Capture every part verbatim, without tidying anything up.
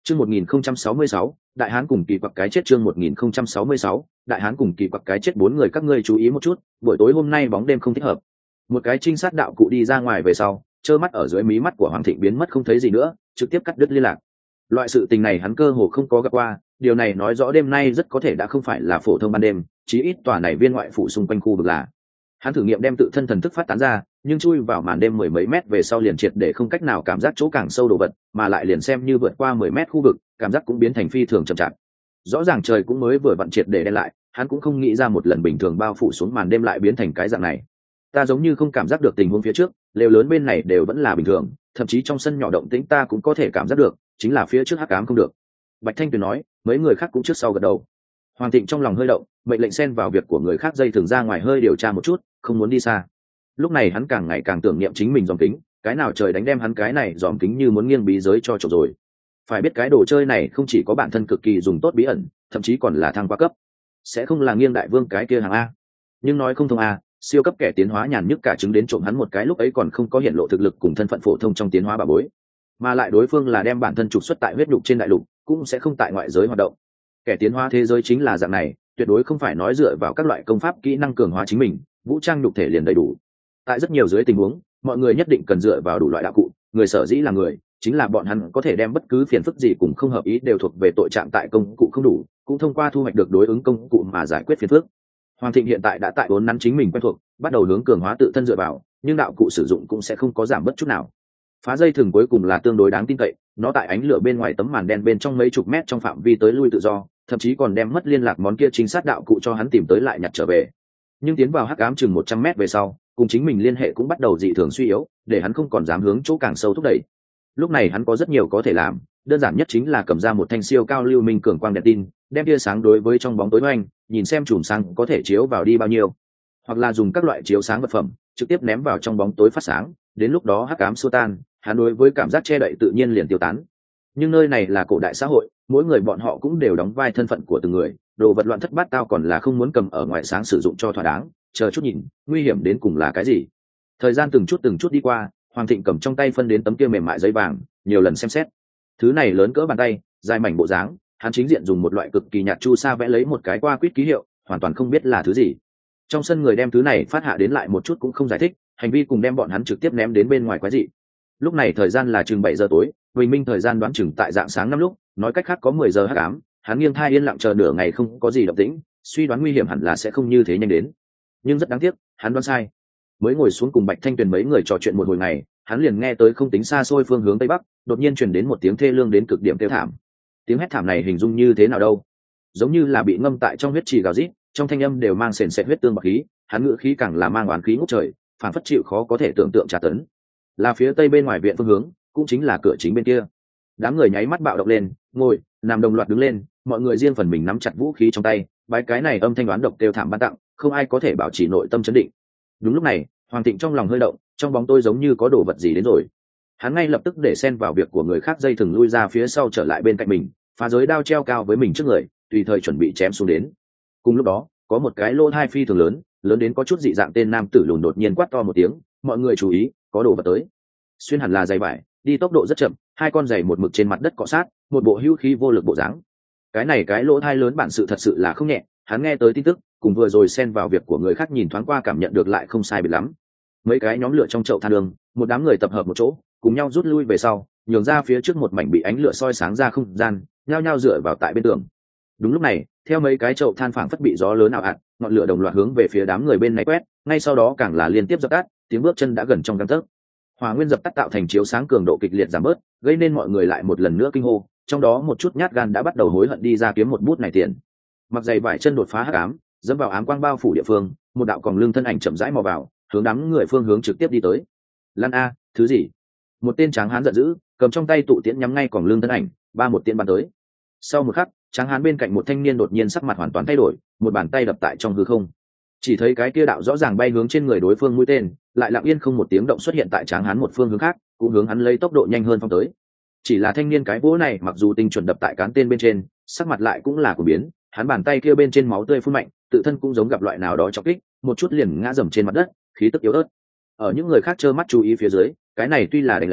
Chương một nghìn không trăm sáu mươi sáu, đại hán cùng kỳ quặc cái chết. Chương một nghìn không trăm sáu mươi sáu, đại hán cùng kỳ quặc cái chết. Bốn người các ngươi chú ý một chút, buổi tối hôm nay bóng đêm không thích hợp. Một cái trinh sát đạo cụ đi ra ngoài về sau, trơ mắt ở dưới mí mắt của Hoàng Thịnh biến mất không thấy gì nữa, trực tiếp cắt đứt liên lạc. Loại sự tình này hắn cơ hồ không có gặp qua, điều này nói rõ đêm nay rất có thể đã không phải là phổ thông ban đêm, chí ít tòa này viên ngoại phủ xung quanh khu vực là. Hắn thử nghiệm đem tự thân thần thức phát tán ra, nhưng chui vào màn đêm mười mấy mét về sau liền triệt để không cách nào cảm giác chỗ càng sâu đồ vật, mà lại liền xem như vượt qua mười mét khu vực, cảm giác cũng biến thành phi thường chậm chạp. Rõ ràng trời cũng mới vừa vặn triệt để đen lại, hắn cũng không nghĩ ra một lần bình thường bao phủ xuống màn đêm lại biến thành cái dạng này. Ta giống như không cảm giác được tình huống phía trước, lều lớn bên này đều vẫn là bình thường, thậm chí trong sân nhỏ động tĩnh ta cũng có thể cảm giác được, chính là phía trước hắc ám không được. Bạch Thanh Tuyền nói, mấy người khác cũng trước sau gật đầu. Hoàng Thịnh trong lòng hơi động, mệnh lệnh xen vào việc của người khác dây thường ra ngoài hơi điều tra một chút, không muốn đi xa. Lúc này hắn càng ngày càng tưởng niệm chính mình dòm kính, cái nào trời đánh đem hắn cái này dòm kính như muốn nghiêng bí giới cho trộm rồi. Phải biết cái đồ chơi này không chỉ có bản thân cực kỳ dùng tốt bí ẩn, thậm chí còn là thăng qua cấp, sẽ không là nghiêng đại vương cái kia hàng a. Nhưng nói không thông a, siêu cấp kẻ tiến hóa nhàn nhức cả chứng đến trộm hắn một cái lúc ấy còn không có hiện lộ thực lực cùng thân phận phổ thông trong tiến hóa bà bối, mà lại đối phương là đem bản thân trục xuất tại huyết nhục trên đại lục, cũng sẽ không tại ngoại giới hoạt động. Kẻ tiến hóa thế giới chính là dạng này, tuyệt đối không phải nói dựa vào các loại công pháp kỹ năng cường hóa chính mình, vũ trang nhục thể liền đầy đủ. Tại rất nhiều dưới tình huống, mọi người nhất định cần dựa vào đủ loại đạo cụ, người sở dĩ là người, chính là bọn hắn có thể đem bất cứ phiền phức gì cùng không hợp ý đều thuộc về tội trạng tại công cụ không đủ, cũng thông qua thu hoạch được đối ứng công cụ mà giải quyết phiền phức. Hoàng Thịnh hiện tại đã tại vốn nắn chính mình quen thuộc, bắt đầu hướng cường hóa tự thân dựa vào, nhưng đạo cụ sử dụng cũng sẽ không có giảm bất chút nào. Phá dây thừng cuối cùng là tương đối đáng tin cậy, nó tại ánh lửa bên ngoài tấm màn đen bên trong mấy chục mét trong phạm vi tới lui tự do, thậm chí còn đem mất liên lạc món kia chính xác đạo cụ cho hắn tìm tới lại nhặt trở về. Nhưng tiến vào hắc ám chừng một trăm mét về sau, cùng chính mình liên hệ cũng bắt đầu dị thường suy yếu, để hắn không còn dám hướng chỗ càng sâu thúc đẩy. Lúc này hắn có rất nhiều có thể làm, đơn giản nhất chính là cầm ra một thanh siêu cao lưu minh cường quang đèn tin, đem tia sáng đối với trong bóng tối hoành, nhìn xem chùm sáng có thể chiếu vào đi bao nhiêu, hoặc là dùng các loại chiếu sáng vật phẩm trực tiếp ném vào trong bóng tối phát sáng, đến lúc đó hắc ám xua tan, hắn đối với cảm giác che đậy tự nhiên liền tiêu tán. Nhưng nơi này là cổ đại xã hội, mỗi người bọn họ cũng đều đóng vai thân phận của từng người, đồ vật loạn thất bát tao còn là không muốn cầm ở ngoài sáng sử dụng cho thỏa đáng, chờ chút nhìn nguy hiểm đến cùng là cái gì. Thời gian từng chút từng chút đi qua, Hoàng Thịnh cầm trong tay phân đến tấm kia mềm mại giấy vàng, nhiều lần xem xét. Thứ này lớn cỡ bàn tay, dài mảnh bộ dáng, hắn chính diện dùng một loại cực kỳ nhạt chu sa vẽ lấy một cái qua quýt ký hiệu, hoàn toàn không biết là thứ gì. Trong sân người đem thứ này phát hạ đến lại một chút cũng không giải thích, hành vi cùng đem bọn hắn trực tiếp ném đến bên ngoài quái dị. Lúc này thời gian là chừng bảy giờ tối, bình minh thời gian đoán chừng tại dạng sáng năm lúc, nói cách khác có mười giờ hắc ám, hắn nghiêng thai yên lặng chờ nửa ngày không có gì động tĩnh, suy đoán nguy hiểm hẳn là sẽ không như thế nhanh đến. Nhưng rất đáng tiếc, hắn đoán sai. Mới ngồi xuống cùng Bạch Thanh Tuyền mấy người trò chuyện một hồi ngày, hắn liền nghe tới không tính xa xôi phương hướng tây bắc, đột nhiên truyền đến một tiếng thê lương đến cực điểm kêu thảm. Tiếng hét thảm này hình dung như thế nào đâu? Giống như là bị ngâm tại trong huyết trì gào rít, trong thanh âm đều mang sền sệt huyết tương bạc khí, hắn ngữ khí càng là mang oán khí ngút trời, phản phất chịu khó có thể tưởng tượng tra tấn. Là phía tây bên ngoài viện phương hướng, cũng chính là cửa chính bên kia. Đám người nháy mắt bạo động lên, ngồi, nằm đồng loạt đứng lên, mọi người riêng phần mình nắm chặt vũ khí trong tay, bái cái này âm thanh đoán độc kêu thảm ban tặng, không ai có thể bảo trì nội tâm chấn định. Đúng lúc này, Hoàng Thịnh trong lòng hơi động, trong bóng tôi giống như có đồ vật gì đến rồi. Hắn ngay lập tức để xen vào việc của người khác dây thừng lui ra phía sau trở lại bên cạnh mình, phá giới đao treo cao với mình trước người, tùy thời chuẩn bị chém xuống đến. Cùng lúc đó, có một cái lỗ hai phi thường lớn, lớn đến có chút dị dạng tên nam tử lùn đột nhiên quát to một tiếng, mọi người chú ý, có đồ vật tới. Xuyên hẳn là giày vải, đi tốc độ rất chậm, hai con giày một mực trên mặt đất cọ sát, một bộ hưu khí vô lực bộ dáng. Cái này cái lỗ thai lớn bản sự thật sự là không nhẹ, hắn nghe tới tin tức, cùng vừa rồi xen vào việc của người khác nhìn thoáng qua cảm nhận được lại không sai biệt lắm. Mấy cái nhóm lửa trong chậu than đường, một đám người tập hợp một chỗ, cùng nhau rút lui về sau, nhường ra phía trước một mảnh bị ánh lửa soi sáng ra không gian, nhao nhao dựa vào tại bên tường. Đúng lúc này, theo mấy cái chậu than phảng phất bị gió lớn ảo ạt, ngọn lửa đồng loạt hướng về phía đám người bên này quét, ngay sau đó càng là liên tiếp dập tắt, tiếng bước chân đã gần trong gang tấc. Hỏa nguyên dập tắt tạo thành chiếu sáng cường độ kịch liệt giảm bớt, gây nên mọi người lại một lần nữa kinh hô, trong đó một chút nhát gan đã bắt đầu hối hận đi ra kiếm một bút này tiền. Mặc giày vải chân đột phá hắc ám, dẫm vào ám quang bao phủ địa phương, một đạo còng lưng thân ảnh chậm rãi mò vào, hướng đám người phương hướng trực tiếp đi tới. Lan a, thứ gì? Một tên tráng hán giận dữ, cầm trong tay tụ tiễn nhắm ngay còng lưng thân ảnh, ba một tiễn bắn tới. Sau một khắc, tráng hán bên cạnh một thanh niên đột nhiên sắc mặt hoàn toàn thay đổi, một bàn tay đập tại trong hư không. Chỉ thấy cái kia đạo rõ ràng bay hướng trên người đối phương mũi tên, lại lặng yên không một tiếng động xuất hiện tại tráng hán một phương hướng khác, cũng hướng hắn lấy tốc độ nhanh hơn phong tới. Chỉ là thanh niên cái vỗ này mặc dù tinh chuẩn đập tại cán tên bên trên, sắc mặt lại cũng là của biến, hắn bàn tay kia bên trên máu tươi phun mạnh, tự thân cũng giống gặp loại nào đó chọc kích, một chút liền ngã dầm trên mặt đất, khí tức yếu ớt. Ở những người khác trơ mắt chú ý phía dưới, cái này tuy là đánh lén,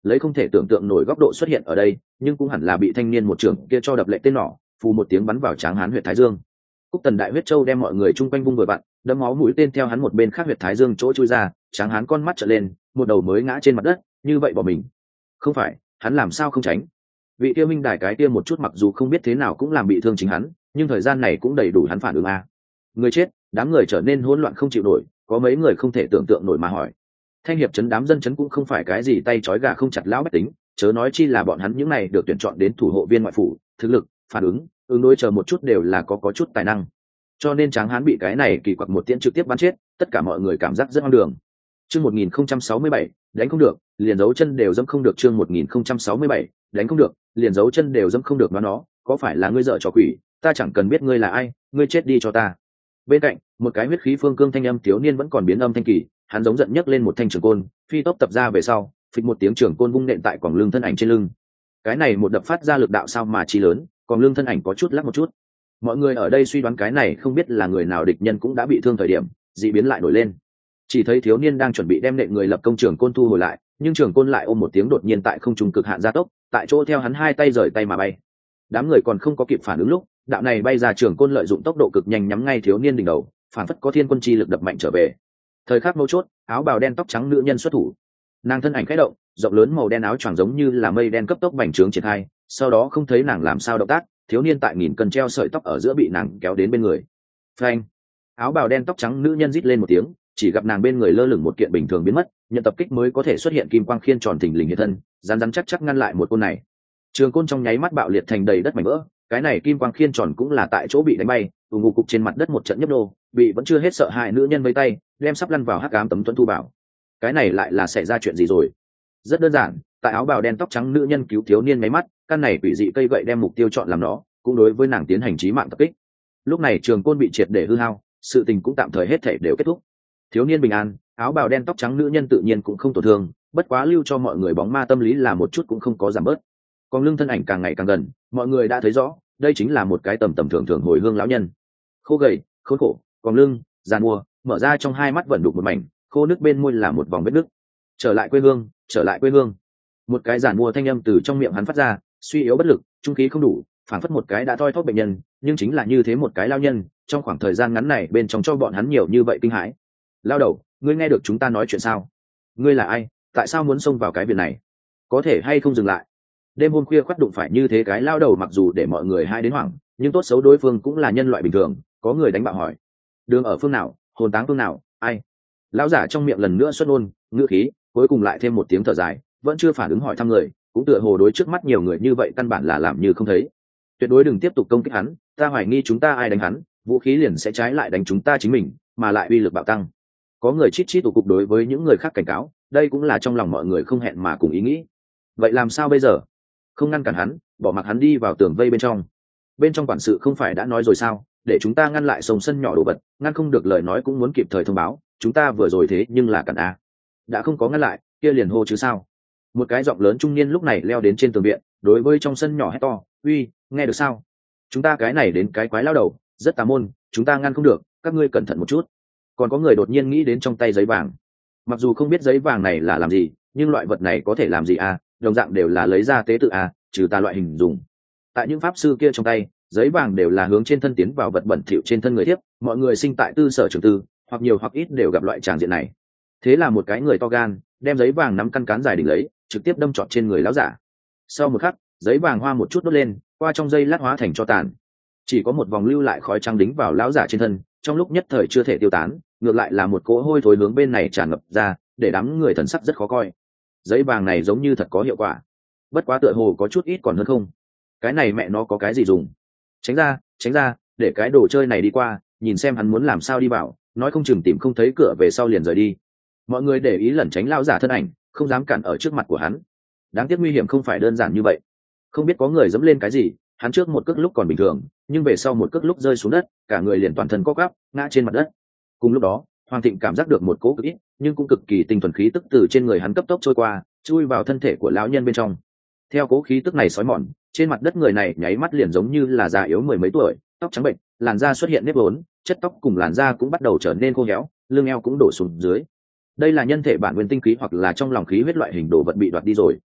lấy không thể tưởng tượng nổi góc độ xuất hiện ở đây, nhưng cũng hẳn là bị thanh niên một trưởng kia cho đập lệ tên nỏ, phù một tiếng bắn vào tráng hán huyệt thái dương. Cúc Tần đại huyết châu đem mọi người chung quanh vung vừa vặn, đấm máu mũi tên theo hắn một bên khác huyệt thái dương chỗ chui ra, tráng hán con mắt trợn lên, một đầu mới ngã trên mặt đất, như vậy bỏ mình. Không phải, hắn làm sao không tránh? Vị tiêu minh đài cái kia một chút mặc dù không biết thế nào cũng làm bị thương chính hắn, nhưng thời gian này cũng đầy đủ hắn phản ứng a. Người chết, đám người trở nên hỗn loạn không chịu nổi, có mấy người không thể tưởng tượng nổi mà hỏi. Thanh hiệp chấn đám dân chấn cũng không phải cái gì tay trói gà không chặt lão bách tính, chớ nói chi là bọn hắn những này được tuyển chọn đến thủ hộ viên ngoại phủ, thực lực, phản ứng, ứng đối chờ một chút đều là có có chút tài năng. Cho nên tráng hán bị cái này kỳ quặc một tiễn trực tiếp bắn chết, tất cả mọi người cảm giác rất hoang đường. Chương một nghìn không trăm sáu mươi bảy, đánh không được, liền dấu chân đều dẫm không được. Chương một nghìn không trăm sáu mươi bảy, đánh không được, liền dấu chân đều dẫm không được. Nó nó, có phải là ngươi dở trò quỷ, ta chẳng cần biết ngươi là ai, ngươi chết đi cho ta. Bên cạnh, một cái huyết khí phương cương thanh âm thiếu niên vẫn còn biến âm thanh kỳ, hắn giống giận nhấc lên một thanh trường côn, phi tốc tập ra về sau, phịch một tiếng trường côn vung nện tại quòng lưng thân ảnh trên lưng. Cái này một đập phát ra lực đạo sao mà chi lớn, quòng lưng thân ảnh có chút lắc một chút. Mọi người ở đây suy đoán cái này không biết là người nào địch nhân cũng đã bị thương thời điểm, dị biến lại nổi lên. Chỉ thấy thiếu niên đang chuẩn bị đem nện người lập công trường côn thu hồi lại, nhưng trường côn lại ôm một tiếng đột nhiên tại không trung cực hạn gia tốc, tại chỗ theo hắn hai tay rời tay mà bay. Đám người còn không có kịp phản ứng lúc, đạo này bay ra trường côn lợi dụng tốc độ cực nhanh nhắm ngay thiếu niên đỉnh đầu, phản phất có thiên quân chi lực đập mạnh trở về. Thời khắc mấu chốt, áo bào đen tóc trắng nữ nhân xuất thủ, nàng thân ảnh khẽ động, rộng lớn màu đen áo choàng giống như là mây đen cấp tốc bành trướng triển khai, sau đó không thấy nàng làm sao động tác, thiếu niên tại nghìn cân treo sợi tóc ở giữa bị nàng kéo đến bên người. Phanh! Áo bào đen tóc trắng nữ nhân rít lên một tiếng, chỉ gặp nàng bên người lơ lửng một kiện bình thường biến mất, nhận tập kích mới có thể xuất hiện kim quang khiên tròn thình lình hiện thân, rắn rắn chắc chắc ngăn lại một côn này. Trường côn trong nháy mắt bạo liệt thành đầy đất mảnh vỡ, cái này kim quang khiên tròn cũng là tại chỗ bị đánh bay, ù ngục cục trên mặt đất một trận nhấp đô, bị vẫn chưa hết sợ hãi nữ nhân vây tay, đem sắp lăn vào hắc ám tấm tuấn thu bảo. Cái này lại là xảy ra chuyện gì rồi? Rất đơn giản, tại áo bào đen tóc trắng nữ nhân cứu thiếu niên mấy mắt, căn này quỷ dị cây gậy đem mục tiêu chọn làm nó, cũng đối với nàng tiến hành chí mạng tập kích. Lúc này trường côn bị triệt để hư hao, sự tình cũng tạm thời hết thể đều kết thúc. Thiếu niên bình an, áo bào đen tóc trắng nữ nhân tự nhiên cũng không tổn thương, bất quá lưu cho mọi người bóng ma tâm lý là một chút cũng không có giảm bớt. Còn lưng thân ảnh càng ngày càng gần, mọi người đã thấy rõ, đây chính là một cái tầm tầm thường thường hồi hương lão nhân. Khô gầy, khốn khổ, còn lưng, giàn mua, mở ra trong hai mắt vẫn đục một mảnh, khô nước bên môi là một vòng vết nước. Trở lại quê hương, trở lại quê hương. Một cái giàn mua thanh âm từ trong miệng hắn phát ra, suy yếu bất lực, trung khí không đủ, phản phất một cái đã thoi thóp bệnh nhân, nhưng chính là như thế một cái lao nhân, trong khoảng thời gian ngắn này bên trong cho bọn hắn nhiều như vậy kinh hãi. Lao đầu, ngươi nghe được chúng ta nói chuyện sao? Ngươi là ai? Tại sao muốn xông vào cái viện này? Có thể hay không dừng lại? Đêm hôm khuya khoắt đụng phải như thế cái lao đầu, mặc dù để mọi người hai đến hoảng, nhưng tốt xấu đối phương cũng là nhân loại bình thường. Có người đánh bạo hỏi, đường ở phương nào, hồn táng phương nào, ai? Lão giả trong miệng lần nữa xuất ôn ngữ khí, cuối cùng lại thêm một tiếng thở dài, vẫn chưa phản ứng hỏi thăm người, cũng tựa hồ đối trước mắt nhiều người như vậy căn bản là làm như không thấy. Tuyệt đối đừng tiếp tục công kích hắn, ta hoài nghi chúng ta ai đánh hắn, vũ khí liền sẽ trái lại đánh chúng ta chính mình, mà lại uy lực bạo tăng. Có người chít chít tụ cục đối với những người khác cảnh cáo, đây cũng là trong lòng mọi người không hẹn mà cùng ý nghĩ. Vậy làm sao bây giờ? Không ngăn cản hắn, bỏ mặc hắn đi vào tường vây bên trong. Bên trong quản sự không phải đã nói rồi sao, để chúng ta ngăn lại sông sân nhỏ đồ vật, ngăn không được lời nói cũng muốn kịp thời thông báo, chúng ta vừa rồi thế nhưng là cản a. Đã không có ngăn lại, kia liền hô chứ sao? Một cái giọng lớn trung niên lúc này leo đến trên tường viện, đối với trong sân nhỏ hét to, uy, nghe được sao? Chúng ta cái này đến cái quái lao đầu, rất tà môn, chúng ta ngăn không được, các ngươi cẩn thận một chút. Còn có người đột nhiên nghĩ đến trong tay giấy vàng. Mặc dù không biết giấy vàng này là làm gì, nhưng loại vật này có thể làm gì à, đồng dạng đều là lấy ra tế tự à, trừ tà loại hình dùng. Tại những pháp sư kia trong tay, giấy vàng đều là hướng trên thân tiến vào vật bẩn thỉu trên thân người thiếp, mọi người sinh tại tư sở trường tư, hoặc nhiều hoặc ít đều gặp loại tràng diện này. Thế là một cái người to gan, đem giấy vàng nắm căn cán dài đỉnh lấy, trực tiếp đâm trọt trên người lão giả. Sau một khắc, giấy vàng hoa một chút đốt lên, qua trong dây lát hóa thành cho tàn. Chỉ có một vòng lưu lại khói trắng đính vào lão giả trên thân, trong lúc nhất thời chưa thể tiêu tán, ngược lại là một cỗ hôi thối hướng bên này tràn ngập ra, để đám người thần sắc rất khó coi. Giấy vàng này giống như thật có hiệu quả, bất quá tựa hồ có chút ít còn hơn không. Cái này mẹ nó có cái gì dùng? Tránh ra, tránh ra, để cái đồ chơi này đi qua, nhìn xem hắn muốn làm sao đi vào, nói không chừng tìm không thấy cửa về sau liền rời đi. Mọi người để ý lẩn tránh lão giả thân ảnh, không dám cản ở trước mặt của hắn. Đáng tiếc nguy hiểm không phải đơn giản như vậy. Không biết có người dẫm lên cái gì, hắn trước một cước lúc còn bình thường, nhưng về sau một cước lúc rơi xuống đất, cả người liền toàn thân co quắp, ngã trên mặt đất. Cùng lúc đó, Hoàng Thịnh cảm giác được một cỗ cực ít, nhưng cũng cực kỳ tinh thuần khí tức từ trên người hắn cấp tốc trôi qua, chui vào thân thể của lão nhân bên trong. Theo cỗ khí tức này xói mòn, trên mặt đất người này nháy mắt liền giống như là già yếu mười mấy tuổi, tóc trắng bệnh, làn da xuất hiện nếp vốn, chất tóc cùng làn da cũng bắt đầu trở nên khô héo, lưng eo cũng đổ xuống dưới. Đây là nhân thể bản nguyên tinh khí hoặc là trong lòng khí huyết loại hình đồ vật bị đoạt đi rồi.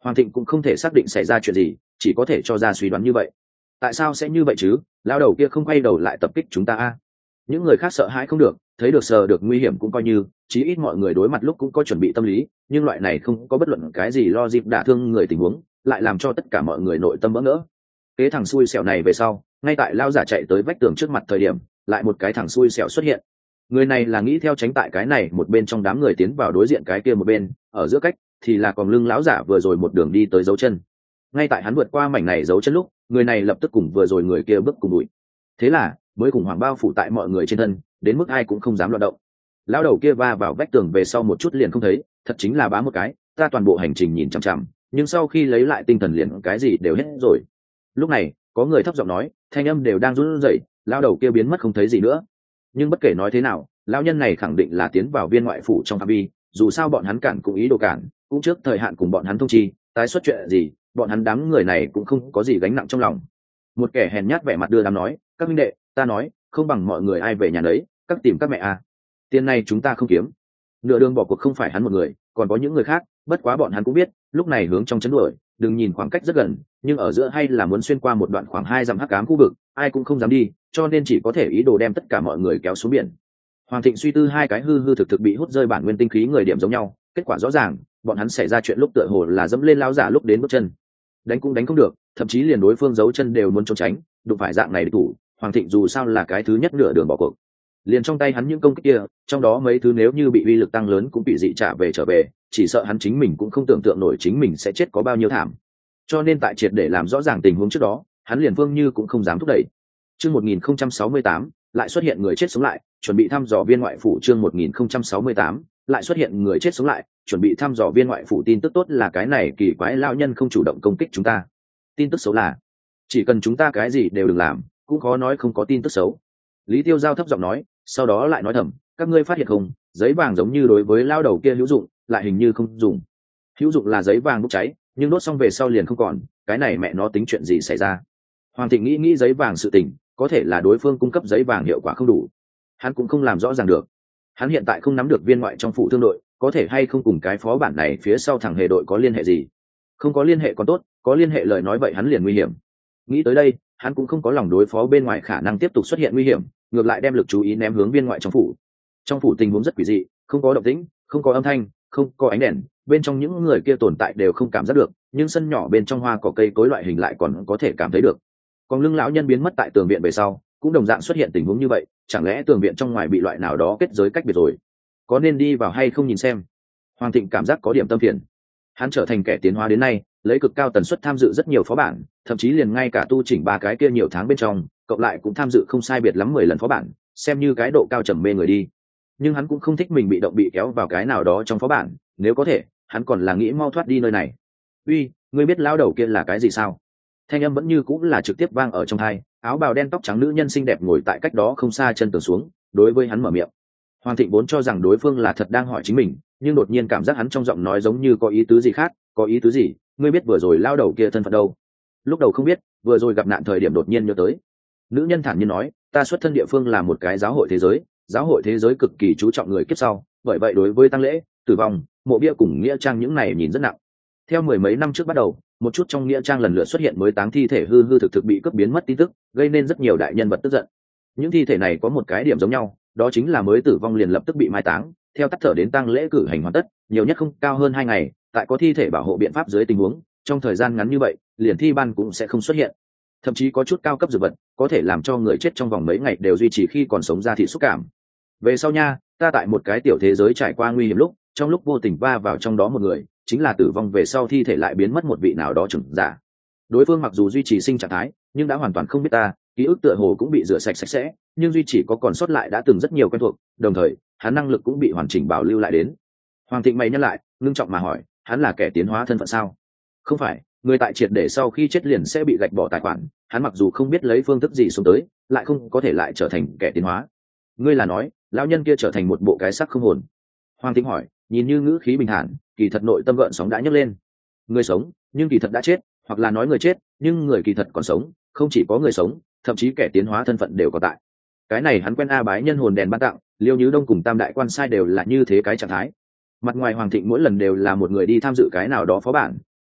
Hoàng Thịnh cũng không thể xác định xảy ra chuyện gì, chỉ có thể cho ra suy đoán như vậy. Tại sao sẽ như vậy chứ? Lao đầu kia không quay đầu lại tập kích chúng ta a? Những người khác sợ hãi không được, thấy được sờ được nguy hiểm cũng coi như, chí ít mọi người đối mặt lúc cũng có chuẩn bị tâm lý, nhưng loại này không có bất luận cái gì lo dịp đả thương người tình huống, lại làm cho tất cả mọi người nội tâm vỡ ngỡ. Kế thằng xui xẻo này về sau, ngay tại lao giả chạy tới vách tường trước mặt thời điểm, lại một cái thằng xui xẻo xuất hiện. Người này là nghĩ theo tránh tại cái này một bên trong đám người tiến vào đối diện cái kia một bên, ở giữa cách thì là còn lưng lão giả vừa rồi một đường đi tới dấu chân. Ngay tại hắn vượt qua mảnh này dấu chân lúc, người này lập tức cùng vừa rồi người kia bước cùng đuổi. Thế là mới khủng hoảng bao phủ tại mọi người trên thân, đến mức ai cũng không dám loạn động. Lão đầu kia va vào vách tường về sau một chút liền không thấy, thật chính là bá một cái, ta toàn bộ hành trình nhìn chằm chằm, nhưng sau khi lấy lại tinh thần liền cái gì đều hết rồi. Lúc này có người thấp giọng nói, thanh âm đều đang run rẩy, lão đầu kia biến mất không thấy gì nữa. Nhưng bất kể nói thế nào, lão nhân này khẳng định là tiến vào viên ngoại phủ trong phạm vi, dù sao bọn hắn cản cũng ý đồ cản, cũng trước thời hạn cùng bọn hắn thông chi, tái xuất chuyện gì, bọn hắn đám người này cũng không có gì gánh nặng trong lòng. Một kẻ hèn nhát vẻ mặt đưa đám nói, các minh đệ, ta nói, không bằng mọi người ai về nhà đấy, các tìm các mẹ à. Tiền này chúng ta không kiếm. Nửa đường bỏ cuộc không phải hắn một người, còn có những người khác, bất quá bọn hắn cũng biết, lúc này hướng trong chấn đuổi, đừng nhìn khoảng cách rất gần, nhưng ở giữa hay là muốn xuyên qua một đoạn khoảng hai dặm hắc ám khu vực, ai cũng không dám đi, cho nên chỉ có thể ý đồ đem tất cả mọi người kéo xuống biển. Hoàng Thịnh suy tư hai cái hư hư thực thực bị hút rơi bản nguyên tinh khí người điểm giống nhau, kết quả rõ ràng, bọn hắn xảy ra chuyện lúc tựa hồ là dẫm lên lão giả lúc đến bước chân. Đánh cũng đánh không được, thậm chí liền đối phương giấu chân đều muốn trốn tránh, đụng phải dạng này để thủ, Hoàng Thịnh dù sao là cái thứ nhất nửa đường bỏ cuộc. Liền trong tay hắn những công kích kia, trong đó mấy thứ nếu như bị uy lực tăng lớn cũng bị dị trả về trở về, chỉ sợ hắn chính mình cũng không tưởng tượng nổi chính mình sẽ chết có bao nhiêu thảm. Cho nên tại triệt để làm rõ ràng tình huống trước đó, hắn liền Vương Như cũng không dám thúc đẩy. Chương một nghìn không trăm sáu mươi tám, lại xuất hiện người chết sống lại, chuẩn bị thăm dò viên ngoại phủ. Chương một nghìn không trăm sáu mươi tám, lại xuất hiện người chết sống lại, chuẩn bị thăm dò viên ngoại phủ. Tin tức tốt là cái này kỳ quái lão nhân không chủ động công kích chúng ta. Tin tức xấu là, chỉ cần chúng ta cái gì đều đừng làm, cũng khó nói không có tin tức xấu. Lý Tiêu Giao thấp giọng nói, sau đó lại nói thầm, các ngươi phát hiện không, giấy vàng giống như đối với lao đầu kia hữu dụng, lại hình như không dùng. Hữu dụng là giấy vàng bốc cháy, nhưng đốt xong về sau liền không còn, cái này mẹ nó tính chuyện gì xảy ra. Hoàng Thịnh nghĩ nghĩ giấy vàng sự tình, có thể là đối phương cung cấp giấy vàng hiệu quả không đủ, hắn cũng không làm rõ ràng được. Hắn hiện tại không nắm được viên ngoại trong phủ thương đội có thể hay không cùng cái phó bản này phía sau thằng hề đội có liên hệ gì. Không có liên hệ còn tốt, có liên hệ lời nói vậy hắn liền nguy hiểm. Nghĩ tới đây, hắn cũng không có lòng đối phó bên ngoài khả năng tiếp tục xuất hiện nguy hiểm, ngược lại đem lực chú ý ném hướng viên ngoại trong phủ. Trong phủ tình huống rất quỷ dị, không có động tĩnh, không có âm thanh, không có ánh đèn, bên trong những người kia tồn tại đều không cảm giác được, nhưng sân nhỏ bên trong hoa cỏ cây cối loại hình lại còn có thể cảm thấy được. Còn lưng lão nhân biến mất tại tường viện về sau, cũng đồng dạng xuất hiện tình huống như vậy, chẳng lẽ tường viện trong ngoài bị loại nào đó kết giới cách biệt rồi? Có nên đi vào hay không nhìn xem? Hoàng Thịnh cảm giác có điểm tâm phiền. Hắn trở thành kẻ tiến hóa đến nay, lấy cực cao tần suất tham dự rất nhiều phó bản, thậm chí liền ngay cả tu chỉnh ba cái kia nhiều tháng bên trong, cộng lại cũng tham dự không sai biệt lắm mười lần phó bản, xem như cái độ cao trầm mê người đi. Nhưng hắn cũng không thích mình bị động bị kéo vào cái nào đó trong phó bản, nếu có thể, hắn còn là nghĩ mau thoát đi nơi này. Uy, ngươi biết lão đầu kia là cái gì sao? Thanh âm vẫn như cũng là trực tiếp vang ở trong tai, áo bào đen tóc trắng nữ nhân xinh đẹp ngồi tại cách đó không xa chân tường xuống, đối với hắn mở miệng. Hoàng Thịnh vốn cho rằng đối phương là thật đang hỏi chính mình, nhưng đột nhiên cảm giác hắn trong giọng nói giống như có ý tứ gì khác. Có ý tứ gì? Ngươi biết vừa rồi lao đầu kia thân phận đâu? Lúc đầu không biết, vừa rồi gặp nạn thời điểm đột nhiên nhớ tới. Nữ nhân thản nhiên nói, ta xuất thân địa phương là một cái giáo hội thế giới, giáo hội thế giới cực kỳ chú trọng người kiếp sau, bởi vậy đối với tang lễ, tử vong, mộ bia cùng nghĩa trang những này nhìn rất nặng. Theo mười mấy năm trước bắt đầu, một chút trong nghĩa trang lần lượt xuất hiện mới táng thi thể hư hư thực thực bị cướp biến mất tin tức, gây nên rất nhiều đại nhân vật tức giận. Những thi thể này có một cái điểm giống nhau, đó chính là mới tử vong liền lập tức bị mai táng, theo tắt thở đến tang lễ cử hành hoàn tất, nhiều nhất không cao hơn hai ngày, tại có thi thể bảo hộ biện pháp dưới tình huống, trong thời gian ngắn như vậy, liền thi ban cũng sẽ không xuất hiện. Thậm chí có chút cao cấp dược vật, có thể làm cho người chết trong vòng mấy ngày đều duy trì khi còn sống ra thị xúc cảm. Về sau nha, ta tại một cái tiểu thế giới trải qua nguy hiểm lúc, trong lúc vô tình va vào trong đó một người, chính là tử vong về sau thi thể lại biến mất một vị nào đó trưởng giả. Đối phương mặc dù duy trì sinh trạng thái, nhưng đã hoàn toàn không biết ta, ký ức tựa hồ cũng bị rửa sạch sạch sẽ, nhưng duy chỉ có còn sót lại đã từng rất nhiều quen thuộc, đồng thời, hắn năng lực cũng bị hoàn chỉnh bảo lưu lại đến. Hoàng Thịnh mày nhắc lại, ngưng trọng mà hỏi, hắn là kẻ tiến hóa thân phận sao? Không phải, người tại triệt để sau khi chết liền sẽ bị gạch bỏ tài khoản, hắn mặc dù không biết lấy phương thức gì xuống tới, lại không có thể lại trở thành kẻ tiến hóa. Ngươi là nói, lão nhân kia trở thành một bộ cái xác không hồn? Hoàng Thịnh hỏi, nhìn như ngữ khí bình thản, kỳ thật nội tâm gợn sóng đã nhấc lên. Người sống, nhưng kỳ thật đã chết, hoặc là nói người chết, nhưng người kỳ thật còn sống, không chỉ có người sống, thậm chí kẻ tiến hóa thân phận đều có tại. Cái này hắn quen a bái nhân hồn đèn ban tặng, Liêu Nhứ Đông cùng Tam đại quan sai đều là như thế cái trạng thái. Mặt ngoài Hoàng Thịnh mỗi lần đều là một người đi tham dự cái nào đó phó bản,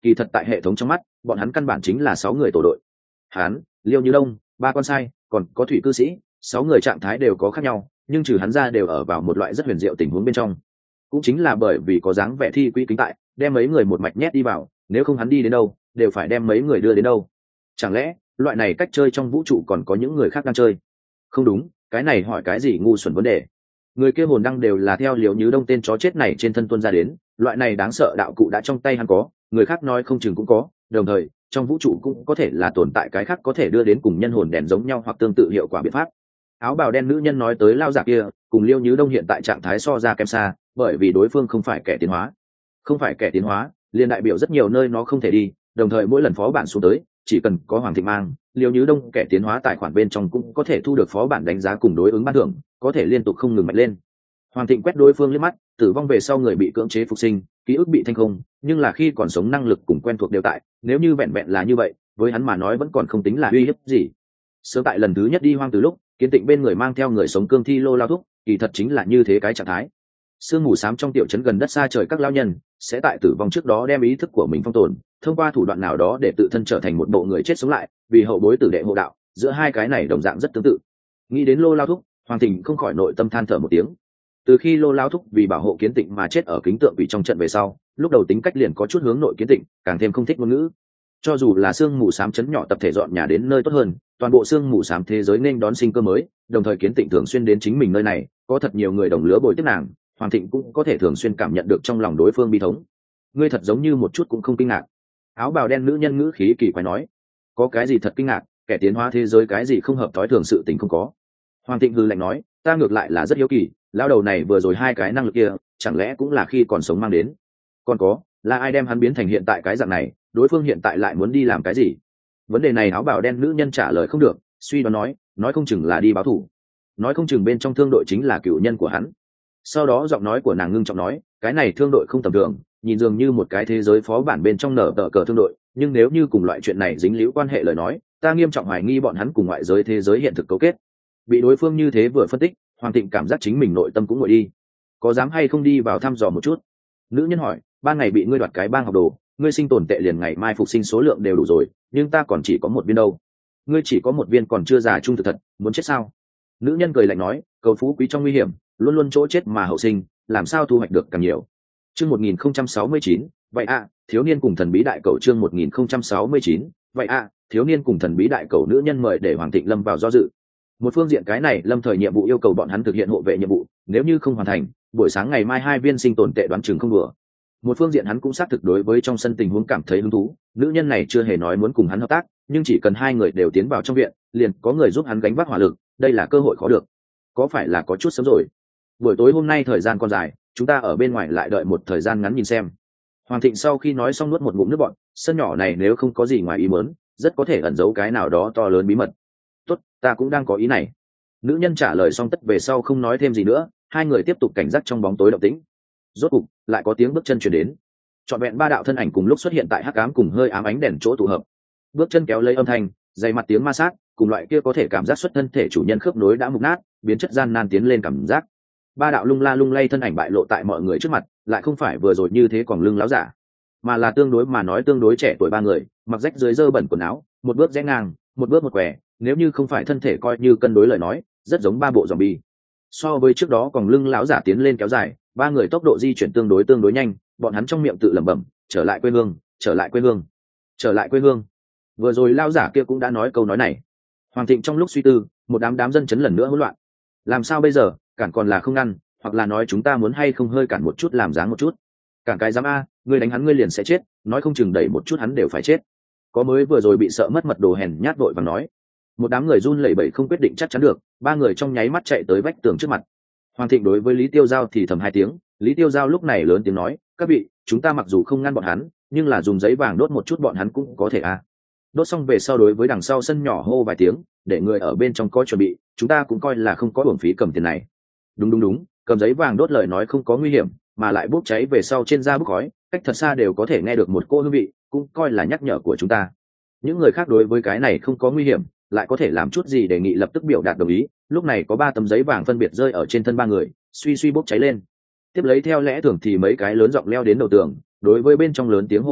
kỳ thật tại hệ thống trong mắt bọn hắn căn bản chính là sáu người tổ đội. Hắn, Liêu Như Đông, ba con sai, còn có thủy cư sĩ, sáu người trạng thái đều có khác nhau, nhưng trừ hắn ra đều ở vào một loại rất huyền diệu tình huống bên trong. Cũng chính là bởi vì có dáng vẻ thi quý kính tại, đem mấy người một mạch nhét đi vào, nếu không hắn đi đến đâu đều phải đem mấy người đưa đến đâu. Chẳng lẽ loại này cách chơi trong vũ trụ còn có những người khác đang chơi? Không đúng, cái này hỏi cái gì ngu xuẩn vấn đề. Người kia hồn đăng đều là theo Liễu Như Đông tên chó chết này trên thân tuân ra đến, loại này đáng sợ đạo cụ đã trong tay hắn có, người khác nói không chừng cũng có, đồng thời trong vũ trụ cũng có thể là tồn tại cái khác có thể đưa đến cùng nhân hồn đèn giống nhau hoặc tương tự hiệu quả biện pháp. Áo bào đen nữ nhân nói tới lao giả kia cùng Liễu Như Đông hiện tại trạng thái so ra kém xa, bởi vì đối phương không phải kẻ tiến hóa. Không phải kẻ tiến hóa liền đại biểu rất nhiều nơi nó không thể đi, đồng thời mỗi lần phó bản xuống tới chỉ cần có Hoàng Thịnh mang, Liễu Như Đông kẻ tiến hóa tài khoản bên trong cũng có thể thu được phó bản đánh giá cùng đối ứng ban thưởng, có thể liên tục không ngừng mạnh lên. Hoàng Thịnh quét đối phương liếc mắt, tử vong về sau người bị cưỡng chế phục sinh, ký ức bị thanh không, nhưng là khi còn sống năng lực cùng quen thuộc đều tại, nếu như vẹn vẹn là như vậy, với hắn mà nói vẫn còn không tính là uy hiếp gì. Sớm tại lần thứ nhất đi hoang từ lúc, Kiến Tịnh bên người mang theo người sống cương thi lô lao thúc, kỳ thật chính là như thế cái trạng thái. Sương mù xám trong tiểu trấn gần đất xa trời các lão nhân sẽ tại tử vong trước đó đem ý thức của mình phong tồn, thông qua thủ đoạn nào đó để tự thân trở thành một bộ người chết sống lại, vì hậu bối tử đệ hộ đạo, giữa hai cái này đồng dạng rất tương tự. Nghĩ đến lô lao thúc, Hoàng Thịnh không khỏi nội tâm than thở một tiếng. Từ khi lô lao thúc vì bảo hộ Kiến Tịnh mà chết ở kính tượng bị trong trận về sau, lúc đầu tính cách liền có chút hướng nội Kiến Tịnh, càng thêm không thích ngôn ngữ. Cho dù là sương mù xám chấn nhỏ tập thể dọn nhà đến nơi tốt hơn, toàn bộ sương mù xám thế giới nên đón sinh cơ mới, đồng thời Kiến Tịnh thường xuyên đến chính mình nơi này, có thật nhiều người đồng lứa bồi tiếp nàng, Hoàng Thịnh cũng có thể thường xuyên cảm nhận được trong lòng đối phương bi thống. Ngươi thật giống như một chút cũng không kinh ngạc. Áo bào đen nữ nhân ngữ khí kỳ quái nói, có cái gì thật kinh ngạc, kẻ tiến hóa thế giới cái gì không hợp thói thường sự tình không có. Hoàng Thịnh hừ lạnh nói, ta ngược lại là rất hiếu kỳ, lao đầu này vừa rồi hai cái năng lực kia chẳng lẽ cũng là khi còn sống mang đến? Còn có, là ai đem hắn biến thành hiện tại cái dạng này, đối phương hiện tại lại muốn đi làm cái gì? Vấn đề này áo bào đen nữ nhân trả lời không được, suy đoán nói, nói không chừng là đi báo thù, nói không chừng bên trong thương đội chính là cựu nhân của hắn. Sau đó giọng nói của nàng ngưng trọng nói, cái này thương đội không tầm thường, nhìn dường như một cái thế giới phó bản bên trong nở tờ cờ thương đội, nhưng nếu như cùng loại chuyện này dính líu quan hệ lời nói, ta nghiêm trọng hoài nghi bọn hắn cùng ngoại giới thế giới hiện thực cấu kết. Bị đối phương như thế vừa phân tích, Hoàng Thịnh cảm giác chính mình nội tâm cũng nguội đi. Có dám hay không đi vào thăm dò một chút? Nữ nhân hỏi, ban ngày bị ngươi đoạt cái bang học đồ, ngươi sinh tồn tệ liền ngày mai phục sinh số lượng đều đủ rồi, nhưng ta còn chỉ có một viên đâu. Ngươi chỉ có một viên còn chưa già trung thực thật, muốn chết sao? Nữ nhân cười lạnh nói, cầu phú quý trong nguy hiểm, luôn luôn chỗ chết mà hậu sinh, làm sao thu hoạch được càng nhiều. Chương một nghìn không trăm sáu mươi chín, vậy à, thiếu niên cùng thần bí đại cầu chương một nghìn không trăm sáu mươi chín, vậy à, thiếu niên cùng thần bí đại cầu nữ nhân mời để Hoàng Thịnh lâm vào do dự. Một phương diện cái này lâm thời nhiệm vụ yêu cầu bọn hắn thực hiện hộ vệ nhiệm vụ, nếu như không hoàn thành, buổi sáng ngày mai hai viên sinh tồn tệ đoán chừng không đùa. Một phương diện hắn cũng xác thực đối với trong sân tình huống cảm thấy hứng thú, nữ nhân này chưa hề nói muốn cùng hắn hợp tác, nhưng chỉ cần hai người đều tiến vào trong viện, liền có người giúp hắn gánh vác hỏa lực, đây là cơ hội khó được. Có phải là có chút sớm rồi? Buổi tối hôm nay thời gian còn dài, chúng ta ở bên ngoài lại đợi một thời gian ngắn nhìn xem. Hoàng Thịnh sau khi nói xong nuốt một ngụm nước bọt, sân nhỏ này nếu không có gì ngoài ý muốn, rất có thể ẩn giấu cái nào đó to lớn bí mật. Tốt, ta cũng đang có ý này. Nữ nhân trả lời xong tất về sau không nói thêm gì nữa, hai người tiếp tục cảnh giác trong bóng tối động tĩnh. Rốt cục lại có tiếng bước chân truyền đến, trọn vẹn ba đạo thân ảnh cùng lúc xuất hiện tại hắc ám cùng hơi ám ánh đèn chỗ tụ hợp. Bước chân kéo lấy âm thanh, dày mặt tiếng ma sát, cùng loại kia có thể cảm giác xuất thân thể chủ nhân khớp nối đã mục nát, biến chất gian nan tiến lên cảm giác. Ba đạo lung la lung lay thân ảnh bại lộ tại mọi người trước mặt, lại không phải vừa rồi như thế còn lưng láo giả, mà là tương đối mà nói tương đối trẻ tuổi ba người, mặc rách dưới dơ bẩn quần áo, một bước rẽ ngang, một bước một quẻ, nếu như không phải thân thể coi như cân đối lời nói, rất giống ba bộ zombie. So với trước đó còn lưng láo giả tiến lên kéo dài, ba người tốc độ di chuyển tương đối tương đối nhanh, bọn hắn trong miệng tự lẩm bẩm, trở lại quê hương, trở lại quê hương, trở lại quê hương. Vừa rồi lao giả kia cũng đã nói câu nói này. Hoàng Thịnh trong lúc suy tư, một đám đám dân chấn lần nữa hỗn loạn. Làm sao bây giờ, cản còn là không ngăn, hoặc là nói chúng ta muốn hay không hơi cản một chút làm dáng một chút. Cản cái dám a, ngươi đánh hắn ngươi liền sẽ chết, nói không chừng đẩy một chút hắn đều phải chết. Có mới vừa rồi bị sợ mất mật đồ hèn nhát vội vàng nói. Một đám người run lẩy bẩy không quyết định chắc chắn được, ba người trong nháy mắt chạy tới vách tường trước mặt. Hoàng Thịnh đối với Lý Tiêu Giao thì thầm hai tiếng, Lý Tiêu Giao lúc này lớn tiếng nói, các vị, chúng ta mặc dù không ngăn bọn hắn, nhưng là dùng giấy vàng đốt một chút bọn hắn cũng có thể a. Đốt xong về sau đối với đằng sau sân nhỏ hô vài tiếng, để người ở bên trong có chuẩn bị, chúng ta cũng coi là không có uổng phí cầm tiền này. Đúng đúng đúng, cầm giấy vàng đốt lời nói không có nguy hiểm, mà lại bốc cháy về sau trên da bốc khói, cách thật xa đều có thể nghe được một cỗ hương vị, cũng coi là nhắc nhở của chúng ta. Những người khác đối với cái này không có nguy hiểm, lại có thể làm chút gì đề nghị lập tức biểu đạt đồng ý. Lúc này có ba tấm giấy vàng phân biệt rơi ở trên thân ba người, suy suy bốc cháy lên. Tiếp lấy theo lẽ thường thì mấy cái lớn giọng leo đến đầu tường, đối với bên trong lớn tiếng hô hào,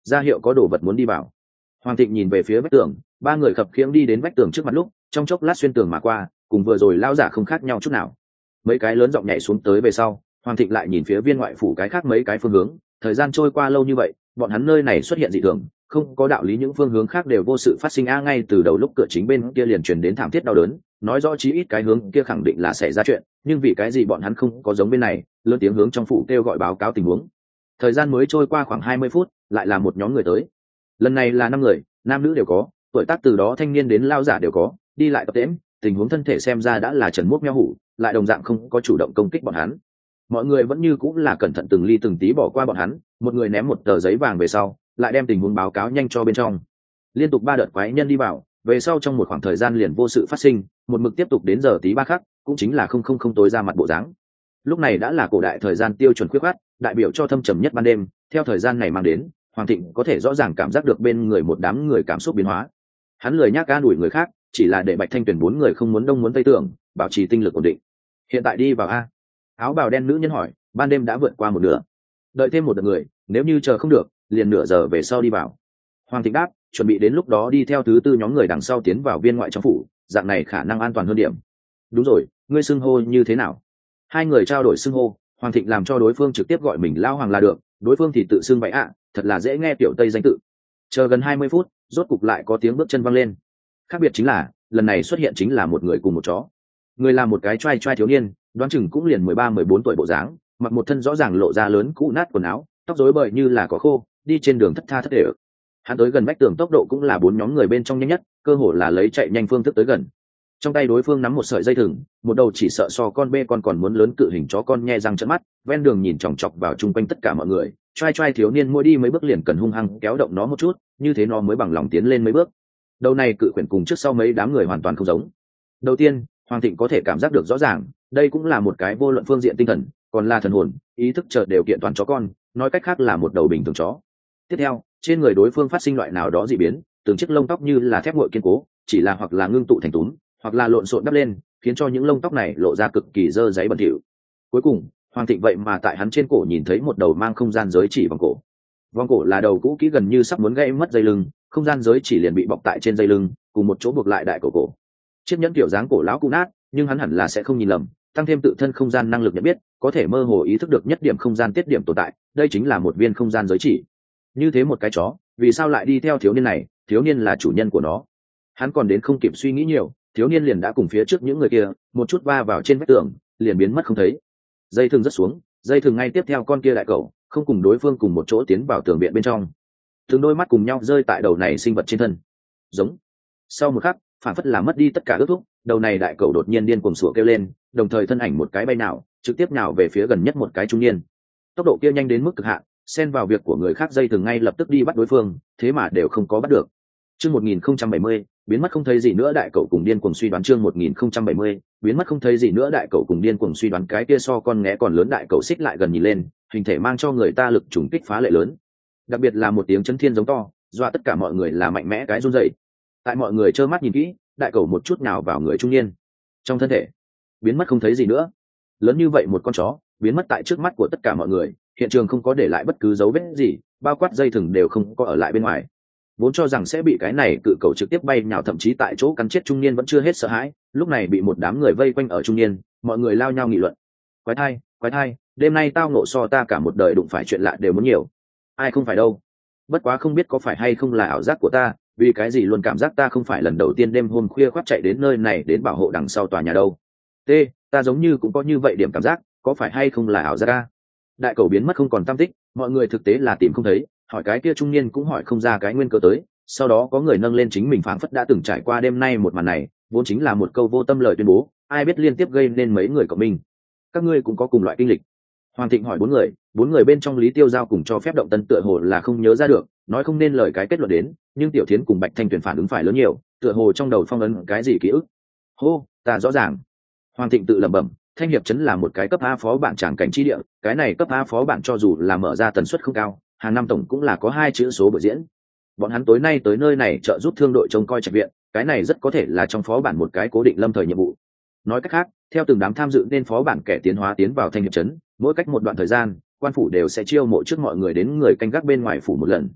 ra hiệu có đồ vật muốn đi vào. Hoàng Thịnh nhìn về phía vách tường, ba người khập khiễng đi đến vách tường trước mặt lúc, trong chốc lát xuyên tường mà qua, cùng vừa rồi lao giả không khác nhau chút nào. Mấy cái lớn giọng nhảy xuống tới về sau, Hoàng Thịnh lại nhìn phía viên ngoại phủ cái khác mấy cái phương hướng. Thời gian trôi qua lâu như vậy, bọn hắn nơi này xuất hiện dị thường, không có đạo lý những phương hướng khác đều vô sự phát sinh a. Ngay từ đầu lúc cửa chính bên kia liền truyền đến thảm thiết đau đớn, nói rõ chí ít cái hướng kia khẳng định là xảy ra chuyện, nhưng vì cái gì bọn hắn không có giống bên này, lớn tiếng hướng trong phủ kêu gọi báo cáo tình huống. Thời gian mới trôi qua khoảng hai mươi phút, lại là một nhóm người tới. Lần này là năm người, nam nữ đều có, tuổi tác từ đó thanh niên đến lao giả đều có, đi lại tập tễnh, tình huống thân thể xem ra đã là trần mốc meo hủ, lại đồng dạng không có chủ động công kích bọn hắn. Mọi người vẫn như cũng là cẩn thận từng ly từng tí bỏ qua bọn hắn, một người ném một tờ giấy vàng về sau, lại đem tình huống báo cáo nhanh cho bên trong. Liên tục ba đợt quái nhân đi vào, về sau trong một khoảng thời gian liền vô sự phát sinh, một mực tiếp tục đến giờ tí ba khắc, cũng chính là không không không tối ra mặt bộ dáng. Lúc này đã là cổ đại thời gian tiêu chuẩn khuyết khát, đại biểu cho thâm trầm nhất ban đêm. Theo thời gian này mang đến, Hoàng Thịnh có thể rõ ràng cảm giác được bên người một đám người cảm xúc biến hóa. Hắn lười nhác an ủi người khác, chỉ là để Bạch Thanh Tuyền bốn người không muốn đông muốn tây tưởng, bảo trì tinh lực ổn định. Hiện tại đi vào a. Áo bào đen nữ nhân hỏi, ban đêm đã vượt qua một nửa, đợi thêm một đợt người, nếu như chờ không được, liền nửa giờ về sau đi vào. Hoàng Thịnh đáp, chuẩn bị đến lúc đó đi theo thứ tư nhóm người đằng sau tiến vào viên ngoại trong phủ, dạng này khả năng an toàn hơn điểm. Đúng rồi, ngươi xưng hô như thế nào? Hai người trao đổi xưng hô, Hoàng Thịnh làm cho đối phương trực tiếp gọi mình Lao Hoàng là được, đối phương thì tự xưng vậy ạ, thật là dễ nghe tiểu tây danh tự. Chờ gần hai mươi phút, rốt cục lại có tiếng bước chân văng lên. Khác biệt chính là, lần này xuất hiện chính là một người cùng một chó. Người là một cái trai trai thiếu niên, đoán chừng cũng liền mười ba mười bốn tuổi bộ dáng, mặc một thân rõ ràng lộ ra lớn cũ nát quần áo, tóc rối bời như là có khô, đi trên đường thất tha thất để. Hắn tới gần vách tường tốc độ cũng là bốn nhóm người bên trong nhanh nhất, cơ hồ là lấy chạy nhanh phương thức tới gần. Trong tay đối phương nắm một sợi dây thừng, một đầu chỉ sợ so con bê con còn muốn lớn cự hình chó con nhe răng trợn mắt, ven đường nhìn chòng chọc vào chung quanh tất cả mọi người, trai trai thiếu niên mỗi đi mấy bước liền cần hung hăng kéo động nó một chút, như thế nó mới bằng lòng tiến lên mấy bước. Đầu này cự quyển cùng trước sau mấy đám người hoàn toàn không giống. Đầu tiên, Hoàng Thịnh có thể cảm giác được rõ ràng, đây cũng là một cái vô luận phương diện tinh thần, còn là thần hồn, ý thức chợt đều kiện toàn chó con, nói cách khác là một đầu bình thường chó. Tiếp theo, trên người đối phương phát sinh loại nào đó dị biến, từng chiếc lông tóc như là thép nguội kiên cố, chỉ là hoặc là ngưng tụ thành túm, hoặc là lộn xộn đắp lên, khiến cho những lông tóc này lộ ra cực kỳ dơ dáy bẩn thỉu. Cuối cùng, Hoàng Thịnh vậy mà tại hắn trên cổ nhìn thấy một đầu mang không gian giới chỉ vòng cổ. Vòng cổ là đầu cũ kỹ gần như sắp muốn gãy mất dây lưng, không gian giới chỉ liền bị bọc tại trên dây lưng, cùng một chỗ buộc lại đại cổ cổ. Chiếc nhẫn kiểu dáng cổ lão cũ nát, nhưng hắn hẳn là sẽ không nhìn lầm, tăng thêm tự thân không gian năng lực nhận biết, có thể mơ hồ ý thức được nhất điểm không gian tiết điểm tồn tại, đây chính là một viên không gian giới chỉ. Như thế một cái chó, vì sao lại đi theo thiếu niên này? Thiếu niên là chủ nhân của nó. Hắn còn đến không kịp suy nghĩ nhiều, thiếu niên liền đã cùng phía trước những người kia một chút va vào trên vách tường, liền biến mất không thấy. Dây thừng rất xuống, dây thừng ngay tiếp theo con kia đại cẩu không cùng đối phương cùng một chỗ tiến vào tường viện bên trong, từng đôi mắt cùng nhau rơi tại đầu này sinh vật trên thân. Giống. Sau một khắc, phản phất là mất đi tất cả ước thúc, đầu này đại cẩu đột nhiên điên cuồng sủa kêu lên, đồng thời thân ảnh một cái bay nào trực tiếp nào về phía gần nhất một cái trung niên. Tốc độ kia nhanh đến mức cực hạn, xen vào việc của người khác dây thừng ngay lập tức đi bắt đối phương, thế mà đều không có bắt được. Chương một nghìn không trăm bảy mươi, biến mất không thấy gì nữa đại cẩu cùng điên cuồng suy đoán chương một nghìn không trăm bảy mươi, biến mất không thấy gì nữa đại cẩu cùng điên cuồng suy đoán cái kia so con nghé còn lớn đại cẩu xích lại gần nhìn lên, hình thể mang cho người ta lực trùng kích phá lệ lớn. Đặc biệt là một tiếng chấn thiên giống to, dọa tất cả mọi người là mạnh mẽ cái run rẩy. Tại mọi người trơ mắt nhìn kỹ, đại cẩu một chút nào vào người trung niên. Trong thân thể, biến mất không thấy gì nữa. Lớn như vậy một con chó, biến mất tại trước mắt của tất cả mọi người, hiện trường không có để lại bất cứ dấu vết gì, bao quát dây thừng đều không có ở lại bên ngoài. Vốn cho rằng sẽ bị cái này cự cầu trực tiếp bay nhào thậm chí tại chỗ cắn chết trung niên vẫn chưa hết sợ hãi, lúc này bị một đám người vây quanh ở trung niên, mọi người lao nhau nghị luận. Quái thai, quái thai, đêm nay tao nộ so ta cả một đời đụng phải chuyện lạ đều muốn nhiều. Ai không phải đâu. Bất quá không biết có phải hay không là ảo giác của ta, vì cái gì luôn cảm giác ta không phải lần đầu tiên đêm hôm khuya khoắt chạy đến nơi này đến bảo hộ đằng sau tòa nhà đâu. T, ta giống như cũng có như vậy điểm cảm giác, có phải hay không là ảo giác ta? Đại cầu biến mất không còn tăm tích, mọi người thực tế là tìm không thấy, hỏi cái kia trung niên cũng hỏi không ra cái nguyên cớ tới. Sau đó có người nâng lên chính mình phảng phất đã từng trải qua đêm nay một màn này, vốn chính là một câu vô tâm lời tuyên bố, ai biết liên tiếp gây nên mấy người cộng minh. Các ngươi cũng có cùng loại kinh lịch. Hoàng Thịnh hỏi bốn người, bốn người bên trong Lý Tiêu Giao cùng cho phép Động Tân tựa hồ là không nhớ ra được, nói không nên lời cái kết luận đến, nhưng Tiểu Thiến cùng Bạch Thanh Tuyền phản ứng phải lớn nhiều, tựa hồ trong đầu phong ấn cái gì ký ức. Hô, ta rõ ràng. Hoàng Thịnh tự lẩm bẩm, Thanh Hiệp trấn là một cái cấp A phó bản tràng cảnh chi địa, cái này cấp A phó bản cho dù là mở ra tần suất không cao, hàng năm tổng cũng là có hai chữ số buổi diễn. Bọn hắn tối nay tới nơi này trợ giúp thương đội trông coi trạch viện, cái này rất có thể là trong phó bản một cái cố định lâm thời nhiệm vụ. Nói cách khác, theo từng đám tham dự nên phó bản kẻ tiến hóa tiến vào Thanh Hiệp trấn, mỗi cách một đoạn thời gian, quan phủ đều sẽ chiêu mộ trước mọi người đến người canh gác bên ngoài phủ một lần.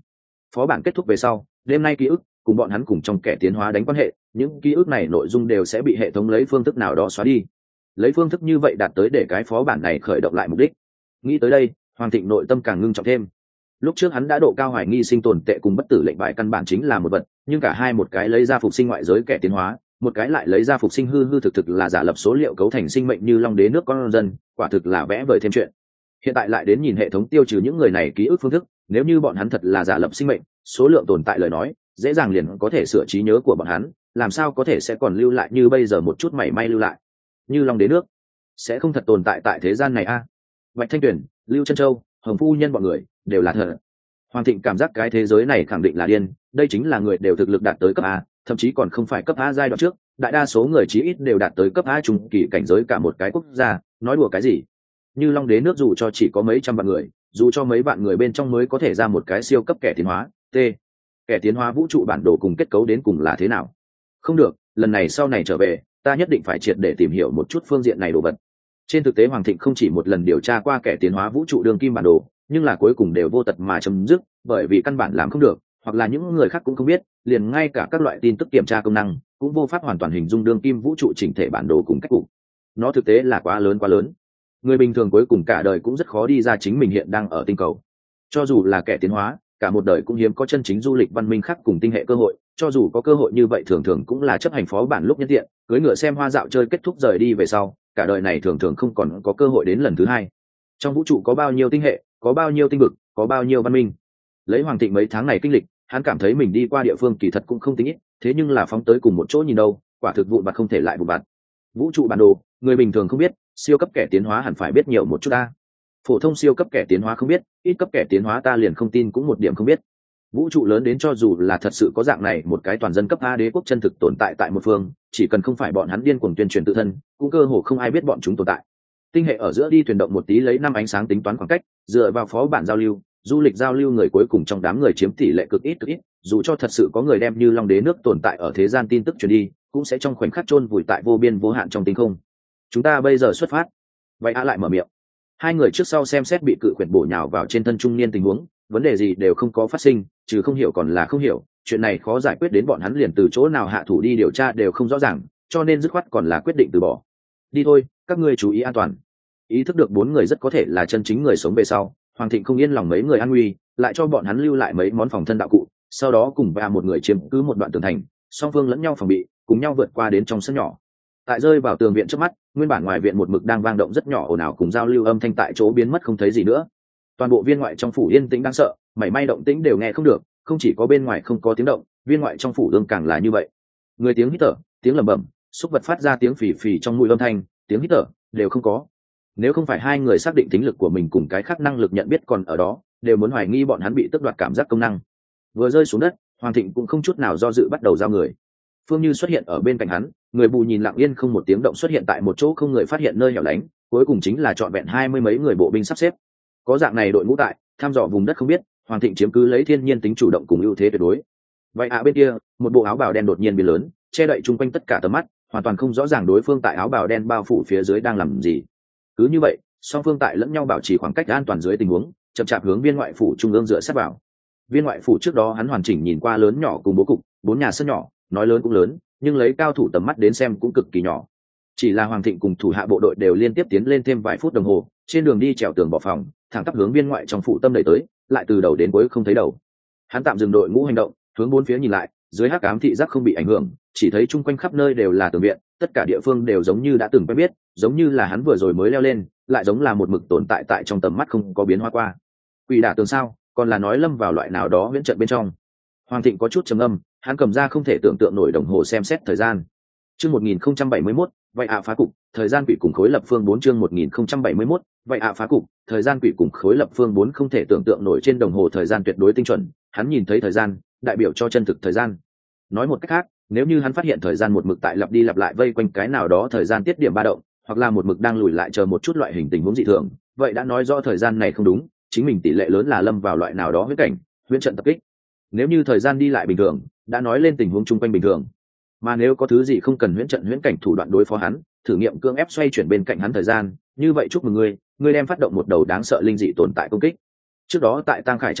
Phó bản kết thúc về sau, đêm nay ký ức cùng bọn hắn cùng trong kẻ tiến hóa đánh quan hệ, những ký ức này nội dung đều sẽ bị hệ thống lấy phương thức nào đó xóa đi. Lấy phương thức như vậy đạt tới để cái phó bản này khởi động lại mục đích. Nghĩ tới đây, Hoàng Thịnh nội tâm càng ngưng trọng thêm. Lúc trước hắn đã độ cao hoài nghi sinh tồn tệ cùng bất tử lệnh bài căn bản chính là một vật, nhưng cả hai một cái lấy ra phục sinh ngoại giới kẻ tiến hóa, một cái lại lấy ra phục sinh hư hư thực thực là giả lập số liệu cấu thành sinh mệnh như long đế nước con dân, quả thực là vẽ vời thêm chuyện. Hiện tại lại đến nhìn hệ thống tiêu trừ những người này ký ức phương thức, nếu như bọn hắn thật là giả lập sinh mệnh, số lượng tồn tại lời nói, dễ dàng liền có thể sửa trí nhớ của bọn hắn, làm sao có thể sẽ còn lưu lại như bây giờ một chút mảy may lưu lại. Như long đế nước sẽ không thật tồn tại tại thế gian này a. À? Bạch Thanh Tuyền, Lưu Chân Châu, Hồng Phu Nhân bọn người đều là thật. Hoàng Thịnh cảm giác cái thế giới này khẳng định là điên, đây chính là người đều thực lực đạt tới cấp A, thậm chí còn không phải cấp A giai đoạn trước, đại đa số người chí ít đều đạt tới cấp A trung kỳ cảnh giới cả một cái quốc gia, nói đùa cái gì? Như long đế nước dù cho chỉ có mấy trăm vạn người, dù cho mấy vạn người bên trong mới có thể ra một cái siêu cấp kẻ tiến hóa, T. Kẻ tiến hóa vũ trụ bản đồ cùng kết cấu đến cùng là thế nào? Không được, lần này sau này trở về, ta nhất định phải triệt để tìm hiểu một chút phương diện này đồ vật. Trên thực tế Hoàng Thịnh không chỉ một lần điều tra qua kẻ tiến hóa vũ trụ đường kim bản đồ, nhưng là cuối cùng đều vô tật mà chấm dứt, bởi vì căn bản làm không được, hoặc là những người khác cũng không biết, liền ngay cả các loại tin tức kiểm tra công năng cũng vô pháp hoàn toàn hình dung đường kim vũ trụ chỉnh thể bản đồ cùng cách cục. Nó thực tế là quá lớn quá lớn. Người bình thường cuối cùng cả đời cũng rất khó đi ra chính mình hiện đang ở tinh cầu. Cho dù là kẻ tiến hóa, cả một đời cũng hiếm có chân chính du lịch văn minh khác cùng tinh hệ cơ hội, cho dù có cơ hội như vậy thường thường cũng là chấp hành phó bản lúc nhân tiện, cưỡi ngựa xem hoa dạo chơi kết thúc rời đi về sau, cả đời này thường thường không còn có cơ hội đến lần thứ hai. Trong vũ trụ có bao nhiêu tinh hệ, có bao nhiêu tinh vực, có bao nhiêu văn minh. Lấy Hoàng Thịnh mấy tháng này kinh lịch, hắn cảm thấy mình đi qua địa phương kỳ thật cũng không tính ít, thế nhưng là phóng tới cùng một chỗ nhìn đâu, quả thực vụn vặt không thể lại vụn vặt. Vũ trụ bản đồ, người bình thường không biết, siêu cấp kẻ tiến hóa hẳn phải biết nhiều một chút ta. Phổ thông siêu cấp kẻ tiến hóa không biết, ít cấp kẻ tiến hóa ta liền không tin cũng một điểm không biết. Vũ trụ lớn đến cho dù là thật sự có dạng này một cái toàn dân cấp A đế quốc chân thực tồn tại tại một phương, chỉ cần không phải bọn hắn điên cuồng tuyên truyền tự thân, cũng cơ hồ không ai biết bọn chúng tồn tại. Tinh hệ ở giữa đi thuyền động một tí lấy năm ánh sáng tính toán khoảng cách, dựa vào phó bản giao lưu, du lịch giao lưu người cuối cùng trong đám người chiếm tỷ lệ cực ít cực ít, dù cho thật sự có người đem như long đế nước tồn tại ở thế gian tin tức truyền đi, cũng sẽ trong khoảnh khắc chôn vùi tại vô biên vô hạn trong tinh không. Chúng ta bây giờ xuất phát. Vậy a lại mở miệng. Hai người trước sau xem xét bị cự quyển bổ nhào vào trên thân trung niên tình huống, vấn đề gì đều không có phát sinh, trừ không hiểu còn là không hiểu, chuyện này khó giải quyết đến bọn hắn liền từ chỗ nào hạ thủ đi điều tra đều không rõ ràng, cho nên dứt khoát còn là quyết định từ bỏ. Đi thôi, các ngươi chú ý an toàn. Ý thức được bốn người rất có thể là chân chính người sống về sau, Hoàng Thịnh không yên lòng mấy người an nguy, lại cho bọn hắn lưu lại mấy món phòng thân đạo cụ, sau đó cùng ba một người chiếm cứ một đoạn tường thành, song phương lẫn nhau phòng bị, cùng nhau vượt qua đến trong sân nhỏ. Tại rơi vào tường viện trước mắt, nguyên bản ngoài viện một mực đang vang động rất nhỏ ồn ào cùng giao lưu âm thanh tại chỗ biến mất không thấy gì nữa. Toàn bộ viên ngoại trong phủ yên tĩnh đáng sợ, mảy may động tĩnh đều nghe không được, không chỉ có bên ngoài không có tiếng động, viên ngoại trong phủ đương càng là như vậy. Người tiếng hít thở, tiếng lẩm bẩm, xúc vật phát ra tiếng phì phì trong mũi âm thanh, tiếng hít thở đều không có. Nếu không phải hai người xác định tính lực của mình cùng cái khác năng lực nhận biết còn ở đó, đều muốn hoài nghi bọn hắn bị tước đoạt cảm giác công năng. Vừa rơi xuống đất, Hoàng Thịnh cũng không chút nào do dự bắt đầu giao người. Phương Như xuất hiện ở bên cạnh hắn, người bù nhìn lặng yên không một tiếng động xuất hiện tại một chỗ không người phát hiện nơi hẻo lánh, cuối cùng chính là trọn vẹn hai mươi mấy người bộ binh sắp xếp. Có dạng này đội ngũ tại, tham dò vùng đất không biết, Hoàng Thịnh chiếm cứ lấy thiên nhiên tính chủ động cùng ưu thế tuyệt đối. Vậy ạ à bên kia, một bộ áo bào đen đột nhiên biến lớn, che đậy chung quanh tất cả tầm mắt, hoàn toàn không rõ ràng đối phương tại áo bào đen bao phủ phía dưới đang làm gì. Cứ như vậy, song phương tại lẫn nhau bảo trì khoảng cách an toàn dưới tình huống, chậm chạp hướng viên ngoại phủ trung ương dựa sát vào. Viên ngoại phủ trước đó hắn hoàn chỉnh nhìn qua lớn nhỏ cùng bố cục, bốn nhà sân nhỏ, nói lớn cũng lớn, nhưng lấy cao thủ tầm mắt đến xem cũng cực kỳ nhỏ. Chỉ là Hoàng Thịnh cùng thủ hạ bộ đội đều liên tiếp tiến lên thêm vài phút đồng hồ, trên đường đi trèo tường bỏ phòng, thẳng tắp hướng viên ngoại trong phủ tâm đẩy tới, lại từ đầu đến cuối không thấy đầu. Hắn tạm dừng đội ngũ hành động, hướng bốn phía nhìn lại, dưới hắc ám thị giác không bị ảnh hưởng, chỉ thấy chung quanh khắp nơi đều là tường viện, tất cả địa phương đều giống như đã từng quen biết, giống như là hắn vừa rồi mới leo lên, lại giống là một mực tồn tại tại trong tầm mắt không có biến hóa qua. Quỷ đả tường sao, còn là nói lâm vào loại nào đó huyễn trận bên trong. Hoàng Thịnh có chút trầm âm, hắn cầm ra không thể tưởng tượng nổi đồng hồ xem xét thời gian. Chương một nghìn không trăm bảy mươi mốt, vậy ạ phá cục, thời gian quỷ cùng khối lập phương bốn chương một nghìn không trăm bảy mươi mốt, vậy ạ phá cục, thời gian quỷ cùng khối lập phương bốn không thể tưởng tượng nổi trên đồng hồ thời gian tuyệt đối tinh chuẩn, hắn nhìn thấy thời gian, đại biểu cho chân thực thời gian. Nói một cách khác, nếu như hắn phát hiện thời gian một mực tại lặp đi lặp lại vây quanh cái nào đó thời gian tiết điểm ba động, hoặc là một mực đang lùi lại chờ một chút loại hình tình huống dị thường, vậy đã nói rõ thời gian này không đúng, chính mình tỷ lệ lớn là lâm vào loại nào đó huyễn cảnh, huyễn trận tập kích. Nếu như thời gian đi lại bình thường, đã nói lên tình huống chung quanh bình thường. Mà nếu có thứ gì không cần huyễn trận huyễn cảnh thủ đoạn đối phó hắn, thử nghiệm cưỡng ép xoay chuyển bên cạnh hắn thời gian, như vậy chúc mừng ngươi, ngươi đem phát động một đầu đáng sợ linh dị tồn tại công kích. Trước đó tại Tang Khải trang viên,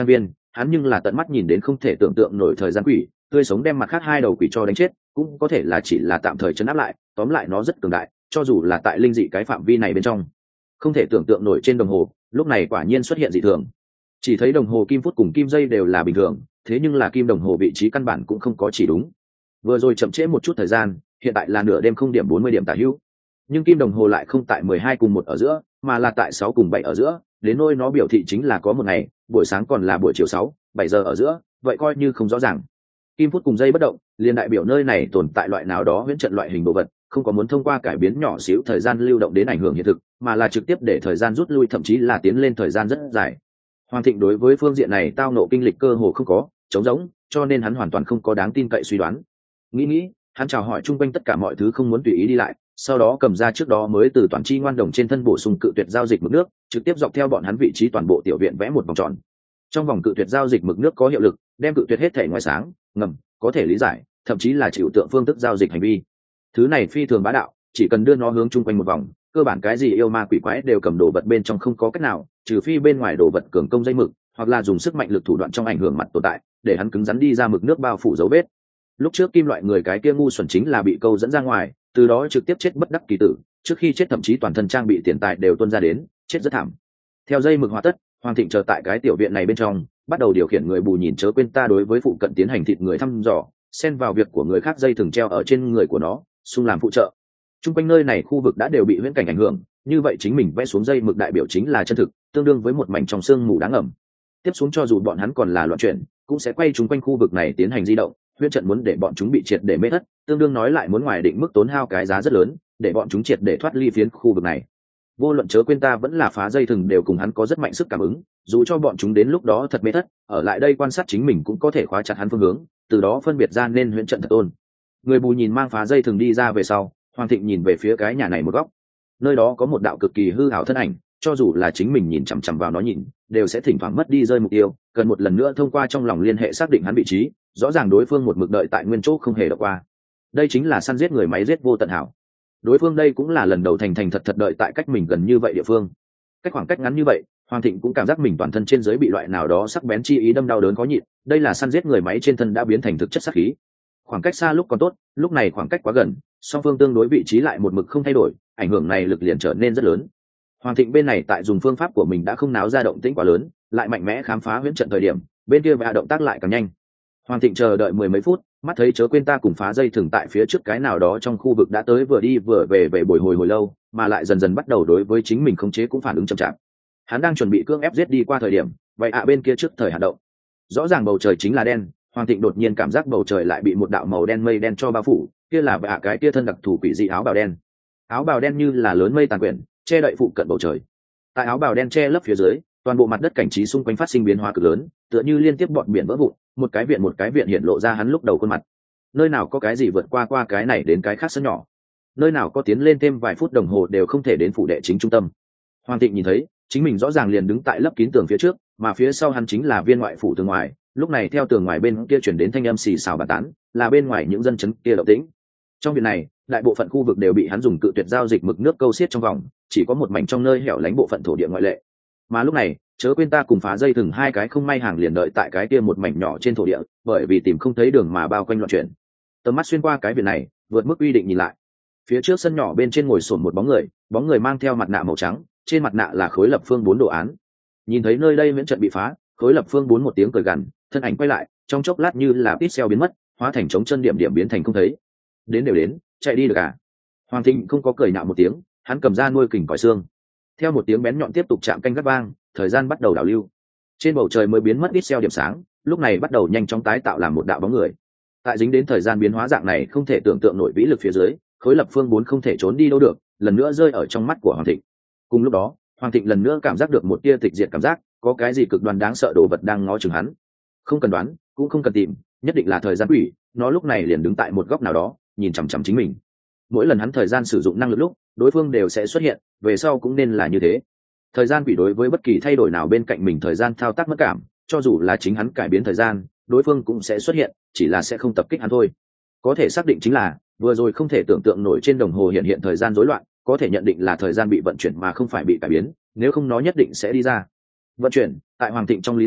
hắn nhưng là tận mắt nhìn đến không thể tưởng tượng nổi thời gian quỷ tươi sống đem mặt khác hai đầu quỷ cho đánh chết, cũng có thể là chỉ là tạm thời chấn áp lại, tóm lại nó rất cường đại, cho dù là tại linh dị cái phạm vi này bên trong. Không thể tưởng tượng nổi trên đồng hồ lúc này quả nhiên xuất hiện dị thường. Chỉ thấy đồng hồ kim phút cùng kim giây đều là bình thường, thế nhưng là kim đồng hồ vị trí căn bản cũng không có chỉ đúng. Vừa rồi chậm trễ một chút thời gian, hiện tại là nửa đêm không điểm bốn mươi điểm tả hữu, nhưng kim đồng hồ lại không tại mười hai cùng một ở giữa, mà là tại sáu cùng bảy ở giữa, đến nỗi nó biểu thị chính là có một ngày, buổi sáng còn là buổi chiều sáu, bảy giờ ở giữa, vậy coi như không rõ ràng. Kim phút cùng giây bất động, liền đại biểu nơi này tồn tại loại nào đó huyễn trận loại hình đồ vật, không có muốn thông qua cải biến nhỏ xíu thời gian lưu động đến ảnh hưởng hiện thực, mà là trực tiếp để thời gian rút lui, thậm chí là tiến lên thời gian rất dài. Hoàng Thịnh đối với phương diện này tao nộ kinh lịch cơ hồ không có, trống rỗng, cho nên hắn hoàn toàn không có đáng tin cậy suy đoán. Nghĩ nghĩ, hắn chào hỏi chung quanh tất cả mọi thứ không muốn tùy ý đi lại, sau đó cầm ra trước đó mới từ toàn chi ngoan đồng trên thân bổ sung cự tuyệt giao dịch mực nước, trực tiếp dọc theo bọn hắn vị trí toàn bộ tiểu viện vẽ một vòng tròn. Trong vòng cự tuyệt giao dịch mực nước có hiệu lực, đem cự tuyệt hết thể ngoài sáng, ngầm, có thể lý giải, thậm chí là chịu tượng phương thức giao dịch hành vi. Thứ này phi thường bá đạo, chỉ cần đưa nó hướng chung quanh một vòng, cơ bản cái gì yêu ma quỷ quái đều cầm đồ vật bên trong không có cách nào, trừ phi bên ngoài đồ vật cường công dây mực, hoặc là dùng sức mạnh lực thủ đoạn trong ảnh hưởng mặt tồn tại, để hắn cứng rắn đi ra mực nước bao phủ dấu vết. Lúc trước kim loại người cái kia ngu xuẩn chính là bị câu dẫn ra ngoài, từ đó trực tiếp chết bất đắc kỳ tử, trước khi chết thậm chí toàn thân trang bị tiền tài đều tuôn ra đến, chết rất thảm. Theo dây mực hóa tất, Hoàng Thịnh chờ tại cái tiểu viện này bên trong, bắt đầu điều khiển người bù nhìn chớ quên ta đối với phụ cận tiến hành thịt người thăm dò, xen vào việc của người khác dây thừng treo ở trên người của nó, xung làm phụ trợ. Trung quanh nơi này khu vực đã đều bị huyễn cảnh ảnh hưởng, như vậy chính mình vẽ xuống dây mực đại biểu chính là chân thực, tương đương với một mảnh trong xương mù đáng ẩm. Tiếp xuống cho dù bọn hắn còn là loạn chuyển, cũng sẽ quay chúng quanh khu vực này tiến hành di động, huyễn trận muốn để bọn chúng bị triệt để mê thất, tương đương nói lại muốn ngoài định mức tốn hao cái giá rất lớn, để bọn chúng triệt để thoát ly phiến khu vực này. Vô luận chớ quên ta vẫn là phá dây thừng đều cùng hắn có rất mạnh sức cảm ứng, dù cho bọn chúng đến lúc đó thật mê thất, ở lại đây quan sát chính mình cũng có thể khóa chặt hắn phương hướng, từ đó phân biệt ra nên huyễn trận thật ôn. Người bù nhìn mang phá dây thừng đi ra về sau, Hoàng Thịnh nhìn về phía cái nhà này một góc, nơi đó có một đạo cực kỳ hư ảo thân ảnh, cho dù là chính mình nhìn chằm chằm vào nó nhìn, đều sẽ thỉnh thoảng mất đi rơi mục tiêu, cần một lần nữa thông qua trong lòng liên hệ xác định hắn vị trí, rõ ràng đối phương một mực đợi tại nguyên chỗ không hề động qua. Đây chính là săn giết người máy giết vô tận hảo. Đối phương đây cũng là lần đầu thành thành thật thật đợi tại cách mình gần như vậy địa phương. Cách khoảng cách ngắn như vậy, Hoàng Thịnh cũng cảm giác mình toàn thân trên dưới bị loại nào đó sắc bén chi ý đâm đau đớn khó nhịn, đây là săn giết người máy trên thân đã biến thành thực chất sát khí. Khoảng cách xa lúc còn tốt, lúc này khoảng cách quá gần, song phương tương đối vị trí lại một mực không thay đổi, ảnh hưởng này lực liền trở nên rất lớn. Hoàng Thịnh bên này tại dùng phương pháp của mình đã không náo ra động tĩnh quá lớn, lại mạnh mẽ khám phá huyễn trận thời điểm, bên kia và động tác lại càng nhanh. Hoàng Thịnh chờ đợi mười mấy phút, mắt thấy chớ quên ta cùng phá dây thừng tại phía trước cái nào đó trong khu vực đã tới vừa đi vừa về về bồi hồi hồi lâu, mà lại dần dần bắt đầu đối với chính mình khống chế cũng phản ứng chậm chạp. Hắn đang chuẩn bị cưỡng ép giết đi qua thời điểm, vậy ạ bên kia trước thời hoạt động. Rõ ràng bầu trời chính là đen, Hoàng Thịnh đột nhiên cảm giác bầu trời lại bị một đạo màu đen mây đen cho bao phủ, kia là vậy ạ cái kia thân đặc thù quỷ dị áo bào đen. Áo bào đen như là lớn mây tàn quyển, che đậy phụ cận bầu trời. Tại áo bào đen che lấp phía dưới, toàn bộ mặt đất cảnh trí xung quanh phát sinh biến hóa cực lớn, tựa như liên tiếp bọn biển vỡ vụn, một cái viện một cái viện hiện lộ ra hắn lúc đầu khuôn mặt. Nơi nào có cái gì vượt qua qua cái này đến cái khác sân nhỏ, nơi nào có tiến lên thêm vài phút đồng hồ đều không thể đến phủ đệ chính trung tâm. Hoàng Thịnh nhìn thấy chính mình rõ ràng liền đứng tại lấp kín tường phía trước, mà phía sau hắn chính là viên ngoại phủ tường ngoài. Lúc này theo tường ngoài bên kia chuyển đến thanh âm xì xào bàn tán, là bên ngoài những dân chấn kia động tĩnh. Trong viện này, đại bộ phận khu vực đều bị hắn dùng cự tuyệt giao dịch mực nước câu xiết trong vòng, chỉ có một mảnh trong nơi hẻo lánh bộ phận thổ địa ngoại lệ. Mà lúc này, chớ quên ta cùng phá dây thừng hai cái không may hàng liền đợi tại cái kia một mảnh nhỏ trên thổ địa, bởi vì tìm không thấy đường mà bao quanh loạn chuyển. Tầm mắt xuyên qua cái viện này, vượt mức uy định nhìn lại. Phía trước sân nhỏ bên trên ngồi xổm một bóng người, bóng người mang theo mặt nạ màu trắng, trên mặt nạ là khối lập phương bốn đồ án. Nhìn thấy nơi đây miễn trận bị phá, khối lập phương bốn một tiếng cười gằn, thân ảnh quay lại, trong chốc lát như là pixel biến mất, hóa thành trống chân điểm điểm biến thành không thấy. Đến đều đến, chạy đi được à? Hoàng Thịnh không có cười nhạo một tiếng, hắn cầm ra nuôi kình còi xương. Theo một tiếng bén nhọn tiếp tục chạm canh gắt vang, thời gian bắt đầu đảo lưu. Trên bầu trời mới biến mất ít xeo điểm sáng, lúc này bắt đầu nhanh chóng tái tạo làm một đạo bóng người. Tại dính đến thời gian biến hóa dạng này không thể tưởng tượng nổi vĩ lực phía dưới, khối lập phương bốn không thể trốn đi đâu được, lần nữa rơi ở trong mắt của Hoàng Thịnh. Cùng lúc đó, Hoàng Thịnh lần nữa cảm giác được một tia tịch diệt cảm giác, có cái gì cực đoan đáng sợ đồ vật đang ngó chừng hắn. Không cần đoán, cũng không cần tìm, nhất định là thời gian quỷ, nó lúc này liền đứng tại một góc nào đó, nhìn chằm chằm chính mình. Mỗi lần hắn thời gian sử dụng năng lực lúc, đối phương đều sẽ xuất hiện, về sau cũng nên là như thế. Thời gian quỷ đối với bất kỳ thay đổi nào bên cạnh mình thời gian thao tác mất cảm, cho dù là chính hắn cải biến thời gian, đối phương cũng sẽ xuất hiện, chỉ là sẽ không tập kích hắn thôi. Có thể xác định chính là, vừa rồi không thể tưởng tượng nổi trên đồng hồ hiện hiện thời gian rối loạn, có thể nhận định là thời gian bị vận chuyển mà không phải bị cải biến, nếu không nó nhất định sẽ đi ra. Vận chuyển, tại Hoàng Thịnh trong lý giải,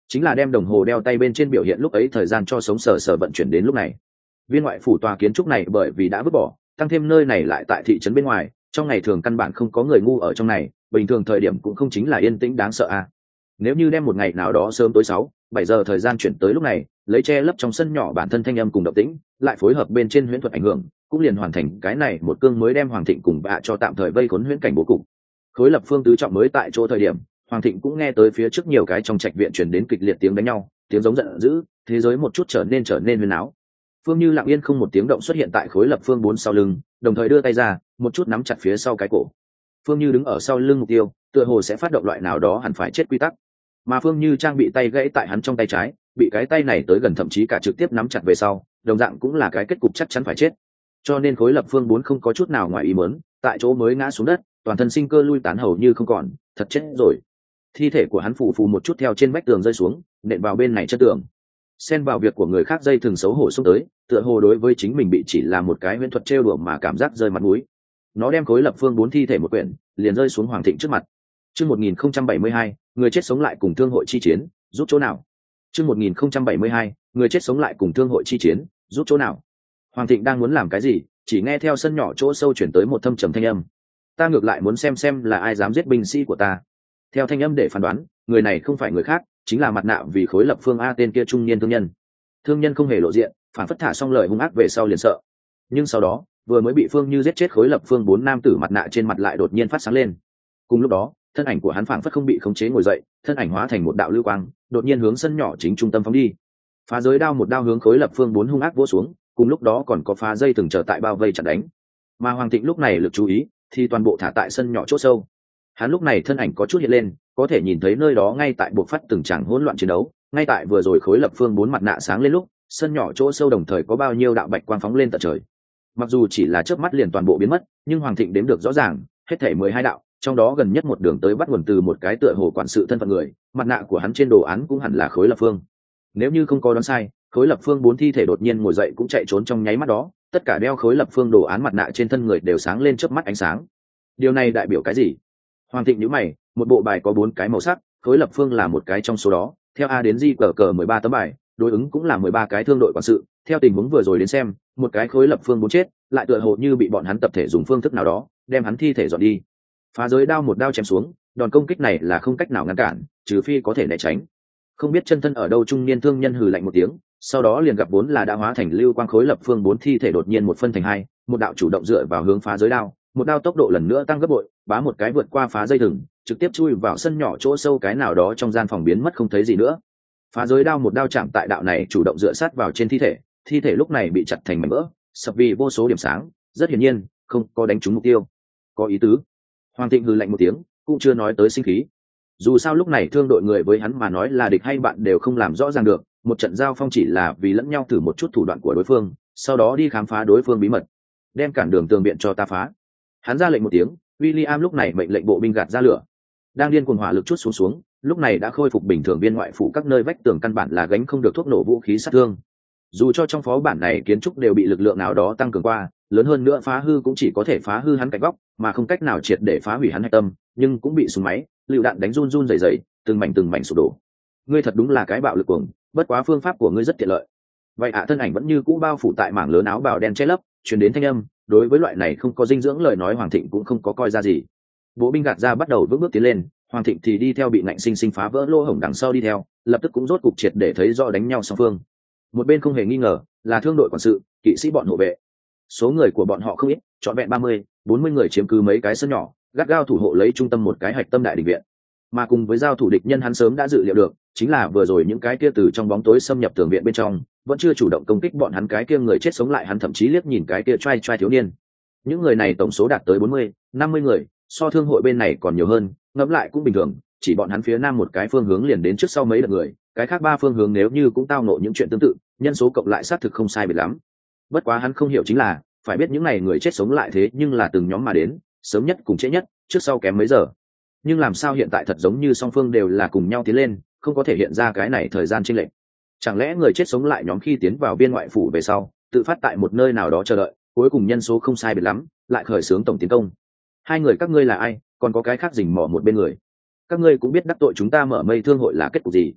chính là đem đồng hồ đeo tay bên trên biểu hiện lúc ấy thời gian cho sống sờ sờ vận chuyển đến lúc này. Viên ngoại phủ tòa kiến trúc này bởi vì đã vứt bỏ, tăng thêm nơi này lại tại thị trấn bên ngoài, trong ngày thường căn bản không có người ngu ở trong này, bình thường thời điểm cũng không chính là yên tĩnh đáng sợ à. Nếu như đem một ngày nào đó sớm tối sáu bảy giờ thời gian chuyển tới lúc này, lấy che lấp trong sân nhỏ bản thân thanh âm cùng động tĩnh, lại phối hợp bên trên huyễn thuật ảnh hưởng, cũng liền hoàn thành cái này một cương mới đem Hoàng Thịnh cùng bạ cho tạm thời vây khốn huyễn cảnh bố cục. Khối lập phương tứ trọng mới tại chỗ thời điểm, Hoàng Thịnh cũng nghe tới phía trước nhiều cái trong trạch viện truyền đến kịch liệt tiếng đánh nhau, tiếng giống giận dữ, thế giới một chút trở nên trở nên huyên áo. Phương Như lặng yên không một tiếng động xuất hiện tại khối lập phương bốn sau lưng, đồng thời đưa tay ra, một chút nắm chặt phía sau cái cổ. Phương Như đứng ở sau lưng mục tiêu, tựa hồ sẽ phát động loại nào đó hẳn phải chết quy tắc. Mà Phương Như trang bị tay gãy tại hắn trong tay trái, bị cái tay này tới gần thậm chí cả trực tiếp nắm chặt về sau, đồng dạng cũng là cái kết cục chắc chắn phải chết. Cho nên khối lập phương bốn không có chút nào ngoài ý muốn, tại chỗ mới ngã xuống đất, toàn thân sinh cơ lui tán hầu như không còn, thật chết rồi. Thi thể của hắn phù phù một chút theo trên vách tường rơi xuống, nện vào bên này chất tường. Xen vào việc của người khác dây thường xấu hổ xông tới, tựa hồ đối với chính mình bị chỉ là một cái huyễn thuật trêu đùa mà cảm giác rơi mặt mũi. Nó đem khối lập phương bốn thi thể một quyển, liền rơi xuống Hoàng Thịnh trước mặt. Chương một nghìn không trăm bảy mươi hai, người chết sống lại cùng thương hội chi chiến, giúp chỗ nào? Chương một nghìn không trăm bảy mươi hai, người chết sống lại cùng thương hội chi chiến, giúp chỗ nào? Hoàng Thịnh đang muốn làm cái gì, chỉ nghe theo sân nhỏ chỗ sâu chuyển tới một thâm trầm thanh âm. Ta ngược lại muốn xem xem là ai dám giết binh sĩ của ta. Theo thanh âm để phán đoán, người này không phải người khác, chính là mặt nạ vì khối lập phương a tên kia trung niên thương nhân. Thương nhân không hề lộ diện, phản phất thả xong lời hung ác về sau liền sợ. Nhưng sau đó, vừa mới bị Phương Như giết chết khối lập phương bốn nam tử mặt nạ trên mặt lại đột nhiên phát sáng lên. Cùng lúc đó, thân ảnh của hắn phảng phất không bị khống chế ngồi dậy, thân ảnh hóa thành một đạo lưu quang, đột nhiên hướng sân nhỏ chính trung tâm phóng đi. Phá giới đao một đao hướng khối lập phương bốn hung ác vỗ xuống, cùng lúc đó còn có phá dây từng chờ tại bao vây chặn đánh. Mà Hoàng Thịnh lúc này lực chú ý thì toàn bộ thả tại sân nhỏ chỗ sâu. Hắn lúc này thân ảnh có chút hiện lên, có thể nhìn thấy nơi đó ngay tại buộc phát từng tràng hỗn loạn chiến đấu, ngay tại vừa rồi khối lập phương bốn mặt nạ sáng lên lúc, sân nhỏ chỗ sâu đồng thời có bao nhiêu đạo bạch quang phóng lên tận trời. Mặc dù chỉ là chớp mắt liền toàn bộ biến mất, nhưng Hoàng Thịnh đếm được rõ ràng, hết thảy mười hai đạo, trong đó gần nhất một đường tới bắt nguồn từ một cái tựa hồ quản sự thân phận người, mặt nạ của hắn trên đồ án cũng hẳn là khối lập phương. Nếu như không có đoán sai, khối lập phương bốn thi thể đột nhiên ngồi dậy cũng chạy trốn trong nháy mắt đó, tất cả đeo khối lập phương đồ án mặt nạ trên thân người đều sáng lên chớp mắt ánh sáng. Điều này đại biểu cái gì? Hoàng Thịnh nhíu mày, một bộ bài có bốn cái màu sắc, khối lập phương là một cái trong số đó, theo A đến G cờ cờ mười ba tấm bài, đối ứng cũng là mười ba cái thương đội quản sự, theo tình huống vừa rồi đến xem, một cái khối lập phương bốn chết, lại tựa hồ như bị bọn hắn tập thể dùng phương thức nào đó, đem hắn thi thể dọn đi. Phá giới đao một đao chém xuống, đòn công kích này là không cách nào ngăn cản, trừ phi có thể né tránh. Không biết chân thân ở đâu trung niên thương nhân hừ lạnh một tiếng, sau đó liền gặp vốn là đã hóa thành lưu quang khối lập phương bốn thi thể đột nhiên một phân thành hai, một đạo chủ động dựa vào hướng phá giới đao, một đao tốc độ lần nữa tăng gấp bội, bá một cái vượt qua phá dây thừng, trực tiếp chui vào sân nhỏ chỗ sâu cái nào đó trong gian phòng biến mất không thấy gì nữa. Phá giới đao một đao chạm tại đạo này chủ động dựa sát vào trên thi thể, thi thể lúc này bị chặt thành mảnh vỡ, sập vì vô số điểm sáng, rất hiển nhiên không có đánh trúng mục tiêu. Có ý tứ. Hoàng Thịnh hừ lạnh một tiếng, cũng chưa nói tới sinh khí. Dù sao lúc này thương đội người với hắn mà nói là địch hay bạn đều không làm rõ ràng được, một trận giao phong chỉ là vì lẫn nhau thử một chút thủ đoạn của đối phương, sau đó đi khám phá đối phương bí mật, đem cản đường tường biện cho ta phá. Hắn ra lệnh một tiếng, William lúc này mệnh lệnh bộ binh gạt ra lửa. Đang điên cuồng hỏa lực chút xuống xuống, lúc này đã khôi phục bình thường, biên ngoại phủ các nơi vách tường căn bản là gánh không được thuốc nổ vũ khí sát thương. Dù cho trong phó bản này kiến trúc đều bị lực lượng nào đó tăng cường qua, lớn hơn nữa phá hư cũng chỉ có thể phá hư hắn cạnh góc, mà không cách nào triệt để phá hủy hắn hạch tâm, nhưng cũng bị súng máy, lựu đạn đánh run run rẩy rẩy, từng mảnh từng mảnh sụp đổ. Ngươi thật đúng là cái bạo lực cuồng, bất quá phương pháp của ngươi rất tiện lợi. Vậy ạ, thân ảnh vẫn như cũ bao phủ tại mảng lớn áo bào đen che lấp, truyền đến thanh âm, đối với loại này không có dinh dưỡng lời nói Hoàng Thịnh cũng không có coi ra gì. Bộ binh gạt ra bắt đầu vững bước tiến lên, Hoàng Thịnh thì đi theo bị ngạnh sinh sinh phá vỡ lỗ hổng đằng sau đi theo, lập tức cũng rốt cục triệt để thấy rõ đánh nhau song phương. Một bên không hề nghi ngờ là thương đội quản sự, kỵ sĩ bọn hộ vệ. Số người của bọn họ không ít, trọn vẹn ba mươi, bốn mươi người chiếm cứ mấy cái sân nhỏ, gắt gao thủ hộ lấy trung tâm một cái hạch tâm đại đình viện. Mà cùng với giao thủ địch nhân hắn sớm đã dự liệu được, chính là vừa rồi những cái kia từ trong bóng tối xâm nhập tường viện bên trong, vẫn chưa chủ động công kích bọn hắn cái kia người chết sống lại, hắn thậm chí liếc nhìn cái kia trai trai thiếu niên. Những người này tổng số đạt tới bốn mươi, năm mươi người, so thương hội bên này còn nhiều hơn, ngẫm lại cũng bình thường, chỉ bọn hắn phía nam một cái phương hướng liền đến trước sau mấy đợt người, cái khác ba phương hướng nếu như cũng tao ngộ những chuyện tương tự, nhân số cộng lại xác thực không sai biệt lắm. Bất quá hắn không hiểu chính là, phải biết những này người chết sống lại thế nhưng là từng nhóm mà đến, sớm nhất cùng trễ nhất, trước sau kém mấy giờ. Nhưng làm sao hiện tại thật giống như song phương đều là cùng nhau tiến lên, không có thể hiện ra cái này thời gian chênh lệch. Chẳng lẽ người chết sống lại nhóm khi tiến vào biên ngoại phủ về sau, tự phát tại một nơi nào đó chờ đợi, cuối cùng nhân số không sai biệt lắm, lại khởi xướng tổng tiến công. Hai người các ngươi là ai, còn có cái khác rình mò một bên người. Các ngươi cũng biết đắc tội chúng ta mở mây thương hội là kết cục gì.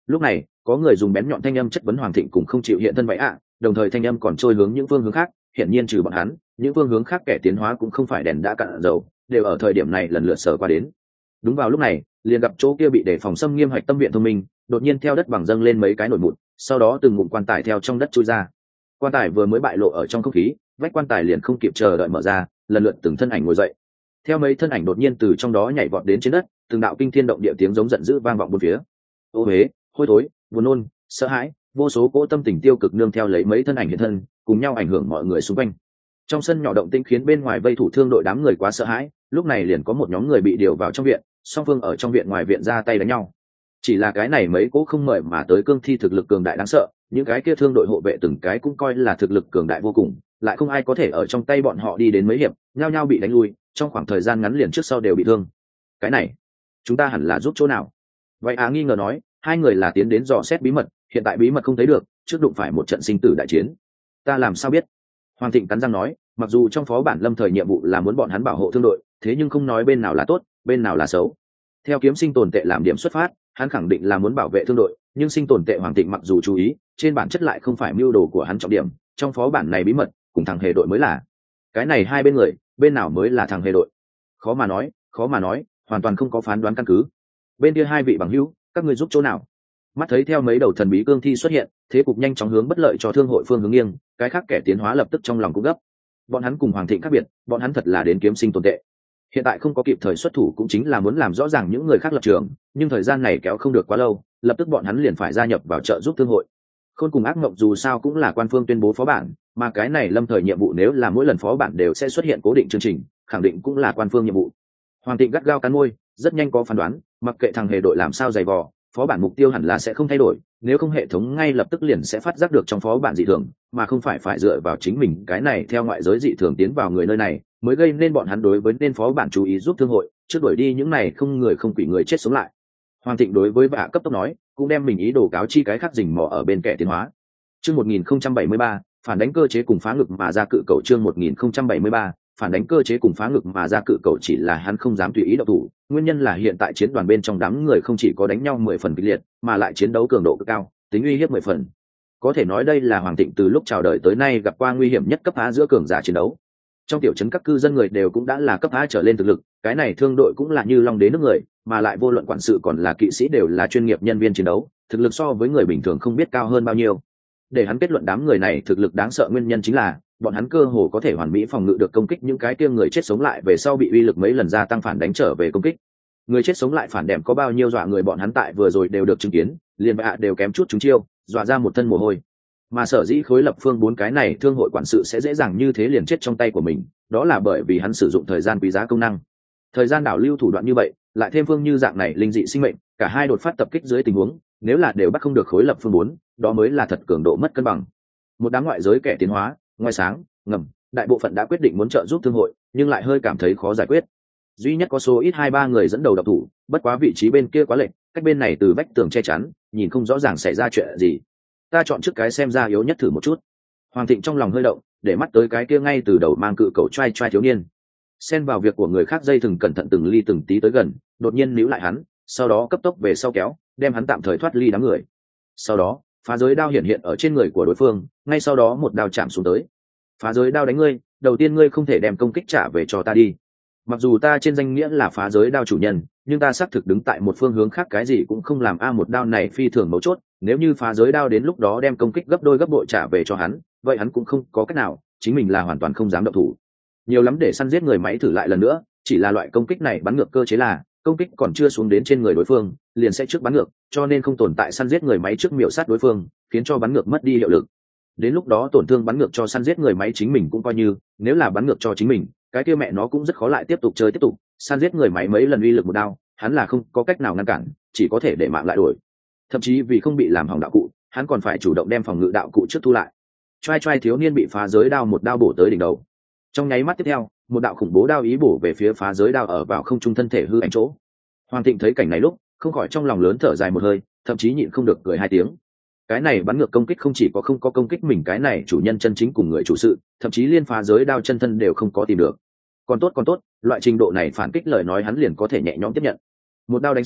Lúc này có người dùng bén nhọn thanh âm chất vấn Hoàng Thịnh cùng không chịu hiện thân vậy ạ, đồng thời thanh âm còn trôi hướng những phương hướng khác, hiển nhiên trừ bọn hắn, những phương hướng khác kẻ tiến hóa cũng không phải đèn đã cạn dầu, đều ở thời điểm này lần lượt sở qua đến. Đúng vào lúc này, liền gặp chỗ kia bị đề phòng xâm nghiêm hạch tâm viện thông minh, đột nhiên theo đất bằng dâng lên mấy cái nổi mụn, sau đó từng ngụm quan tài theo trong đất chui ra. Quan tài vừa mới bại lộ ở trong không khí, vách quan tài liền không kịp chờ đợi mở ra, lần lượt từng thân ảnh ngồi dậy. Theo mấy thân ảnh đột nhiên từ trong đó nhảy vọt đến trên đất, từng đạo kinh thiên động địa tiếng giống giận dữ vang vọng bốn phía. Ô huế, hôi thối, buồn nôn, sợ hãi, vô số cỗ tâm tình tiêu cực nương theo lấy mấy thân ảnh hiện thân, cùng nhau ảnh hưởng mọi người xung quanh. Trong sân nhỏ động tĩnh khiến bên ngoài vây thủ thương đội đám người quá sợ hãi, lúc này liền có một nhóm người bị điều vào trong viện, song phương ở trong viện ngoài viện ra tay đánh nhau. Chỉ là cái này mấy cỗ không mời mà tới cương thi thực lực cường đại đáng sợ, những cái kia thương đội hộ vệ từng cái cũng coi là thực lực cường đại vô cùng, lại không ai có thể ở trong tay bọn họ đi đến mấy hiệp, nhao nhao bị đánh lui, trong khoảng thời gian ngắn liền trước sau đều bị thương. Cái này, chúng ta hẳn là giúp chỗ nào? Vậy Á nghi ngờ nói, hai người là tiến đến dò xét bí mật, hiện tại bí mật không thấy được, trước đụng phải một trận sinh tử đại chiến. Ta làm sao biết? Hoàng Thịnh cắn răng nói, mặc dù trong phó bản lâm thời nhiệm vụ là muốn bọn hắn bảo hộ thương đội, thế nhưng không nói bên nào là tốt, bên nào là xấu. Theo kiếm sinh tồn tệ làm điểm xuất phát, hắn khẳng định là muốn bảo vệ thương đội, nhưng sinh tồn tệ Hoàng Thịnh mặc dù chú ý, trên bản chất lại không phải mưu đồ của hắn trọng điểm, trong phó bản này bí mật, cùng thằng hề đội mới là. Cái này hai bên người, bên nào mới là thằng hề đội? Khó mà nói, khó mà nói, hoàn toàn không có phán đoán căn cứ. Bên kia hai vị bằng hữu, các ngươi giúp chỗ nào? Mắt thấy theo mấy đầu thần bí cương thi xuất hiện, thế cục nhanh chóng hướng bất lợi cho thương hội phương hướng nghiêng, cái khác kẻ tiến hóa lập tức trong lòng cũng gấp. Bọn hắn cùng Hoàng Thịnh khác biệt, bọn hắn thật là đến kiếm sinh tồn tệ. Hiện tại không có kịp thời xuất thủ cũng chính là muốn làm rõ ràng những người khác lập trường, nhưng thời gian này kéo không được quá lâu, lập tức bọn hắn liền phải gia nhập vào trợ giúp thương hội. Khôn cùng ác mộng dù sao cũng là quan phương tuyên bố phó bản, mà cái này lâm thời nhiệm vụ nếu là mỗi lần phó bản đều sẽ xuất hiện cố định chương trình, khẳng định cũng là quan phương nhiệm vụ. Hoàng Thịnh gắt gao cắn môi, rất nhanh có phán đoán, mặc kệ thằng hề đội làm sao dày vò, phó bản mục tiêu hẳn là sẽ không thay đổi, nếu không hệ thống ngay lập tức liền sẽ phát giác được trong phó bản dị thường, mà không phải phải dựa vào chính mình cái này theo ngoại giới dị thường tiến vào người nơi này, mới gây nên bọn hắn đối với nên phó bản chú ý giúp thương hội, trước đuổi đi những này không người không quỷ người chết sống lại. Hoàng Thịnh đối với vạ cấp tốc nói, cũng đem mình ý đồ cáo chi cái khác rình mò ở bên kẻ tiến hóa. Chương một nghìn không trăm bảy mươi ba, phản đánh cơ chế cùng phá ngực mà ra cự cầu. Chương một nghìn không trăm bảy mươi ba, phản đánh cơ chế cùng phá ngực mà ra cự cầu, chỉ là hắn không dám tùy ý động thủ, nguyên nhân là hiện tại chiến đoàn bên trong đám người không chỉ có đánh nhau mười phần kịch liệt, mà lại chiến đấu cường độ cực cao, tính uy hiếp mười phần. Có thể nói đây là Hoàng Thịnh từ lúc chào đời tới nay gặp qua nguy hiểm nhất cấp A giữa cường giả chiến đấu. Trong tiểu trấn các cư dân người đều cũng đã là cấp A trở lên thực lực, cái này thương đội cũng là như long đến nước người, mà lại vô luận quản sự còn là kỵ sĩ đều là chuyên nghiệp nhân viên chiến đấu, thực lực so với người bình thường không biết cao hơn bao nhiêu. Để hắn kết luận đám người này thực lực đáng sợ nguyên nhân chính là bọn hắn cơ hồ có thể hoàn mỹ phòng ngự được công kích những cái kia người chết sống lại về sau bị uy lực mấy lần gia tăng phản đánh trở về công kích. Người chết sống lại phản đệm có bao nhiêu dọa người bọn hắn tại vừa rồi đều được chứng kiến, liền bạ đều kém chút chúng chiêu, dọa ra một thân mồ hôi. Mà sở dĩ khối lập phương bốn cái này thương hội quản sự sẽ dễ dàng như thế liền chết trong tay của mình, đó là bởi vì hắn sử dụng thời gian quý giá công năng. Thời gian đảo lưu thủ đoạn như vậy, lại thêm phương như dạng này linh dị sinh mệnh, cả hai đột phát tập kích dưới tình huống, nếu là đều bắt không được khối lập phương bốn, đó mới là thật cường độ mất cân bằng. Một đám ngoại giới kẻ tiến hóa, ngoài sáng, ngầm, đại bộ phận đã quyết định muốn trợ giúp thương hội, nhưng lại hơi cảm thấy khó giải quyết. Duy nhất có số ít hai ba người dẫn đầu độc thủ, bất quá vị trí bên kia quá lệch, cách bên này từ vách tường che chắn, nhìn không rõ ràng xảy ra chuyện gì. Ta chọn trước cái xem ra yếu nhất thử một chút. Hoàng Thịnh trong lòng hơi động, để mắt tới cái kia ngay từ đầu mang cự cầu trai trai thiếu niên. Xen vào việc của người khác dây thừng cẩn thận từng ly từng tí tới gần, đột nhiên níu lại hắn, sau đó cấp tốc về sau kéo, đem hắn tạm thời thoát ly đám người. Sau đó, phá giới đao hiện hiện ở trên người của đối phương, ngay sau đó một đao chạm xuống tới. Phá giới đao đánh ngươi, đầu tiên ngươi không thể đem công kích trả về cho ta đi. Mặc dù ta trên danh nghĩa là phá giới đao chủ nhân, nhưng ta xác thực đứng tại một phương hướng khác, cái gì cũng không làm. A một đao này phi thường mấu chốt, nếu như phá giới đao đến lúc đó đem công kích gấp đôi gấp bội trả về cho hắn, vậy hắn cũng không có cách nào, chính mình là hoàn toàn không dám động thủ. Nhiều lắm để săn giết người máy thử lại lần nữa, chỉ là loại công kích này bắn ngược cơ chế là công kích còn chưa xuống đến trên người đối phương liền sẽ trước bắn ngược, cho nên không tồn tại săn giết người máy trước miểu sát đối phương, khiến cho bắn ngược mất đi hiệu lực. Đến lúc đó tổn thương bắn ngược cho săn giết người máy chính mình cũng coi như, nếu là bắn ngược cho chính mình, cái kia mẹ nó cũng rất khó lại tiếp tục chơi tiếp tục. Săn giết người máy mấy lần uy lực một đao, hắn là không có cách nào ngăn cản, chỉ có thể để mạng lại đổi. Thậm chí vì không bị làm hỏng đạo cụ, hắn còn phải chủ động đem phòng ngự đạo cụ trước thu lại. Trai trai thiếu niên bị phá giới đao một đao bổ tới đỉnh đầu. Trong nháy mắt tiếp theo, một đạo khủng bố đao ý bổ về phía phá giới đao ở vào không trung thân thể hư ảnh chỗ. Hoàng Thịnh thấy cảnh này lúc không khỏi trong lòng lớn thở dài một hơi, thậm chí nhịn không được cười hai tiếng. Cái này bắn ngược công kích không chỉ có không có công kích mình cái này chủ nhân chân chính cùng người chủ sự, thậm chí liên phá giới đao chân thân đều không có tìm được. Còn tốt còn tốt, loại trình độ này phản kích lời nói hắn liền có thể nhẹ nhõm tiếp nhận. Một đao đánh xuống,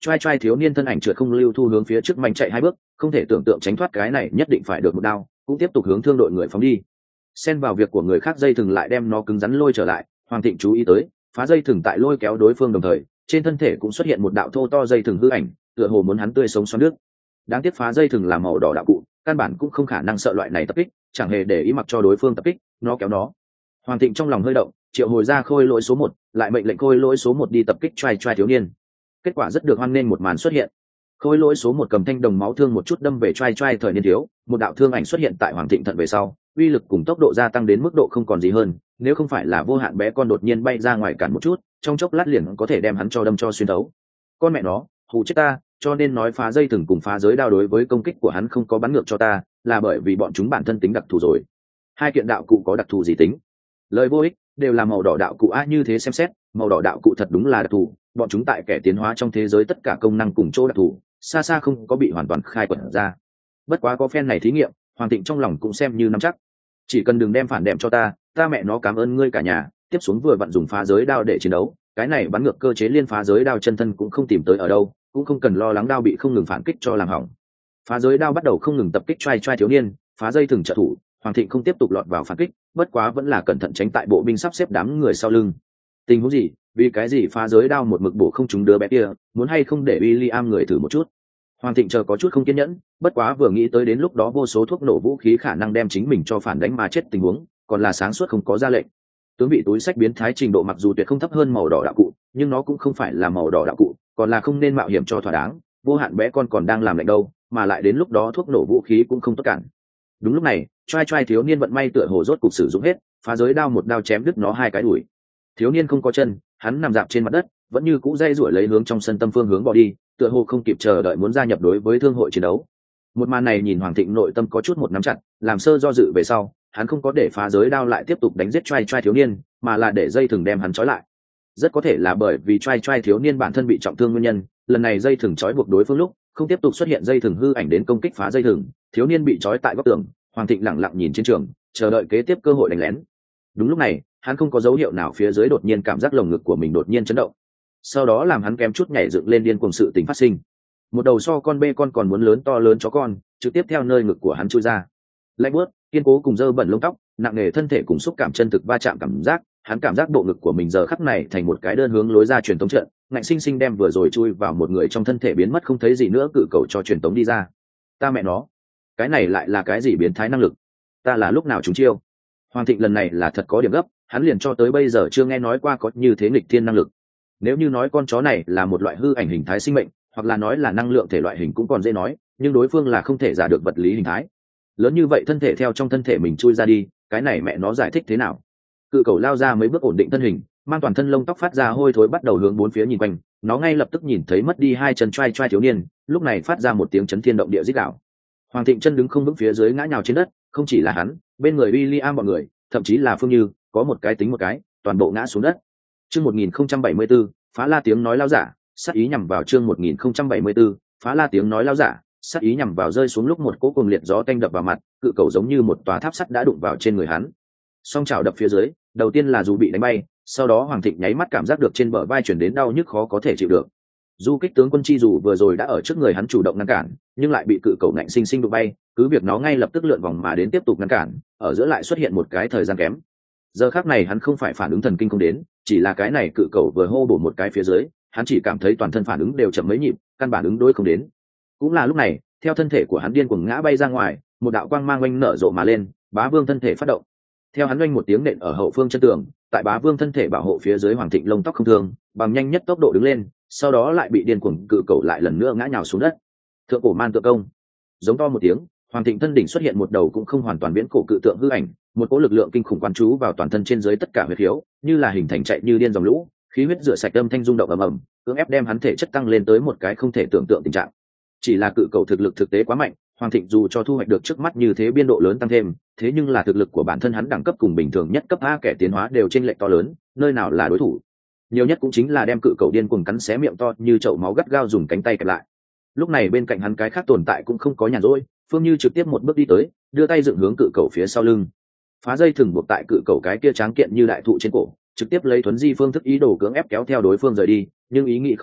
trai trai thiếu niên thân ảnh trượt không lưu thu hướng phía trước mạnh chạy hai bước, không thể tưởng tượng tránh thoát cái này nhất định phải được một đao, cũng tiếp tục hướng thương đội người phóng đi. Xen vào việc của người khác dây thừng lại đem nó cứng rắn lôi trở lại. Hoàng Thịnh chú ý tới, phá dây thừng tại lôi kéo đối phương đồng thời, trên thân thể cũng xuất hiện một đạo thô to dây thừng hư ảnh, tựa hồ muốn hắn tươi sống xoắn nước. Đáng tiếc phá dây thừng là màu đỏ đạo cụ, căn bản cũng không khả năng sợ loại này tập kích, chẳng hề để ý mặc cho đối phương tập kích, nó kéo nó. Hoàng Thịnh trong lòng hơi động, triệu hồi ra khôi lỗi số một, lại mệnh lệnh khôi lỗi số một đi tập kích trai trai thiếu niên. Kết quả rất được hoan nghênh, một màn xuất hiện. Khôi lỗi số một cầm thanh đồng máu thương một chút đâm về trai trai thời niên thiếu, một đạo thương ảnh xuất hiện tại Hoàng Thịnh thận về sau, uy lực cùng tốc độ gia tăng đến mức độ không còn gì hơn, nếu không phải là vô hạn bé con đột nhiên bay ra ngoài cản một chút, trong chốc lát liền có thể đem hắn cho đâm cho xuyên thấu. Con mẹ nó, hù chết ta, cho nên nói phá dây thừng cùng phá giới đao đối với công kích của hắn không có bắn ngược cho ta, là bởi vì bọn chúng bản thân tính đặc thù rồi. Hai kiện đạo cụ có đặc thù gì tính? Lời vô ích, đều là màu đỏ đạo cụ a, như thế xem xét, màu đỏ đạo cụ thật đúng là đặc thù, bọn chúng tại kẻ tiến hóa trong thế giới tất cả công năng cùng chỗ đặc thù, xa xa không có bị hoàn toàn khai quật ra. Bất quá có phen này thí nghiệm, Hoàng Thịnh trong lòng cũng xem như nắm chắc. Chỉ cần đừng đem phản đệm cho ta, ta mẹ nó cảm ơn ngươi cả nhà. Tiếp xuống vừa vặn dùng phá giới đao để chiến đấu, cái này bắn ngược cơ chế liên phá giới đao chân thân cũng không tìm tới ở đâu, cũng không cần lo lắng đao bị không ngừng phản kích cho làm hỏng. Phá giới đao bắt đầu không ngừng tập kích trai trai thiếu niên, phá dây thừng trợ thủ. Hoàng Thịnh không tiếp tục lọt vào phản kích, bất quá vẫn là cẩn thận tránh tại bộ binh sắp xếp đám người sau lưng. Tình huống gì? Vì cái gì phá giới đao một mực bổ không trúng đứa bé kia, muốn hay không để William người thử một chút? Hoàng Thịnh chờ có chút không kiên nhẫn, bất quá vừa nghĩ tới đến lúc đó vô số thuốc nổ vũ khí khả năng đem chính mình cho phản đánh mà chết tình huống, còn là sáng suốt không có ra lệnh. Tướng vị túi sách biến thái trình độ mặc dù tuyệt không thấp hơn màu đỏ đạo cụ, nhưng nó cũng không phải là màu đỏ đạo cụ, còn là không nên mạo hiểm cho thỏa đáng. Vô hạn bé con còn đang làm lệnh đâu, mà lại đến lúc đó thuốc nổ vũ khí cũng không tốt cản. Đúng lúc này, trai trai thiếu niên vận may tựa hồ rốt cục sử dụng hết, phá giới đao một đao chém đứt nó hai cái đùi. Thiếu niên không có chân, hắn nằm dạp trên mặt đất, vẫn như cũ dây duỗi lấy hướng trong sân tâm phương hướng bỏ đi, tựa hồ không kịp chờ đợi muốn gia nhập đối với thương hội chiến đấu. Một màn này nhìn Hoàng Thịnh nội tâm có chút một nắm chặt, làm sơ do dự về sau, hắn không có để phá giới đao lại tiếp tục đánh giết trai trai thiếu niên, mà là để dây thừng đem hắn trói lại. Rất có thể là bởi vì trai trai thiếu niên bản thân bị trọng thương nguyên nhân, lần này dây thừng trói buộc đối phương lúc, không tiếp tục xuất hiện dây thừng hư ảnh đến công kích phá dây thừng, thiếu niên bị trói tại góc tường. Hoàng Thịnh lặng lặng nhìn chiến trường, chờ đợi kế tiếp cơ hội đánh lén. Đúng lúc này, hắn không có dấu hiệu nào phía dưới đột nhiên cảm giác lồng ngực của mình đột nhiên chấn động. Sau đó làm hắn kém chút nhảy dựng lên điên cuồng sự tình phát sinh. Một đầu so con bê con còn muốn lớn to lớn chó con, trực tiếp theo nơi ngực của hắn chui ra. Lạnh buốt, kiên cố cùng dơ bẩn lông tóc, nặng nề thân thể cùng xúc cảm chân thực va chạm cảm giác, hắn cảm giác bộ ngực của mình giờ khắc này thành một cái đơn hướng lối ra truyền tống trận, ngạnh sinh sinh đem vừa rồi chui vào một người trong thân thể biến mất không thấy gì nữa cự cầu cho truyền tống đi ra. Ta mẹ nó, cái này lại là cái gì biến thái năng lực? Ta là lúc nào trúng chiêu? Hoàng Thịnh lần này là thật có điểm gấp, hắn liền cho tới bây giờ chưa nghe nói qua có như thế nghịch thiên năng lực. Nếu như nói con chó này là một loại hư ảnh hình thái sinh mệnh, hoặc là nói là năng lượng thể loại hình cũng còn dễ nói, nhưng đối phương là không thể giả được vật lý hình thái. Lớn như vậy thân thể theo trong thân thể mình chui ra đi, cái này mẹ nó giải thích thế nào? Cự cầu lao ra mấy bước ổn định thân hình, mang toàn thân lông tóc phát ra hôi thối bắt đầu hướng bốn phía nhìn quanh, nó ngay lập tức nhìn thấy mất đi hai chân trai trai thiếu niên, lúc này phát ra một tiếng chấn thiên động địa rít gào. Hoàng Thịnh chân đứng không vững phía dưới ngã nhào trên đất, không chỉ là hắn, bên người William bọn người, thậm chí là Phương Như, có một cái tính một cái, toàn bộ ngã xuống đất. Chương một nghìn không trăm bảy mươi tư, phá la tiếng nói lao giả, sát ý nhằm vào chương một nghìn không trăm bảy mươi tư, phá la tiếng nói lao giả, sát ý nhằm vào rơi xuống lúc một cỗ cuồng liệt gió tanh đập vào mặt, cự cầu giống như một tòa tháp sắt đã đụng vào trên người hắn. Song chảo đập phía dưới, đầu tiên là dù bị đánh bay, sau đó Hoàng Thịnh nháy mắt cảm giác được trên bờ vai chuyển đến đau nhức khó có thể chịu được. Du kích tướng quân chi dù vừa rồi đã ở trước người hắn chủ động ngăn cản, nhưng lại bị cự cầu ngạnh sinh sinh đụng bay, cứ việc nó ngay lập tức lượn vòng mà đến tiếp tục ngăn cản, ở giữa lại xuất hiện một cái thời gian kém. Giờ khắc này hắn không phải phản ứng thần kinh không đến, chỉ là cái này cự cầu vừa hô bổ một cái phía dưới, hắn chỉ cảm thấy toàn thân phản ứng đều chậm mấy nhịp, căn bản ứng đối không đến. Cũng là lúc này, theo thân thể của hắn điên cuồng ngã bay ra ngoài, một đạo quang mang oanh nở rộ mà lên, Bá Vương thân thể phát động. Theo hắn oanh một tiếng nện ở hậu phương chân tường, tại Bá Vương thân thể bảo hộ phía dưới Hoàng Thịnh lông tóc không thương, bằng nhanh nhất tốc độ đứng lên, sau đó lại bị điên cuồng cự cầu lại lần nữa ngã nhào xuống đất. Thượng cổ man tượng công, giống to một tiếng, Hoàng Thịnh thân đỉnh xuất hiện một đầu cũng không hoàn toàn viễn cổ cự tượng hư ảnh, một cỗ lực lượng kinh khủng quan trú vào toàn thân trên dưới tất cả huyết khiếu, như là hình thành chạy như điên dòng lũ, khí huyết rửa sạch âm thanh rung động ầm ầm, cưỡng ép đem hắn thể chất tăng lên tới một cái không thể tưởng tượng tình trạng. Chỉ là cự cầu thực lực thực tế quá mạnh, Hoàng Thịnh dù cho thu hoạch được trước mắt như thế biên độ lớn tăng thêm, thế nhưng là thực lực của bản thân hắn đẳng cấp cùng bình thường nhất cấp A kẻ tiến hóa đều chênh lệch to lớn, nơi nào là đối thủ. Nhiều nhất cũng chính là đem cự cầu điên cuồng cắn xé miệng to như chậu máu gắt gao dùng cánh tay kẹp lại. Lúc này bên cạnh hắn cái khác tồn tại cũng không có nhàn rỗi, Phương Như trực tiếp một bước đi tới, đưa tay dựng hướng cự cầu phía sau lưng, phá dây thừng buộc tại cự cầu cái kia tráng kiện như đại thụ trên cổ, trực tiếp lấy thuấn di phương thức ý đồ cưỡng ép kéo theo đối phương rời đi, nhưng ý nghĩ không sai,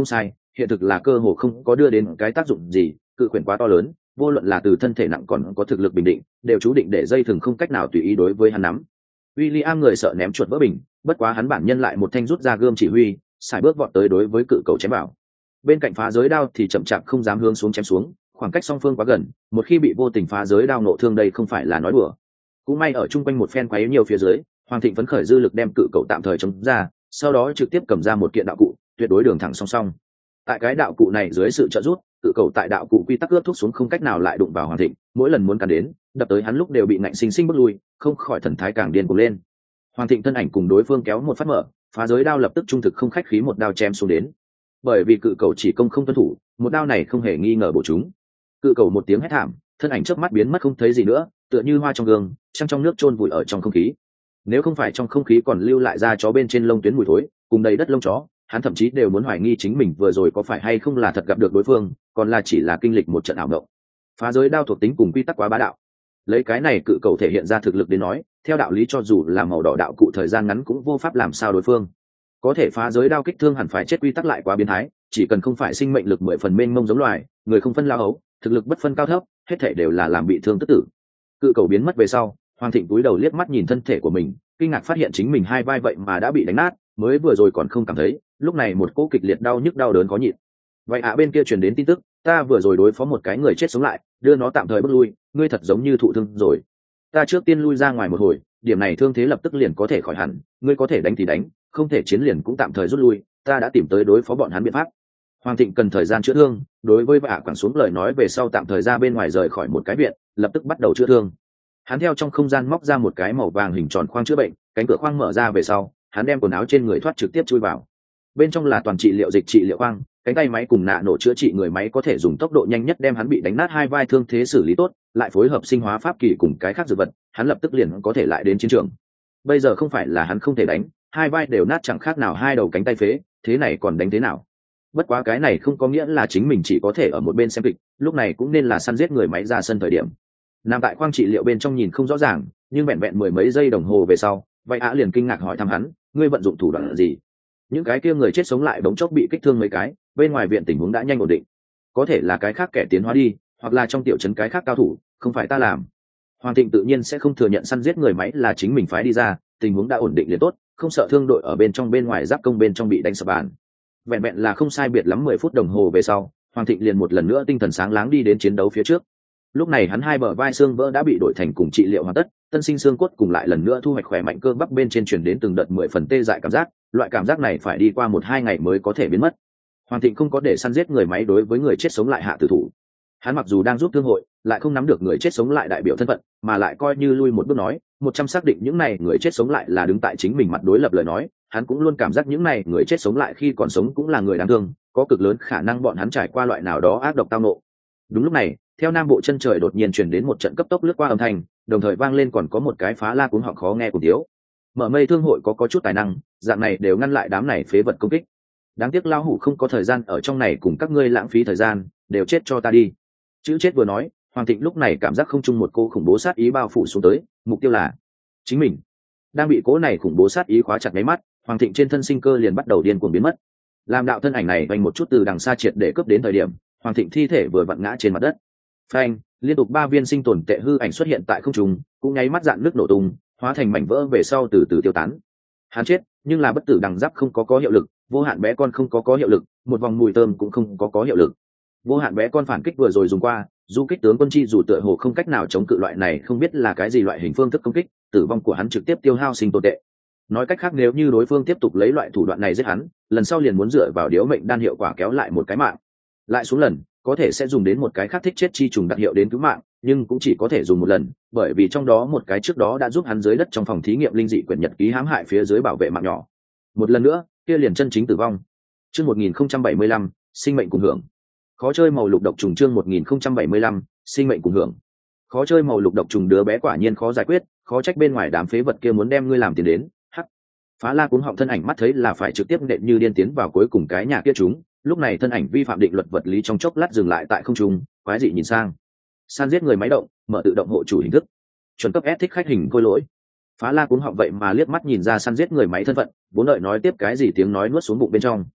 hiện thực là cơ hồ không có đưa đến cái tác dụng gì, cự quyển quá to lớn, vô luận là từ thân thể nặng còn có thực lực bình định, đều chú định để dây thừng không cách nào tùy ý đối với hắn nắm. William người sợ ném chuột vỡ bình, bất quá hắn bản nhân lại một thanh rút ra gươm chỉ huy, xài bước vọt tới đối với cự cầu chém vào. Bên cạnh phá giới đao thì chậm chạp không dám hướng xuống chém xuống, khoảng cách song phương quá gần, một khi bị vô tình phá giới đao nộ thương đây không phải là nói đùa. Cũng may ở chung quanh một phen quấy nhiều phía dưới, Hoàng Thịnh phấn khởi dư lực đem cự cầu tạm thời chống ra, sau đó trực tiếp cầm ra một kiện đạo cụ, tuyệt đối đường thẳng song song. Tại cái đạo cụ này dưới sự trợ giúp, cự cầu tại đạo cụ quy tắc ướt thuốc xuống không cách nào lại đụng vào Hoàng Thịnh, mỗi lần muốn cắn đến, đập tới hắn lúc đều bị ngạnh sinh sinh bước lui, không khỏi thần thái càng điên cuồng lên. Hoàng Thịnh thân ảnh cùng đối phương kéo một phát mở, phá giới đao lập tức trung thực không khách khí một đao chém xuống đến. Bởi vì cự cầu chỉ công không tuân thủ, một đao này không hề nghi ngờ bổ chúng. Cự cầu một tiếng hét thảm, thân ảnh chớp mắt biến mất không thấy gì nữa, tựa như hoa trong gương, trăng trong nước chôn vùi ở trong không khí. Nếu không phải trong không khí còn lưu lại da chó bên trên lông tuyến mùi thối, cùng đầy đất lông chó, hắn thậm chí đều muốn hoài nghi chính mình vừa rồi có phải hay không là thật gặp được đối phương, còn là chỉ là kinh lịch một trận ảo mộng. Phá giới đao thuộc tính cùng quy tắc quá bá đạo. Lấy cái này cự cầu thể hiện ra thực lực đến nói, theo đạo lý cho dù là màu đỏ đạo cụ thời gian ngắn cũng vô pháp làm sao đối phương. Có thể phá giới đao kích thương hẳn phải chết quy tắc lại quá biến thái, chỉ cần không phải sinh mệnh lực mười phần mênh mông giống loài, người không phân lao ấu, thực lực bất phân cao thấp, hết thể đều là làm bị thương tức tử. Cự cầu biến mất về sau, Hoàng Thịnh cúi đầu liếc mắt nhìn thân thể của mình, kinh ngạc phát hiện chính mình hai vai vậy mà đã bị đánh nát, mới vừa rồi còn không cảm thấy, lúc này một cỗ kịch liệt đau nhức đau đớn khó nhịn. Vậy ạ à, bên kia truyền đến tin tức, ta vừa rồi đối phó một cái người chết sống lại, đưa nó tạm thời bước lui, ngươi thật giống như thụ thương rồi. Ta trước tiên lui ra ngoài một hồi, điểm này thương thế lập tức liền có thể khỏi hẳn, ngươi có thể đánh thì đánh, không thể chiến liền cũng tạm thời rút lui, ta đã tìm tới đối phó bọn hắn biện pháp. Hoàng Thịnh cần thời gian chữa thương, đối với vạ quẳng xuống lời nói về sau tạm thời ra bên ngoài rời khỏi một cái viện, lập tức bắt đầu chữa thương. Hắn theo trong không gian móc ra một cái màu vàng hình tròn khoang chữa bệnh, cánh cửa khoang mở ra về sau, hắn đem quần áo trên người thoát trực tiếp chui vào. Bên trong là toàn trị liệu dịch trị liệu khoang, cánh tay máy cùng nạ nổ chữa trị người máy có thể dùng tốc độ nhanh nhất đem hắn bị đánh nát hai vai thương thế xử lý tốt, lại phối hợp sinh hóa pháp kỳ cùng cái khác dược vật, hắn lập tức liền có thể lại đến chiến trường. Bây giờ không phải là hắn không thể đánh, hai vai đều nát chẳng khác nào hai đầu cánh tay phế, thế này còn đánh thế nào? Bất quá cái này không có nghĩa là chính mình chỉ có thể ở một bên xem kịch, lúc này cũng nên là săn giết người máy ra sân thời điểm. Nằm tại khoang trị liệu bên trong nhìn không rõ ràng, nhưng vẹn vẹn mười mấy giây đồng hồ về sau, vậy ạ liền kinh ngạc hỏi thăm hắn, ngươi vận dụng thủ đoạn gì? Những cái kia người chết sống lại bỗng chốc bị kích thương mấy cái, bên ngoài viện tình huống đã nhanh ổn định. Có thể là cái khác kẻ tiến hóa đi, hoặc là trong tiểu trấn cái khác cao thủ, không phải ta làm. Hoàng Thịnh tự nhiên sẽ không thừa nhận săn giết người máy là chính mình phái đi ra, tình huống đã ổn định liền tốt, không sợ thương đội ở bên trong bên ngoài giáp công bên trong bị đánh sập bàn. Vẹn vẹn là không sai biệt lắm mười phút đồng hồ về sau, Hoàng Thịnh liền một lần nữa tinh thần sáng láng đi đến chiến đấu phía trước. Lúc này hắn hai bờ vai xương vỡ đã bị đổi thành cùng trị liệu hoàn tất, tân sinh xương cốt cùng lại lần nữa thu hoạch khỏe mạnh cơ bắp bên trên truyền đến từng đợt mười phần tê dại cảm giác, loại cảm giác này phải đi qua một hai ngày mới có thể biến mất. Hoàng Thịnh không có để săn giết người máy đối với người chết sống lại hạ tử thủ. Hắn mặc dù đang giúp thương hội, lại không nắm được người chết sống lại đại biểu thân phận, mà lại coi như lui một bước nói, một trăm xác định những này người chết sống lại là đứng tại chính mình mặt đối lập lời nói, hắn cũng luôn cảm giác những này người chết sống lại khi còn sống cũng là người đáng thương, có cực lớn khả năng bọn hắn trải qua loại nào đó ác độc tao nộ. Đúng lúc này, theo nam bộ chân trời đột nhiên truyền đến một trận cấp tốc lướt qua âm thanh, đồng thời vang lên còn có một cái phá la cuống họng khó nghe của tiếu. Mở mây thương hội có có chút tài năng, dạng này đều ngăn lại đám này phế vật công kích. Đáng tiếc lao hủ không có thời gian ở trong này cùng các ngươi lãng phí thời gian, đều chết cho ta đi. Chữ chết vừa nói, Hoàng Thịnh lúc này cảm giác không chung một cô khủng bố sát ý bao phủ xuống tới, mục tiêu là chính mình. Đang bị cố này khủng bố sát ý khóa chặt mấy mắt, Hoàng Thịnh trên thân sinh cơ liền bắt đầu điên cuồng biến mất. Làm đạo thân ảnh này vành một chút từ đằng xa triệt để cướp đến thời điểm, Hoàng Thịnh thi thể vừa vặn ngã trên mặt đất. Phanh, liên tục ba viên sinh tồn tệ hư ảnh xuất hiện tại không trung, cũng nháy mắt dạn nước nổ tung, hóa thành mảnh vỡ về sau từ từ tiêu tán. Hắn chết, nhưng là bất tử đằng giáp không có có hiệu lực, vô hạn bé con không có có hiệu lực, một vòng mùi thơm cũng không có có hiệu lực. Vô hạn bé con phản kích vừa rồi dùng qua, du kích tướng quân chi dù tựa hồ không cách nào chống cự loại này không biết là cái gì loại hình phương thức công kích, tử vong của hắn trực tiếp tiêu hao sinh tồn tệ. Nói cách khác nếu như đối phương tiếp tục lấy loại thủ đoạn này giết hắn, lần sau liền muốn dựa vào điếu mệnh đan hiệu quả kéo lại một cái mạng. Lại xuống lần, có thể sẽ dùng đến một cái khác thích chết chi trùng đặc hiệu đến cứu mạng, nhưng cũng chỉ có thể dùng một lần, bởi vì trong đó một cái trước đó đã giúp hắn dưới đất trong phòng thí nghiệm linh dị quyển nhật ký hãm hại phía dưới bảo vệ mạng nhỏ. Một lần nữa, kia liền chân chính tử vong. Chương một nghìn không trăm bảy mươi lăm, sinh mệnh cùng hưởng. Khó chơi màu lục độc trùng chương một nghìn không trăm bảy mươi lăm, sinh mệnh cùng hưởng. Khó chơi màu lục độc trùng đứa bé quả nhiên khó giải quyết, khó trách bên ngoài đám phế vật kia muốn đem ngươi làm tiền đến. Hắc. Phá La cuống họng thân ảnh mắt thấy là phải trực tiếp nện như điên tiến vào cuối cùng cái nhà kia chúng, lúc này thân ảnh vi phạm định luật vật lý trong chốc lát dừng lại tại không trung, quái dị nhìn sang. San giết người máy động, mở tự động hộ chủ hình thức. Chuẩn cấp S thích khách hình khôi lỗi. Phá La cuống họng vậy mà liếc mắt nhìn ra săn giết người máy thân phận, vốn đợi nói tiếp cái gì tiếng nói nuốt xuống bụng bên trong.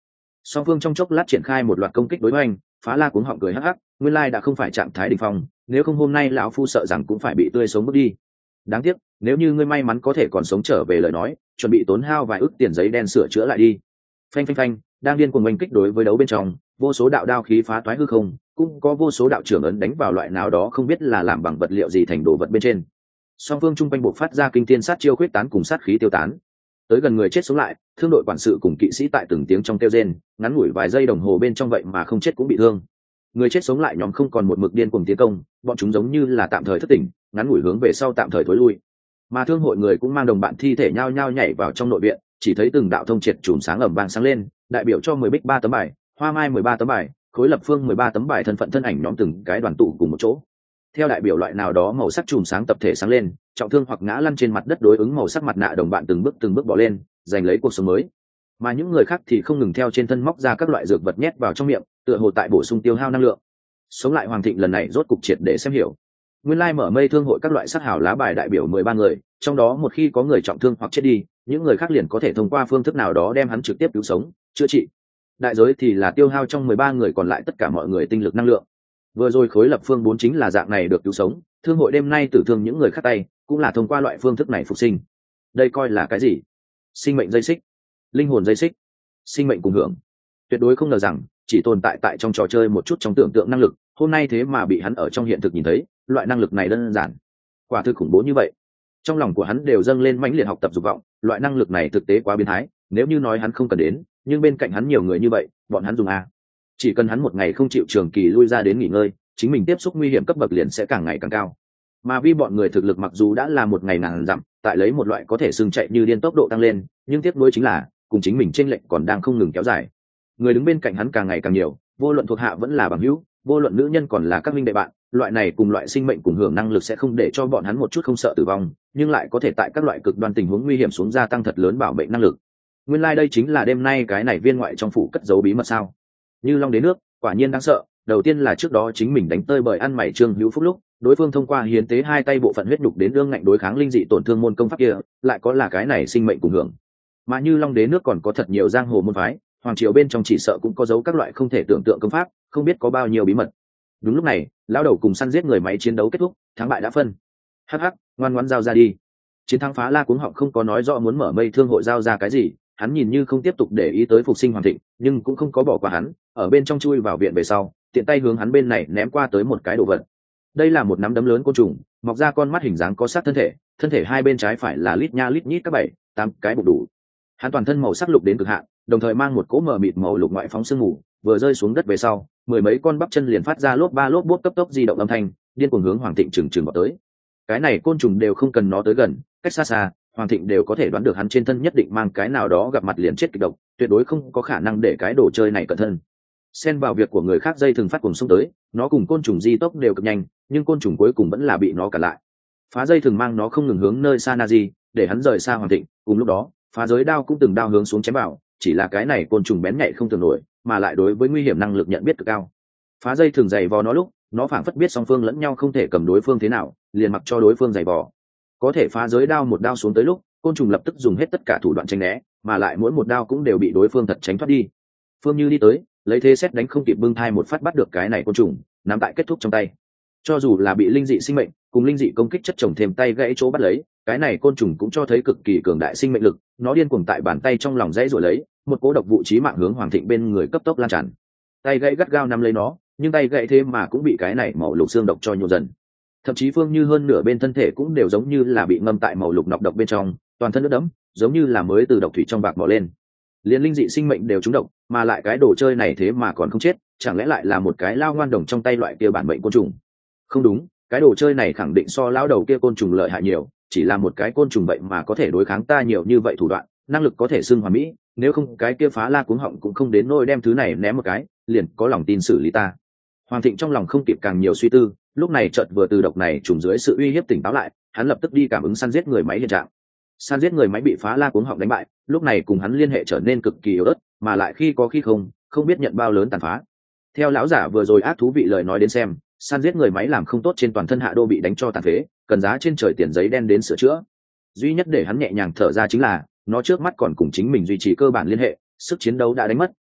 Song phương trong chốc lát triển khai một loạt công kích đối hoành, Phá La cuống họng cười hắc hắc, nguyên lai đã không phải trạng thái đỉnh phong, nếu không hôm nay lão phu sợ rằng cũng phải bị tươi sống bước đi. Đáng tiếc, nếu như ngươi may mắn có thể còn sống trở về lời nói, chuẩn bị tốn hao vài ức tiền giấy đen sửa chữa lại đi. Phanh phanh phanh, đang điên cuồng oanh kích đối với đấu bên trong, vô số đạo đao khí phá toái hư không, cũng có vô số đạo trưởng ấn đánh vào loại nào đó không biết là làm bằng vật liệu gì thành đồ vật bên trên. Song phương trung quanh bộc phát ra kinh thiên sát chiêu khuyết tán cùng sát khí tiêu tán. Tới gần người chết sống lại, thương đội quản sự cùng kỵ sĩ tại từng tiếng trong kêu rên, ngắn ngủi vài giây đồng hồ bên trong vậy mà không chết cũng bị thương. Người chết sống lại nhóm không còn một mực điên cuồng tiến công, bọn chúng giống như là tạm thời thất tỉnh, ngắn ngủi hướng về sau tạm thời thối lui. Mà thương hội người cũng mang đồng bạn thi thể nhao nhao nhảy vào trong nội viện, chỉ thấy từng đạo thông triệt chùm sáng ầm vang sáng lên, đại biểu cho mười bích ba tấm bài, hoa mai mười ba tấm bài, khối lập phương mười ba tấm bài thân phận thân ảnh nhóm từng cái đoàn tụ cùng một chỗ. Theo đại biểu loại nào đó màu sắc chùm sáng tập thể sáng lên, trọng thương hoặc ngã lăn trên mặt đất đối ứng màu sắc mặt nạ đồng bạn từng bước từng bước bỏ lên, giành lấy cuộc sống mới. Mà những người khác thì không ngừng theo trên thân móc ra các loại dược vật nhét vào trong miệng, tựa hồ tại bổ sung tiêu hao năng lượng. Sống lại Hoàng Thịnh lần này rốt cục triệt để xem hiểu. Nguyên lai mở mây thương hội các loại sát hảo lá bài đại biểu mười ba người, trong đó một khi có người trọng thương hoặc chết đi, những người khác liền có thể thông qua phương thức nào đó đem hắn trực tiếp cứu sống, chữa trị. Đại giới thì là tiêu hao trong mười ba người còn lại tất cả mọi người tinh lực năng lượng. Vừa rồi khối lập phương bốn chính là dạng này được cứu sống, thương hội đêm nay tử thương những người khác tay, cũng là thông qua loại phương thức này phục sinh. Đây coi là cái gì? Sinh mệnh dây xích, linh hồn dây xích, sinh mệnh cùng hưởng. Tuyệt đối không ngờ rằng chỉ tồn tại tại trong trò chơi một chút trong tưởng tượng năng lực, hôm nay thế mà bị hắn ở trong hiện thực nhìn thấy, loại năng lực này đơn giản, quả thực khủng bố như vậy. Trong lòng của hắn đều dâng lên mãnh liệt học tập dục vọng, loại năng lực này thực tế quá biến thái, nếu như nói hắn không cần đến, nhưng bên cạnh hắn nhiều người như vậy, bọn hắn dùng a. Chỉ cần hắn một ngày không chịu trường kỳ lui ra đến nghỉ ngơi, chính mình tiếp xúc nguy hiểm cấp bậc liền sẽ càng ngày càng cao. Mà vì bọn người thực lực mặc dù đã là một ngày ngàn dặm, tại lấy một loại có thể xưng chạy như điên tốc độ tăng lên, nhưng tiếc nuối chính là cùng chính mình chênh lệch còn đang không ngừng kéo dài. Người đứng bên cạnh hắn càng ngày càng nhiều, vô luận thuộc hạ vẫn là bằng hữu, vô luận nữ nhân còn là các minh đệ bạn, loại này cùng loại sinh mệnh cùng hưởng năng lực sẽ không để cho bọn hắn một chút không sợ tử vong, nhưng lại có thể tại các loại cực đoan tình huống nguy hiểm xuống gia tăng thật lớn bảo mệnh năng lực. Nguyên lai like đây chính là đêm nay cái này viên ngoại trong phủ cất giấu bí mật sao? Như long đến nước, quả nhiên đáng sợ. Đầu tiên là trước đó chính mình đánh tơi bởi ăn mày Trương Hữu Phúc lúc, đối phương thông qua hiến tế hai tay bộ phận huyết nhục đến đương ngạnh đối kháng linh dị tổn thương môn công pháp kia, lại có là cái này sinh mệnh cùng hưởng. Mà như long đế nước còn có thật nhiều giang hồ môn phái, hoàng triều bên trong chỉ sợ cũng có dấu các loại không thể tưởng tượng công pháp, không biết có bao nhiêu bí mật. Đúng lúc này, lão đầu cùng săn giết người máy chiến đấu kết thúc, thắng bại đã phân. Hắc hắc, ngoan ngoãn giao ra đi. Chiến thắng Phá La cuống họng không có nói rõ muốn mở mây thương hội giao ra cái gì, hắn nhìn như không tiếp tục để ý tới phục sinh Hoàng Thịnh, nhưng cũng không có bỏ qua hắn, ở bên trong chui vào viện về sau, tiện tay hướng hắn bên này ném qua tới một cái đồ vật. Đây là một nắm đấm lớn côn trùng, mọc ra con mắt hình dáng có sát thân thể, thân thể hai bên trái phải là lít nha lít nhít các bảy, tám cái bụng đủ. Hắn toàn thân màu sắc lục đến cực hạn, đồng thời mang một cỗ mờ mịt màu lục ngoại phóng sương mù, vừa rơi xuống đất về sau, mười mấy con bắp chân liền phát ra lốp ba lốp bốt cấp tốc di động âm thanh, điên cuồng hướng Hoàng Thịnh chừng chừng vào tới. Cái này côn trùng đều không cần nó tới gần, cách xa xa, Hoàng Thịnh đều có thể đoán được hắn trên thân nhất định mang cái nào đó gặp mặt liền chết kịch độc, tuyệt đối không có khả năng để cái đồ chơi này cẩn thân. Xen vào việc của người khác dây thường phát cùng xông tới, nó cùng côn trùng di tốc đều cực nhanh, nhưng côn trùng cuối cùng vẫn là bị nó cản lại. Phá dây thường mang nó không ngừng hướng nơi xa Nazi, để hắn rời xa Hoàng Thịnh, cùng lúc đó, phá giới đao cũng từng đao hướng xuống chém vào, chỉ là cái này côn trùng bén nhạy không tưởng nổi, mà lại đối với nguy hiểm năng lực nhận biết cực cao. Phá dây thường dày vò nó lúc, nó phảng phất biết song phương lẫn nhau không thể cầm đối phương thế nào, liền mặc cho đối phương dày vò. Có thể phá giới đao một đao xuống tới lúc, côn trùng lập tức dùng hết tất cả thủ đoạn tránh né, mà lại mỗi một đao cũng đều bị đối phương thật tránh thoát đi. Phương Như đi tới, lấy thế xét đánh không kịp bưng thai một phát bắt được cái này côn trùng, nắm tại kết thúc trong tay. Cho dù là bị linh dị sinh mệnh cùng linh dị công kích chất chồng thêm tay gãy chỗ bắt lấy, cái này côn trùng cũng cho thấy cực kỳ cường đại sinh mệnh lực, nó điên cuồng tại bàn tay trong lòng dãy rồi lấy, một cỗ độc vụ chí mạng hướng Hoàng Thịnh bên người cấp tốc lan tràn. Tay gãy gắt gao nắm lấy nó, nhưng tay gãy thế mà cũng bị cái này màu lục xương độc cho nhổ dần. Thậm chí Phương Như hơn nửa bên thân thể cũng đều giống như là bị ngâm tại màu lục nọc độc bên trong, toàn thân nước đẫm, giống như là mới từ độc thủy trong bạc bỏ lên. Liên linh dị sinh mệnh đều trúng độc, mà lại cái đồ chơi này thế mà còn không chết, chẳng lẽ lại là một cái lao ngoan đồng trong tay loại kia bản mệnh côn trùng? Không đúng, cái đồ chơi này khẳng định so lão đầu kia côn trùng lợi hại nhiều, chỉ là một cái côn trùng bệnh mà có thể đối kháng ta nhiều như vậy thủ đoạn, năng lực có thể xưng hoàn mỹ, nếu không cái kia Phá La cuống họng cũng không đến nỗi đem thứ này ném một cái, liền có lòng tin xử lý ta. Hoàng Thịnh trong lòng không kịp càng nhiều suy tư, lúc này chợt vừa từ độc này trùng dưới sự uy hiếp tỉnh táo lại, hắn lập tức đi cảm ứng săn giết người máy hiện trạng. Săn giết người máy bị Phá La cuống họng đánh bại, lúc này cùng hắn liên hệ trở nên cực kỳ yếu ớt, mà lại khi có khi không, không biết nhận bao lớn tàn phá. Theo lão giả vừa rồi ác thú vị lời nói đến xem, săn giết người máy làm không tốt trên toàn thân hạ đô bị đánh cho tàn phế, cần giá trên trời tiền giấy đen đến sửa chữa. Duy nhất để hắn nhẹ nhàng thở ra chính là, nó trước mắt còn cùng chính mình duy trì cơ bản liên hệ, sức chiến đấu đã đánh mất,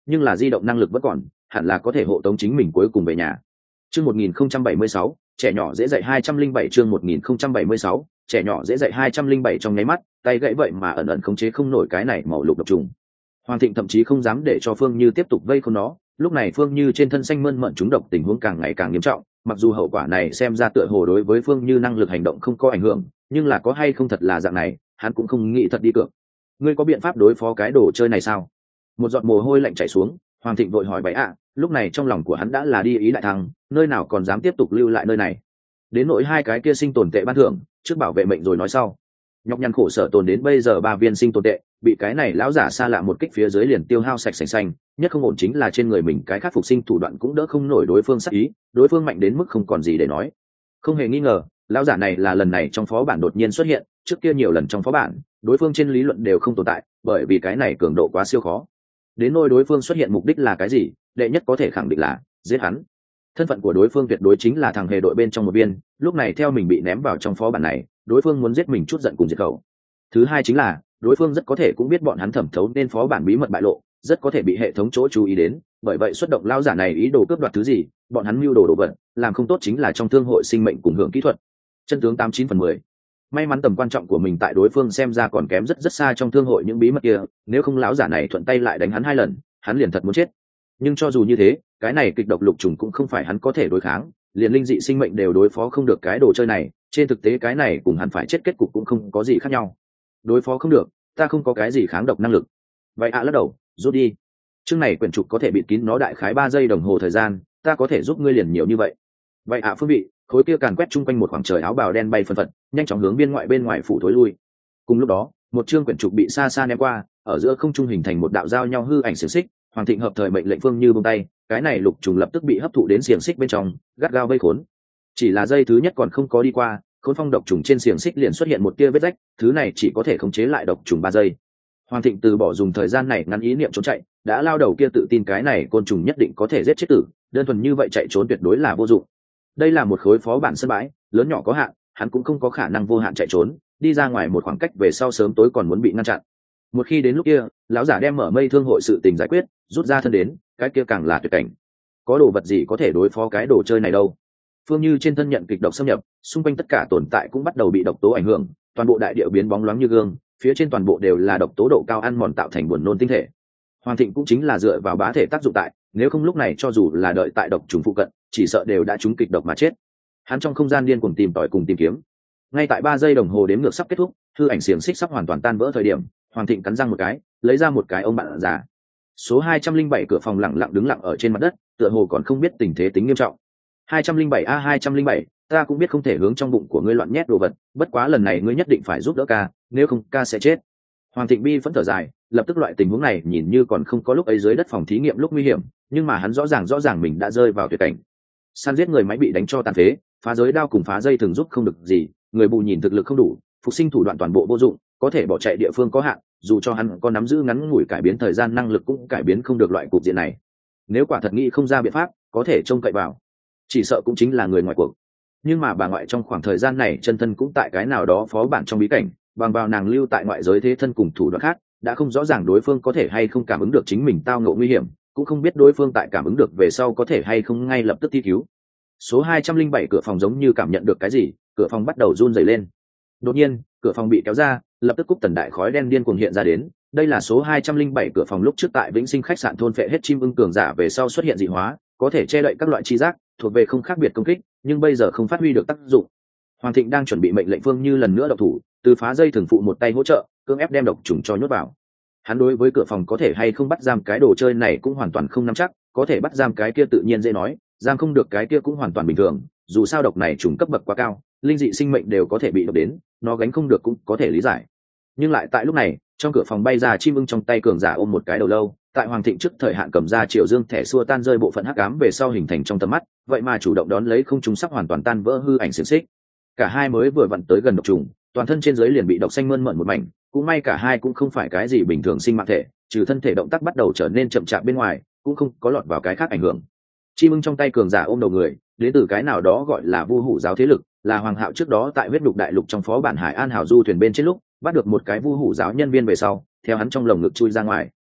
nhưng là di động năng lực vẫn còn, hẳn là có thể hộ tống chính mình cuối cùng về nhà. Chương một nghìn không trăm bảy mươi sáu, trẻ nhỏ dễ dạy hai trăm linh bảy chương một nghìn không trăm bảy mươi sáu, trẻ nhỏ dễ dạy hai trăm linh bảy trong nháy mắt, tay gãy vậy mà ẩn ẩn khống chế không nổi cái này màu lục độc trùng. Hoàng Thịnh thậm chí không dám để cho Phương Như tiếp tục vây khốn nó, lúc này Phương Như trên thân xanh mơn mởn trúng độc tình huống càng ngày càng nghiêm trọng, mặc dù hậu quả này xem ra tựa hồ đối với Phương Như năng lực hành động không có ảnh hưởng, nhưng là có hay không thật là dạng này, hắn cũng không nghĩ thật đi cược. Ngươi có biện pháp đối phó cái đồ chơi này sao? Một giọt mồ hôi lạnh chảy xuống, Hoàng Thịnh vội hỏi bậy ạ, lúc này trong lòng của hắn đã là đi ý đại thăng, nơi nào còn dám tiếp tục lưu lại nơi này. Đến nỗi hai cái kia sinh tồn tệ ban thưởng, trước bảo vệ mệnh rồi nói sau. Nhọc nhằn khổ sở tồn đến bây giờ ba viên sinh tồn tệ, bị cái này lão giả xa lạ một kích phía dưới liền tiêu hao sạch sành xanh, nhất không ổn chính là trên người mình cái khắc phục sinh thủ đoạn cũng đỡ không nổi đối phương sát ý, đối phương mạnh đến mức không còn gì để nói. Không hề nghi ngờ, lão giả này là lần này trong phó bản đột nhiên xuất hiện, trước kia nhiều lần trong phó bản, đối phương trên lý luận đều không tồn tại, bởi vì cái này cường độ quá siêu khó. Đến nỗi đối phương xuất hiện mục đích là cái gì, đệ nhất có thể khẳng định là giết hắn. Thân phận của đối phương tuyệt đối chính là thằng hề đội bên trong một viên, lúc này theo mình bị ném vào trong phó bản này, đối phương muốn giết mình chút giận cùng diệt khẩu. Thứ hai chính là đối phương rất có thể cũng biết bọn hắn thẩm thấu nên phó bản bí mật bại lộ, rất có thể bị hệ thống chỗ chú ý đến, bởi vậy xuất động lao giả này ý đồ cướp đoạt thứ gì, bọn hắn mưu đồ đồ vật, làm không tốt chính là trong thương hội sinh mệnh cùng hưởng kỹ thuật. Chân tướng tám chín phần mười. May mắn tầm quan trọng của mình tại đối phương xem ra còn kém rất rất xa trong thương hội những bí mật kia, nếu không lão giả này thuận tay lại đánh hắn hai lần, hắn liền thật muốn chết. Nhưng cho dù như thế, cái này kịch độc lục trùng cũng không phải hắn có thể đối kháng, liền linh dị sinh mệnh đều đối phó không được cái đồ chơi này, trên thực tế cái này cùng hắn phải chết kết cục cũng không có gì khác nhau. Đối phó không được, ta không có cái gì kháng độc năng lực. Vậy ạ à, lắc đầu, rút đi. Chương này quyển trục có thể bịt kín nó đại khái ba giây đồng hồ thời gian, ta có thể giúp ngươi liền nhiều như vậy. Vậy ạ à, phương vị, khối kia càn quét chung quanh một khoảng trời áo bào đen bay phân phật, nhanh chóng hướng biên ngoại bên ngoài phủ thối lui. Cùng lúc đó, một chương quyển trục bị xa xa ném qua, ở giữa không trung hình thành một đạo giao nhau hư ảnh xiềng xích. Hoàng Thịnh hợp thời mệnh lệnh Phương Như buông tay, cái này lục trùng lập tức bị hấp thụ đến xiềng xích bên trong, gắt gao vây khốn. Chỉ là dây thứ nhất còn không có đi qua, khốn phong độc trùng trên xiềng xích liền xuất hiện một tia vết rách, thứ này chỉ có thể khống chế lại độc trùng ba giây. Hoàng Thịnh từ bỏ dùng thời gian này ngắn ý niệm trốn chạy, đã lao đầu kia tự tin cái này côn trùng nhất định có thể giết chết tử, đơn thuần như vậy chạy trốn tuyệt đối là vô dụng. Đây là một khối phó bản sân bãi, lớn nhỏ có hạn, hắn cũng không có khả năng vô hạn chạy trốn, đi ra ngoài một khoảng cách về sau sớm tối còn muốn bị ngăn chặn. Một khi đến lúc kia, lão giả đem mở mây thương hội sự tình giải quyết, rút ra thân đến, cái kia càng là tuyệt cảnh. Có đồ vật gì có thể đối phó cái đồ chơi này đâu? Phương Như trên thân nhận kịch độc xâm nhập, xung quanh tất cả tồn tại cũng bắt đầu bị độc tố ảnh hưởng, toàn bộ đại địa biến bóng loáng như gương, phía trên toàn bộ đều là độc tố độ cao ăn mòn tạo thành buồn nôn tinh thể. Hoàng Thịnh cũng chính là dựa vào bá thể tác dụng tại, nếu không lúc này cho dù là đợi tại độc trùng phụ cận, chỉ sợ đều đã trúng kịch độc mà chết. Hắn trong không gian điên cuồng tìm tòi cùng tìm kiếm. Ngay tại ba giây đồng hồ đếm ngược sắp kết thúc, hư ảnh xiềng xích sắp hoàn toàn tan vỡ thời điểm, Hoàng Thịnh cắn răng một cái, lấy ra một cái ông bạn già. Số hai trăm linh bảy cửa phòng lặng lặng đứng lặng ở trên mặt đất, tựa hồ còn không biết tình thế tính nghiêm trọng. hai trăm linh bảy a hai trăm linh bảy, ta cũng biết không thể hướng trong bụng của ngươi loạn nhét đồ vật, bất quá lần này ngươi nhất định phải giúp đỡ ca, nếu không ca sẽ chết. Hoàng Thịnh bi phẫn thở dài, lập tức loại tình huống này nhìn như còn không có lúc ấy dưới đất phòng thí nghiệm lúc nguy hiểm, nhưng mà hắn rõ ràng rõ ràng mình đã rơi vào tuyệt cảnh. Săn giết người máy bị đánh cho tàn phế, phá giới đao cùng phá dây thường giúp không được gì, người bù nhìn thực lực không đủ, phục sinh thủ đoạn toàn bộ vô dụng, có thể bỏ chạy địa phương có hạn, dù cho hắn có nắm giữ ngắn ngủi cải biến thời gian năng lực cũng cải biến không được loại cục diện này. Nếu quả thật nghĩ không ra biện pháp, có thể trông cậy vào, chỉ sợ cũng chính là người ngoài cuộc. Nhưng mà bà ngoại trong khoảng thời gian này chân thân cũng tại cái nào đó phó bản trong bí cảnh, bằng vào nàng lưu tại ngoại giới thế thân cùng thủ đoạn khác, đã không rõ ràng đối phương có thể hay không cảm ứng được chính mình tao ngộ nguy hiểm, cũng không biết đối phương tại cảm ứng được về sau có thể hay không ngay lập tức thi cứu. Số hai trăm linh bảy cửa phòng giống như cảm nhận được cái gì, cửa phòng bắt đầu run rẩy lên. Đột nhiên, cửa phòng bị kéo ra, lập tức cúp tần đại khói đen điên cuồng hiện ra đến. Đây là số hai trăm linh bảy cửa phòng lúc trước tại Vĩnh Sinh khách sạn thôn phệ hết chim ưng cường giả về sau xuất hiện dị hóa, có thể che đậy các loại chi giác, thuộc về không khác biệt công kích, nhưng bây giờ không phát huy được tác dụng. Hoàng Thịnh đang chuẩn bị mệnh lệnh Phương Như lần nữa độc thủ, từ phá dây thường phụ một tay hỗ trợ, cưỡng ép đem độc trùng cho nhốt vào. Hắn đối với cửa phòng có thể hay không bắt giam cái đồ chơi này cũng hoàn toàn không nắm chắc, có thể bắt giam cái kia tự nhiên dễ nói, giam không được cái kia cũng hoàn toàn bình thường, dù sao độc này trùng cấp bậc quá cao, linh dị sinh mệnh đều có thể bị độc đến, nó gánh không được cũng có thể lý giải. Nhưng lại tại lúc này, trong cửa phòng bay ra chim ưng trong tay cường giả ôm một cái đầu lâu, tại Hoàng Thịnh trước thời hạn cầm ra Triệu Dương thẻ xua tan rơi bộ phận hắc ám về sau hình thành trong tầm mắt, vậy mà chủ động đón lấy không trùng sắp hoàn toàn tan vỡ hư ảnh xiển xích. Cả hai mới vừa vặn tới gần độc trùng, toàn thân trên dưới liền bị độc xanh mơn mởn một mảnh, cũng may cả hai cũng không phải cái gì bình thường sinh mạng thể, trừ thân thể động tác bắt đầu trở nên chậm chạp bên ngoài, cũng không có lọt vào cái khác ảnh hưởng. Chim ưng trong tay cường giả ôm đầu người, đến từ cái nào đó gọi là Vu Hủ giáo thế lực, là Hoàng Hạo trước đó tại huyết đục đại lục trong phó bản Hải An Hảo du thuyền bên trên lúc, bắt được một cái Vu Hủ giáo nhân viên về sau, theo hắn trong lồng ngực chui ra ngoài.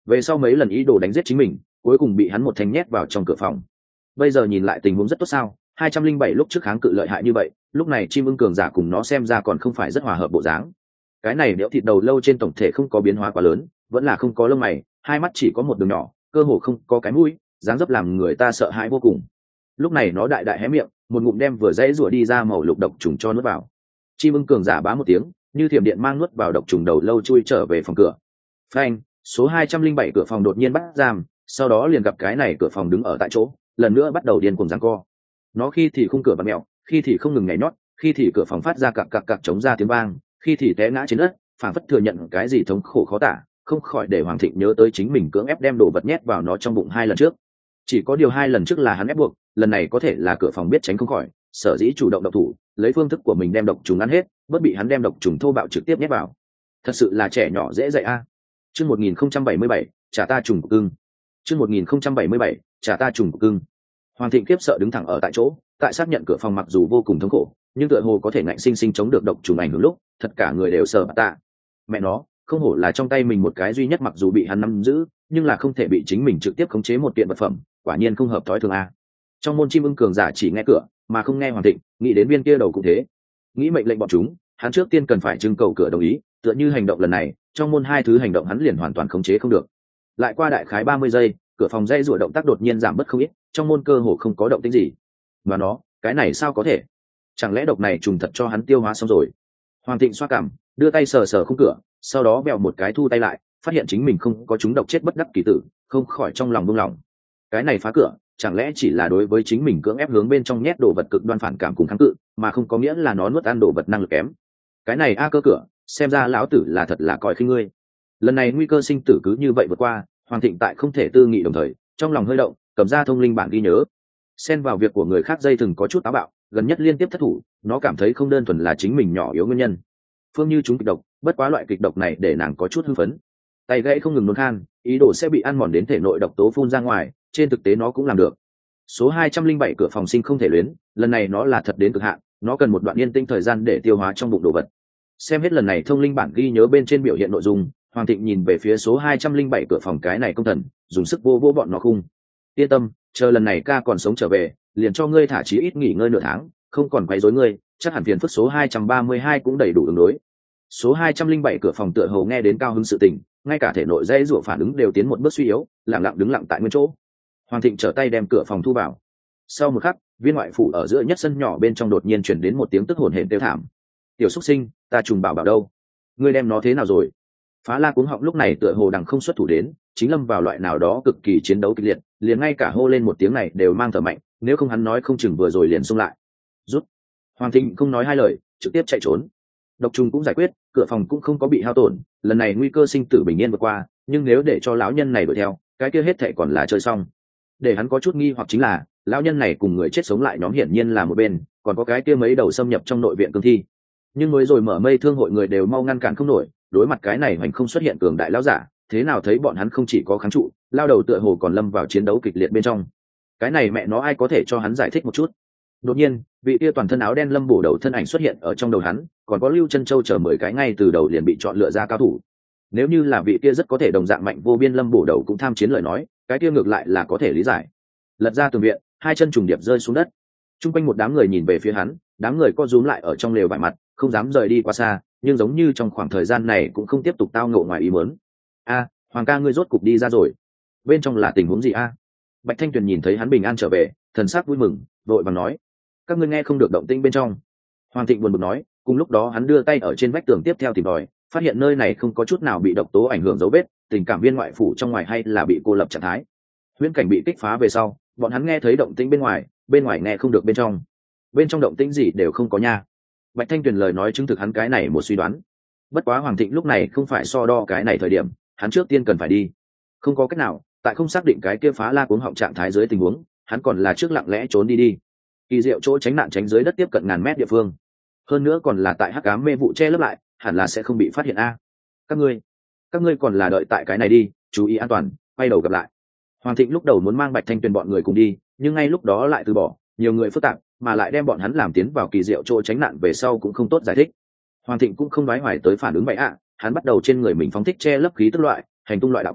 về sau mấy lần ý đồ đánh giết chính mình, cuối cùng bị hắn một thanh nhét vào trong cửa phòng. Bây giờ nhìn lại tình huống rất tốt sao, hai trăm linh bảy lúc trước kháng cự lợi hại như vậy, lúc này chim ưng cường giả cùng nó xem ra còn không phải rất hòa hợp bộ dáng. Cái này đẽo thịt đầu lâu trên tổng thể không có biến hóa quá lớn, vẫn là không có lông mày, hai mắt chỉ có một đường nhỏ, cơ hồ không có cái mũi, dáng dấp làm người ta sợ hãi vô cùng. Lúc này nó đại đại hé miệng, một ngụm đem vừa dãy rủa đi ra màu lục độc trùng cho nuốt vào. Chim ưng cường giả bá một tiếng, như thiểm điện mang nuốt vào độc trùng đầu lâu chui trở về phòng cửa. Phanh, số hai trăm linh bảy cửa phòng đột nhiên bắt giam, sau đó liền gặp cái này cửa phòng đứng ở tại chỗ, lần nữa bắt đầu điên cuồng giằng co. Nó khi thì khung cửa bật mèo, khi thì không ngừng nhảy nhót, khi thì cửa phòng phát ra cặc cặc cặc chống ra tiếng vang, khi thì té ngã trên đất, phảng phất thừa nhận cái gì thống khổ khó tả, không khỏi để Hoàng Thịnh nhớ tới chính mình cưỡng ép đem đồ vật nhét vào nó trong bụng hai lần trước. Chỉ có điều hai lần trước là hắn ép buộc, lần này có thể là cửa phòng biết tránh không khỏi, sở dĩ chủ động độc thủ, lấy phương thức của mình đem độc trùng ăn hết, bất bị hắn đem độc trùng thô bạo trực tiếp nhét vào. Thật sự là trẻ nhỏ dễ dạy a. Chương một nghìn không trăm bảy mươi bảy, trả ta trùng của cưng. Chương một nghìn không trăm bảy mươi bảy, trả ta trùng của cưng. Hoàng Thịnh kiếp sợ đứng thẳng ở tại chỗ, tại xác nhận cửa phòng mặc dù vô cùng thống khổ, nhưng tựa hồ có thể ngạnh sinh sinh chống được độc trùng ảnh hưởng lúc, thật cả người đều sợ tạ. Mẹ nó, không hổ là trong tay mình một cái duy nhất mặc dù bị hắn nắm giữ, nhưng là không thể bị chính mình trực tiếp khống chế một kiện vật phẩm, quả nhiên không hợp thói thường a. Trong môn chim ưng cường giả chỉ nghe cửa, mà không nghe Hoàng Thịnh, nghĩ đến viên kia đầu cũng thế. Nghĩ mệnh lệnh bọn chúng, hắn trước tiên cần phải trưng cầu cửa đồng ý, tựa như hành động lần này, trong môn hai thứ hành động hắn liền hoàn toàn khống chế không được. Lại qua đại khái ba mươi giây, cửa phòng dây rủa động tác đột nhiên giảm bớt không ít, trong môn cơ hồ không có động tĩnh gì. Mà nó, cái này sao có thể? Chẳng lẽ độc này trùng thật cho hắn tiêu hóa xong rồi? Hoàng Thịnh xoa cằm, đưa tay sờ sờ khung cửa, sau đó bèo một cái thu tay lại, phát hiện chính mình không có chúng độc chết bất đắc kỳ tử, không khỏi trong lòng buông lỏng. Cái này phá cửa, chẳng lẽ chỉ là đối với chính mình cưỡng ép hướng bên trong nhét đồ vật cực đoan phản cảm cùng kháng cự, mà không có nghĩa là nó nuốt ăn đồ vật năng lực kém. Cái này a cơ cửa, xem ra lão tử là thật là coi khinh ngươi. Lần này nguy cơ sinh tử cứ như vậy vượt qua, Hoàng Thịnh tại không thể tư nghị đồng thời, trong lòng hơi động, cầm ra thông linh bản ghi nhớ. Xen vào việc của người khác dây thừng có chút táo bạo, gần nhất liên tiếp thất thủ, nó cảm thấy không đơn thuần là chính mình nhỏ yếu nguyên nhân. Phương Như chúng kịch độc, bất quá loại kịch độc này để nàng có chút hưng phấn. Tay gãy không ngừng nôn khan, ý đồ sẽ bị ăn mòn đến thể nội độc tố phun ra ngoài, trên thực tế nó cũng làm được. Số hai trăm linh bảy cửa phòng sinh không thể luyến, lần này nó là thật đến cực hạn, nó cần một đoạn yên tĩnh thời gian để tiêu hóa trong bụng đồ vật. Xem hết lần này thông linh bản ghi nhớ bên trên biểu hiện nội dung, Hoàng Thịnh nhìn về phía số hai trăm linh bảy cửa phòng cái này công thần, dùng sức vô vô bọn nó khung. Yên tâm, chờ lần này ca còn sống trở về, liền cho ngươi thả chí ít nghỉ ngơi nửa tháng, không còn quấy rối ngươi, chắc hẳn phiền phức số hai trăm ba mươi hai cũng đầy đủ ứng đối. Số hai trăm linh bảy cửa phòng tựa hồ nghe đến cao hứng sự tình, ngay cả thể nội dây rủa phản ứng đều tiến một bước suy yếu, lặng lặng đứng lặng tại nguyên chỗ. Hoàng Thịnh trở tay đem cửa phòng thu vào. Sau một khắc, viên ngoại phủ ở giữa nhất sân nhỏ bên trong đột nhiên chuyển đến một tiếng tức hổn hển kêu thảm. Tiểu xuất sinh, ta trùng bảo bảo đâu? Ngươi đem nó thế nào rồi? Phá La cuống họng lúc này tựa hồ đằng không xuất thủ đến, chính lâm vào loại nào đó cực kỳ chiến đấu kịch liệt, liền ngay cả hô lên một tiếng này đều mang thở mạnh, nếu không hắn nói không chừng vừa rồi liền xông lại. Rút. Hoàng Thịnh không nói hai lời, trực tiếp chạy trốn. Độc trùng cũng giải quyết, cửa phòng cũng không có bị hao tổn, lần này nguy cơ sinh tử bình yên vượt qua, nhưng nếu để cho lão nhân này đuổi theo, cái kia hết thảy còn là chơi xong. Để hắn có chút nghi hoặc chính là, lão nhân này cùng người chết sống lại nhóm hiển nhiên là một bên, còn có cái kia mấy đầu xâm nhập trong nội viện cương thi. Nhưng mới rồi mở mây thương hội người đều mau ngăn cản không nổi, đối mặt cái này hoành không xuất hiện cường đại lão giả, thế nào thấy bọn hắn không chỉ có kháng trụ, lao đầu tựa hồ còn lâm vào chiến đấu kịch liệt bên trong. Cái này mẹ nó ai có thể cho hắn giải thích một chút? Đột nhiên, vị kia toàn thân áo đen lâm bổ đầu thân ảnh xuất hiện ở trong đầu hắn, còn có Lưu Chân Châu chờ mười cái ngay từ đầu liền bị chọn lựa ra cao thủ. Nếu như là vị kia rất có thể đồng dạng mạnh vô biên lâm bổ đầu cũng tham chiến lời nói, cái kia ngược lại là có thể lý giải. Lật ra tường viện, hai chân trùng điệp rơi xuống đất. Trung quanh một đám người nhìn về phía hắn, đám người co rúm lại ở trong lều vải mặt, không dám rời đi quá xa, nhưng giống như trong khoảng thời gian này cũng không tiếp tục tao ngộ ngoài ý muốn. A, Hoàng ca ngươi rốt cục đi ra rồi. Bên trong là tình huống gì a? Bạch Thanh Tuyền nhìn thấy hắn bình an trở về, thần sắc vui mừng, vội vàng nói: các ngươi nghe không được động tĩnh bên trong. Hoàng Thịnh buồn bực nói, cùng lúc đó hắn đưa tay ở trên vách tường tiếp theo tìm tòi, phát hiện nơi này không có chút nào bị độc tố ảnh hưởng dấu vết, tình cảm viên ngoại phủ trong ngoài hay là bị cô lập trạng thái. Huyễn cảnh bị kích phá về sau, bọn hắn nghe thấy động tĩnh bên ngoài, bên ngoài nghe không được bên trong. Bên trong động tĩnh gì đều không có nha. Bạch Thanh Tuyền lời nói chứng thực hắn cái này một suy đoán. Bất quá Hoàng Thịnh lúc này không phải so đo cái này thời điểm, hắn trước tiên cần phải đi. Không có cách nào, tại không xác định cái kia Phá La cuống họng trạng thái dưới tình huống, hắn còn là trước lặng lẽ trốn đi đi. Kỳ diệu chỗ tránh nạn tránh dưới đất tiếp cận ngàn mét địa phương, hơn nữa còn là tại hắc ám mê vụ che lấp lại, hẳn là sẽ không bị phát hiện a. Các ngươi, các ngươi còn là đợi tại cái này đi, chú ý an toàn, quay đầu gặp lại. Hoàng Thịnh lúc đầu muốn mang Bạch Thanh Tuyền bọn người cùng đi, nhưng ngay lúc đó lại từ bỏ, nhiều người phức tạp, mà lại đem bọn hắn làm tiến vào kỳ diệu chỗ tránh nạn về sau cũng không tốt giải thích. Hoàng Thịnh cũng không nói hoài tới phản ứng vậy ạ, hắn bắt đầu trên người mình phóng thích che lấp khí tức loại, hành tung loại đạo cụ,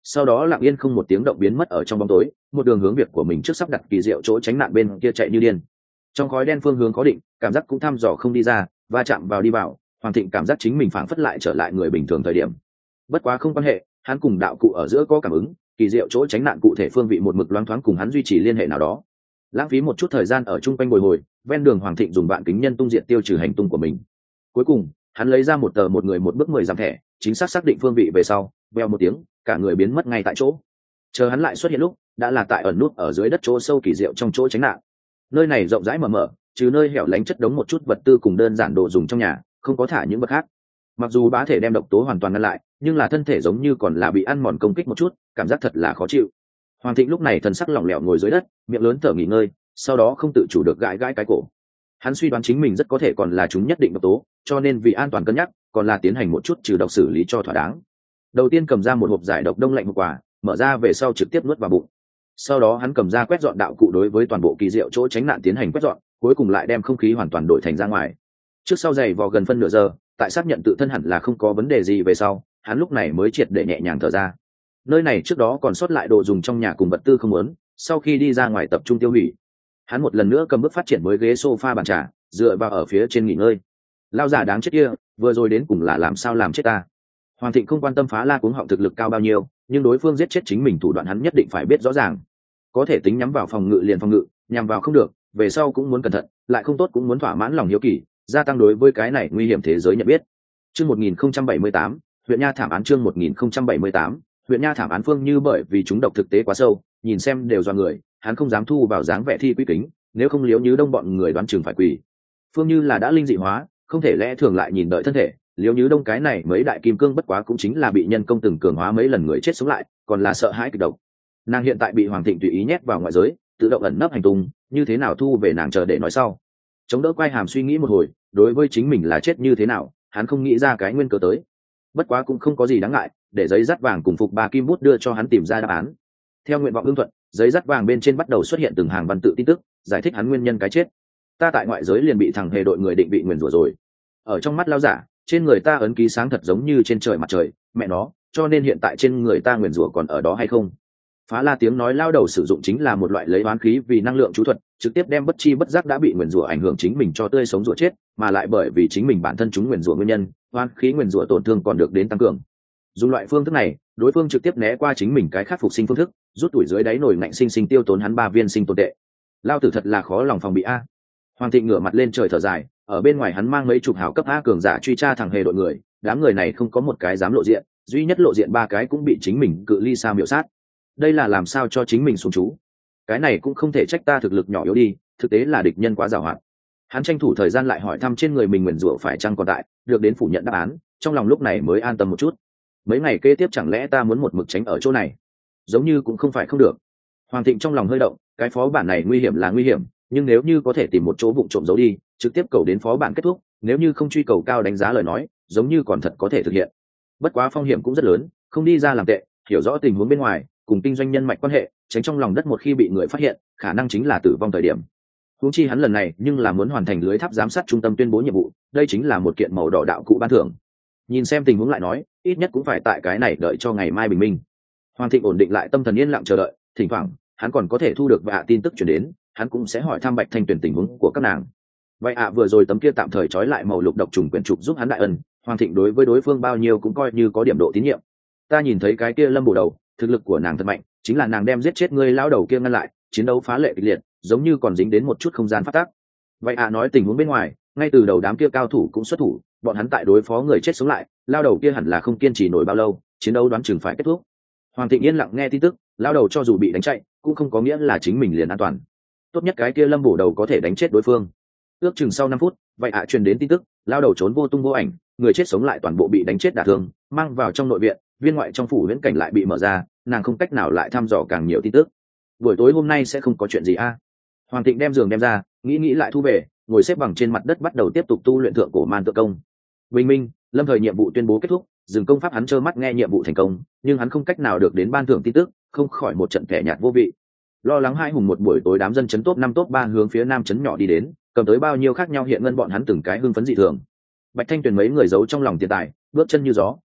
sau đó lặng yên không một tiếng động biến mất ở trong bóng tối, một đường hướng việc của mình trước sắp đặt kỳ diệu chỗ tránh nạn bên kia chạy như điên. Trong khói đen phương hướng có định, cảm giác cũng thăm dò không đi ra, va chạm vào đi vào, Hoàng Thịnh cảm giác chính mình phảng phất lại trở lại người bình thường thời điểm. Bất quá không quan hệ, hắn cùng đạo cụ ở giữa có cảm ứng, kỳ diệu chỗ tránh nạn cụ thể phương vị một mực loáng thoáng cùng hắn duy trì liên hệ nào đó. Lãng phí một chút thời gian ở chung quanh bồi hồi, ven đường Hoàng Thịnh dùng vạn kính nhân tung diện tiêu trừ hành tung của mình. Cuối cùng, hắn lấy ra một tờ một người một bước mười dặm thẻ, chính xác xác định phương vị về sau, veo một tiếng, cả người biến mất ngay tại chỗ. Chờ hắn lại xuất hiện lúc, đã là tại ẩn nút ở dưới đất chỗ sâu kỳ diệu trong chỗ tránh nạn. Nơi này rộng rãi mở mở, trừ nơi hẻo lánh chất đống một chút vật tư cùng đơn giản đồ dùng trong nhà, không có thả những vật khác. Mặc dù bá thể đem độc tố hoàn toàn ngăn lại, nhưng là thân thể giống như còn là bị ăn mòn công kích một chút, cảm giác thật là khó chịu. Hoàng Thịnh lúc này thần sắc lỏng lẻo ngồi dưới đất, miệng lớn thở nghỉ ngơi, sau đó không tự chủ được gãi gãi cái cổ. Hắn suy đoán chính mình rất có thể còn là chúng nhất định độc tố, cho nên vì an toàn cân nhắc, còn là tiến hành một chút trừ độc xử lý cho thỏa đáng. Đầu tiên cầm ra một hộp giải độc đông lạnh một quả, mở ra về sau trực tiếp nuốt vào bụng. Sau đó hắn cầm ra quét dọn đạo cụ đối với toàn bộ kỳ diệu chỗ tránh nạn tiến hành quét dọn, cuối cùng lại đem không khí hoàn toàn đổi thành ra ngoài. Trước sau giày vò gần phân nửa giờ, tại xác nhận tự thân hẳn là không có vấn đề gì về sau, hắn lúc này mới triệt để nhẹ nhàng thở ra. Nơi này trước đó còn sót lại đồ dùng trong nhà cùng vật tư không muốn, sau khi đi ra ngoài tập trung tiêu hủy. Hắn một lần nữa cầm bước phát triển mới ghế sofa bàn trà, dựa vào ở phía trên nghỉ ngơi. Lao giả đáng chết kia, vừa rồi đến cùng là làm sao làm chết ta. Hoàng Thịnh không quan tâm Phá La cuống họng thực lực cao bao nhiêu, nhưng đối phương giết chết chính mình thủ đoạn hắn nhất định phải biết rõ ràng. Có thể tính nhắm vào phòng ngự liền phòng ngự, nhằm vào không được, về sau cũng muốn cẩn thận, lại không tốt cũng muốn thỏa mãn lòng hiếu kỳ, gia tăng đối với cái này nguy hiểm thế giới nhận biết. Chương một nghìn không trăm bảy mươi tám, huyện Nha thảm án chương một nghìn không trăm bảy mươi tám, huyện Nha thảm án Phương Như bởi vì chúng độc thực tế quá sâu, nhìn xem đều do người, hắn không dám thu vào dáng vẻ thi quý kính, nếu không liếu như đông bọn người đoán chừng phải quỳ. Phương Như là đã linh dị hóa, không thể lẽ thường lại nhìn đợi thân thể, liếu như đông cái này mấy đại kim cương bất quá cũng chính là bị nhân công từng cường hóa mấy lần người chết sống lại, còn là sợ hãi kịch độc. Nàng hiện tại bị Hoàng Thịnh tùy ý nhét vào ngoại giới, tự động ẩn nấp hành tung, như thế nào thu về nàng chờ để nói sau. Chống đỡ quay hàm suy nghĩ một hồi, đối với chính mình là chết như thế nào, hắn không nghĩ ra cái nguyên cớ tới. Bất quá cũng không có gì đáng ngại, để giấy dắt vàng cùng phục ba kim bút đưa cho hắn tìm ra đáp án. Theo nguyện vọng ưng thuận, giấy dắt vàng bên trên bắt đầu xuất hiện từng hàng văn tự tin tức, giải thích hắn nguyên nhân cái chết. Ta tại ngoại giới liền bị thằng hề đội người định bị nguyền rủa rồi. Ở trong mắt lao giả, trên người ta ấn ký sáng thật giống như trên trời mặt trời, mẹ nó, cho nên hiện tại trên người ta nguyền rủa còn ở đó hay không? Phá La tiếng nói lao đầu sử dụng chính là một loại lấy oán khí vì năng lượng chú thuật, trực tiếp đem bất chi bất giác đã bị nguyền rủa ảnh hưởng chính mình cho tươi sống rủa chết, mà lại bởi vì chính mình bản thân chúng nguyền rủa nguyên nhân, oán khí nguyền rủa tổn thương còn được đến tăng cường. Dùng loại phương thức này, đối phương trực tiếp né qua chính mình cái khắc phục sinh phương thức, rút tuổi dưới đáy nổi ngạnh sinh sinh tiêu tốn hắn ba viên sinh tồn tệ. Lao tử thật là khó lòng phòng bị a. Hoàng Thịnh ngửa mặt lên trời thở dài, ở bên ngoài hắn mang mấy chục hào cấp a cường giả truy tra thằng hề đội người, đám người này không có một cái dám lộ diện, duy nhất lộ diện ba cái cũng bị chính mình cự ly xa miểu sát. Đây là làm sao cho chính mình xuống chú? Cái này cũng không thể trách ta thực lực nhỏ yếu đi, thực tế là địch nhân quá giàu hạn. Hắn tranh thủ thời gian lại hỏi thăm trên người mình nguyền rủa phải chăng còn tại, được đến phủ nhận đáp án, trong lòng lúc này mới an tâm một chút. Mấy ngày kế tiếp chẳng lẽ ta muốn một mực tránh ở chỗ này? Giống như cũng không phải không được. Hoàng Thịnh trong lòng hơi động, cái phó bản này nguy hiểm là nguy hiểm, nhưng nếu như có thể tìm một chỗ vụng trộm giấu đi, trực tiếp cầu đến phó bản kết thúc, nếu như không truy cầu cao đánh giá lời nói, giống như còn thật có thể thực hiện. Bất quá phong hiểm cũng rất lớn, không đi ra làm tệ, hiểu rõ tình huống bên ngoài, cùng kinh doanh nhân mạch quan hệ, tránh trong lòng đất một khi bị người phát hiện, khả năng chính là tử vong thời điểm. Huống chi hắn lần này nhưng là muốn hoàn thành lưới tháp giám sát trung tâm tuyên bố nhiệm vụ, đây chính là một kiện màu đỏ đạo cụ ban thưởng. Nhìn xem tình huống lại nói, ít nhất cũng phải tại cái này đợi cho ngày mai bình minh. Hoàng Thịnh ổn định lại tâm thần yên lặng chờ đợi, thỉnh thoảng hắn còn có thể thu được vạ tin tức truyền đến, hắn cũng sẽ hỏi thăm Bạch Thanh Tuyền tình huống của các nàng. Vậy ạ vừa rồi tấm kia tạm thời trói lại màu lục độc trùng quyển trục giúp hắn đại ân, Hoàng Thịnh đối với đối phương bao nhiêu cũng coi như có điểm độ tín nhiệm. Ta nhìn thấy cái kia Lâm Bổ Đầu, thực lực của nàng thật mạnh, chính là nàng đem giết chết ngươi lão đầu kia ngăn lại, chiến đấu phá lệ kịch liệt, giống như còn dính đến một chút không gian phát tác. Vậy ạ nói tình huống bên ngoài, ngay từ đầu đám kia cao thủ cũng xuất thủ, bọn hắn tại đối phó người chết sống lại, lão đầu kia hẳn là không kiên trì nổi bao lâu, chiến đấu đoán chừng phải kết thúc. Hoàng Thịnh yên lặng nghe tin tức, lão đầu cho dù bị đánh chạy, cũng không có nghĩa là chính mình liền an toàn. Tốt nhất cái kia Lâm Bổ Đầu có thể đánh chết đối phương. Ước chừng sau năm phút, vậy ạ truyền đến tin tức, lão đầu trốn vô tung vô ảnh, người chết sống lại toàn bộ bị đánh chết đả thương, mang vào trong nội viện, viên ngoại trong phủ huyễn cảnh lại bị mở ra, nàng không cách nào lại thăm dò càng nhiều tin tức. Buổi tối hôm nay sẽ không có chuyện gì a? À? Hoàng Thịnh đem giường đem ra, nghĩ nghĩ lại thu về, ngồi xếp bằng trên mặt đất bắt đầu tiếp tục tu luyện thượng cổ man tự công. Bình minh, lâm thời nhiệm vụ tuyên bố kết thúc, dừng công pháp hắn trơ mắt nghe nhiệm vụ thành công, nhưng hắn không cách nào được đến ban thưởng tin tức, không khỏi một trận kẻ nhạt vô vị. Lo lắng hai hùng một buổi tối đám dân chấn top năm top ba hướng phía nam chấn nhỏ đi đến, cầm tới bao nhiêu khác nhau hiện ngân bọn hắn từng cái hưng phấn dị thường. Bạch Thanh Tuyền mấy người giấu trong lòng tiền tài, bước chân như gió,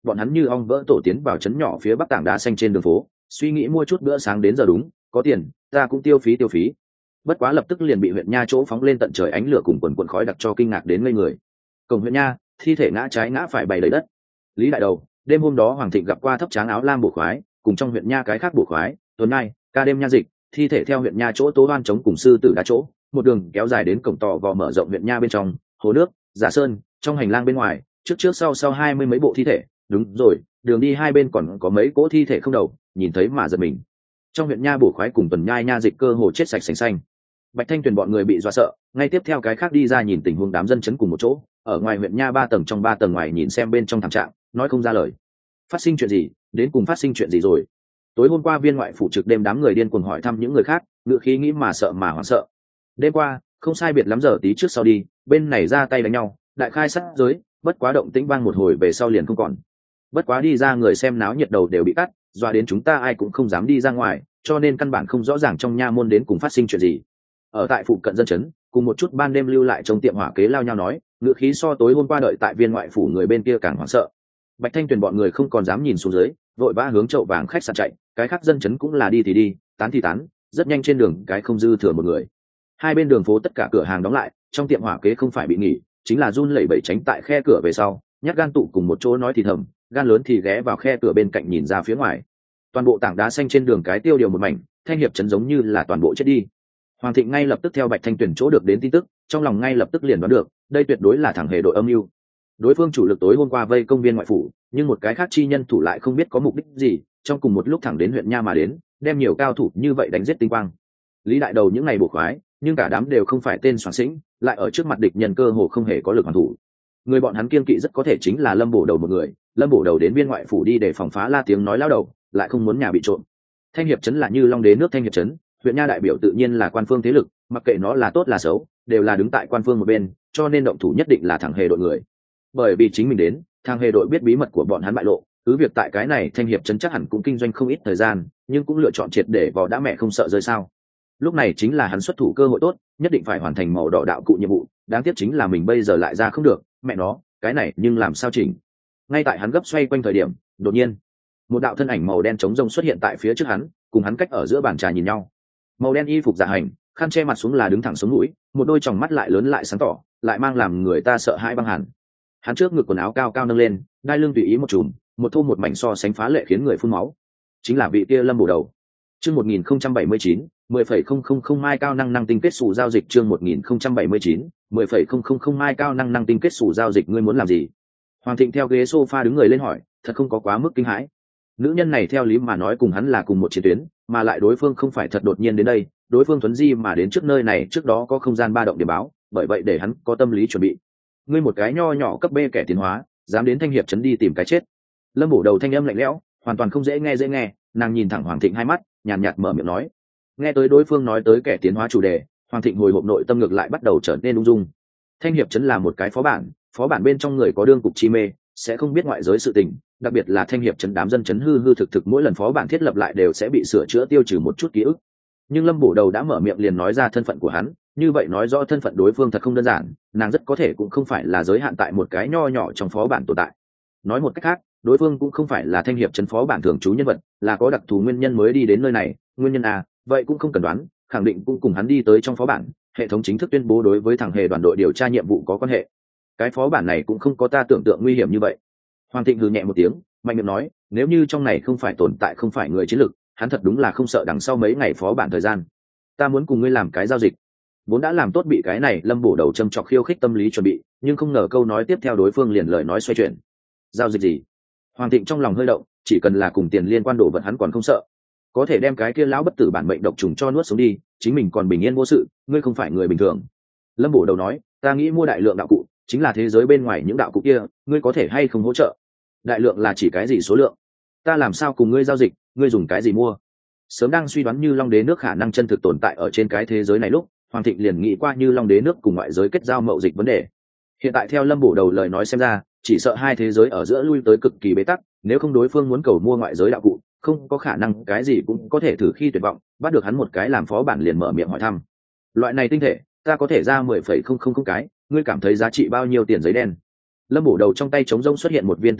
bọn hắn như ong vỡ tổ tiến vào trấn nhỏ phía bắc tảng đá xanh trên đường phố, suy nghĩ mua chút bữa sáng đến giờ đúng, có tiền ta cũng tiêu phí tiêu phí. Bất quá lập tức liền bị huyện nha chỗ phóng lên tận trời ánh lửa cùng quần quần khói đặc cho kinh ngạc đến ngây người. Cổng huyện nha, thi thể ngã trái ngã phải bày đầy đất. Lý đại đầu, đêm hôm đó Hoàng Thịnh gặp qua thấp tráng áo lam bổ khoái, cùng trong huyện nha cái khác bổ khoái, tuần nay ca đêm nha dịch, thi thể theo huyện nha chỗ tố đoan chống cùng sư tử đá chỗ, một đường kéo dài đến cổng tò vò mở rộng huyện nha bên trong, hồ nước, giả sơn, trong hành lang bên ngoài, trước trước sau sau hai mươi mấy bộ thi thể, đúng rồi, đường đi hai bên còn có mấy cỗ thi thể không đầu, nhìn thấy mà giật mình. Trong huyện nha bổ khoái cùng tuần nhai nha dịch cơ hồ chết sạch sành xanh. Bạch Thanh Tuyền bọn người bị dọa sợ, ngay tiếp theo cái khác đi ra nhìn tình huống đám dân chấn cùng một chỗ, ở ngoài huyện nha ba tầng trong ba tầng ngoài nhìn xem bên trong thảm trạng, nói không ra lời. Phát sinh chuyện gì, đến cùng phát sinh chuyện gì rồi? Tối hôm qua viên ngoại phủ trực đêm đám người điên cuồng hỏi thăm những người khác, ngựa khí nghĩ mà sợ mà hoảng sợ. Đêm qua, không sai biệt lắm giờ tí trước sau đi, bên này ra tay đánh nhau, đại khai sát giới, bất quá động tĩnh vang một hồi về sau liền không còn. Bất quá đi ra người xem náo nhiệt đầu đều bị cắt, dọa đến chúng ta ai cũng không dám đi ra ngoài, cho nên căn bản không rõ ràng trong nha môn đến cùng phát sinh chuyện gì. Ở tại phụ cận dân chấn, cùng một chút ban đêm lưu lại trong tiệm hỏa kế lao nhau nói, ngựa khí so tối hôm qua đợi tại viên ngoại phủ người bên kia càng hoảng sợ. Bạch Thanh Tuyền bọn người không còn dám nhìn xuống dưới, vội vã hướng chậu vàng khách sạn chạy, cái khác dân chấn cũng là đi thì đi, tán thì tán, rất nhanh trên đường cái không dư thừa một người. Hai bên đường phố tất cả cửa hàng đóng lại, trong tiệm hỏa kế không phải bị nghỉ, chính là run lẩy bẩy tránh tại khe cửa về sau, nhát gan tụ cùng một chỗ nói thì thầm, gan lớn thì ghé vào khe cửa bên cạnh nhìn ra phía ngoài. Toàn bộ tảng đá xanh trên đường cái tiêu điều một mảnh, Thanh Hiệp trấn giống như là toàn bộ chết đi. Hoàng Thịnh ngay lập tức theo Bạch Thanh Tuyền chỗ được đến tin tức, trong lòng ngay lập tức liền đoán được, đây tuyệt đối là thằng hề đội âm mưu. Đối phương chủ lực tối hôm qua vây công viên ngoại phủ, nhưng một cái khác chi nhân thủ lại không biết có mục đích gì, trong cùng một lúc thẳng đến huyện nha mà đến, đem nhiều cao thủ như vậy đánh giết tinh quang. Lý đại đầu những ngày bổ khoái, nhưng cả đám đều không phải tên soạn sĩnh, lại ở trước mặt địch nhân cơ hồ không hề có lực hoàn thủ. Người bọn hắn kiên kỵ rất có thể chính là Lâm Bổ Đầu một người, Lâm Bổ Đầu đến viên ngoại phủ đi để phòng phá la tiếng nói lao đầu, lại không muốn nhà bị trộm. Thanh Hiệp trấn là như long đế nước Thanh Hiệp trấn, huyện nha đại biểu tự nhiên là quan phương thế lực, mặc kệ nó là tốt là xấu, đều là đứng tại quan phương một bên, cho nên động thủ nhất định là thằng hề đội người. Bởi vì chính mình đến, thằng hề đội biết bí mật của bọn hắn bại lộ, cứ việc tại cái này Thanh Hiệp trấn chắc hẳn cũng kinh doanh không ít thời gian, nhưng cũng lựa chọn triệt để vò đã mẹ không sợ rơi sao. Lúc này chính là hắn xuất thủ cơ hội tốt, nhất định phải hoàn thành màu đỏ đạo cụ nhiệm vụ, đáng tiếc chính là mình bây giờ lại ra không được, mẹ nó, cái này nhưng làm sao chỉnh. Ngay tại hắn gấp xoay quanh thời điểm, đột nhiên một đạo thân ảnh màu đen trống rông xuất hiện tại phía trước hắn, cùng hắn cách ở giữa bàn trà nhìn nhau. Màu đen y phục dạ hành, khăn che mặt xuống là đứng thẳng xuống mũi, một đôi tròng mắt lại lớn lại sáng tỏ, lại mang làm người ta sợ hãi băng hàn. Hắn trước ngực quần áo cao cao nâng lên, đai lưng tùy ý một chùm, một thô một mảnh so sánh phá lệ khiến người phun máu. Chính là vị kia Lâm Bổ Đầu. Chương một nghìn không trăm bảy mươi chín, mười phẩy không không không mai cao năng năng tinh kết sủ giao dịch chương một nghìn không trăm bảy mươi chín, mười phẩy không không không mai cao năng năng tinh kết sủ giao dịch, ngươi muốn làm gì? Hoàng Thịnh theo ghế sofa đứng người lên hỏi, thật không có quá mức kinh hãi. Nữ nhân này theo lý mà nói cùng hắn là cùng một chiến tuyến, mà lại đối phương không phải thật đột nhiên đến đây, đối phương thuấn di mà đến trước nơi này trước đó có không gian ba động để báo, bởi vậy để hắn có tâm lý chuẩn bị. Ngươi một cái nho nhỏ cấp B kẻ tiến hóa, dám đến Thanh Hiệp trấn đi tìm cái chết. Lâm Bổ Đầu thanh âm lạnh lẽo, hoàn toàn không dễ nghe dễ nghe, nàng nhìn thẳng Hoàng Thịnh hai mắt, nhàn nhạt mở miệng nói. Nghe tới đối phương nói tới kẻ tiến hóa chủ đề, Hoàng Thịnh hồi hộp nội tâm ngược lại bắt đầu trở nên ung dung. Thanh Hiệp trấn là một cái phó bản, phó bản bên trong người có đương cục chi mê, sẽ không biết ngoại giới sự tình, đặc biệt là Thanh Hiệp trấn đám dân trấn hư hư thực thực mỗi lần phó bản thiết lập lại đều sẽ bị sửa chữa tiêu trừ một chút ký ức. Nhưng Lâm Bổ Đầu đã mở miệng liền nói ra thân phận của hắn, như vậy nói rõ thân phận đối phương thật không đơn giản, nàng rất có thể cũng không phải là giới hạn tại một cái nho nhỏ trong phó bản tồn tại. Nói một cách khác, đối phương cũng không phải là Thanh Hiệp trấn phó bản thường trú nhân vật, là có đặc thù nguyên nhân mới đi đến nơi này, nguyên nhân à, vậy cũng không cần đoán, khẳng định cũng cùng hắn đi tới trong phó bản, hệ thống chính thức tuyên bố đối với thằng hề đoàn đội điều tra nhiệm vụ có quan hệ. Cái phó bản này cũng không có ta tưởng tượng nguy hiểm như vậy. Hoàng Thịnh hừ nhẹ một tiếng, mạnh miệng nói, nếu như trong này không phải tồn tại không phải người chiến lược, hắn thật đúng là không sợ đằng sau mấy ngày phó bản thời gian. Ta muốn cùng ngươi làm cái giao dịch. Vốn đã làm tốt bị cái này Lâm Bổ Đầu châm chọc khiêu khích tâm lý chuẩn bị, nhưng không ngờ câu nói tiếp theo đối phương liền lời nói xoay chuyển. Giao dịch gì? Hoàng Thịnh trong lòng hơi động, chỉ cần là cùng tiền liên quan đồ vật hắn còn không sợ. Có thể đem cái kia lão bất tử bản mệnh độc trùng cho nuốt xuống đi, chính mình còn bình yên vô sự, ngươi không phải người bình thường. Lâm Bổ Đầu nói, ta nghĩ mua đại lượng đạo cụ, chính là thế giới bên ngoài những đạo cụ kia, ngươi có thể hay không hỗ trợ? Đại lượng là chỉ cái gì số lượng? Ta làm sao cùng ngươi giao dịch, ngươi dùng cái gì mua? Sớm đang suy đoán Như Long Đế nước khả năng chân thực tồn tại ở trên cái thế giới này lúc, Hoàng Thịnh liền nghĩ qua Như Long Đế nước cùng ngoại giới kết giao mậu dịch vấn đề. Hiện tại theo Lâm Bổ Đầu lời nói xem ra, chỉ sợ hai thế giới ở giữa lui tới cực kỳ bế tắc, nếu không đối phương muốn cầu mua ngoại giới đạo cụ, không có khả năng cái gì cũng có thể thử khi tuyệt vọng, bắt được hắn một cái làm phó bản liền mở miệng hỏi thăm. Loại này tinh thể, ta có thể ra mười phẩy không không không cái, ngươi cảm thấy giá trị bao nhiêu tiền giấy đen? Lâm Bổ Đầu trong tay trống rỗng xuất hiện một viên tinh thể,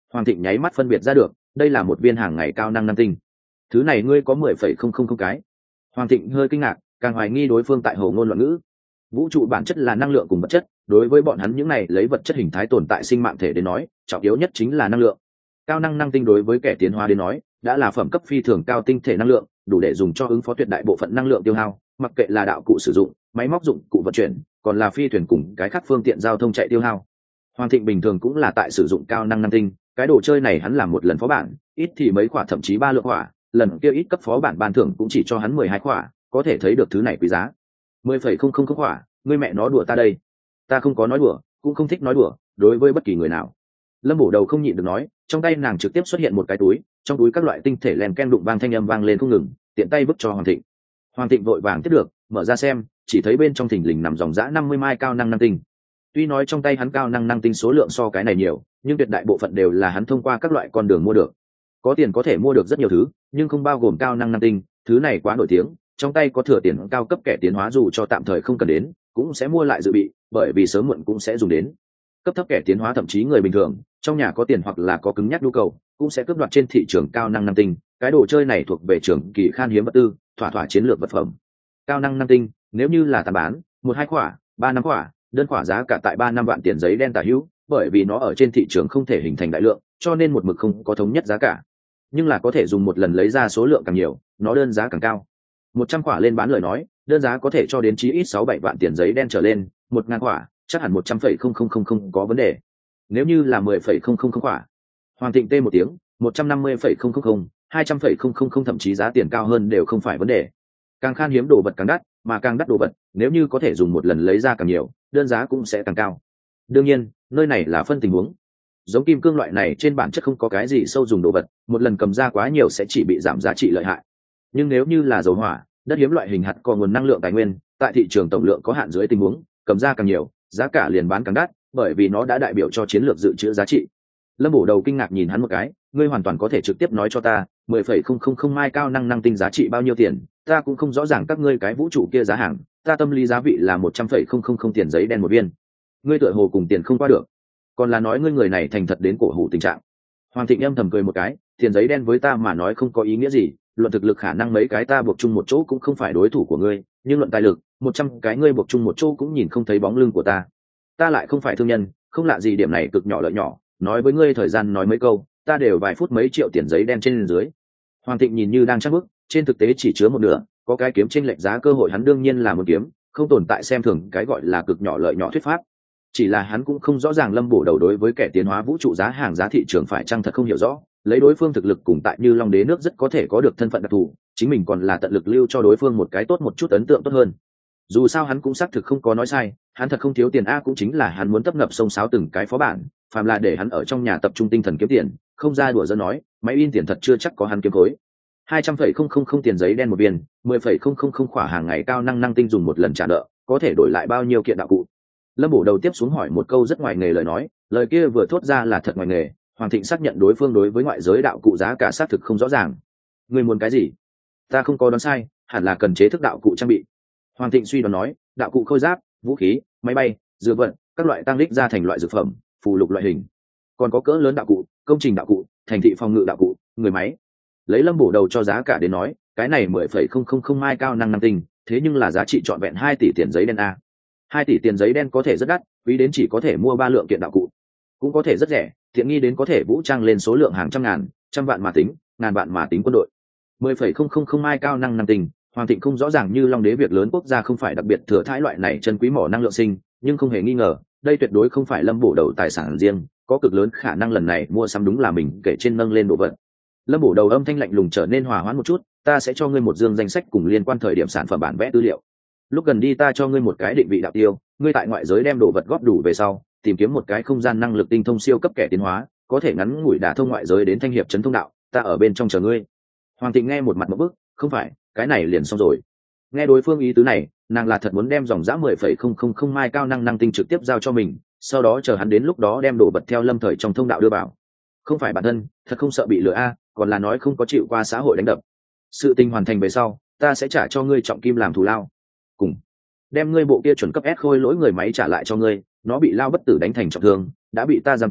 Hoàng Thịnh nháy mắt phân biệt ra được, đây là một viên hàng ngày cao năng năng tinh. Thứ này ngươi có mười phẩy không không không cái. Hoàng Thịnh hơi kinh ngạc, càng hoài nghi đối phương tại hồ ngôn loạn ngữ. Vũ trụ bản chất là năng lượng cùng vật chất, đối với bọn hắn những này lấy vật chất hình thái tồn tại sinh mạng thể đến nói, trọng yếu nhất chính là năng lượng. Cao năng năng tinh đối với kẻ tiến hóa đến nói, đã là phẩm cấp phi thường cao tinh thể năng lượng, đủ để dùng cho ứng phó tuyệt đại bộ phận năng lượng tiêu hao, mặc kệ là đạo cụ sử dụng, máy móc dụng cụ vận chuyển, còn là phi thuyền cùng cái khác phương tiện giao thông chạy tiêu hao. Hoàng Thịnh bình thường cũng là tại sử dụng cao năng năng tinh, cái đồ chơi này hắn làm một lần phó bản, ít thì mấy quả thậm chí ba lượng quả, lần kia ít cấp phó bản ban thưởng cũng chỉ cho hắn mười hai quả, có thể thấy được thứ này quý giá. mười phẩy không không không quả, ngươi mẹ nó đùa ta đây. Ta không có nói đùa, cũng không thích nói đùa, đối với bất kỳ người nào. Lâm Bổ Đầu không nhịn được nói, trong tay nàng trực tiếp xuất hiện một cái túi, trong túi các loại tinh thể len ken đụng vang thanh âm vang lên không ngừng, tiện tay vứt cho Hoàng Thịnh. Hoàng Thịnh vội vàng tiếp được, mở ra xem, chỉ thấy bên trong thình lình nằm dòng dã năm mươi mai cao năng năng tinh. Tuy nói trong tay hắn cao năng năng tinh số lượng so cái này nhiều, nhưng tuyệt đại bộ phận đều là hắn thông qua các loại con đường mua được. Có tiền có thể mua được rất nhiều thứ, nhưng không bao gồm cao năng năng tinh, thứ này quá nổi tiếng, trong tay có thừa tiền cao cấp kẻ tiến hóa dù cho tạm thời không cần đến, cũng sẽ mua lại dự bị, bởi vì sớm muộn cũng sẽ dùng đến. Cấp thấp kẻ tiến hóa thậm chí người bình thường, trong nhà có tiền hoặc là có cứng nhắc nhu cầu, cũng sẽ cướp đoạt trên thị trường cao năng năng tinh, cái đồ chơi này thuộc về trường kỳ khan hiếm vật tư, thỏa thỏa chiến lược vật phẩm. Cao năng năng tinh, nếu như là tàn bán, một hai quả, ba năm quả, đơn quả giá cả tại ba năm vạn tiền giấy đen tả hữu, bởi vì nó ở trên thị trường không thể hình thành đại lượng, cho nên một mực không có thống nhất giá cả. Nhưng là có thể dùng một lần lấy ra số lượng càng nhiều, nó đơn giá càng cao. Một trăm quả lên bán lời nói, đơn giá có thể cho đến chí ít sáu bảy vạn tiền giấy đen trở lên, một ngàn quả, chắc hẳn một trăm phẩy không không không không có vấn đề. Nếu như là mười phẩy không không không quả, Hoàng Thịnh tê một tiếng, một trăm năm mươi phẩy không không không, hai trăm phẩy không không không thậm chí giá tiền cao hơn đều không phải vấn đề. Càng khan hiếm đồ vật càng đắt, mà càng đắt đồ vật, nếu như có thể dùng một lần lấy ra càng nhiều, đơn giá cũng sẽ càng cao. Đương nhiên, nơi này là phân tình huống. Giống kim cương loại này trên bản chất không có cái gì sâu dùng đồ vật, một lần cầm ra quá nhiều sẽ chỉ bị giảm giá trị lợi hại. Nhưng nếu như là dầu hỏa, đất hiếm loại hình hạt có nguồn năng lượng tài nguyên, tại thị trường tổng lượng có hạn dưới tình huống, cầm ra càng nhiều, giá cả liền bán càng đắt, bởi vì nó đã đại biểu cho chiến lược dự trữ giá trị. Lâm Bổ Đầu kinh ngạc nhìn hắn một cái, ngươi hoàn toàn có thể trực tiếp nói cho ta, mười phẩy không không không mai cao năng năng tinh giá trị bao nhiêu tiền, ta cũng không rõ ràng các ngươi cái vũ trụ kia giá hàng, ta tâm lý giá vị là một trăm phẩy không không không tiền giấy đen một viên. Ngươi tựa hồ cùng tiền không qua được, còn là nói ngươi người này thành thật đến cổ hủ tình trạng. Hoàng Thịnh âm thầm cười một cái, tiền giấy đen với ta mà nói không có ý nghĩa gì, luận thực lực khả năng mấy cái ta buộc chung một chỗ cũng không phải đối thủ của ngươi, nhưng luận tài lực, một trăm cái ngươi buộc chung một chỗ cũng nhìn không thấy bóng lưng của ta. Ta lại không phải thương nhân, không lạ gì điểm này cực nhỏ lợi nhỏ, nói với ngươi thời gian nói mấy câu, ta đều vài phút mấy triệu tiền giấy đen trên dưới. Hoàng Thịnh nhìn như đang trang bức, trên thực tế chỉ chứa một nửa, có cái kiếm chênh lệch giá cơ hội hắn đương nhiên là một kiếm, không tồn tại xem thường cái gọi là cực nhỏ lợi nhỏ thuyết pháp. Chỉ là hắn cũng không rõ ràng Lâm Bổ Đầu đối với kẻ tiến hóa vũ trụ giá hàng giá thị trường phải chăng thật không hiểu rõ, lấy đối phương thực lực cùng tại Như Long Đế nước rất có thể có được thân phận đặc thù, chính mình còn là tận lực lưu cho đối phương một cái tốt một chút ấn tượng tốt hơn. Dù sao hắn cũng xác thực không có nói sai, hắn thật không thiếu tiền a, cũng chính là hắn muốn tấp nập sông sáo từng cái phó bản, phàm là để hắn ở trong nhà tập trung tinh thần kiếm tiền, không ra đùa giỡn nói, máy in tiền thật chưa chắc có hắn kiếm khối. hai trăm phẩy không không không tiền giấy đen một viên, mười phẩy không không không khỏa hàng ngày cao năng năng tinh dùng một lần trả nợ, có thể đổi lại bao nhiêu kiện đạo cụ. Lâm Bổ Đầu tiếp xuống hỏi một câu rất ngoài nghề lời nói, lời kia vừa thốt ra là thật ngoài nghề. Hoàng Thịnh xác nhận đối phương đối với ngoại giới đạo cụ giá cả xác thực không rõ ràng. Ngươi muốn cái gì? Ta không có đoán sai, hẳn là cần chế thức đạo cụ trang bị. Hoàng Thịnh suy đoán nói, đạo cụ khôi giáp, vũ khí, máy bay, dược vật, các loại tăng đích ra thành loại dược phẩm, phù lục loại hình, còn có cỡ lớn đạo cụ, công trình đạo cụ, thành thị phòng ngự đạo cụ, người máy. Lấy Lâm Bổ Đầu cho giá cả đến nói, cái này mười phẩy không không không mai cao năng năng tinh, thế nhưng là giá trị trọn vẹn hai tỷ tiền giấy đen a. hai tỷ tiền giấy đen có thể rất đắt, quý đến chỉ có thể mua ba lượng kiện đạo cụ, cũng có thể rất rẻ, tiện nghi đến có thể vũ trang lên số lượng hàng trăm ngàn, trăm vạn mà tính, ngàn vạn mà tính quân đội. mười phẩy không không không mai cao năng năng tinh, Hoàng Thịnh không rõ ràng Như Long Đế việc lớn quốc gia không phải đặc biệt thừa thãi loại này chân quý mỏ năng lượng sinh, nhưng không hề nghi ngờ, đây tuyệt đối không phải Lâm Bổ Đầu tài sản riêng, có cực lớn khả năng lần này mua sắm đúng là mình kể trên nâng lên đồ vật. Lâm Bổ Đầu âm thanh lạnh lùng trở nên hòa hoãn một chút, ta sẽ cho ngươi một dương danh sách cùng liên quan thời điểm sản phẩm bản vẽ tư liệu. Lúc gần đi ta cho ngươi một cái định vị đạo tiêu, ngươi tại ngoại giới đem đồ vật góp đủ về sau, tìm kiếm một cái không gian năng lực tinh thông siêu cấp kẻ tiến hóa, có thể ngắn ngủi đả thông ngoại giới đến thanh hiệp chấn thông đạo, ta ở bên trong chờ ngươi. Hoàng Thịnh nghe một mặt một bức, không phải, cái này liền xong rồi. Nghe đối phương ý tứ này, nàng là thật muốn đem dòng giá mười phẩy không không không mai cao năng năng tinh trực tiếp giao cho mình, sau đó chờ hắn đến lúc đó đem đồ vật theo Lâm Thời trong thông đạo đưa vào. Không phải bản thân, thật không sợ bị lừa a, còn là nói không có chịu qua xã hội đánh đập. Sự tình hoàn thành về sau, ta sẽ trả cho ngươi trọng kim làm thù lao. Cùng đem ngươi bộ kia chuẩn cấp S khôi lỗi người máy trả lại cho ngươi, nó bị lao bất tử đánh thành trọng thương, đã bị ta giam cầm,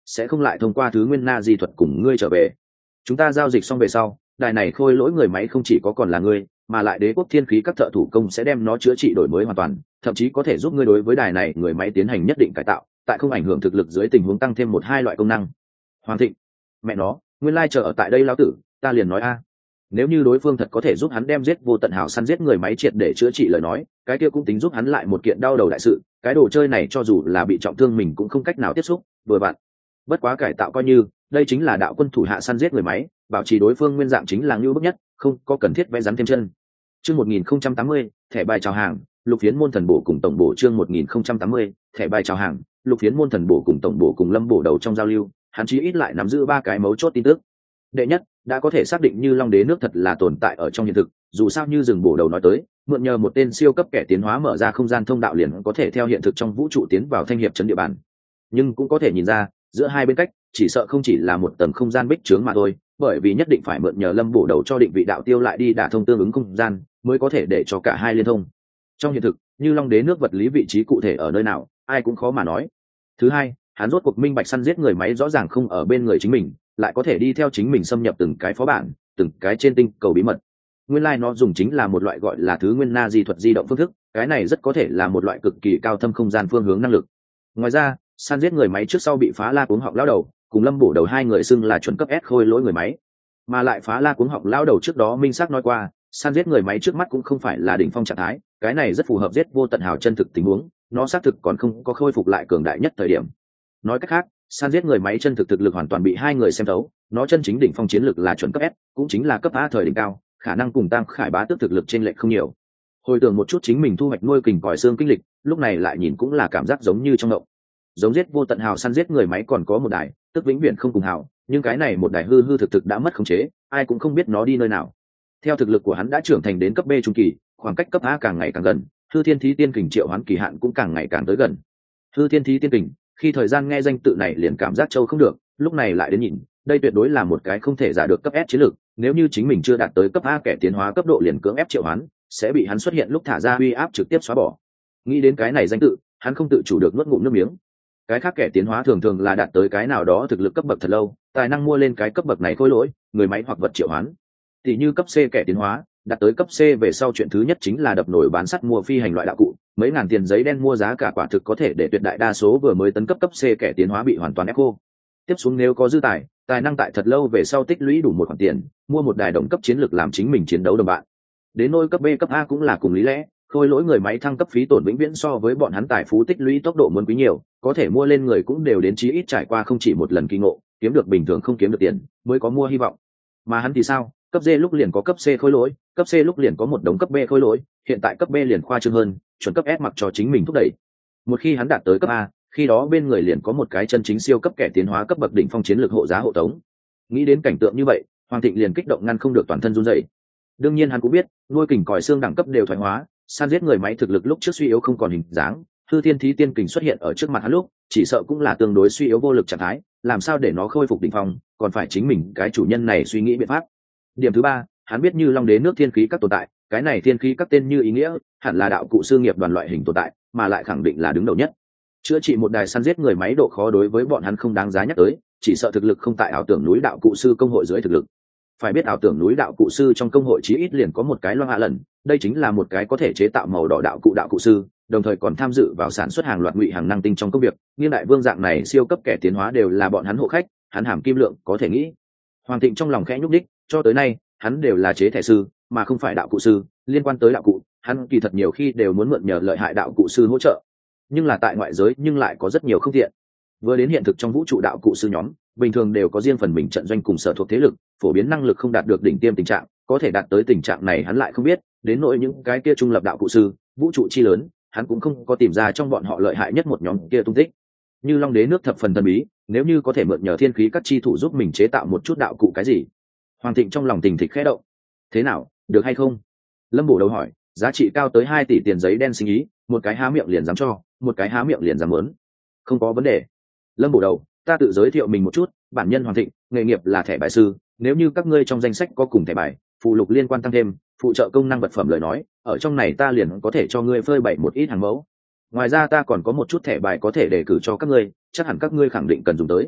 sẽ không lại thông qua thứ nguyên na di thuật cùng ngươi trở về. Chúng ta giao dịch xong về sau, đài này khôi lỗi người máy không chỉ có còn là ngươi, mà lại đế quốc thiên khí các thợ thủ công sẽ đem nó chữa trị đổi mới hoàn toàn, thậm chí có thể giúp ngươi đối với đài này người máy tiến hành nhất định cải tạo, tại không ảnh hưởng thực lực dưới tình huống tăng thêm một hai loại công năng. Hoàng Thịnh, mẹ nó, nguyên lai chờ ở tại đây lão tử, ta liền nói a, nếu như đối phương thật có thể giúp hắn đem giết vô tận hào săn giết người máy triệt để chữa trị lời nói, cái kia cũng tính giúp hắn lại một kiện đau đầu đại sự. Cái đồ chơi này cho dù là bị trọng thương mình cũng không cách nào tiếp xúc, vừa vặn. Bất quá cải tạo coi như, đây chính là đạo quân thủ hạ săn giết người máy, bảo trì đối phương nguyên dạng chính là ngưu bức nhất, không có cần thiết vẽ rắn thêm chân. Chương một nghìn không trăm tám mươi, thẻ bài chào hàng, lục phiến môn thần bổ cùng tổng bổ. Chương một nghìn không trăm tám mươi, thẻ bài chào hàng, lục phiến môn thần bổ cùng tổng bổ cùng Lâm bổ đầu trong giao lưu, hắn chí ít lại nắm giữ ba cái mấu chốt tin tức. Đệ nhất, đã có thể xác định Như Long Đế nước thật là tồn tại ở trong hiện thực, dù sao như rừng bổ đầu nói tới, mượn nhờ một tên siêu cấp kẻ tiến hóa mở ra không gian thông đạo liền có thể theo hiện thực trong vũ trụ tiến vào thanh hiệp trấn địa bàn. Nhưng cũng có thể nhìn ra, giữa hai bên cách, chỉ sợ không chỉ là một tầng không gian bích trướng mà thôi, bởi vì nhất định phải mượn nhờ Lâm bổ đầu cho định vị đạo tiêu lại đi đả thông tương ứng không gian, mới có thể để cho cả hai liên thông. Trong hiện thực, Như Long Đế nước vật lý vị trí cụ thể ở nơi nào, ai cũng khó mà nói. Thứ hai, hắn rốt cuộc minh bạch săn giết người máy rõ ràng không ở bên người chính mình, lại có thể đi theo chính mình xâm nhập từng cái phó bản, từng cái trên tinh cầu bí mật. Nguyên lai like nó dùng chính là một loại gọi là thứ nguyên na di thuật di động phương thức, cái này rất có thể là một loại cực kỳ cao thâm không gian phương hướng năng lực. Ngoài ra, săn giết người máy trước sau bị phá la cuống họng lão đầu, cùng Lâm bổ đầu hai người xưng là chuẩn cấp S khôi lỗi người máy. Mà lại phá la cuống họng lão đầu trước đó minh xác nói qua, săn giết người máy trước mắt cũng không phải là đỉnh phong trạng thái, cái này rất phù hợp giết vô tận hào chân thực tình huống, nó xác thực còn không có khôi phục lại cường đại nhất thời điểm. Nói cách khác, săn giết người máy chân thực thực lực hoàn toàn bị hai người xem thấu, nó chân chính đỉnh phong chiến lực là chuẩn cấp S, cũng chính là cấp A thời đỉnh cao, khả năng cùng Tam Khải Bá Tước thực lực trên lệch không nhiều. Hồi tưởng một chút chính mình thu hoạch nuôi kình còi xương kinh lịch, lúc này lại nhìn cũng là cảm giác giống như trong ngộng. Giống giết vô tận hào săn giết người máy còn có một đài, tức vĩnh viễn không cùng hào, nhưng cái này một đài hư hư thực thực đã mất khống chế, ai cũng không biết nó đi nơi nào. Theo thực lực của hắn đã trưởng thành đến cấp B trung kỳ, khoảng cách cấp A càng ngày càng gần, Hư Thiên Thí Tiên Kình triệu hoán kỳ hạn cũng càng ngày càng tới gần. Hư Thiên Thí Tiên Kình, khi thời gian nghe danh tự này liền cảm giác châu không được, lúc này lại đến nhìn, đây tuyệt đối là một cái không thể giả được cấp S chiến lược, nếu như chính mình chưa đạt tới cấp A kẻ tiến hóa cấp độ liền cưỡng ép triệu hoán, sẽ bị hắn xuất hiện lúc thả ra uy áp trực tiếp xóa bỏ. Nghĩ đến cái này danh tự, hắn không tự chủ được nuốt ngụm nước miếng. Cái khác kẻ tiến hóa thường thường là đạt tới cái nào đó thực lực cấp bậc thật lâu, tài năng mua lên cái cấp bậc này khôi lỗi, người máy hoặc vật triệu hoán. Tỷ như cấp C kẻ tiến hóa, đạt tới cấp C về sau chuyện thứ nhất chính là đập nổi bán sắt mua phi hành loại đạo cụ, mấy ngàn tiền giấy đen mua giá cả quả thực có thể để tuyệt đại đa số vừa mới tấn cấp cấp C kẻ tiến hóa bị hoàn toàn ép khô. Tiếp xuống nếu có dư tài, tài năng tại thật lâu về sau tích lũy đủ một khoản tiền, mua một đài đồng cấp chiến lược làm chính mình chiến đấu đồng bạn. Đến nôi cấp B cấp A cũng là cùng lý lẽ, khôi lỗi người máy thăng cấp phí tổn vĩnh viễn so với bọn hắn tài phú tích lũy tốc độ muốn quý nhiều, có thể mua lên người cũng đều đến chí ít trải qua không chỉ một lần kỳ ngộ, kiếm được bình thường không kiếm được tiền, mới có mua hy vọng. Mà hắn thì sao? Cấp D lúc liền có cấp C khôi lỗi, cấp C lúc liền có một đống cấp B khôi lỗi, hiện tại cấp B liền khoa trương hơn, chuẩn cấp S mặc cho chính mình thúc đẩy. Một khi hắn đạt tới cấp A, khi đó bên người liền có một cái chân chính siêu cấp kẻ tiến hóa cấp bậc đỉnh phong chiến lược hộ giá hộ tống. Nghĩ đến cảnh tượng như vậy, Hoàng Thịnh liền kích động ngăn không được toàn thân run rẩy. Đương nhiên hắn cũng biết, nuôi kình còi xương đẳng cấp đều thoái hóa, san giết người máy thực lực lúc trước suy yếu không còn hình dáng, Hư Thiên Thí Tiên Kình xuất hiện ở trước mặt hắn lúc, chỉ sợ cũng là tương đối suy yếu vô lực trạng thái, làm sao để nó khôi phục đỉnh phong, còn phải chính mình cái chủ nhân này suy nghĩ biện pháp. Điểm thứ ba, hắn biết Như Long Đế nước thiên khí các tồn tại, cái này thiên khí các tên như ý nghĩa, hẳn là đạo cụ sư nghiệp đoàn loại hình tồn tại, mà lại khẳng định là đứng đầu nhất. Chữa trị một đài săn giết người máy độ khó đối với bọn hắn không đáng giá nhắc tới, chỉ sợ thực lực không tại ảo tưởng núi đạo cụ sư công hội dưới thực lực. Phải biết ảo tưởng núi đạo cụ sư trong công hội chí ít liền có một cái loa hạ lần, đây chính là một cái có thể chế tạo màu đỏ đạo cụ đạo cụ sư, đồng thời còn tham dự vào sản xuất hàng loạt ngụy hàng năng tinh trong công việc, nghiên đại vương dạng này siêu cấp kẻ tiến hóa đều là bọn hắn hộ khách, hắn hàm kim lượng có thể nghĩ. Hoàng Thịnh trong lòng khẽ nhúc đích, cho tới nay hắn đều là chế thẻ sư mà không phải đạo cụ sư, liên quan tới đạo cụ hắn kỳ thật nhiều khi đều muốn mượn nhờ lợi hại đạo cụ sư hỗ trợ, nhưng là tại ngoại giới nhưng lại có rất nhiều không tiện. Vừa đến hiện thực trong vũ trụ đạo cụ sư nhóm bình thường đều có riêng phần mình trận doanh cùng sở thuộc thế lực, phổ biến năng lực không đạt được đỉnh tiêm tình trạng, có thể đạt tới tình trạng này hắn lại không biết, đến nỗi những cái kia trung lập đạo cụ sư vũ trụ chi lớn hắn cũng không có tìm ra trong bọn họ lợi hại nhất một nhóm kia tung tích. Như Long Đế nước thập phần thần bí, nếu như có thể mượn nhờ thiên khí các chi thủ giúp mình chế tạo một chút đạo cụ cái gì. Hoàng Thịnh trong lòng tình thịch khẽ động. Thế nào, được hay không? Lâm Bổ đầu hỏi, giá trị cao tới hai tỷ tiền giấy đen sinh ý, một cái há miệng liền dám cho, một cái há miệng liền dám muốn. Không có vấn đề. Lâm Bổ đầu, ta tự giới thiệu mình một chút, bản nhân Hoàng Thịnh, nghề nghiệp là thẻ bài sư, nếu như các ngươi trong danh sách có cùng thẻ bài, phụ lục liên quan tăng thêm, phụ trợ công năng vật phẩm lời nói, ở trong này ta liền có thể cho ngươi phơi bày một ít hàng mẫu. Ngoài ra ta còn có một chút thẻ bài có thể đề cử cho các ngươi, chắc hẳn các ngươi khẳng định cần dùng tới.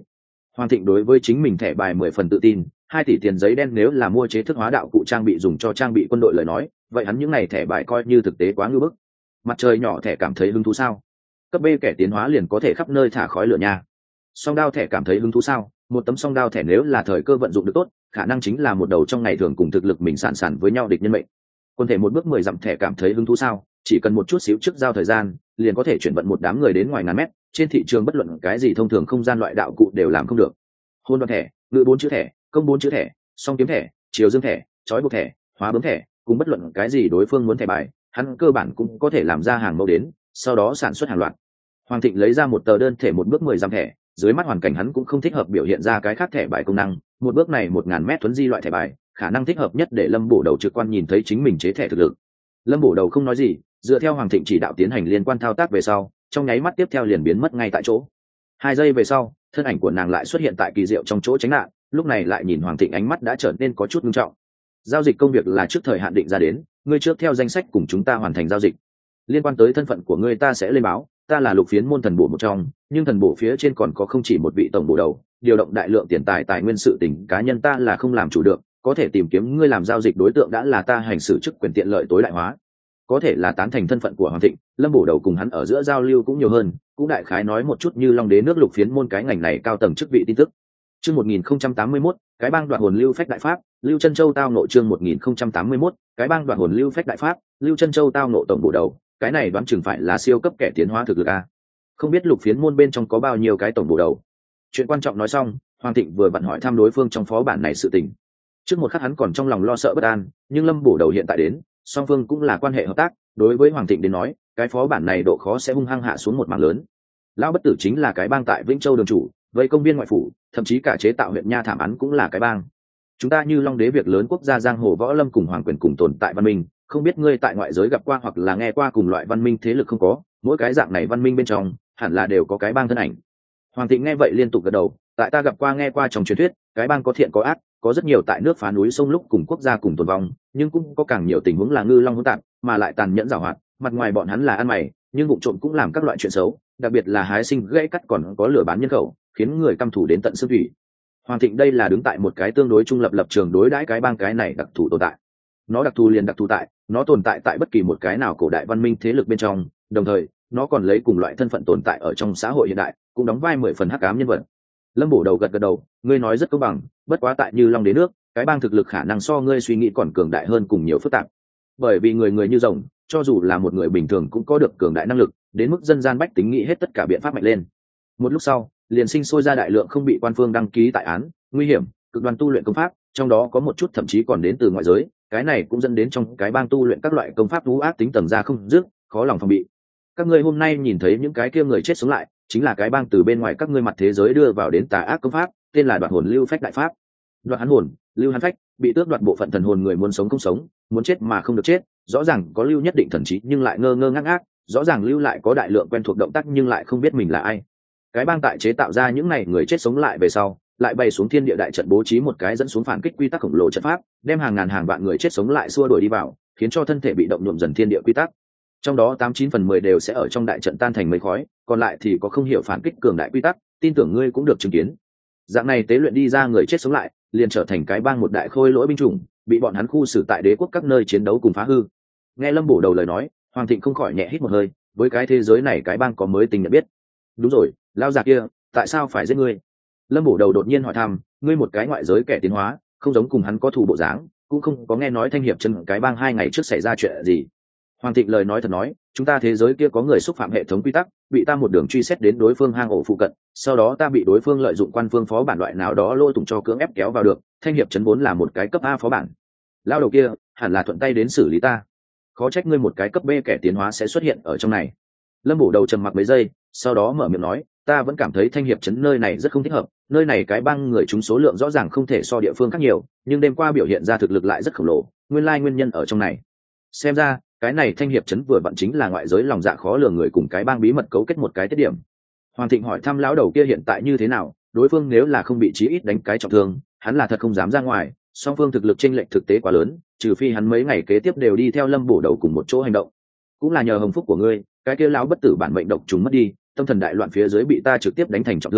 Hoàng Thịnh đối với chính mình thẻ bài mười phần tự tin, hai tỷ tiền giấy đen nếu là mua chế thức hóa đạo cụ trang bị dùng cho trang bị quân đội lời nói, vậy hắn những này thẻ bài coi như thực tế quá ngưỡng bức. Mặt trời nhỏ thẻ cảm thấy hứng thú sao? Cấp B kẻ tiến hóa liền có thể khắp nơi thả khói lửa nha. Song đao thẻ cảm thấy hứng thú sao? Một tấm song đao thẻ nếu là thời cơ vận dụng được tốt, khả năng chính là một đầu trong ngày thường cùng thực lực mình sàn sàn với nhau địch nhân mệnh. Quân thể một bước mười dặm thẻ cảm thấy hứng thú sao? Chỉ cần một chút xíu trước giao thời gian, liền có thể chuyển vận một đám người đến ngoài ngàn mét, trên thị trường bất luận cái gì thông thường không gian loại đạo cụ đều làm không được. Hôn đoan thẻ, ngự bốn chữ thẻ, công bốn chữ thẻ, song kiếm thẻ, chiều dương thẻ, chói buộc thẻ, hóa bướm thẻ, cùng bất luận cái gì đối phương muốn thẻ bài, hắn cơ bản cũng có thể làm ra hàng mẫu đến, sau đó sản xuất hàng loạt. Hoàng Thịnh lấy ra một tờ đơn thể một bước mười dặm thẻ, dưới mắt hoàn cảnh hắn cũng không thích hợp biểu hiện ra cái khác thẻ bài công năng, một bước này một ngàn mét thuấn di loại thẻ bài, khả năng thích hợp nhất để Lâm Bổ Đầu trực quan nhìn thấy chính mình chế thẻ thực lực. Lâm Bổ Đầu không nói gì, dựa theo Hoàng Thịnh chỉ đạo tiến hành liên quan thao tác về sau, trong nháy mắt tiếp theo liền biến mất ngay tại chỗ. Hai giây về sau, thân ảnh của nàng lại xuất hiện tại kỳ diệu trong chỗ tránh nạn, lúc này lại nhìn Hoàng Thịnh ánh mắt đã trở nên có chút nghiêm trọng. Giao dịch công việc là trước thời hạn định ra đến, ngươi trước theo danh sách cùng chúng ta hoàn thành giao dịch. Liên quan tới thân phận của ngươi ta sẽ lên báo, ta là lục phiến môn thần bổ một trong, nhưng thần bổ phía trên còn có không chỉ một vị tổng bổ đầu, điều động đại lượng tiền tài tài nguyên sự tình cá nhân ta là không làm chủ được, có thể tìm kiếm ngươi làm giao dịch đối tượng đã là ta hành xử chức quyền tiện lợi tối đại hóa. Có thể là tán thành thân phận của Hoàng Thịnh, Lâm Bổ Đầu cùng hắn ở giữa giao lưu cũng nhiều hơn, cũng đại khái nói một chút như Long Đế nước lục phiến môn cái ngành này cao tầng chức vị tin tức. Chương một nghìn không trăm tám mươi mốt, cái bang đoạt hồn lưu phách đại pháp, Lưu Chân Châu tao nộ chương một nghìn không trăm tám mươi mốt, cái bang đoạt hồn lưu phách đại pháp, Lưu Chân Châu tao nộ tổng bổ đầu, cái này đoán chừng phải là siêu cấp kẻ tiến hóa thực lực a. Không biết lục phiến môn bên trong có bao nhiêu cái tổng bổ đầu. Chuyện quan trọng nói xong, Hoàng Thịnh vừa vặn hỏi thăm đối phương trong phó bản này sự tình. Trước một khắc hắn còn trong lòng lo sợ bất an, nhưng Lâm Bổ Đầu hiện tại đến, song phương cũng là quan hệ hợp tác, đối với Hoàng Thịnh đến nói, cái phó bản này độ khó sẽ hung hăng hạ xuống một mảng lớn. Lão bất tử chính là cái bang tại Vĩnh Châu đường chủ, vây công viên ngoại phủ, thậm chí cả chế tạo huyện nha thảm án cũng là cái bang. Chúng ta như Long Đế việc lớn quốc gia giang hồ võ lâm cùng hoàng quyền cùng tồn tại văn minh, không biết ngươi tại ngoại giới gặp qua hoặc là nghe qua cùng loại văn minh thế lực không có, mỗi cái dạng này văn minh bên trong hẳn là đều có cái bang thân ảnh. Hoàng Thịnh nghe vậy liên tục gật đầu, tại ta gặp qua nghe qua trong truyền thuyết, cái bang có thiện có ác, có rất nhiều tại nước phá núi sông lúc cùng quốc gia cùng tồn vong, nhưng cũng có càng nhiều tình huống là ngư long hỗn tạp, mà lại tàn nhẫn giàu hoạt, mặt ngoài bọn hắn là ăn mày, nhưng vụ trộm cũng làm các loại chuyện xấu, đặc biệt là hái sinh gãy cắt còn có lừa bán nhân khẩu, khiến người căm thù đến tận xương thủy. Hoàng Thịnh đây là đứng tại một cái tương đối trung lập lập trường đối đãi cái bang cái này đặc thù tồn tại. Nó đặc thù liền đặc thù tại, nó tồn tại tại bất kỳ một cái nào cổ đại văn minh thế lực bên trong, đồng thời, nó còn lấy cùng loại thân phận tồn tại ở trong xã hội hiện đại, cũng đóng vai mười phần hắc ám nhân vật. Lâm Bổ Đầu gật gật đầu, ngươi nói rất công bằng, bất quá tại như Long Đế nước, cái bang thực lực khả năng so ngươi suy nghĩ còn cường đại hơn cùng nhiều phức tạp. Bởi vì người người như rồng, cho dù là một người bình thường cũng có được cường đại năng lực, đến mức dân gian bách tính nghĩ hết tất cả biện pháp mạnh lên. Một lúc sau, liền sinh sôi ra đại lượng không bị quan phương đăng ký tại án, nguy hiểm, cực đoan tu luyện công pháp, trong đó có một chút thậm chí còn đến từ ngoại giới, cái này cũng dẫn đến trong cái bang tu luyện các loại công pháp thú ác tính tầng ra không dứt, khó lòng phòng bị. Các ngươi hôm nay nhìn thấy những cái kia người chết sống lại, chính là cái bang từ bên ngoài các ngươi mặt thế giới đưa vào đến tà ác công pháp, tên là Đoạt Hồn Lưu Phách đại pháp. Đoạt hắn hồn, lưu hắn phách, bị tước đoạt bộ phận thần hồn người muốn sống không sống, muốn chết mà không được chết, rõ ràng có lưu nhất định thần trí nhưng lại ngơ ngơ ngác ngác, rõ ràng lưu lại có đại lượng quen thuộc động tác nhưng lại không biết mình là ai. Cái bang tại chế tạo ra những này người chết sống lại về sau, lại bay xuống thiên địa đại trận bố trí một cái dẫn xuống phản kích quy tắc khổng lồ trận pháp, đem hàng ngàn hàng vạn người chết sống lại xua đuổi đi vào, khiến cho thân thể bị động nhuộm dần thiên địa quy tắc. Trong đó tám chín phần mười đều sẽ ở trong đại trận tan thành mây khói, còn lại thì có không hiểu phản kích cường đại quy tắc, tin tưởng ngươi cũng được chứng kiến. Dạng này tế luyện đi ra người chết sống lại, liền trở thành cái bang một đại khôi lỗi binh chủng, bị bọn hắn khu xử tại đế quốc các nơi chiến đấu cùng phá hư. Nghe Lâm Bổ Đầu lời nói, Hoàng Thịnh không khỏi nhẹ hít một hơi, với cái thế giới này cái bang có mới tình nhận biết. Đúng rồi, lao già kia, tại sao phải giết ngươi? Lâm Bổ Đầu đột nhiên hỏi thăm, ngươi một cái ngoại giới kẻ tiến hóa, không giống cùng hắn có thù bộ dáng, cũng không có nghe nói thanh hiệp chân cái bang hai ngày trước xảy ra chuyện gì. Hoàng Thịnh lời nói thật nói, chúng ta thế giới kia có người xúc phạm hệ thống quy tắc, bị ta một đường truy xét đến đối phương hang ổ phụ cận, sau đó ta bị đối phương lợi dụng quan phương phó bản loại nào đó lôi tụng cho cưỡng ép kéo vào được, thanh hiệp chấn vốn là một cái cấp A phó bản. Lao đầu kia, hẳn là thuận tay đến xử lý ta. Khó trách ngươi một cái cấp B kẻ tiến hóa sẽ xuất hiện ở trong này. Lâm Bổ Đầu trầm mặc mấy giây, sau đó mở miệng nói, ta vẫn cảm thấy thanh hiệp chấn nơi này rất không thích hợp, nơi này cái băng người chúng số lượng rõ ràng không thể so địa phương khác nhiều, nhưng đêm qua biểu hiện ra thực lực lại rất khổng lồ, nguyên lai nguyên nhân ở trong này. Xem ra, cái này thanh hiệp chấn vừa vặn chính là ngoại giới lòng dạ khó lường người cùng cái bang bí mật cấu kết một cái tiết điểm. Hoàng Thịnh hỏi thăm lão đầu kia hiện tại như thế nào, đối phương nếu là không bị chí ít đánh cái trọng thương, hắn là thật không dám ra ngoài, song phương thực lực chênh lệch thực tế quá lớn, trừ phi hắn mấy ngày kế tiếp đều đi theo Lâm Bổ Đầu cùng một chỗ hành động. Cũng là nhờ hồng phúc của ngươi, cái kia lão bất tử bản mệnh độc trùng mất đi, tâm thần đại loạn phía dưới bị ta trực tiếp đánh thành trọng thương,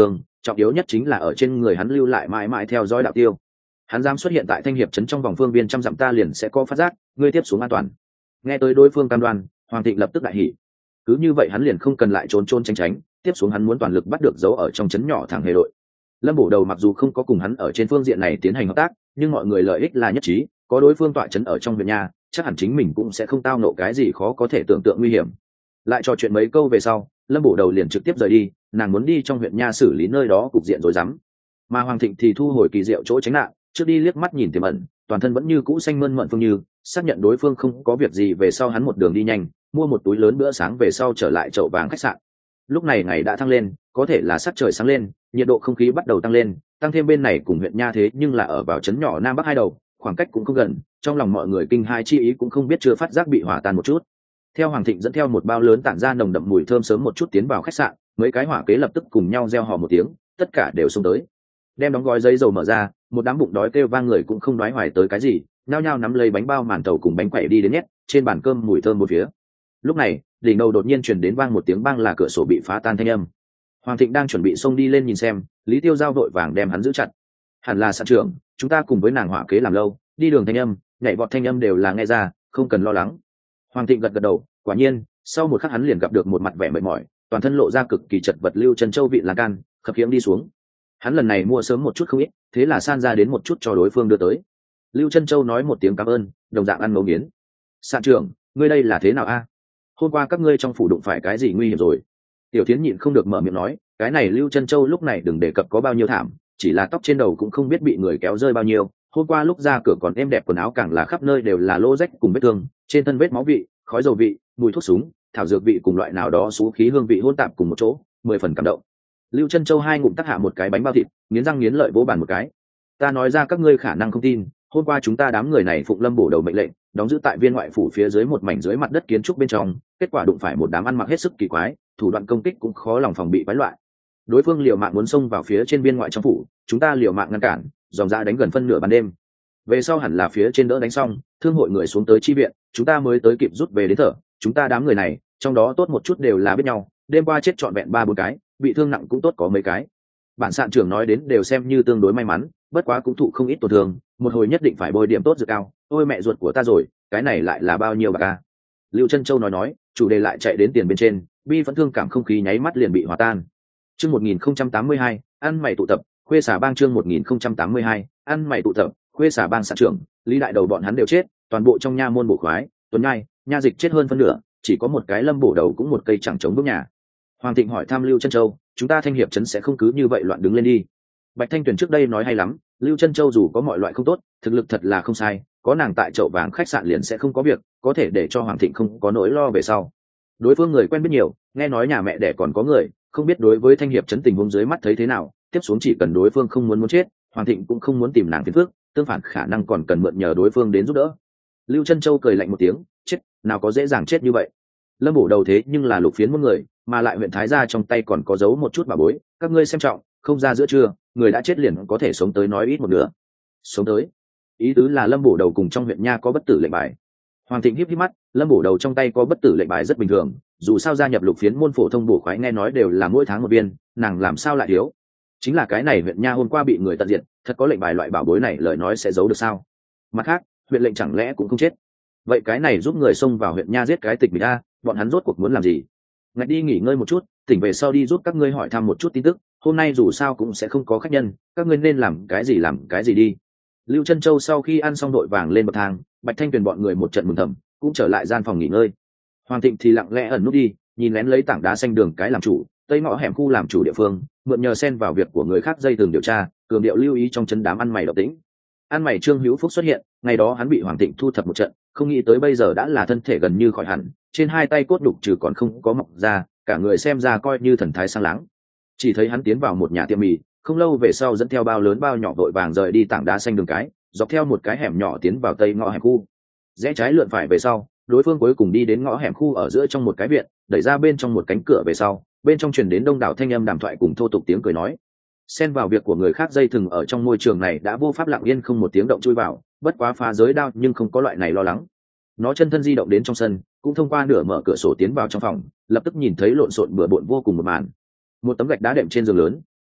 trọng yếu nhất chính là ở trên người hắn lưu lại mãi mãi theo dõi đạo tiêu. Hắn dám xuất hiện tại Thanh Hiệp trấn trong vòng phương viên trăm dặm ta liền sẽ có phát giác, ngươi tiếp xuống an toàn. Nghe tới đối phương cam đoan, Hoàng Thịnh lập tức đại hỉ. Cứ như vậy hắn liền không cần lại trốn trốn tránh tránh, tiếp xuống hắn muốn toàn lực bắt được dấu ở trong trấn nhỏ thẳng hề đội. Lâm Bổ Đầu mặc dù không có cùng hắn ở trên phương diện này tiến hành hợp tác, nhưng mọi người lợi ích là nhất trí, có đối phương tọa trấn ở trong huyện nhà, chắc hẳn chính mình cũng sẽ không tao nộ cái gì khó có thể tưởng tượng nguy hiểm. Lại trò chuyện mấy câu về sau, Lâm Bổ Đầu liền trực tiếp rời đi, nàng muốn đi trong huyện nha xử lý nơi đó cục diện rối rắm. Mà Hoàng Thịnh thì thu hồi kỳ diệu chỗ tránh nạn, trước đi liếc mắt nhìn tiềm ẩn, toàn thân vẫn như cũ xanh mơn mận Phương Như, xác nhận đối phương không có việc gì về sau hắn một đường đi nhanh, mua một túi lớn bữa sáng về sau trở lại chậu vàng khách sạn. Lúc này ngày đã thăng lên, có thể là sắc trời sáng lên, nhiệt độ không khí bắt đầu tăng lên, tăng thêm bên này cùng huyện nha thế nhưng là ở vào trấn nhỏ nam bắc hai đầu, khoảng cách cũng không gần, trong lòng mọi người kinh hai chi ý cũng không biết chưa phát giác bị hỏa tan một chút. Theo Hoàng Thịnh dẫn theo một bao lớn tản ra nồng đậm mùi thơm sớm một chút tiến vào khách sạn, mấy cái hỏa kế lập tức cùng nhau reo hò một tiếng, tất cả đều xông tới. Đem đóng gói giấy dầu mở ra, một đám bụng đói kêu vang người cũng không đoái hoài tới cái gì, nhao nhao nắm lấy bánh bao màn tàu cùng bánh quẩy đi đến nhét, trên bàn cơm mùi thơm một phía. Lúc này, đỉnh đầu đột nhiên truyền đến vang một tiếng bang là cửa sổ bị phá tan thanh âm. Hoàng Thịnh đang chuẩn bị xông đi lên nhìn xem, Lý Tiêu Giao vội vàng đem hắn giữ chặt. Hẳn là sạn trưởng, chúng ta cùng với nàng hỏa kế làm lâu, đi đường thanh âm, nhảy vọt thanh âm đều là nghe ra, không cần lo lắng. Hoàng Thịnh gật gật đầu, quả nhiên, sau một khắc hắn liền gặp được một mặt vẻ mệt mỏi, toàn thân lộ ra cực kỳ chật vật Lưu Chân Châu vị lan can, khập khiễng đi xuống. Hắn lần này mua sớm một chút không ít, thế là san ra đến một chút cho đối phương đưa tới. Lưu Chân Châu nói một tiếng cảm ơn, đồng dạng ăn ngấu nghiến. Sạn trưởng, ngươi đây là thế nào a? Hôm qua các ngươi trong phủ đụng phải cái gì nguy hiểm rồi? Tiểu Thiến nhịn không được mở miệng nói, cái này Lưu Chân Châu lúc này đừng đề cập có bao nhiêu thảm, chỉ là tóc trên đầu cũng không biết bị người kéo rơi bao nhiêu. Hôm qua lúc ra cửa còn êm đẹp quần áo càng là khắp nơi đều là lỗ rách cùng vết thương, trên thân vết máu vị, khói dầu vị, mùi thuốc súng, thảo dược vị cùng loại nào đó xú khí hương vị hỗn tạp cùng một chỗ, mười phần cảm động. Lưu Chân Châu hai ngụm tắc hạ một cái bánh bao thịt, nghiến răng nghiến lợi vỗ bàn một cái. Ta nói ra các ngươi khả năng không tin, hôm qua chúng ta đám người này phụng Lâm Bổ Đầu mệnh lệnh, đóng giữ tại viên ngoại phủ phía dưới một mảnh dưới mặt đất kiến trúc bên trong, kết quả đụng phải một đám ăn mặc hết sức kỳ quái, thủ đoạn công kích cũng khó lòng phòng bị quái loại. Đối phương liều mạng muốn xông vào phía trên biên ngoại trong phủ, chúng ta liều mạng ngăn cản, dòng dã đánh gần phân nửa ban đêm. Về sau hẳn là phía trên đỡ đánh xong, thương hội người xuống tới chi viện, chúng ta mới tới kịp rút về đến thở. Chúng ta đám người này, trong đó tốt một chút đều là biết nhau, đêm qua chết trọn vẹn ba bốn cái, bị thương nặng cũng tốt có mấy cái. Bản sạn trưởng nói đến đều xem như tương đối may mắn, bất quá cũng thụ không ít tổn thương, một hồi nhất định phải bồi điểm tốt dược cao. Ôi mẹ ruột của ta rồi, cái này lại là bao nhiêu bạc a? Lưu Chân Châu nói nói, chủ đề lại chạy đến tiền bên trên, bi vẫn thương cảm không khí nháy mắt liền bị hòa tan. Chương một nghìn không trăm tám mươi hai, ăn mày tụ tập, khuê xả bang chương một nghìn không trăm tám mươi hai, ăn mày tụ tập, khuê xả bang sạn trưởng, Lý đại đầu bọn hắn đều chết, toàn bộ trong nha môn bổ khoái, tuấn nhai, nha dịch chết hơn phân nửa, chỉ có một cái Lâm Bổ Đầu cũng một cây chẳng chống bước nhà. Hoàng Thịnh hỏi thăm Lưu Chân Châu, chúng ta Thanh Hiệp trấn sẽ không cứ như vậy loạn đứng lên đi. Bạch Thanh Tuyền trước đây nói hay lắm, Lưu Chân Châu dù có mọi loại không tốt, thực lực thật là không sai, có nàng tại chậu vàng khách sạn liền sẽ không có việc, có thể để cho Hoàng Thịnh không có nỗi lo về sau. Đối phương người quen biết nhiều, nghe nói nhà mẹ đẻ còn có người, không biết đối với Thanh Hiệp trấn tình huống dưới mắt thấy thế nào, tiếp xuống chỉ cần đối phương không muốn muốn chết, Hoàng Thịnh cũng không muốn tìm nàng phiền phức, tương phản khả năng còn cần mượn nhờ đối phương đến giúp đỡ. Lưu Chân Châu cười lạnh một tiếng, chết, nào có dễ dàng chết như vậy. Lâm Bổ Đầu thế nhưng là lục phiến muôn người, mà lại huyện thái gia trong tay còn có giấu một chút bà bối, các ngươi xem trọng, không ra giữa trưa, người đã chết liền có thể sống tới nói ít một nửa. Sống tới, ý tứ là Lâm Bổ Đầu cùng trong huyện nha có bất tử lệnh bài. Hoàng Thịnh híp híp mắt, Lâm Bổ Đầu trong tay có bất tử lệnh bài rất bình thường, dù sao gia nhập lục phiến môn phổ thông bổ khoái nghe nói đều là mỗi tháng một viên, nàng làm sao lại thiếu? Chính là cái này huyện nha hôm qua bị người tận diệt, thật có lệnh bài loại bảo bối này lời nói sẽ giấu được sao? Mặt khác, huyện lệnh chẳng lẽ cũng không chết? Vậy cái này giúp người xông vào huyện nha giết cái tịch bị a, bọn hắn rốt cuộc muốn làm gì? Ngạch đi nghỉ ngơi một chút, tỉnh về sau đi giúp các ngươi hỏi thăm một chút tin tức, hôm nay dù sao cũng sẽ không có khách nhân, các ngươi nên làm cái gì làm cái gì đi. Lưu Chân Châu sau khi ăn xong đội vàng lên bậc thang, Bạch Thanh Tuyền bọn người một trận mừng thầm, cũng trở lại gian phòng nghỉ ngơi. Hoàng Thịnh thì lặng lẽ ẩn nút đi, nhìn lén lấy tảng đá xanh đường cái làm chủ, tây ngõ hẻm khu làm chủ địa phương, mượn nhờ xen vào việc của người khác dây tường điều tra, cường điệu lưu ý trong chân đám ăn mày độc tĩnh. Ăn mày Trương Hữu Phúc xuất hiện, ngày đó hắn bị Hoàng Thịnh thu thập một trận, không nghĩ tới bây giờ đã là thân thể gần như khỏi hẳn, trên hai tay cốt đục trừ còn không có mọc ra, cả người xem ra coi như thần thái sang láng. Chỉ thấy hắn tiến vào một nhà tiệm mì, không lâu về sau dẫn theo bao lớn bao nhỏ vội vàng rời đi tảng đá xanh đường cái, dọc theo một cái hẻm nhỏ tiến vào tây ngõ hẻm khu. Rẽ trái lượn phải về sau, đối phương cuối cùng đi đến ngõ hẻm khu ở giữa trong một cái viện, đẩy ra bên trong một cánh cửa về sau, bên trong truyền đến đông đảo thanh âm đàm thoại cùng thô tục tiếng cười nói. Xen vào việc của người khác dây thừng ở trong môi trường này đã vô pháp lặng yên không một tiếng động chui vào, bất quá phá giới đao nhưng không có loại này lo lắng. Nó chân thân di động đến trong sân, cũng thông qua nửa mở cửa sổ tiến vào trong phòng, lập tức nhìn thấy lộn xộn bừa bộn vô cùng một màn. Một tấm gạch đá đệm trên giường lớn,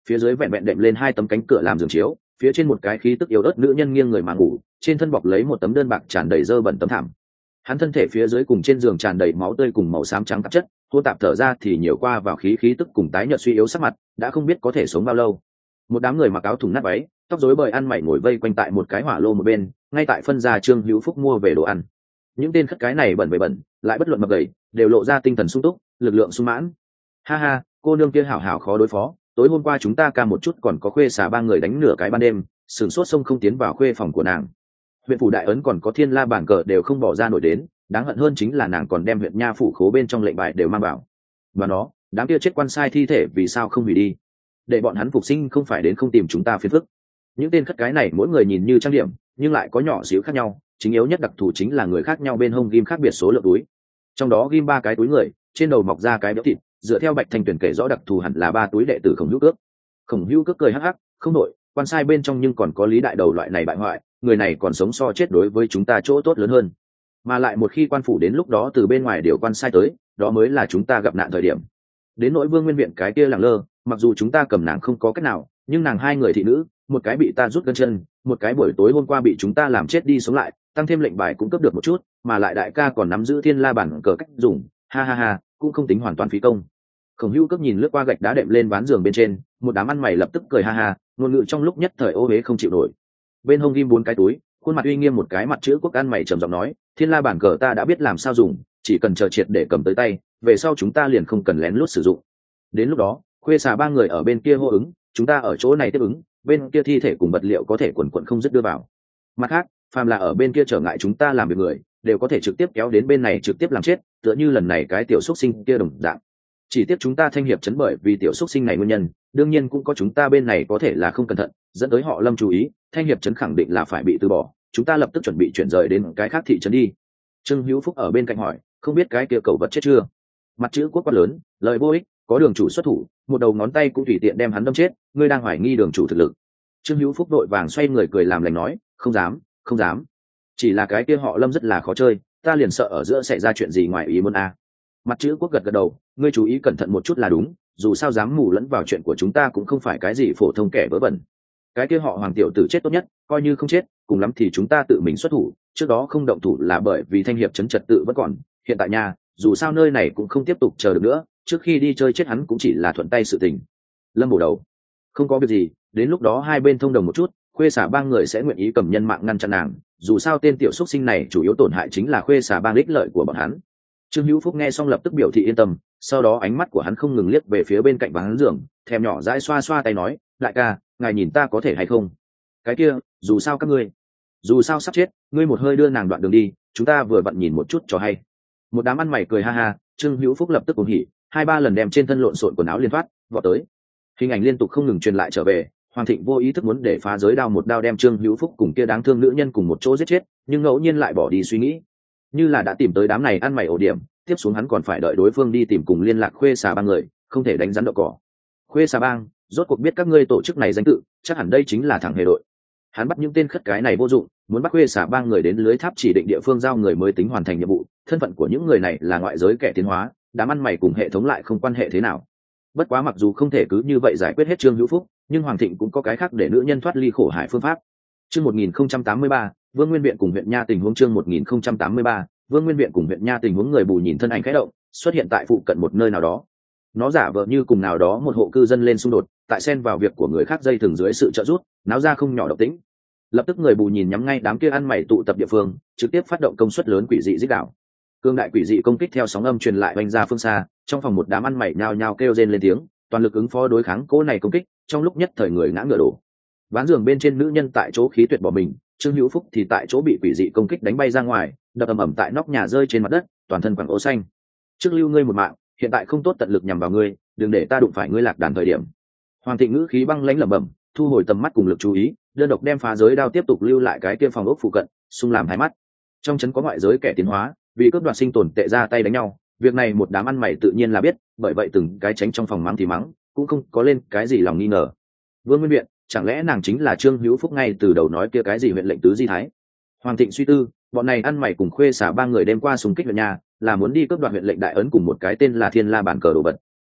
phía dưới vẹn vẹn đệm lên hai tấm cánh cửa làm giường chiếu, phía trên một cái khí tức yếu ớt nữ nhân nghiêng người mà ngủ, trên thân bọc lấy một tấm đơn bạc tràn đầy dơ bẩn tấm thảm. Hắn thân thể phía dưới cùng trên giường tràn đầy máu tươi cùng màu xám trắng tạp chất, hô tạp thở ra thì nhiều qua vào khí khí tức cùng tái nhợt suy yếu sắc mặt, đã không biết có thể sống bao lâu. Một đám người mặc áo thùng nát váy, tóc rối bời ăn mày ngồi vây quanh tại một cái hỏa lô một bên, ngay tại phân gia Trương Hữu Phúc mua về đồ ăn. Những tên khất cái này bẩn bề bẩn, lại bất luận mập gầy, đều lộ ra tinh thần sung túc, lực lượng sung mãn. Ha ha, cô nương kia hảo hảo khó đối phó, tối hôm qua chúng ta ca một chút còn có khuê xả ba người đánh nửa cái ban đêm, sửng sốt sông không tiến vào khuê phòng của nàng. Huyện phủ đại ấn còn có thiên la bản cờ đều không bỏ ra nổi đến, đáng hận hơn chính là nàng còn đem huyện nha phủ khố bên trong lệnh bài đều mang vào. Và nó, đám kia chết quan sai thi thể vì sao không hủy đi? Để bọn hắn phục sinh không phải đến không tìm chúng ta phiền phức. Những tên khất cái này mỗi người nhìn như trang điểm, nhưng lại có nhỏ xíu khác nhau, chính yếu nhất đặc thù chính là người khác nhau bên hông ghim khác biệt số lượng túi. Trong đó ghim ba cái túi người, trên đầu mọc ra cái béo thịt, dựa theo Bạch Thanh Tuyển kể rõ đặc thù hẳn là ba túi đệ tử Khổng Hữu Cước. Khổng Hữu Cước cười hắc hắc, không nội, quan sai bên trong nhưng còn có Lý Đại Đầu loại này bại hoại, người này còn sống so chết đối với chúng ta chỗ tốt lớn hơn. Mà lại một khi quan phủ đến lúc đó từ bên ngoài điều quan sai tới, đó mới là chúng ta gặp nạn thời điểm. Đến nỗi Vương Nguyên Viện cái kia lẳng lơ, mặc dù chúng ta cầm nàng không có cách nào, nhưng nàng hai người thị nữ, một cái bị ta rút gân chân, một cái buổi tối hôm qua bị chúng ta làm chết đi sống lại, tăng thêm lệnh bài cũng cấp được một chút, mà lại đại ca còn nắm giữ thiên la bản cờ cách dùng, ha ha ha, cũng không tính hoàn toàn phí công. Khổng Hữu Cước nhìn lướt qua gạch đá đệm lên ván giường bên trên, một đám ăn mày lập tức cười ha ha, ngôn ngữ trong lúc nhất thời ô uế không chịu nổi. Bên hông ghim bốn cái túi, khuôn mặt uy nghiêm một cái mặt chữ quốc ăn mày trầm giọng nói, thiên la bản cờ ta đã biết làm sao dùng, chỉ cần chờ triệt để cầm tới tay, về sau chúng ta liền không cần lén lút sử dụng. Đến lúc đó, khuê xà ba người ở bên kia hô ứng, chúng ta ở chỗ này tiếp ứng, bên kia thi thể cùng vật liệu có thể quần quần không dứt đưa vào. Mặt khác, phàm là ở bên kia trở ngại chúng ta làm việc người, đều có thể trực tiếp kéo đến bên này trực tiếp làm chết, tựa như lần này cái tiểu xúc sinh kia đồng dạng. Chỉ tiếc chúng ta thanh hiệp chấn bởi vì tiểu xúc sinh này nguyên nhân, đương nhiên cũng có chúng ta bên này có thể là không cẩn thận, dẫn tới họ Lâm chú ý, thanh hiệp chấn khẳng định là phải bị từ bỏ, chúng ta lập tức chuẩn bị chuyển rời đến cái khác thị trấn đi. Trương Hữu Phúc ở bên cạnh hỏi, không biết cái kia cẩu vật chết chưa? Mặt chữ quốc quát lớn, lời vô ích, có đường chủ xuất thủ, một đầu ngón tay cũng tùy tiện đem hắn đâm chết, ngươi đang hoài nghi đường chủ thực lực. Trương Hữu Phúc đội vàng xoay người cười làm lành nói, không dám, không dám, chỉ là cái kia họ Lâm rất là khó chơi, ta liền sợ ở giữa xảy ra chuyện gì ngoài ý muốn a. À. Mặt chữ quốc gật gật đầu, ngươi chú ý cẩn thận một chút là đúng, dù sao dám mù lẫn vào chuyện của chúng ta cũng không phải cái gì phổ thông kẻ vớ vẩn. Cái kia họ Hoàng tiểu tử chết tốt nhất, coi như không chết, cùng lắm thì chúng ta tự mình xuất thủ, trước đó không động thủ là bởi vì thanh hiệp chấn trật tự vẫn còn, hiện tại nha, dù sao nơi này cũng không tiếp tục chờ được nữa, trước khi đi chơi chết hắn cũng chỉ là thuận tay sự tình. Lâm bổ đầu, không có việc gì, đến lúc đó hai bên thông đồng một chút, khuê xả ba người sẽ nguyện ý cầm nhân mạng ngăn chặn nàng, dù sao tên tiểu xuất sinh này chủ yếu tổn hại chính là khuê xả bang ích lợi của bọn hắn. Trương Hữu Phúc nghe xong lập tức biểu thị yên tâm, sau đó ánh mắt của hắn không ngừng liếc về phía bên cạnh ván giường, thèm nhỏ dãi xoa xoa tay nói, đại ca, ngài nhìn ta có thể hay không? Cái kia, dù sao các ngươi, dù sao sắp chết, ngươi một hơi đưa nàng đoạn đường đi, chúng ta vừa vặn nhìn một chút cho hay. Một đám ăn mày cười ha ha, Trương Hữu Phúc lập tức cuồng hỉ, hai ba lần đem trên thân lộn xộn quần áo liên thoát, vọt tới. Hình ảnh liên tục không ngừng truyền lại trở về, Hoàng Thịnh vô ý thức muốn để phá giới đao một đao đem Trương Hữu Phúc cùng kia đáng thương nữ nhân cùng một chỗ giết chết, nhưng ngẫu nhiên lại bỏ đi suy nghĩ, như là đã tìm tới đám này ăn mày ổ điểm, tiếp xuống hắn còn phải đợi đối phương đi tìm cùng liên lạc khuê xà bang người, không thể đánh rắn đậu cỏ. Khuê xà bang, rốt cuộc biết các ngươi tổ chức này danh tự, chắc hẳn đây chính là thằng hề đội. Hắn bắt những tên khất cái này vô dụng, muốn bắt khuê xà bang người đến lưới tháp chỉ định địa phương giao người mới tính hoàn thành nhiệm vụ. Thân phận của những người này là ngoại giới kẻ tiến hóa, đám ăn mày cùng hệ thống lại không quan hệ thế nào. Bất quá mặc dù không thể cứ như vậy giải quyết hết Trương Hữu Phúc, nhưng Hoàng Thịnh cũng có cái khác để nữ nhân thoát ly khổ hải phương pháp. Chương một nghìn không trăm tám mươi ba, Vương Nguyên Viện cùng huyện Nha tình huống. Chương một nghìn không trăm tám mươi ba, Vương Nguyên Viện cùng huyện Nha tình huống. Người bù nhìn thân ảnh khẽ động, xuất hiện tại phụ cận một nơi nào đó. Nó giả vờ như cùng nào đó một hộ cư dân lên xung đột, tại xen vào việc của người khác dây thường dưới sự trợ giúp, náo ra không nhỏ động tĩnh. Lập tức người bù nhìn nhắm ngay đám kia ăn mày tụ tập địa phương, trực tiếp phát động công suất lớn quỷ dị dích đảo. Cương đại quỷ dị công kích theo sóng âm truyền lại oanh ra phương xa, trong phòng một đám ăn mày nhao nhao kêu rên lên tiếng, toàn lực ứng phó đối kháng cỗ này công kích, trong lúc nhất thời người ngã ngựa đổ. Ván giường bên trên nữ nhân tại chỗ khí tuyệt bỏ mình, Trương Hữu Phúc thì tại chỗ bị quỷ dị công kích đánh bay ra ngoài, đập ầm ầm tại nóc nhà rơi trên mặt đất, toàn thân quẳng ố xanh. Trước lưu ngươi một mạng, hiện tại không tốt tận lực nhằm vào ngươi, đừng để ta đụng phải ngươi lạc đàn thời điểm. Hoàng Thịnh ngữ khí băng lãnh lẩm bẩm, thu hồi tầm mắt cùng lực chú ý, đơn độc đem phá giới đao tiếp tục lưu lại cái kia phòng ốc phụ cận, xung làm hai mắt. Trong trấn có ngoại giới kẻ tiến hóa, vì cướp đoạt sinh tồn tệ ra tay đánh nhau, việc này một đám ăn mày tự nhiên là biết, bởi vậy từng cái tránh trong phòng mắng thì mắng, cũng không có lên cái gì lòng nghi ngờ. Vương Nguyên Viện, chẳng lẽ nàng chính là Trương Hữu Phúc ngay từ đầu nói kia cái gì huyện lệnh tứ di thái? Hoàng Thịnh suy tư, bọn này ăn mày cùng khuê xả ba người đêm qua xung kích huyện nhà, là muốn đi cướp đoạt huyện lệnh đại ấn cùng một cái tên là Thiên La bản cờ đồ vật.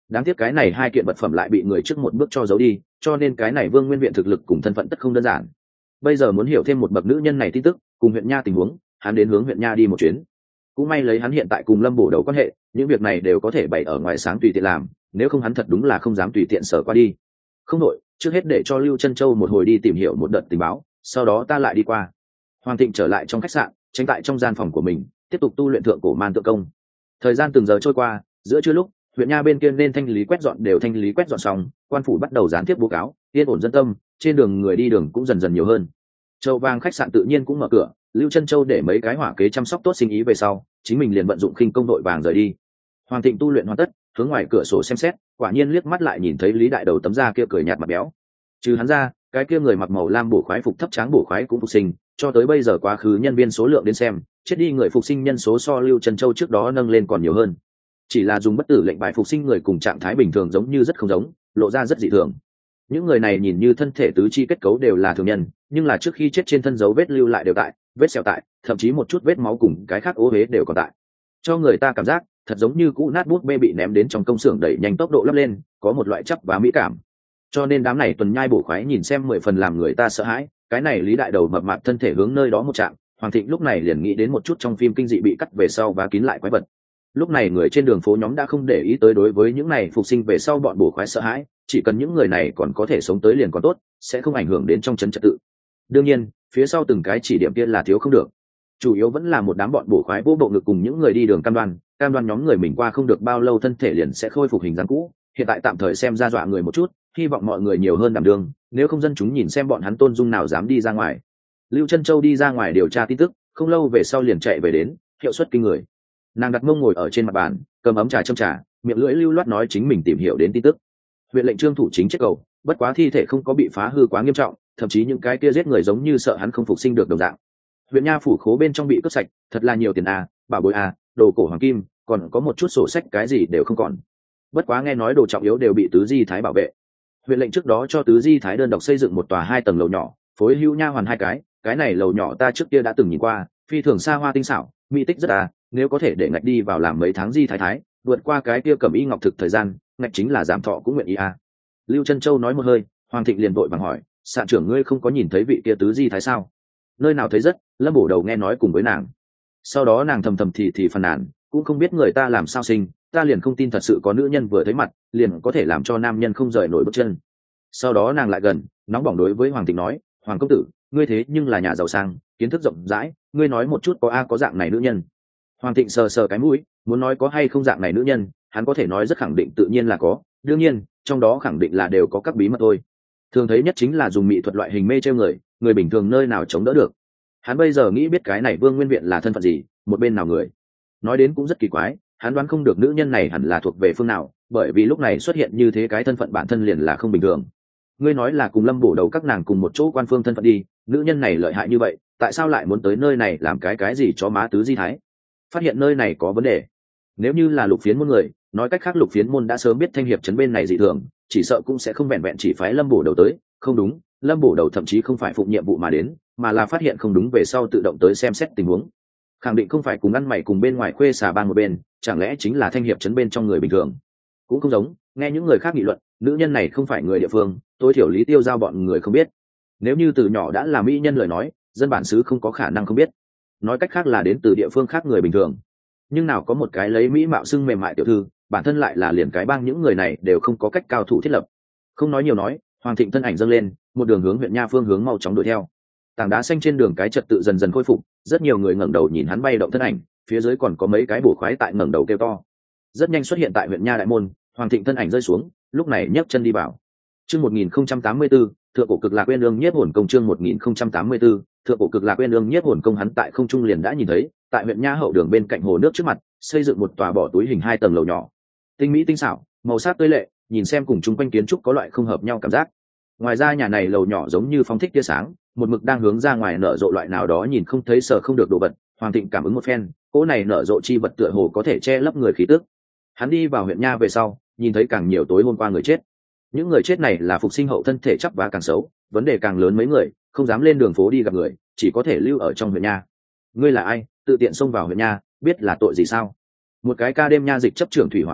Đáng tiếc cái này hai kiện vật phẩm lại bị người trước một bước cho giấu đi, cho nên cái này Vương Nguyên Viện thực lực cùng thân phận tất không đơn giản. Bây giờ muốn hiểu thêm một bậc nữ nhân này tin tức cùng huyện nha tình huống, hắn đến hướng huyện nha đi một chuyến. Cũng may lấy hắn hiện tại cùng Lâm Bổ Đầu quan hệ, những việc này đều có thể bày ở ngoài sáng tùy tiện làm, nếu không hắn thật đúng là không dám tùy tiện sở qua đi. Không đội, trước hết để cho Lưu Chân Châu một hồi đi tìm hiểu một đợt tình báo, sau đó ta lại đi qua. Hoàng Thịnh trở lại trong khách sạn, tránh tại trong gian phòng của mình, tiếp tục tu luyện thượng cổ man tượng công. Thời gian từng giờ trôi qua, giữa trưa lúc huyện nha bên kia nên thanh lý quét dọn đều thanh lý quét dọn xong, quan phủ bắt đầu gián tiếp báo cáo, yên ổn dân tâm, trên đường người đi đường cũng dần dần nhiều hơn. Châu Vang khách sạn tự nhiên cũng mở cửa, Lưu Chân Châu để mấy cái hỏa kế chăm sóc tốt sinh ý về sau, chính mình liền vận dụng khinh công đội vàng rời đi. Hoàng Thịnh tu luyện hoàn tất, hướng ngoài cửa sổ xem xét, quả nhiên liếc mắt lại nhìn thấy Lý Đại Đầu tấm da kia cười nhạt mặt béo. Trừ hắn ra, cái kia người mặc màu lam bổ khoái phục thấp tráng bổ khoái cũng phục sinh, cho tới bây giờ quá khứ nhân viên số lượng đến xem, chết đi người phục sinh nhân số so Lưu Chân Châu trước đó nâng lên còn nhiều hơn. Chỉ là dùng bất tử lệnh bài phục sinh người cùng trạng thái bình thường giống như rất không giống, lộ ra rất dị thường. Những người này nhìn như thân thể tứ chi kết cấu đều là thường nhân, nhưng là trước khi chết trên thân dấu vết lưu lại đều tại, vết sẹo tại, thậm chí một chút vết máu cùng cái khác ố huế đều còn tại, cho người ta cảm giác thật giống như cũ nát bút bê bị ném đến trong công xưởng đẩy nhanh tốc độ lắp lên, có một loại chấp và mỹ cảm. Cho nên đám này tuần nhai bổ khoái nhìn xem mười phần làm người ta sợ hãi. Cái này Lý Đại Đầu mập mạp thân thể hướng nơi đó một chạm, Hoàng Thịnh lúc này liền nghĩ đến một chút trong phim kinh dị bị cắt về sau và kín lại quái vật. Lúc này người trên đường phố nhóm đã không để ý tới đối với những này phục sinh về sau bọn bổ khoái sợ hãi, chỉ cần những người này còn có thể sống tới liền còn tốt, sẽ không ảnh hưởng đến trong trấn trật tự. Đương nhiên phía sau từng cái chỉ điểm kia là thiếu không được, chủ yếu vẫn là một đám bọn bổ khoái vô bộ ngực cùng những người đi đường cam đoan cam đoan nhóm người mình qua không được bao lâu thân thể liền sẽ khôi phục hình dáng cũ. Hiện tại tạm thời xem ra dọa người một chút, hy vọng mọi người nhiều hơn đảm đương, nếu không dân chúng nhìn xem bọn hắn tôn dung nào dám đi ra ngoài. Lưu Chân Châu đi ra ngoài điều tra tin tức, không lâu về sau liền chạy về đến, hiệu suất kinh người. Nàng đặt mông ngồi ở trên mặt bàn, cầm ấm trà châm trà, miệng lưỡi lưu loát nói chính mình tìm hiểu đến tin tức. Huyện lệnh Trương thủ chính chết cầu, bất quá thi thể không có bị phá hư quá nghiêm trọng, thậm chí những cái kia giết người giống như sợ hắn không phục sinh được đồng dạng. Huyện nha phủ khố bên trong bị cướp sạch, thật là nhiều tiền à, bảo bối à, đồ cổ hoàng kim, còn có một chút sổ sách cái gì đều không còn. Bất quá nghe nói đồ trọng yếu đều bị Tứ Di Thái bảo vệ. Huyện lệnh trước đó cho Tứ Di Thái đơn độc xây dựng một tòa hai tầng lầu nhỏ, phối hữu nha hoàn hai cái, cái này lầu nhỏ ta trước kia đã từng nhìn qua, phi thường xa hoa tinh xảo, mỹ tích rất à, nếu có thể để ngạch đi vào làm mấy tháng Di Thái Thái, vượt qua cái kia cầm y ngọc thực thời gian, ngạch chính là giảm thọ cũng nguyện ý à. Lưu Chân Châu nói một hơi, Hoàng Thịnh liền vội vàng hỏi, sạn trưởng ngươi không có nhìn thấy vị kia Tứ Di Thái sao? Nơi nào thấy rất, Lâm Bổ Đầu nghe nói cùng với nàng. Sau đó nàng thầm thầm thì thì phàn nàn, cũng không biết người ta làm sao sinh, ta liền không tin thật sự có nữ nhân vừa thấy mặt liền có thể làm cho nam nhân không rời nổi bước chân. Sau đó nàng lại gần, nóng bỏng đối với Hoàng Thịnh nói, Hoàng công tử, ngươi thế nhưng là nhà giàu sang, kiến thức rộng rãi, ngươi nói một chút có a có dạng này nữ nhân. Hoàng Thịnh sờ sờ cái mũi, muốn nói có hay không dạng này nữ nhân, hắn có thể nói rất khẳng định tự nhiên là có, đương nhiên trong đó khẳng định là đều có các bí mật thôi. Thường thấy nhất chính là dùng mỹ thuật loại hình mê trêu người, người bình thường nơi nào chống đỡ được. Hắn bây giờ nghĩ biết cái này Vương Nguyên Viện là thân phận gì, một bên nào người. Nói đến cũng rất kỳ quái, hắn đoán không được nữ nhân này hẳn là thuộc về phương nào, bởi vì lúc này xuất hiện như thế cái thân phận bản thân liền là không bình thường. Ngươi nói là cùng Lâm Bổ Đầu các nàng cùng một chỗ quan phương thân phận đi, nữ nhân này lợi hại như vậy, tại sao lại muốn tới nơi này làm cái cái gì cho má Tứ Di Thái? Phát hiện nơi này có vấn đề. Nếu như là Lục Phiến môn người, nói cách khác Lục Phiến môn đã sớm biết thanh hiệp trấn bên này dị thường, chỉ sợ cũng sẽ không vẹn vẹn chỉ phái Lâm Bổ Đầu tới. Không đúng, Lâm Bổ Đầu thậm chí không phải phụng nhiệm vụ mà đến, mà là phát hiện không đúng về sau tự động tới xem xét tình huống. Khẳng định không phải cùng ăn mày cùng bên ngoài khuê xà bang một bên, chẳng lẽ chính là thanh hiệp trấn bên trong người bình thường? Cũng không giống, nghe những người khác nghị luận, nữ nhân này không phải người địa phương, tối thiểu Lý Tiêu Giao bọn người không biết. Nếu như từ nhỏ đã là mỹ nhân lời nói, dân bản xứ không có khả năng không biết. Nói cách khác là đến từ địa phương khác người bình thường. Nhưng nào có một cái lấy mỹ mạo xưng mềm mại tiểu thư, bản thân lại là liền cái bang những người này đều không có cách cao thủ thiết lập. Không nói nhiều nói, Hoàng Thịnh thân ảnh dâng lên, một đường hướng huyện nha phương hướng mau chóng đuổi theo. Tảng đá xanh trên đường cái trật tự dần dần khôi phục, rất nhiều người ngẩng đầu nhìn hắn bay động thân ảnh, phía dưới còn có mấy cái bổ khoái tại ngẩng đầu kêu to. Rất nhanh xuất hiện tại huyện nha đại môn, Hoàng Thịnh thân ảnh rơi xuống, lúc này nhấc chân đi vào. Chương một nghìn không trăm tám mươi tư, thượng cổ cực lạc uyên ương nhiếp hồn công. Chương một nghìn không trăm tám mươi tư, thượng cổ cực lạc uyên ương nhiếp hồn công. Hắn tại không trung liền đã nhìn thấy, tại huyện nha hậu đường bên cạnh hồ nước trước mặt, xây dựng một tòa bỏ túi hình hai tầng lầu nhỏ, tinh mỹ tinh xảo, màu sắc tươi lệ, nhìn xem cùng chung quanh kiến trúc có loại không hợp nhau cảm giác. Ngoài ra nhà này lầu nhỏ giống như phóng thích tia sáng, một mực đang hướng ra ngoài nở rộ loại nào đó nhìn không thấy sợ không được đồ vật. Hoàng Thịnh cảm ứng một phen, cỗ này nở rộ chi vật tựa hồ có thể che lấp người khí tức. Hắn đi vào huyện nha về sau, nhìn thấy càng nhiều tối hôm qua người chết. Những người chết này là phục sinh hậu thân thể chắp vá càng xấu, vấn đề càng lớn, mấy người không dám lên đường phố đi gặp người, chỉ có thể lưu ở trong huyện nha. Ngươi là ai, tự tiện xông vào huyện nha, biết là tội gì sao? Một cái ca đêm nha dịch chấp trưởng thủy hỏa côn,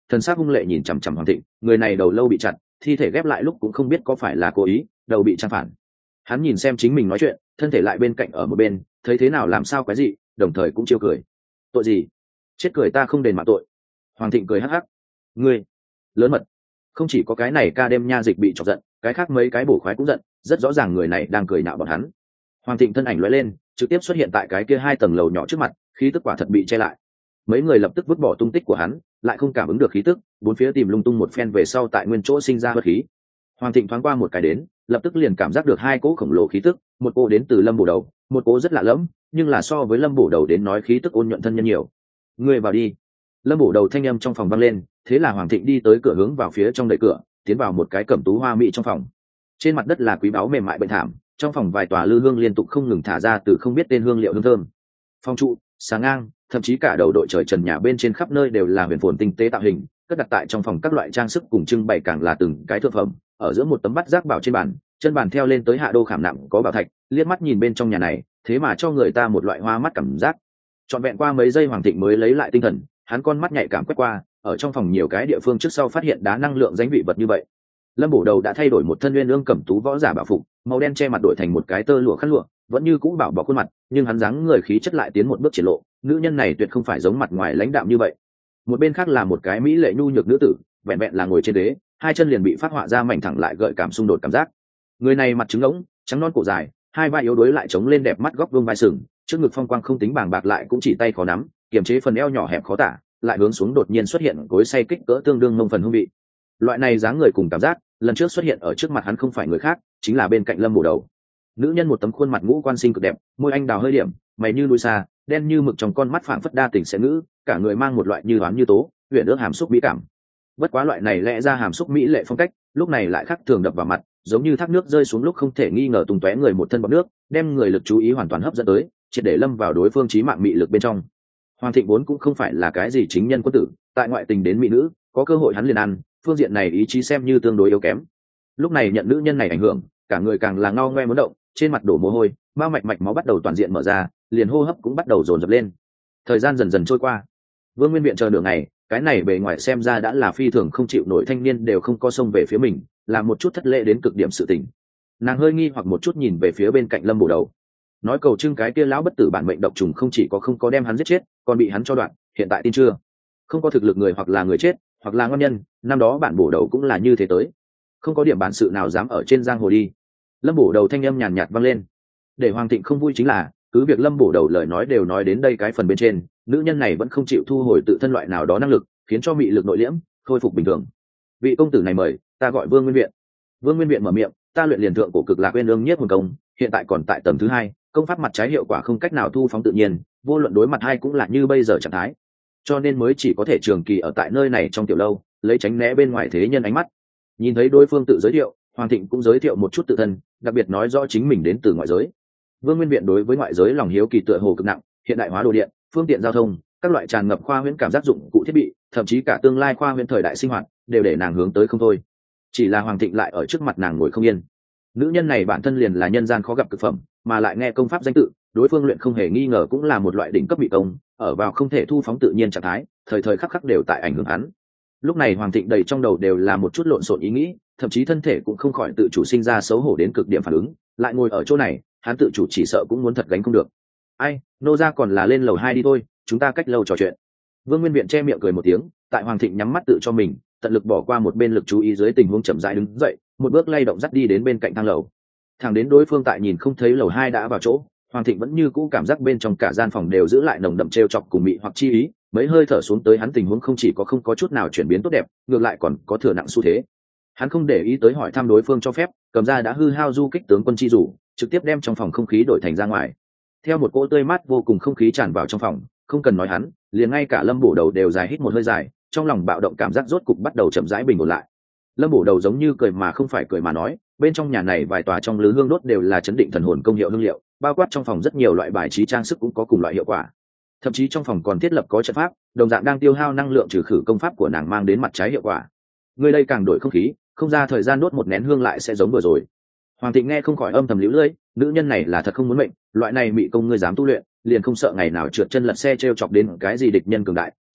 thần sắc hung lệ nhìn chằm chằm Hoàng Thịnh. Người này đầu lâu bị chặt, thi thể ghép lại lúc cũng không biết có phải là cố ý, đầu bị trang phản. Hắn nhìn xem chính mình nói chuyện, thân thể lại bên cạnh ở một bên, thấy thế nào làm sao quái gì, đồng thời cũng chiêu cười. Tội gì? Chết cười ta không đền mạng tội. Hoàng Thịnh cười hắc hắc. Ngươi lớn mật. Không chỉ có cái này ca đêm nha dịch bị chọc giận, cái khác mấy cái bổ khoái cũng giận, rất rõ ràng người này đang cười nhạo bọn hắn. Hoàng Thịnh thân ảnh lóe lên, trực tiếp xuất hiện tại cái kia hai tầng lầu nhỏ trước mặt, khí tức quả thật bị che lại. Mấy người lập tức vứt bỏ tung tích của hắn, lại không cảm ứng được khí tức, bốn phía tìm lung tung một phen về sau tại nguyên chỗ sinh ra bất khí. Hoàng Thịnh thoáng qua một cái đến, lập tức liền cảm giác được hai cỗ khổng lồ khí tức, một cỗ đến từ Lâm Bổ Đầu, một cỗ rất lạ lẫm, nhưng là so với Lâm Bổ Đầu đến nói khí tức ôn nhuận thân nhân nhiều. Ngươi vào đi. Lâm Bổ Đầu thanh âm trong phòng vang lên, thế là Hoàng Thịnh đi tới cửa hướng vào phía trong đẩy cửa, tiến vào một cái cẩm tú hoa mỹ trong phòng. Trên mặt đất là quý báu mềm mại bệnh thảm, trong phòng vài tòa lư hương liên tục không ngừng thả ra từ không biết tên hương liệu hương thơm. Phong trụ, sáng ngang, thậm chí cả đầu đội trời trần nhà bên trên khắp nơi đều là huyền phồn tinh tế tạo hình, cất đặt tại trong phòng các loại trang sức cùng trưng bày càng là từng cái thượng phẩm. Ở giữa một tấm bát giác bảo trên bàn, chân bàn theo lên tới hạ đô khảm nặng có bảo thạch, liếc mắt nhìn bên trong nhà này, thế mà cho người ta một loại hoa mắt cảm giác. Trọn vẹn qua mấy giây Hoàng Thịnh mới lấy lại tinh thần, hắn con mắt nhạy cảm quét qua, ở trong phòng nhiều cái địa phương trước sau phát hiện đá năng lượng danh vị vật như vậy. Lâm Bổ Đầu đã thay đổi một thân nguyên ương cẩm tú võ giả bảo phục, màu đen che mặt đổi thành một cái tơ lụa khăn lụa, vẫn như cũ bảo bỏ khuôn mặt, nhưng hắn dáng người khí chất lại tiến một bước triển lộ, nữ nhân này tuyệt không phải giống mặt ngoài lãnh đạm như vậy. Một bên khác là một cái mỹ lệ nhu nhược nữ tử, vẹn vẹn là ngồi trên đế, hai chân liền bị phát họa ra mảnh thẳng lại gợi cảm xung đột cảm giác. Người này mặt trứng ngỗng, trắng non cổ dài, hai vai yếu đuối lại chống lên đẹp mắt góc vuông vai sừng, trước ngực phong quang không tính bàng bạc lại cũng chỉ tay khó nắm, kiềm chế phần eo nhỏ hẹp khó tả, lại hướng xuống đột nhiên xuất hiện gối say kích cỡ tương đương mông phần hung vị. Loại này dáng người cùng cảm giác, lần trước xuất hiện ở trước mặt hắn không phải người khác, chính là bên cạnh Lâm Bổ Đầu. Nữ nhân một tấm khuôn mặt ngũ quan sinh cực đẹp, môi anh đào hơi điểm, mày như núi xa, đen như mực trong con mắt phảng phất đa tình sẽ ngữ, cả người mang một loại như đoán như tố, huyền ước hàm xúc mỹ cảm. Bất quá loại này lẽ ra hàm xúc mỹ lệ phong cách, lúc này lại khác thường đập vào mặt, giống như thác nước rơi xuống lúc không thể nghi ngờ tung tóe người một thân bọt nước, đem người lực chú ý hoàn toàn hấp dẫn tới, triệt để lâm vào đối phương chí mạng mị lực bên trong. Hoàng Thịnh vốn cũng không phải là cái gì chính nhân quân tử, tại ngoại tình đến mỹ nữ, có cơ hội hắn liền ăn, phương diện này ý chí xem như tương đối yếu kém. Lúc này nhận nữ nhân này ảnh hưởng, cả người càng là ngao ngoe muốn động, trên mặt đổ mồ hôi, bao mạch mạch máu bắt đầu toàn diện mở ra, liền hô hấp cũng bắt đầu dồn dập lên. Thời gian dần dần trôi qua, Vương Nguyên Viện chờ nửa ngày, cái này bề ngoài xem ra đã là phi thường không chịu nổi thanh niên đều không có xông về phía mình, làm một chút thất lễ đến cực điểm sự tình. Nàng hơi nghi hoặc một chút nhìn về phía bên cạnh Lâm Bổ Đầu, nói cầu trưng cái kia lão bất tử bản mệnh độc trùng không chỉ có không có đem hắn giết chết, còn bị hắn cho đoạn, hiện tại tin chưa? Không có thực lực người hoặc là người chết, hoặc là ngon nhân, năm đó bản bổ đầu cũng là như thế tới, không có điểm bản sự nào dám ở trên giang hồ đi. Lâm Bổ Đầu thanh âm nhàn nhạt vang lên. Để Hoàng Thịnh không vui chính là, cứ việc Lâm Bổ Đầu lời nói đều nói đến đây cái phần bên trên, nữ nhân này vẫn không chịu thu hồi tự thân loại nào đó năng lực, khiến cho mị lực nội liễm khôi phục bình thường. Vị công tử này mời, ta gọi Vương Nguyên Viện. Vương Nguyên Viện mở miệng, ta luyện liền thượng cổ cực lạc uyên ương nhiếp hồn công, hiện tại còn tại tầng thứ hai, công pháp mặt trái hiệu quả không cách nào thu phóng tự nhiên, vô luận đối mặt hai cũng là như bây giờ trạng thái, cho nên mới chỉ có thể trường kỳ ở tại nơi này trong tiểu lâu, lấy tránh né bên ngoài thế nhân ánh mắt. Nhìn thấy đối phương tự giới thiệu, Hoàng Thịnh cũng giới thiệu một chút tự thân, đặc biệt nói rõ chính mình đến từ ngoại giới. Vương Nguyên Viện đối với ngoại giới lòng hiếu kỳ tựa hồ cực nặng, hiện đại hóa đồ điện, phương tiện giao thông, các loại tràn ngập khoa huyễn cảm giác dụng cụ thiết bị, thậm chí cả tương lai khoa huyễn thời đại sinh hoạt, đều để nàng hướng tới không thôi. Chỉ là Hoàng Thịnh lại ở trước mặt nàng ngồi không yên. Nữ nhân này bản thân liền là nhân gian khó gặp cực phẩm, mà lại nghe công pháp danh tự, đối phương luyện không hề nghi ngờ cũng là một loại đỉnh cấp bị công, ở vào không thể thu phóng tự nhiên trạng thái, thời thời khắc khắc đều tại ảnh hưởng hắn. Lúc này Hoàng Thịnh đầy trong đầu đều là một chút lộn xộn ý nghĩ, thậm chí thân thể cũng không khỏi tự chủ sinh ra xấu hổ đến cực điểm phản ứng, lại ngồi ở chỗ này, hắn tự chủ chỉ sợ cũng muốn thật gánh không được. Ai, nô gia còn là lên lầu hai đi thôi, chúng ta cách lâu trò chuyện. Vương Nguyên Viện che miệng cười một tiếng, tại Hoàng Thịnh nhắm mắt tự cho mình, tận lực bỏ qua một bên lực chú ý dưới tình huống chậm rãi đứng dậy, một bước lay động dắt đi đến bên cạnh thang lầu. Thẳng đến đối phương tại nhìn không thấy lầu hai đã vào chỗ, Hoàng Thịnh vẫn như cũ cảm giác bên trong cả gian phòng đều giữ lại nồng đậm trêu chọc cùng mị hoặc chi ý, mấy hơi thở xuống tới hắn tình huống không chỉ có không có chút nào chuyển biến tốt đẹp, ngược lại còn có thừa nặng xu thế. Hắn không để ý tới hỏi thăm đối phương cho phép, cầm ra đã hư hao du kích tướng quân chi rủ, trực tiếp đem trong phòng không khí đổi thành ra ngoài. Theo một cỗ tươi mát vô cùng không khí tràn vào trong phòng, không cần nói hắn, liền ngay cả Lâm Bổ Đầu đều dài hít một hơi dài, trong lòng bạo động cảm giác rốt cục bắt đầu chậm rãi bình ổn lại. Lâm Bổ Đầu giống như cười mà không phải cười mà nói, bên trong nhà này vài tòa trong lư hương đốt đều là chấn định thần hồn công hiệu hương liệu, bao quát trong phòng rất nhiều loại bài trí trang sức cũng có cùng loại hiệu quả. Thậm chí trong phòng còn thiết lập có trận pháp, đồng dạng đang tiêu hao năng lượng trừ khử công pháp của nàng mang đến mặt trái hiệu quả. Người đây càng đổi không khí, không ra thời gian đốt một nén hương lại sẽ giống vừa rồi. Hoàng Thịnh nghe không khỏi âm thầm liễu lưỡi, nữ nhân này là thật không muốn mệnh, loại này mị công ngươi dám tu luyện, liền không sợ ngày nào trượt chân lật xe trêu chọc đến cái gì địch nhân cường đại,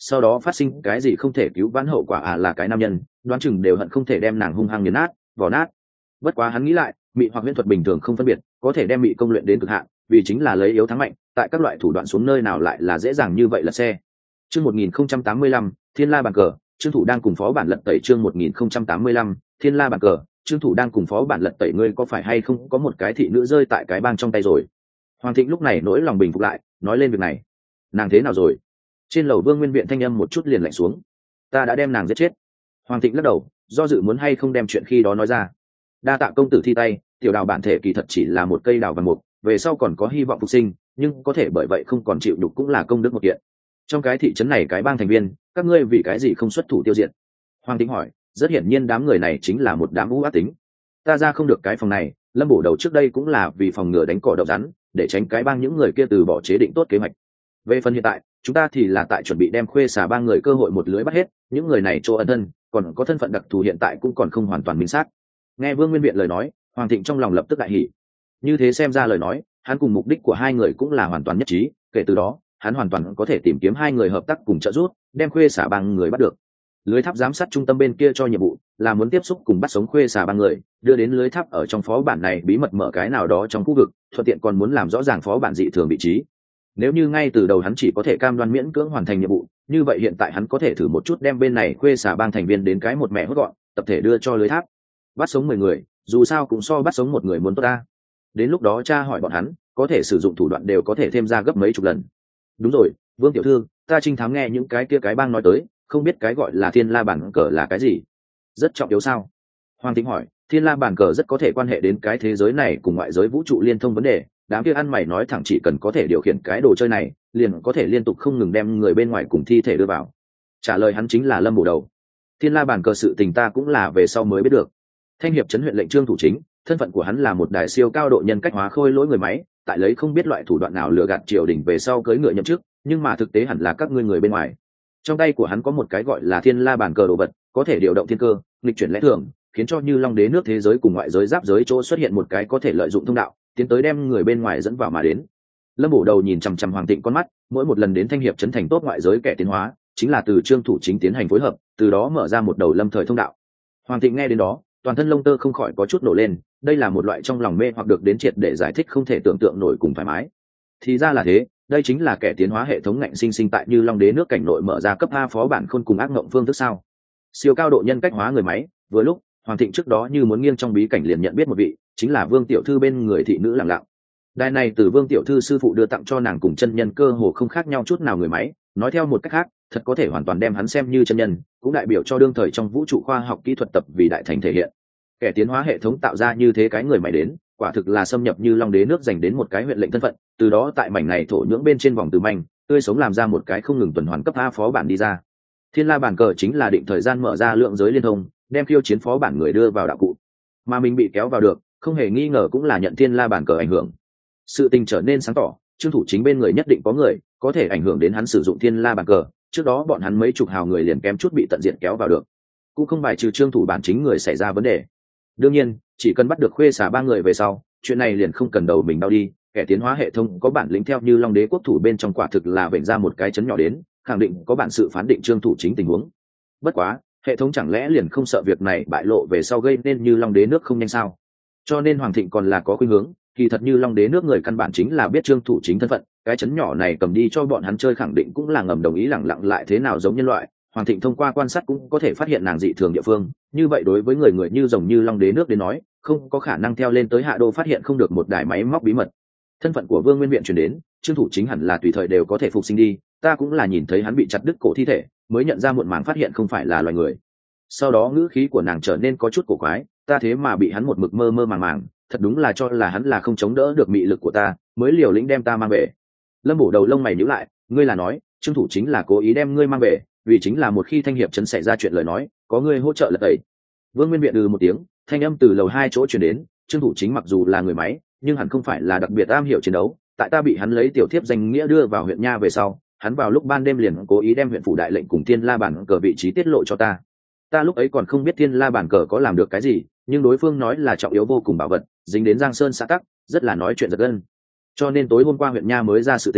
sau đó phát sinh cái gì không thể cứu vãn hậu quả à, là cái nam nhân đoán chừng đều hận không thể đem nàng hung hăng nghiền nát vỏ nát. Bất quá hắn nghĩ lại, mị hoặc huyễn thuật bình thường không phân biệt, có thể đem mị công luyện đến cực hạn, vì chính là lấy yếu thắng mạnh, tại các loại thủ đoạn xuống nơi nào lại là dễ dàng như vậy là xe. Chương một nghìn không trăm tám mươi lăm, Thiên La bàn cờ, Trương Thủ đang cùng phó bản lật tẩy. Chương một nghìn không trăm tám mươi lăm, Thiên La bàn cờ, Trương Thủ đang cùng phó bản lật tẩy. Ngươi có phải hay không có một cái thị nữ rơi tại cái bang trong tay rồi? Hoàng Thịnh lúc này nỗi lòng bình phục lại, nói lên việc này. Nàng thế nào rồi? Trên lầu Vương Nguyên Viện thanh âm một chút liền lạnh xuống. Ta đã đem nàng giết chết. Hoàng Thịnh lắc đầu, do dự muốn hay không đem chuyện khi đó nói ra. Đa tạ công tử thi tay, tiểu đào bản thể kỳ thật chỉ là một cây đào vàng mục, về sau còn có hy vọng phục sinh, nhưng có thể bởi vậy không còn chịu đục cũng là công đức một kiện. Trong cái thị trấn này cái bang thành viên, các ngươi vì cái gì không xuất thủ tiêu diệt? Hoàng Tĩnh hỏi. Rất hiển nhiên đám người này chính là một đám u ác tính. Ta ra không được cái phòng này, Lâm Bổ Đầu trước đây cũng là vì phòng ngừa đánh cỏ độc rắn, để tránh cái bang những người kia từ bỏ chế định tốt kế hoạch. Về phần hiện tại, chúng ta thì là tại chuẩn bị đem khuê xà ba người cơ hội một lưới bắt hết, những người này chỗ ẩn thân, còn có thân phận đặc thù hiện tại cũng còn không hoàn toàn minh xác. Nghe Vương Nguyên Viện lời nói, Hoàng Thịnh trong lòng lập tức đại hỉ. Như thế xem ra lời nói, hắn cùng mục đích của hai người cũng là hoàn toàn nhất trí, kể từ đó, hắn hoàn toàn có thể tìm kiếm hai người hợp tác cùng trợ giúp, đem khuê xà ba người bắt được. Lưới tháp giám sát trung tâm bên kia cho nhiệm vụ là muốn tiếp xúc cùng bắt sống khuê xà ba người, đưa đến lưới tháp ở trong phó bản này bí mật mở cái nào đó trong khu vực, thuận tiện còn muốn làm rõ ràng phó bản dị thường vị trí. Nếu như ngay từ đầu hắn chỉ có thể cam đoan miễn cưỡng hoàn thành nhiệm vụ, như vậy hiện tại hắn có thể thử một chút đem bên này khuê xà bang thành viên đến cái một mẹ hốt gọn, tập thể đưa cho lưới tháp. Bắt sống mười người, dù sao cũng so bắt sống một người muốn tốt ta. Đến lúc đó cha hỏi bọn hắn, có thể sử dụng thủ đoạn đều có thể thêm ra gấp mấy chục lần. Đúng rồi, Vương tiểu thư, ta trinh thám nghe những cái kia cái bang nói tới, không biết cái gọi là Thiên La bản cờ là cái gì? Rất trọng yếu sao? Hoàng Tĩnh hỏi. Thiên La bản cờ rất có thể quan hệ đến cái thế giới này cùng ngoại giới vũ trụ liên thông vấn đề, đám kia ăn mày nói thẳng chỉ cần có thể điều khiển cái đồ chơi này, liền có thể liên tục không ngừng đem người bên ngoài cùng thi thể đưa vào. Trả lời hắn chính là Lâm Bổ Đầu. Thiên La bản cờ sự tình ta cũng là về sau mới biết được. Thanh hiệp trấn huyện lệnh Trương Thủ chính, thân phận của hắn là một đại siêu cao độ nhân cách hóa khôi lỗi người máy, tại lấy không biết loại thủ đoạn nào lừa gạt triều đình về sau cưỡi ngựa nhậm chức, nhưng mà thực tế hẳn là các ngươi người bên ngoài. Trong tay của hắn có một cái gọi là Thiên La bản cờ đồ vật, có thể điều động thiên cơ, nghịch chuyển lẽ thường, khiến cho Như Long Đế nước thế giới cùng ngoại giới giáp giới chỗ xuất hiện một cái có thể lợi dụng thông đạo, tiến tới đem người bên ngoài dẫn vào mà đến. Lâm Bổ Đầu nhìn chằm chằm Hoàng Tịnh con mắt, mỗi một lần đến thanh hiệp trấn thành tốt ngoại giới kẻ tiến hóa, chính là từ Trương Thủ chính tiến hành phối hợp, từ đó mở ra một đầu lâm thời thông đạo. Hoàng Tịnh nghe đến đó, toàn thân lông tơ không khỏi có chút nổ lên, đây là một loại trong lòng mê hoặc được đến triệt để giải thích không thể tưởng tượng nổi cùng thoải mái. Thì ra là thế, đây chính là kẻ tiến hóa hệ thống ngạnh sinh sinh tại Như Long Đế nước cảnh nội mở ra cấp A phó bản khôn cùng ác ngộng phương thức sao? Siêu cao độ nhân cách hóa người máy, vừa lúc Hoàng Thịnh trước đó như muốn nghiêng trong bí cảnh liền nhận biết một vị, chính là Vương tiểu thư bên người thị nữ lặng lặng. Đài này từ Vương tiểu thư sư phụ đưa tặng cho nàng cùng chân nhân cơ hồ không khác nhau chút nào người máy, nói theo một cách khác, thật có thể hoàn toàn đem hắn xem như chân nhân, cũng đại biểu cho đương thời trong vũ trụ khoa học kỹ thuật tập vì đại thành thể hiện. Kẻ tiến hóa hệ thống tạo ra như thế cái người máy đến, quả thực là xâm nhập Như Long Đế nước dành đến một cái huyện lệnh thân phận, từ đó tại mảnh này thổ nhưỡng bên trên vòng từ manh, tươi sống làm ra một cái không ngừng tuần hoàn cấp A phó bản đi ra. Thiên La bản cờ chính là định thời gian mở ra lượng giới liên thông, đem khiêu chiến phó bản người đưa vào đạo cụ, mà mình bị kéo vào được, không hề nghi ngờ cũng là nhận Thiên La bản cờ ảnh hưởng. Sự tình trở nên sáng tỏ, Trương Thủ chính bên người nhất định có người có thể ảnh hưởng đến hắn sử dụng Thiên La bản cờ, trước đó bọn hắn mấy chục hào người liền kém chút bị tận diện kéo vào được, cũng không bài trừ Trương Thủ bản chính người xảy ra vấn đề. Đương nhiên, chỉ cần bắt được khuê xả ba người về sau, chuyện này liền không cần đầu mình đau đi, kẻ tiến hóa hệ thống có bản lĩnh theo Như Long Đế quốc thủ bên trong quả thực là vểnh ra một cái chấn nhỏ đến, khẳng định có bản sự phán định Trương Thủ chính tình huống. Bất quá, hệ thống chẳng lẽ liền không sợ việc này bại lộ về sau gây nên Như Long Đế nước không nhanh sao? Cho nên Hoàng Thịnh còn là có khuynh hướng, kỳ thật Như Long Đế nước người căn bản chính là biết Trương Thủ chính thân phận, cái chấn nhỏ này cầm đi cho bọn hắn chơi khẳng định cũng là ngầm đồng ý lẳng lặng lại thế nào giống nhân loại. Hoàng Thịnh thông qua quan sát cũng có thể phát hiện nàng dị thường địa phương, như vậy đối với người người như rồng Như Long Đế nước đến nói, không có khả năng theo lên tới hạ đô phát hiện không được một đài máy móc bí mật. Thân phận của Vương Nguyên Viện truyền đến, Trương Thủ chính hẳn là tùy thời đều có thể phục sinh đi, ta cũng là nhìn thấy hắn bị chặt đứt cổ thi thể, mới nhận ra muộn màng phát hiện không phải là loài người. Sau đó ngữ khí của nàng trở nên có chút cổ quái, ta thế mà bị hắn một mực mơ mơ màng màng, thật đúng là cho là hắn là không chống đỡ được mị lực của ta, mới liều lĩnh đem ta mang về. Lâm Bổ đầu lông mày nhíu lại, ngươi là nói, Trương Thủ chính là cố ý đem ngươi mang về, vì chính là một khi thanh hiệp trấn xảy ra chuyện lời nói, có ngươi hỗ trợ lật tẩy. Vương Nguyên Viện ừ một tiếng, thanh âm từ lầu hai chỗ truyền đến, Trương Thủ chính mặc dù là người máy, nhưng hẳn không phải là đặc biệt am hiểu chiến đấu, tại ta bị hắn lấy tiểu thiếp danh nghĩa đưa vào huyện nha về sau, hắn vào lúc ban đêm liền cố ý đem huyện phủ đại lệnh cùng Thiên La bản cờ vị trí tiết lộ cho ta. Ta lúc ấy còn không biết Thiên La bản cờ có làm được cái gì, nhưng đối phương nói là trọng yếu vô cùng bảo vật, dính đến Giang Sơn xã tắc, rất là nói chuyện giật gân. Cho nên tối hôm qua huyện nha mới ra sự tình,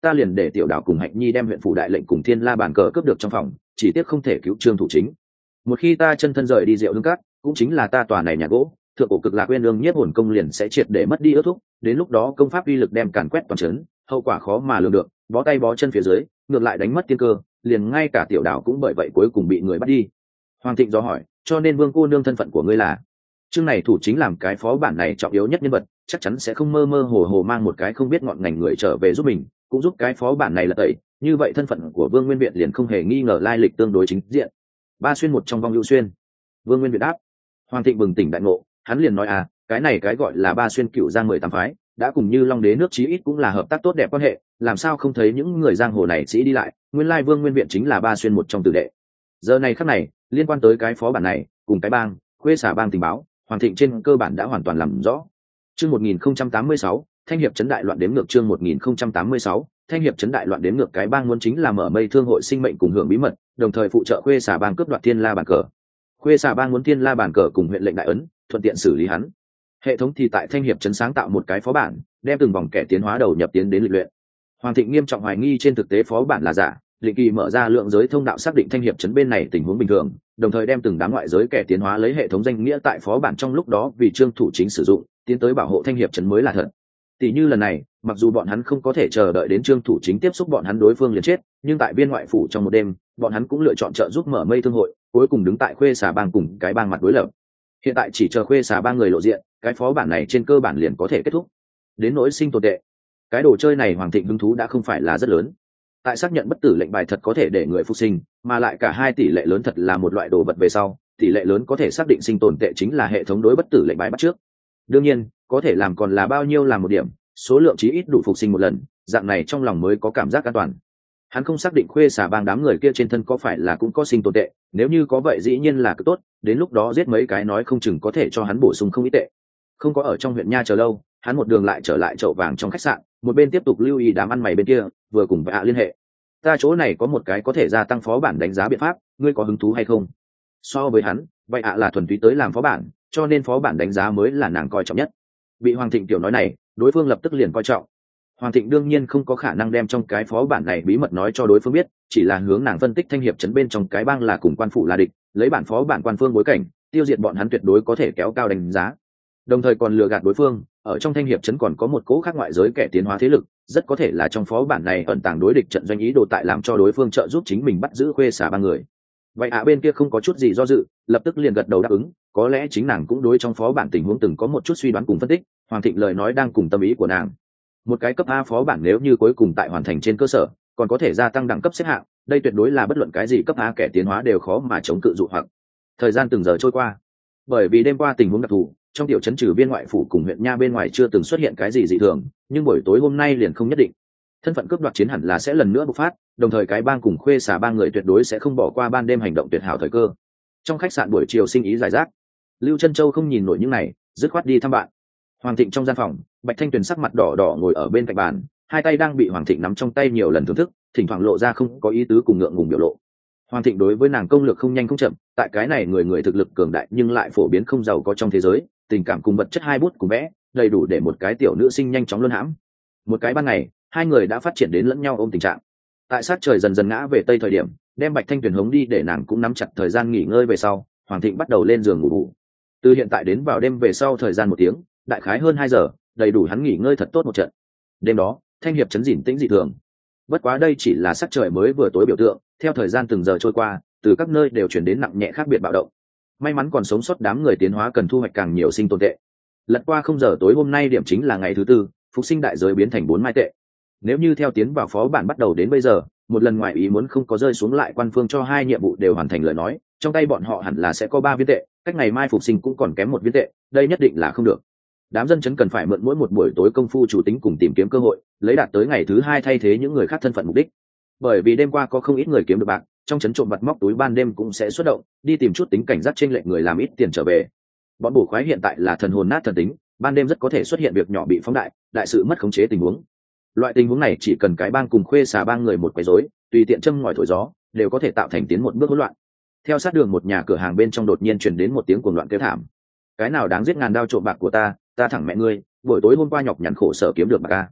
ta liền để tiểu đảo cùng hạnh nhi đem huyện phủ đại lệnh cùng thiên la bàn cờ cướp được trong phòng, chỉ tiếc không thể cứu trương thủ chính. Một khi ta chân thân rời đi Diệu Hương Các, cũng chính là ta tòa này nhà gỗ, thượng cổ cực lạc uyên ương nhiếp hồn công liền sẽ triệt để mất đi ước thúc, đến lúc đó công pháp uy lực đem càn quét toàn trấn, hậu quả khó mà lường được, bó tay bó chân phía dưới, ngược lại đánh mất tiên cơ, liền ngay cả tiểu đảo cũng bởi vậy cuối cùng bị người bắt đi. Hoàng Thịnh do hỏi, cho nên Vương cô nương thân phận của ngươi là? Chương này thủ chính làm cái phó bản này trọng yếu nhất nhân vật, chắc chắn sẽ không mơ mơ hồ hồ mang một cái không biết ngọn ngành người trở về giúp mình, cũng giúp cái phó bản này là tẩy, như vậy thân phận của Vương Nguyên Viện liền không hề nghi ngờ lai lịch tương đối chính diện. Ba xuyên một trong vong lưu xuyên. Vương Nguyên Viện đáp. Hoàng Thịnh bừng tỉnh đại ngộ, hắn liền nói à, cái này cái gọi là ba xuyên cựu giang mười tám phái, đã cùng như Long Đế nước chí ít cũng là hợp tác tốt đẹp quan hệ, làm sao không thấy những người giang hồ này sĩ đi lại, nguyên lai Vương Nguyên Viện chính là ba xuyên một trong tử đệ. Giờ này khắc này, liên quan tới cái phó bản này, cùng cái bang, Khuê Xà bang tình báo, Hoàng Thịnh trên cơ bản đã hoàn toàn làm rõ. Chương một nghìn không trăm tám mươi sáu, Thanh hiệp trấn đại loạn đếm ngược chương một nghìn không trăm tám mươi sáu, Thanh hiệp trấn đại loạn đếm ngược cái bang muốn chính là mở mây thương hội sinh mệnh cùng hưởng bí mật, đồng thời phụ trợ Khuê Xà bang cướp đoạt Thiên La bàn cờ. Khuê Xà bang muốn Thiên La bàn cờ cùng huyện lệnh đại ấn, thuận tiện xử lý hắn. Hệ thống thì tại Thanh hiệp trấn sáng tạo một cái phó bản, đem từng vòng kẻ tiến hóa đầu nhập tiến đến lịch luyện. Hoàng Thịnh nghiêm trọng hoài nghi trên thực tế phó bản là giả, định kỳ mở ra lượng giới thông đạo xác định Thanh hiệp trấn bên này tình huống bình thường, đồng thời đem từng đám ngoại giới kẻ tiến hóa lấy hệ thống danh nghĩa tại phó bản trong lúc đó vì trương thủ chính sử dụng, tiến tới bảo hộ Thanh hiệp trấn mới là thật. Tỷ như lần này, mặc dù bọn hắn không có thể chờ đợi đến trương thủ chính tiếp xúc bọn hắn đối phương liền chết, nhưng tại biên ngoại phủ trong một đêm, bọn hắn cũng lựa chọn trợ giúp mở mây thương hội, cuối cùng đứng tại Khuê Xà bang cùng cái bang mặt đối lập. Hiện tại chỉ chờ Khuê Xà bang người lộ diện, cái phó bản này trên cơ bản liền có thể kết thúc. Đến nỗi sinh tồn tệ, cái đồ chơi này Hoàng Thịnh hứng thú đã không phải là rất lớn. Tại xác nhận bất tử lệnh bài thật có thể để người phục sinh, mà lại cả hai tỷ lệ lớn thật là một loại đồ vật về sau, tỷ lệ lớn có thể xác định sinh tồn tệ chính là hệ thống đối bất tử lệnh bài bắt trước. Đương nhiên, có thể làm còn là bao nhiêu là một điểm, số lượng chí ít đủ phục sinh một lần, dạng này trong lòng mới có cảm giác an toàn. Hắn không xác định Khuê Xà bang đám người kia trên thân có phải là cũng có sinh tồn tệ, nếu như có vậy dĩ nhiên là cực tốt, đến lúc đó giết mấy cái nói không chừng có thể cho hắn bổ sung không ít tệ. Không có ở trong huyện nha chờ lâu, hắn một đường lại trở lại chậu vàng trong khách sạn, một bên tiếp tục lưu ý đám ăn mày bên kia, vừa cùng với ạ liên hệ. Ta chỗ này có một cái có thể gia tăng phó bản đánh giá biện pháp, ngươi có hứng thú hay không? So với hắn, vậy ạ là thuần túy tới làm phó bản, cho nên phó bản đánh giá mới là nàng coi trọng nhất. Bị Hoàng Thịnh tiểu nói này, đối phương lập tức liền coi trọng. Hoàng Thịnh đương nhiên không có khả năng đem trong cái phó bản này bí mật nói cho đối phương biết, chỉ là hướng nàng phân tích Thanh hiệp trấn bên trong cái bang là cùng quan phủ là địch, lấy bản phó bản quan phương bối cảnh, tiêu diệt bọn hắn tuyệt đối có thể kéo cao đánh giá. Đồng thời còn lừa gạt đối phương, ở trong Thanh hiệp trấn còn có một cỗ khác ngoại giới kẻ tiến hóa thế lực, rất có thể là trong phó bản này ẩn tàng đối địch trận doanh ý đồ tại làm cho đối phương trợ giúp chính mình bắt giữ Khuê Xà ba người. Vậy ạ bên kia không có chút gì do dự, lập tức liền gật đầu đáp ứng, có lẽ chính nàng cũng đối trong phó bản tình huống từng có một chút suy đoán cùng phân tích, Hoàng Thịnh lời nói đang cùng tâm ý của nàng. Một cái cấp A phó bản nếu như cuối cùng tại hoàn thành trên cơ sở, còn có thể gia tăng đẳng cấp xếp hạng, đây tuyệt đối là bất luận cái gì cấp A kẻ tiến hóa đều khó mà chống cự dụ hoặc. Thời gian từng giờ trôi qua, bởi vì đêm qua tình huống đặc thù, trong tiểu trấn trừ biên ngoại phủ cùng huyện nha bên ngoài chưa từng xuất hiện cái gì dị thường, nhưng buổi tối hôm nay liền không nhất định. Thân phận cướp đoạt chiến hẳn là sẽ lần nữa bộc phát, đồng thời cái bang cùng Khuê Xà ba người tuyệt đối sẽ không bỏ qua ban đêm hành động tuyệt hảo thời cơ. Trong khách sạn buổi chiều sinh ý giải rác, Lưu Chân Châu không nhìn nổi những này, dứt khoát đi thăm bạn. Hoàng Thịnh trong gian phòng, Bạch Thanh Tuyền sắc mặt đỏ đỏ ngồi ở bên cạnh bàn, hai tay đang bị Hoàng Thịnh nắm trong tay nhiều lần thưởng thức, thỉnh thoảng lộ ra không có ý tứ cùng ngượng ngùng biểu lộ. Hoàng Thịnh đối với nàng công lược không nhanh không chậm, tại cái này người người thực lực cường đại nhưng lại phổ biến không giàu có trong thế giới, tình cảm cùng vật chất hai bút cùng vẽ, đầy đủ để một cái tiểu nữ sinh nhanh chóng luân hãm. Một cái ban ngày, hai người đã phát triển đến lẫn nhau ôm tình trạng. Tại sát trời dần dần ngã về tây thời điểm, đem Bạch Thanh Tuyền hống đi để nàng cũng nắm chặt thời gian nghỉ ngơi về sau, Hoàng Thịnh bắt đầu lên giường ngủ bù. Từ hiện tại đến vào đêm về sau thời gian một tiếng, đại khái hơn hai giờ, đầy đủ hắn nghỉ ngơi thật tốt một trận. Đêm đó, Thanh hiệp trấn dỉn tĩnh dị thường. Bất quá đây chỉ là sắc trời mới vừa tối biểu tượng, theo thời gian từng giờ trôi qua, từ các nơi đều chuyển đến nặng nhẹ khác biệt bạo động. May mắn còn sống sót đám người tiến hóa cần thu hoạch càng nhiều sinh tồn tệ. Lật qua không giờ tối hôm nay điểm chính là ngày thứ tư, phục sinh đại giới biến thành bốn mai tệ. Nếu như theo tiến vào phó bản bắt đầu đến bây giờ, một lần ngoài ý muốn không có rơi xuống lại quan phương cho hai nhiệm vụ đều hoàn thành lời nói, trong tay bọn họ hẳn là sẽ có ba viên tệ, cách ngày mai phục sinh cũng còn kém một viên tệ, đây nhất định là không được. Đám dân chấn cần phải mượn mỗi một buổi tối công phu chủ tính cùng tìm kiếm cơ hội, lấy đạt tới ngày thứ hai thay thế những người khác thân phận mục đích. Bởi vì đêm qua có không ít người kiếm được bạc, trong chấn trộm vặt móc túi ban đêm cũng sẽ xuất động, đi tìm chút tính cảnh giác trên lệnh người làm ít tiền trở về. Bọn bổ khoái hiện tại là thần hồn nát thần tính, ban đêm rất có thể xuất hiện việc nhỏ bị phóng đại, đại sự mất khống chế tình huống. Loại tình huống này chỉ cần cái bang cùng Khuê Xà bang người một quấy rối, tùy tiện châm ngòi thổi gió, đều có thể tạo thành tiến một bước hỗn loạn. Theo sát đường một nhà cửa hàng bên trong đột nhiên truyền đến một tiếng cuồng loạn kêu thảm. Cái nào đáng giết ngàn đao trộm bạc của ta, ta thẳng mẹ ngươi, buổi tối hôm qua nhọc nhằn khổ sở kiếm được bạc a.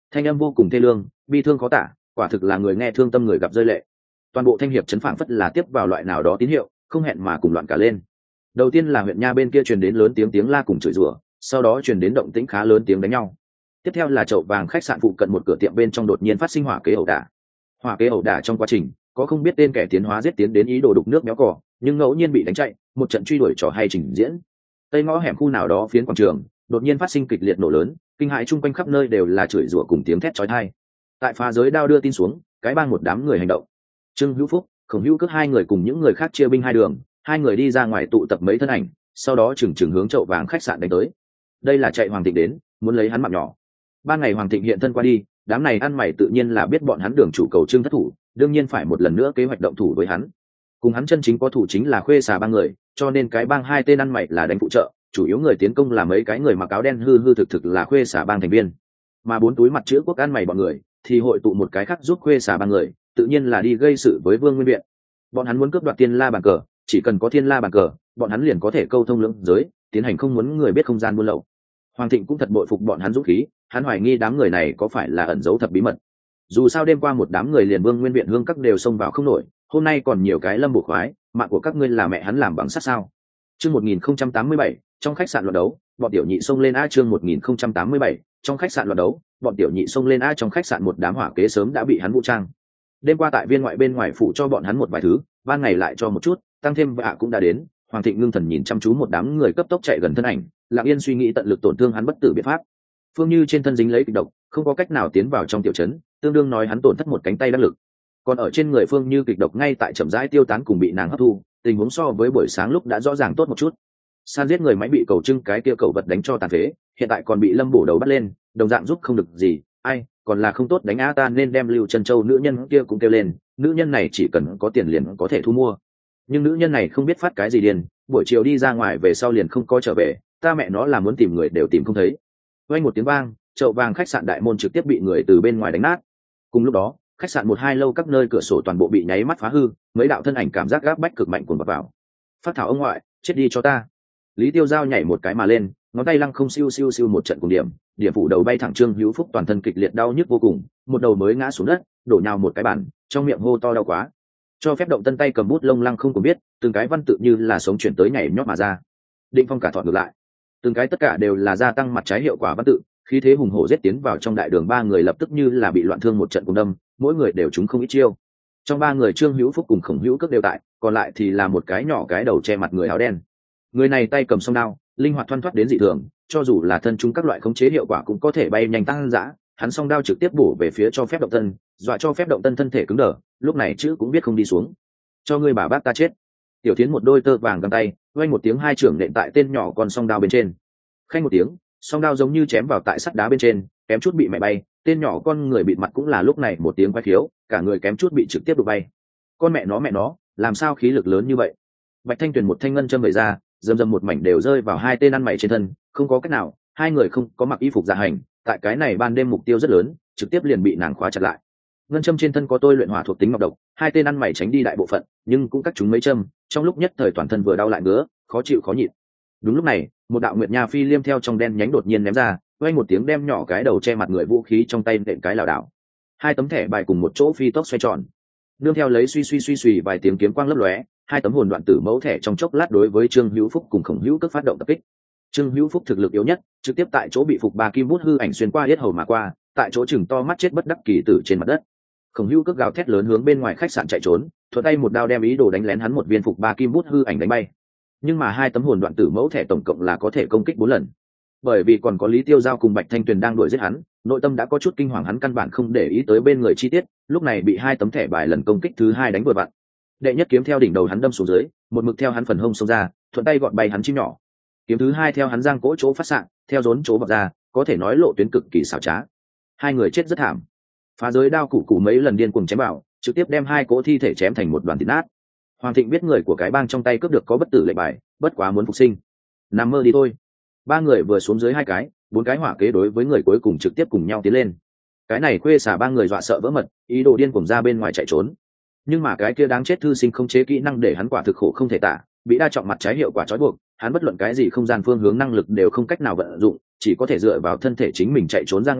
thanh âm vô cùng thê lương, bi thương khó tả, quả thực là người nghe thương tâm người gặp rơi lệ. Toàn bộ thanh hiệp chấn phảng phất là tiếp vào loại nào đó tín hiệu, không hẹn mà cùng loạn cả lên. Đầu tiên là huyện nha bên kia truyền đến lớn tiếng tiếng la cùng chửi rủa, sau đó truyền đến động tĩnh khá lớn tiếng đánh nhau. Tiếp theo là chậu vàng khách sạn phụ cận một cửa tiệm bên trong đột nhiên phát sinh hỏa kế ẩu đả. Hỏa kế ẩu đả trong quá trình, có không biết tên kẻ tiến hóa giết tiến đến ý đồ đục nước méo cỏ, nhưng ngẫu nhiên bị đánh chạy, một trận truy đuổi trò hay trình diễn. Tây ngõ hẻm khu nào đó phiến quảng trường, đột nhiên phát sinh kịch liệt nổ lớn, kinh hãi chung quanh khắp nơi đều là chửi rủa cùng tiếng thét chói tai. Tại phá giới đao đưa tin xuống, cái bang một đám người hành động. Trương Hữu Phúc, Khổng Hữu Cước hai người cùng những người khác chia binh hai đường, hai người đi ra ngoài tụ tập mấy thân ảnh, sau đó chừng chừng hướng chậu vàng khách sạn đánh tới. Đây là chạy Hoàng Thịnh đến, muốn lấy hắn mạng nhỏ. Ban ngày Hoàng Thịnh hiện thân qua đi, đám này ăn mày tự nhiên là biết bọn hắn đường chủ cầu Trương thất thủ, đương nhiên phải một lần nữa kế hoạch động thủ với hắn. Cùng hắn chân chính có thủ chính là Khuê Xà ba người, cho nên cái bang hai tên ăn mày là đánh phụ trợ, chủ yếu người tiến công là mấy cái người mặc áo đen hư hư thực thực là Khuê Xà bang thành viên. Mà bốn túi mặt chữ quốc ăn mày bọn người thì hội tụ một cái khác giúp Khuê Xà ba người, tự nhiên là đi gây sự với Vương Nguyên Viện. Bọn hắn muốn cướp đoạt Thiên La bàn cờ, chỉ cần có Thiên La bàn cờ, bọn hắn liền có thể câu thông lưỡng giới, tiến hành không muốn người biết không gian buôn lậu. Hoàng Thịnh cũng thật bội phục bọn hắn dũng khí, hắn hoài nghi đám người này có phải là ẩn giấu thập bí mật. Dù sao đêm qua một đám người liền Vương Nguyên Viện hương các đều xông vào không nổi, hôm nay còn nhiều cái lâm bộ khoái, mạng của các ngươi là mẹ hắn làm bằng sắt sao? Chương một nghìn không trăm tám mươi bảy, trong khách sạn luận đấu, bọn tiểu nhị xông lên a chương một nghìn không trăm tám mươi bảy, trong khách sạn luận đấu, bọn tiểu nhị xông lên a trong khách sạn một đám hỏa kế sớm đã bị hắn vũ trang. Đêm qua tại viên ngoại bên ngoài phụ cho bọn hắn một vài thứ, ban ngày lại cho một chút, tăng thêm vạ cũng đã đến. Hoàng Thịnh ngưng thần nhìn chăm chú một đám người cấp tốc chạy gần thân ảnh, lặng yên suy nghĩ tận lực tổn thương hắn bất tử biện pháp. Phương Như trên thân dính lấy kịch độc, không có cách nào tiến vào trong tiểu trấn, tương đương nói hắn tổn thất một cánh tay đắc lực. Còn ở trên người Phương Như kịch độc ngay tại chậm rãi tiêu tán cùng bị nàng hấp thu, tình huống so với buổi sáng lúc đã rõ ràng tốt một chút. San giết người máy bị cầu trưng cái kia cầu vật đánh cho tàn phế, hiện tại còn bị Lâm bổ đầu bắt lên, đồng dạng giúp không được gì, ai, còn là không tốt đánh a ta nên đem Lưu Trân Châu nữ nhân kia cũng kêu lên, nữ nhân này chỉ cần có tiền liền có thể thu mua. Nhưng nữ nhân này không biết phát cái gì điên, buổi chiều đi ra ngoài về sau liền không có trở về, ta mẹ nó là muốn tìm người đều tìm không thấy. Vang một tiếng vang, chậu vàng khách sạn đại môn trực tiếp bị người từ bên ngoài đánh nát. Cùng lúc đó, khách sạn một hai lâu các nơi cửa sổ toàn bộ bị nháy mắt phá hư, mấy đạo thân ảnh cảm giác gáp bách cực mạnh cuồn vào. Phát thảo ông ngoại, chết đi cho ta. Lý Tiêu Giao nhảy một cái mà lên, ngón tay lăng không siêu siêu siêu một trận cùng điểm, điểm phủ đầu bay thẳng Trương Hữu Phúc toàn thân kịch liệt đau nhức vô cùng, một đầu mới ngã xuống đất, đổ nhào một cái bàn, trong miệng hô to đau quá. Cho phép động tân tay cầm bút lông lăng không cũng biết, từng cái văn tự như là sống chuyển tới nhảy nhót mà ra. Định Phong cả thọt ngược lại, từng cái tất cả đều là gia tăng mặt trái hiệu quả văn tự, khí thế hùng hổ giết tiến vào trong đại đường, ba người lập tức như là bị loạn thương một trận cùng đâm, mỗi người đều trúng không ít chiêu. Trong ba người Trương Hữu Phúc cùng Khổng Hữu Cước đều tại, còn lại thì là một cái nhỏ cái đầu che mặt người áo đen. Người này tay cầm song đao, linh hoạt thoăn thoắt đến dị thường, cho dù là thân chúng các loại khống chế hiệu quả cũng có thể bay nhanh tăng dã. Hắn song đao trực tiếp bổ về phía cho phép động tân, dọa cho phép động tân thân thể cứng đờ, lúc này chữ cũng biết không đi xuống. Cho ngươi bà bác ta chết. Tiểu Thiến một đôi tơ vàng găng tay, vang một tiếng hai trưởng nện tại tên nhỏ con song đao bên trên. Khanh một tiếng, song đao giống như chém vào tại sắt đá bên trên, kém chút bị mẹ bay. Tên nhỏ con người bịt mặt cũng là lúc này một tiếng quay khiếu, cả người kém chút bị trực tiếp đụng bay. Con mẹ nó mẹ nó, làm sao khí lực lớn như vậy? Bạch Thanh Tuyền một thanh ngân châm về ra, dầm dầm một mảnh đều rơi vào hai tên ăn mày trên thân, không có cách nào, hai người không có mặc y phục dạ hành, tại cái này ban đêm mục tiêu rất lớn, trực tiếp liền bị nàng khóa chặt lại. Ngân châm trên thân có tôi luyện hỏa thuộc tính ngọc độc, hai tên ăn mày tránh đi đại bộ phận, nhưng cũng cắt chúng mấy châm, trong lúc nhất thời toàn thân vừa đau lại ngứa, khó chịu khó nhịn. Đúng lúc này, một đạo nguyệt nha phi liêm theo trong đen nhánh đột nhiên ném ra, vang một tiếng đem nhỏ cái đầu che mặt người vũ khí trong tay nện cái lảo đảo. Hai tấm thẻ bài cùng một chỗ phi tốc xoay tròn, nương theo lấy suy suy suy suy vài tiếng kiếm quang lấp lóe, hai tấm hồn đoạn tử mẫu thẻ trong chốc lát đối với Trương Hữu Phúc cùng Khổng Hữu Cước phát động tập kích. Trương Hữu Phúc thực lực yếu nhất, trực tiếp tại chỗ bị phục ba kim bút hư ảnh xuyên qua yết hầu mà qua, tại chỗ chừng to mắt chết bất đắc kỳ tử trên mặt đất. Khổng Hữu Cước gào thét lớn hướng bên ngoài khách sạn chạy trốn, thuận tay một đao đem ý đồ đánh lén hắn một viên phục ba kim bút hư ảnh đánh bay. Nhưng mà hai tấm hồn đoạn tử mẫu thẻ tổng cộng là có thể công kích bốn lần. Bởi vì còn có Lý Tiêu Giao cùng Bạch Thanh Tuyền đang đuổi giết hắn, nội tâm đã có chút kinh hoàng, hắn căn bản không để ý tới bên người chi tiết, lúc này bị hai tấm thẻ bài lần công kích thứ hai đánh vừa vặn. Đệ nhất kiếm theo đỉnh đầu hắn đâm xuống dưới, một mực theo hắn phần hông xông ra, thuận tay gọn bay hắn chim nhỏ. Kiếm thứ hai theo hắn giang cỗ chỗ phát xạ, theo rốn chỗ bọc ra, có thể nói lộ tuyến cực kỳ xảo trá. Hai người chết rất thảm. Phá giới đao cụ cụ mấy lần điên cuồng chém vào, trực tiếp đem hai cỗ thi thể chém thành một đoàn thịt nát. Hoàng Thịnh biết người của cái bang trong tay cướp được có bất tử lệnh bài, bất quá muốn phục sinh, nằm mơ đi thôi. Ba người vừa xuống dưới hai cái, bốn cái hỏa kế đối với người cuối cùng trực tiếp cùng nhau tiến lên. Cái này Khuê Xà ba người dọa sợ vỡ mật, ý đồ điên cuồng ra bên ngoài chạy trốn. Nhưng mà cái kia đáng chết thư sinh không chế kỹ năng để hắn quả thực khổ không thể tả, bị đa trọng mặt trái hiệu quả trói buộc, hắn bất luận cái gì không gian phương hướng năng lực đều không cách nào vận dụng, chỉ có thể dựa vào thân thể chính mình chạy trốn ra ngoài,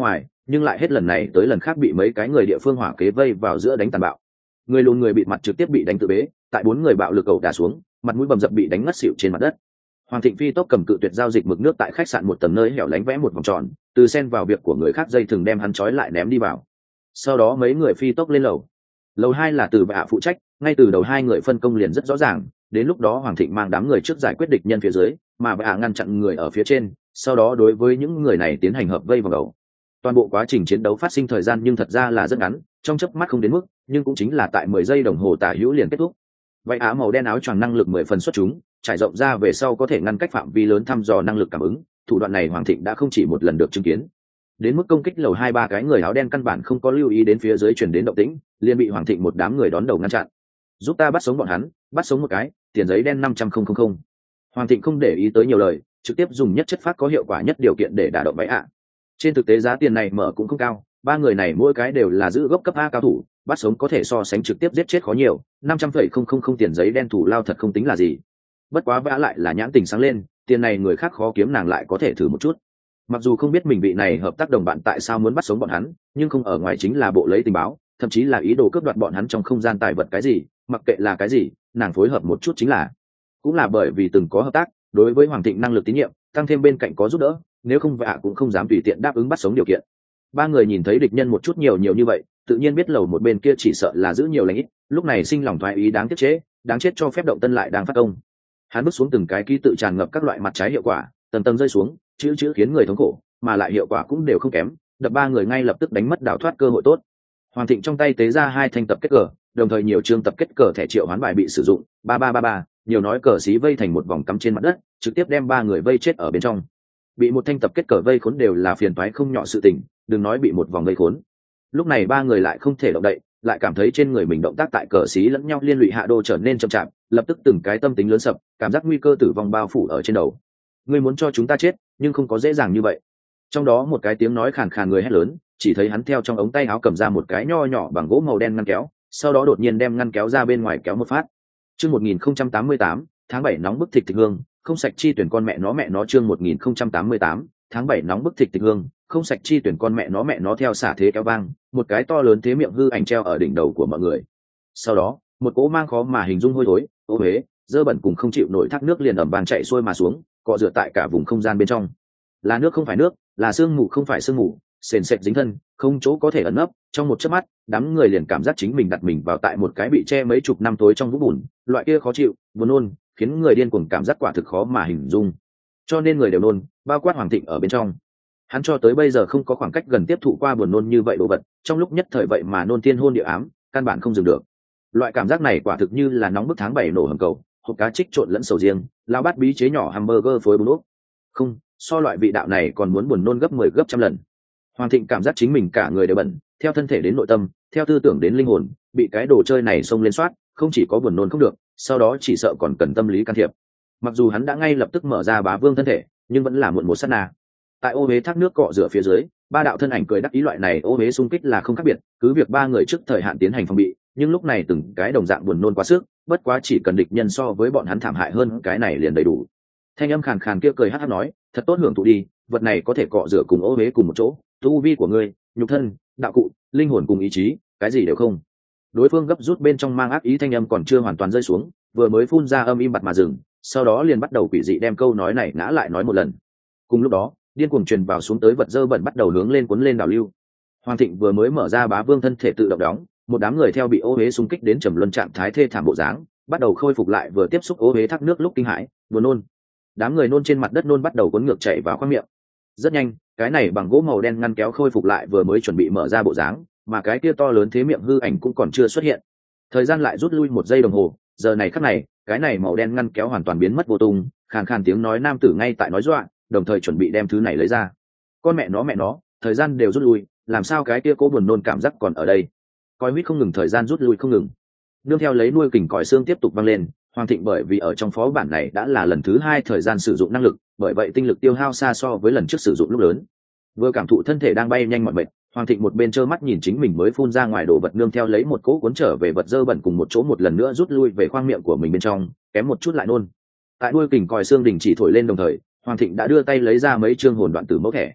nhưng lại hết lần này tới lần khác bị mấy cái người địa phương hỏa kế vây vào giữa đánh tàn bạo. Người lùn người bị mặt trực tiếp bị đánh tự bế, tại bốn người bạo lực ẩu đả xuống, mặt mũi bầm dập bị đánh ngất xỉu trên mặt đất. Hoàng Thịnh phi tốc cầm cự tuyệt giao dịch mực nước tại khách sạn một tầng nơi hẻo lánh vẽ một vòng tròn, từ xen vào việc của người khác dây thừng đem hắn trói lại ném đi vào. Sau đó mấy người phi tốc lên lầu. Lầu hai là từ bạ phụ trách, ngay từ đầu hai người phân công liền rất rõ ràng, đến lúc đó Hoàng Thịnh mang đám người trước giải quyết địch nhân phía dưới, mà bạ ngăn chặn người ở phía trên, sau đó đối với những người này tiến hành hợp vây vào đầu. Toàn bộ quá trình chiến đấu phát sinh thời gian nhưng thật ra là rất ngắn, trong chớp mắt không đến mức, nhưng cũng chính là tại mười giây đồng hồ tả hữu liền kết thúc. Vậy á màu đen áo choàng năng lực mười phần xuất chúng, trải rộng ra về sau có thể ngăn cách phạm vi lớn thăm dò năng lực cảm ứng, thủ đoạn này Hoàng Thịnh đã không chỉ một lần được chứng kiến. Đến mức công kích lầu hai ba cái người áo đen căn bản không có lưu ý đến phía dưới truyền đến động tĩnh, liền bị Hoàng Thịnh một đám người đón đầu ngăn chặn. Giúp ta bắt sống bọn hắn, bắt sống một cái, tiền giấy đen năm trăm nghìn. Hoàng Thịnh không để ý tới nhiều lời, trực tiếp dùng nhất chất phát có hiệu quả nhất điều kiện để đả động bẫy ạ. Trên thực tế giá tiền này mở cũng không cao, ba người này mỗi cái đều là giữ gốc cấp A cao thủ, bắt sống có thể so sánh trực tiếp giết chết khó nhiều, năm trăm nghìn tiền giấy đen thủ lao thật không tính là gì. Bất quá vã lại là nhãn tình sáng lên, tiền này người khác khó kiếm nàng lại có thể thử một chút. Mặc dù không biết mình vị này hợp tác đồng bạn tại sao muốn bắt sống bọn hắn, nhưng không ở ngoài chính là bộ lấy tình báo, thậm chí là ý đồ cướp đoạt bọn hắn trong không gian tài vật cái gì, mặc kệ là cái gì, nàng phối hợp một chút chính là. Cũng là bởi vì từng có hợp tác, đối với Hoàng Thịnh năng lực tín nhiệm, tăng thêm bên cạnh có giúp đỡ, nếu không vạ cũng không dám tùy tiện đáp ứng bắt sống điều kiện. Ba người nhìn thấy địch nhân một chút nhiều nhiều như vậy, tự nhiên biết lầu một bên kia chỉ sợ là giữ nhiều lãnh ít, lúc này sinh lòng thoái ý đáng tiếc chế, đáng chết cho phép động tân lại đang phát công. Hắn bước xuống từng cái ký tự tràn ngập các loại mặt trái hiệu quả, tầng tầng rơi xuống, chữ chữ khiến người thống khổ, mà lại hiệu quả cũng đều không kém, đập ba người ngay lập tức đánh mất đảo thoát cơ hội tốt. Hoàng Thịnh trong tay tế ra hai thanh tập kết cờ, đồng thời nhiều chương tập kết cờ thẻ triệu hoán bài bị sử dụng, ba ba ba ba, nhiều nói cờ xí vây thành một vòng cắm trên mặt đất, trực tiếp đem ba người vây chết ở bên trong. Bị một thanh tập kết cờ vây khốn đều là phiền toái không nhỏ sự tình, đừng nói bị một vòng vây khốn. Lúc này ba người lại không thể động đậy, lại cảm thấy trên người mình động tác tại cờ xí lẫn nhau liên lụy hạ đô trở nên chậm chạp, lập tức từng cái tâm tính lớn sập, cảm giác nguy cơ tử vong bao phủ ở trên đầu. Ngươi muốn cho chúng ta chết, nhưng không có dễ dàng như vậy. Trong đó một cái tiếng nói khàn khàn người hét lớn, chỉ thấy hắn theo trong ống tay áo cầm ra một cái nho nhỏ bằng gỗ màu đen ngăn kéo, sau đó đột nhiên đem ngăn kéo ra bên ngoài kéo một phát. Chương một nghìn không trăm tám mươi tám, tháng bảy nóng bức thịt thịt hương, không sạch chi tuyển con mẹ nó mẹ nó chương một nghìn không trăm tám mươi tám, tháng bảy nóng bức thịt thịt hương, không sạch chi tuyển con mẹ nó mẹ nó theo xả thế kéo vang, một cái to lớn thế miệng hư ảnh treo ở đỉnh đầu của mọi người. Sau đó, một cỗ mang khó mà hình dung hôi thối, ô uế, dơ bẩn cùng không chịu nổi thác nước liền ầm vang chạy xuôi mà xuống, cọ rửa tại cả vùng không gian bên trong. Là nước không phải nước, là sương mù không phải sương mù, sền sệt dính thân, không chỗ có thể ẩn nấp. Trong một chớp mắt, đám người liền cảm giác chính mình đặt mình vào tại một cái bị che mấy chục năm tối trong vũng bùn, loại kia khó chịu, buồn nôn, khiến người điên cuồng cảm giác quả thực khó mà hình dung. Cho nên người đều nôn, bao quát Hoàng Thịnh ở bên trong. Hắn cho tới bây giờ không có khoảng cách gần tiếp thụ qua buồn nôn như vậy đồ vật, trong lúc nhất thời vậy mà nôn tiên hôn địa ám, căn bản không dừng được. Loại cảm giác này quả thực như là nóng bức tháng bảy nổ hầm cầu, hộp cá trích trộn lẫn sầu riêng, lao bát bí chế nhỏ hamburger phối bún úp. Không, so loại vị đạo này còn muốn buồn nôn gấp mười gấp trăm lần. Hoàng Thịnh cảm giác chính mình cả người đều bẩn, theo thân thể đến nội tâm, theo tư tưởng đến linh hồn, bị cái đồ chơi này xông lên soát, không chỉ có buồn nôn không được, sau đó chỉ sợ còn cần tâm lý can thiệp. Mặc dù hắn đã ngay lập tức mở ra bá vương thân thể, nhưng vẫn là muộn một sát na. Tại ô huế thác nước cọ rửa phía dưới, ba đạo thân ảnh cười đắc ý loại này ô huế xung kích là không khác biệt, cứ việc ba người trước thời hạn tiến hành phòng bị, nhưng lúc này từng cái đồng dạng buồn nôn quá sức, bất quá chỉ cần địch nhân so với bọn hắn thảm hại hơn, cái này liền đầy đủ. Thanh âm khàn khàn kia cười hắc hắc nói, thật tốt hưởng thụ đi, vật này có thể cọ rửa cùng ô huế cùng một chỗ, tu vi của ngươi, nhục thân, đạo cụ, linh hồn cùng ý chí, cái gì đều không. Đối phương gấp rút bên trong mang ác ý thanh âm còn chưa hoàn toàn rơi xuống, vừa mới phun ra âm im bặt mà dừng, sau đó liền bắt đầu quỷ dị đem câu nói này ngã lại nói một lần. Cùng lúc đó, điên cuồng truyền vào xuống tới vật dơ bẩn bắt đầu hướng lên cuốn lên đảo lưu. Hoàng Thịnh vừa mới mở ra bá vương thân thể tự động đóng, một đám người theo bị ô huế xung kích đến trầm luân trạng thái thê thảm bộ dáng, bắt đầu khôi phục lại vừa tiếp xúc ô huế thác nước lúc kinh hãi, buồn nôn. Đám người nôn trên mặt đất nôn bắt đầu cuốn ngược chạy vào khoang miệng. Rất nhanh, cái này bằng gỗ màu đen ngăn kéo khôi phục lại vừa mới chuẩn bị mở ra bộ dáng, mà cái kia to lớn thế miệng hư ảnh cũng còn chưa xuất hiện. Thời gian lại rút lui một giây đồng hồ, giờ này khắc này, cái này màu đen ngăn kéo hoàn toàn biến mất vô tung, khàn khàn tiếng nói nam tử ngay tại nói dọa, đồng thời chuẩn bị đem thứ này lấy ra. Con mẹ nó mẹ nó, thời gian đều rút lui, làm sao cái kia cố buồn nôn cảm giác còn ở đây? Coi huýt không ngừng, thời gian rút lui không ngừng. Nương theo lấy nuôi kình còi xương tiếp tục vang lên, Hoàng Thịnh bởi vì ở trong phó bản này đã là lần thứ hai thời gian sử dụng năng lực, bởi vậy tinh lực tiêu hao xa so với lần trước sử dụng lúc lớn. Vừa cảm thụ thân thể đang bay nhanh mọi mệt, Hoàng Thịnh một bên trơ mắt nhìn chính mình mới phun ra ngoài đồ vật, nương theo lấy một cỗ cuốn trở về vật dơ bẩn cùng một chỗ một lần nữa rút lui về khoang miệng của mình bên trong, kém một chút lại nôn. Tại nuôi kình còi xương đình chỉ thổi lên đồng thời, Hoàng Thịnh đã đưa tay lấy ra mấy chương hồn đoạn tử mẫu thẻ.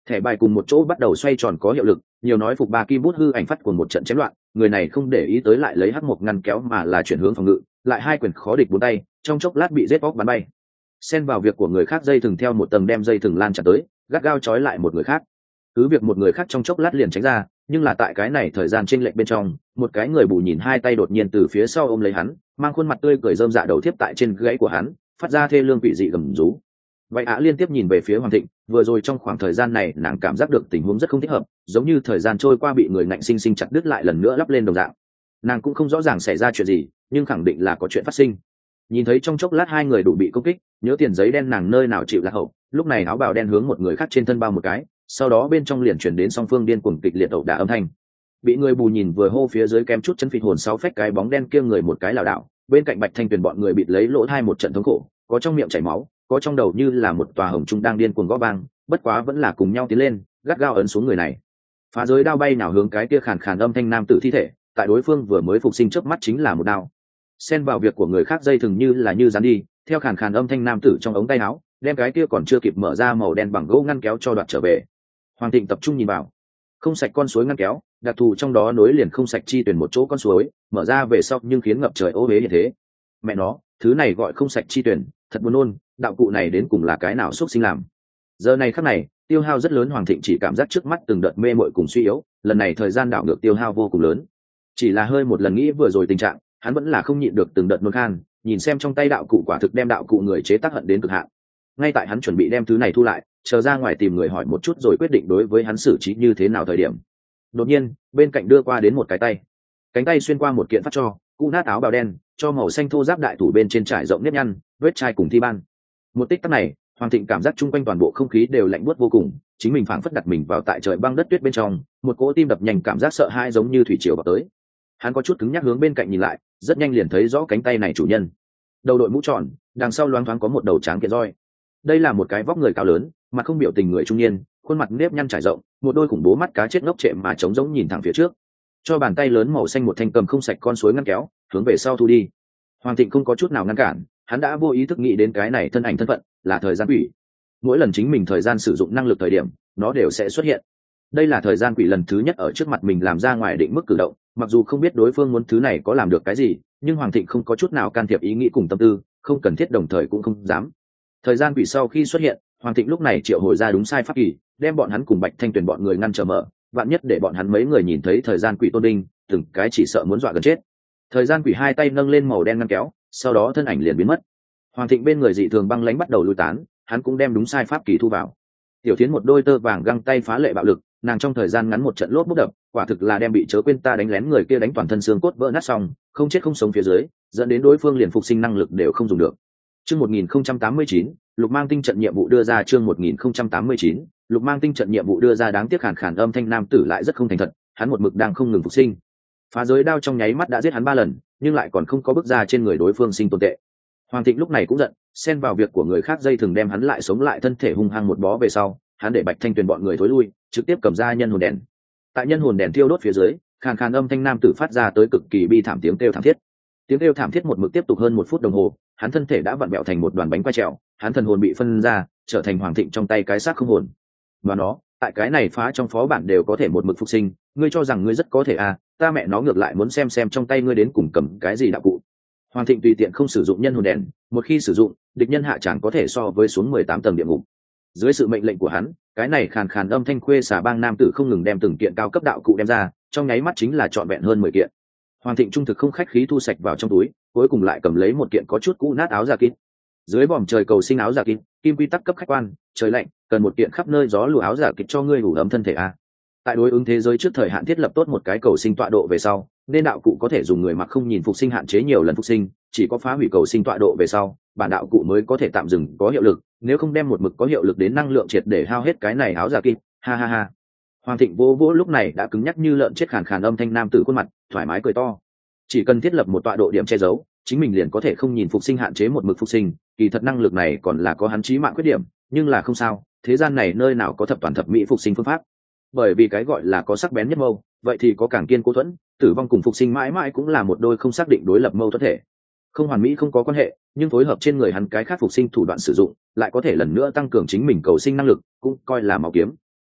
Thẻ bài cùng một chỗ bắt đầu xoay tròn có hiệu lực, nhiều nói phục ba kim bút hư ảnh phát của một trận chém loạn, người này không để ý tới lại lấy hắc một ngăn kéo mà là chuyển hướng phòng ngự, lại hai quyền khó địch bốn tay, trong chốc lát bị giết bóc bắn bay. Xen vào việc của người khác dây thừng theo một tầng đem dây thừng lan chặt tới, gắt gao trói lại một người khác. Cứ việc một người khác trong chốc lát liền tránh ra, nhưng là tại cái này thời gian chênh lệch bên trong, một cái người bù nhìn hai tay đột nhiên từ phía sau ôm lấy hắn, mang khuôn mặt tươi cười rơm dạ đầu tiếp tại trên gãy của hắn, phát ra thê lương quỷ dị gầm rú. Vậy ạ liên tiếp nhìn về phía Hoàng Thịnh, vừa rồi trong khoảng thời gian này nàng cảm giác được tình huống rất không thích hợp, giống như thời gian trôi qua bị người ngạnh sinh sinh chặt đứt lại lần nữa lắp lên đồng dạng. Nàng cũng không rõ ràng xảy ra chuyện gì, nhưng khẳng định là có chuyện phát sinh. Nhìn thấy trong chốc lát hai người đủ bị công kích, nhớ tiền giấy đen nàng nơi nào chịu lạc hậu, lúc này áo bào đen hướng một người khác trên thân bao một cái, sau đó bên trong liền chuyển đến song phương điên cuồng kịch liệt ẩu đả âm thanh. Bị người bù nhìn vừa hô phía dưới kém chút chân phịch hồn sáu phách cái bóng đen kia người một cái lảo đảo, bên cạnh Bạch Thanh Tuyền bọn người bịt lấy lỗ hai một trận thống khổ, có trong miệng chảy máu, có trong đầu như là một tòa hồng trung đang điên cuồng gõ vang, bất quá vẫn là cùng nhau tiến lên, gắt gao ấn xuống người này. Phá giới đao bay nào hướng cái kia khàn khàn âm thanh nam tử thi thể, tại đối phương vừa mới phục sinh chớp mắt chính là một đao. Xen vào việc của người khác dây thừng như là như dán đi, theo khàn khàn âm thanh nam tử trong ống tay áo, đem cái kia còn chưa kịp mở ra màu đen bằng gỗ ngăn kéo cho đoạt trở về. Hoàng Thịnh tập trung nhìn vào, không sạch con suối ngăn kéo, đặc thù trong đó nối liền không sạch chi tuyển một chỗ con suối, mở ra về sau nhưng khiến ngập trời ô uế như thế. Mẹ nó, thứ này gọi không sạch chi tuyển, thật buồn nôn, đạo cụ này đến cùng là cái nào xúc sinh làm. Giờ này khắc này, tiêu hao rất lớn, Hoàng Thịnh chỉ cảm giác trước mắt từng đợt mê mội cùng suy yếu, lần này thời gian đảo ngược tiêu hao vô cùng lớn. Chỉ là hơi một lần nghĩ vừa rồi tình trạng, hắn vẫn là không nhịn được từng đợt nôn khan, nhìn xem trong tay đạo cụ quả thực đem đạo cụ người chế tác hận đến cực hạn. Ngay tại hắn chuẩn bị đem thứ này thu lại, chờ ra ngoài tìm người hỏi một chút rồi quyết định đối với hắn xử trí như thế nào thời điểm. Đột nhiên, bên cạnh đưa qua đến một cái tay. Cánh tay xuyên qua một kiện phát cho, cũ nát áo bào đen, cho màu xanh thô giáp đại thủ bên trên trải rộng nếp nhăn, vết chai cùng thi ban. Một tích tắc này, Hoàng Thịnh cảm giác chung quanh toàn bộ không khí đều lạnh buốt vô cùng, chính mình phảng phất đặt mình vào tại trời băng đất tuyết bên trong, một cỗ tim đập nhanh cảm giác sợ hãi giống như thủy triều vào tới. Hắn có chút cứng nhắc hướng bên cạnh nhìn lại, rất nhanh liền thấy rõ cánh tay này chủ nhân. Đầu đội mũ tròn, đằng sau loáng thoáng có một đầu tráng kiện roi. Đây là một cái vóc người cao lớn, mặt không biểu tình người trung niên, khuôn mặt nếp nhăn trải rộng, một đôi khủng bố mắt cá chết ngốc trệ mà trống rỗng nhìn thẳng phía trước. Cho bàn tay lớn màu xanh một thanh cầm không sạch con suối ngăn kéo, hướng về sau thu đi. Hoàng Thịnh không có chút nào ngăn cản, hắn đã vô ý thức nghĩ đến cái này thân ảnh thân phận, là thời gian quỷ. Mỗi lần chính mình thời gian sử dụng năng lực thời điểm, nó đều sẽ xuất hiện. Đây là thời gian quỷ lần thứ nhất ở trước mặt mình làm ra ngoài định mức cử động, mặc dù không biết đối phương muốn thứ này có làm được cái gì, nhưng Hoàng Thịnh không có chút nào can thiệp ý nghĩ cùng tâm tư, không cần thiết đồng thời cũng không dám. Thời gian quỷ sau khi xuất hiện, Hoàng Thịnh lúc này triệu hồi ra đúng sai pháp kỳ, đem bọn hắn cùng Bạch Thanh Tuyền bọn người ngăn trở mở, vạn nhất để bọn hắn mấy người nhìn thấy thời gian quỷ tôn đinh, từng cái chỉ sợ muốn dọa gần chết. Thời gian quỷ hai tay nâng lên màu đen ngăn kéo, sau đó thân ảnh liền biến mất. Hoàng Thịnh bên người dị thường băng lãnh bắt đầu lui tán, hắn cũng đem đúng sai pháp kỳ thu vào. Tiểu Thiến một đôi tơ vàng găng tay phá lệ bạo lực, nàng trong thời gian ngắn một trận lốp bút đập, quả thực là đem bị chớ quên ta đánh lén người kia đánh toàn thân xương cốt vỡ nát xong, không chết không sống phía dưới, dẫn đến đối phương liền phục sinh năng lực đều không dùng được. Chương một nghìn không trăm tám mươi chín, Lục Mang Tinh trận nhiệm vụ đưa ra chương một nghìn không trăm tám mươi chín, Lục Mang Tinh trận nhiệm vụ đưa ra đáng tiếc khàn khàn âm thanh nam tử lại rất không thành thật, hắn một mực đang không ngừng phục sinh. Phá giới đao trong nháy mắt đã giết hắn ba lần, nhưng lại còn không có bước ra trên người đối phương sinh tồn tệ. Hoàng Thịnh lúc này cũng giận, xen vào việc của người khác dây thường đem hắn lại sống lại thân thể hung hăng một bó về sau, hắn để Bạch Thanh Tuyền bọn người thối lui, trực tiếp cầm ra nhân hồn đèn. Tại nhân hồn đèn thiêu đốt phía dưới, khàn khàn âm thanh nam tử phát ra tới cực kỳ bi thảm tiếng kêu thảm thiết. Tiếng kêu thảm thiết một mực tiếp tục hơn một phút đồng hồ, hắn thân thể đã vặn vẹo thành một đoàn bánh quay trèo, hắn thần hồn bị phân ra, trở thành Hoàng Thịnh trong tay cái xác không hồn. Và nó, tại cái này phá trong phó bản đều có thể một mực phục sinh, ngươi cho rằng ngươi rất có thể à, ta mẹ nó ngược lại muốn xem xem trong tay ngươi đến cùng cầm cái gì đạo cụ. Hoàng Thịnh tùy tiện không sử dụng nhân hồn đèn, một khi sử dụng, địch nhân hạ chẳng có thể so với xuống mười tám tầng địa ngục. Dưới sự mệnh lệnh của hắn, cái này khàn khàn âm thanh khuê xà bang nam tử không ngừng đem từng kiện cao cấp đạo cụ đem ra, trong nháy mắt chính là trọn vẹn hơn mười kiện. Hoàng Thịnh trung thực không khách khí thu sạch vào trong túi, cuối cùng lại cầm lấy một kiện có chút cũ nát áo giả kín. Dưới vòm trời cầu sinh áo giả kín, kim quy tắc cấp khách quan, trời lạnh, cần một kiện khắp nơi gió lùa áo giả kín cho ngươi đủ ấm thân thể a. Tại đối ứng thế giới trước thời hạn thiết lập tốt một cái cầu sinh tọa độ về sau, nên đạo cụ có thể dùng người mặc không nhìn phục sinh hạn chế nhiều lần phục sinh, chỉ có phá hủy cầu sinh tọa độ về sau, bản đạo cụ mới có thể tạm dừng có hiệu lực, nếu không đem một mực có hiệu lực đến năng lượng triệt để hao hết cái này áo giả kín. Ha ha ha. Hoàng Thịnh vô vỗ lúc này đã cứng nhắc như lợn chết khàn khàn âm thanh nam tử khuôn mặt, thoải mái cười to. Chỉ cần thiết lập một tọa độ điểm che giấu, chính mình liền có thể không nhìn phục sinh hạn chế một mực phục sinh, kỳ thật năng lực này còn là có hắn chí mạng khuyết điểm, nhưng là không sao, thế gian này nơi nào có thập toàn thập mỹ phục sinh phương pháp. Bởi vì cái gọi là có sắc bén nhất mâu, vậy thì có càng kiên cố thuẫn, tử vong cùng phục sinh mãi mãi cũng là một đôi không xác định đối lập mâu thuẫn thể. Không hoàn mỹ không có quan hệ, nhưng phối hợp trên người hắn cái khác phục sinh thủ đoạn sử dụng, lại có thể lần nữa tăng cường chính mình cầu sinh năng lực, cũng coi là máu kiếm.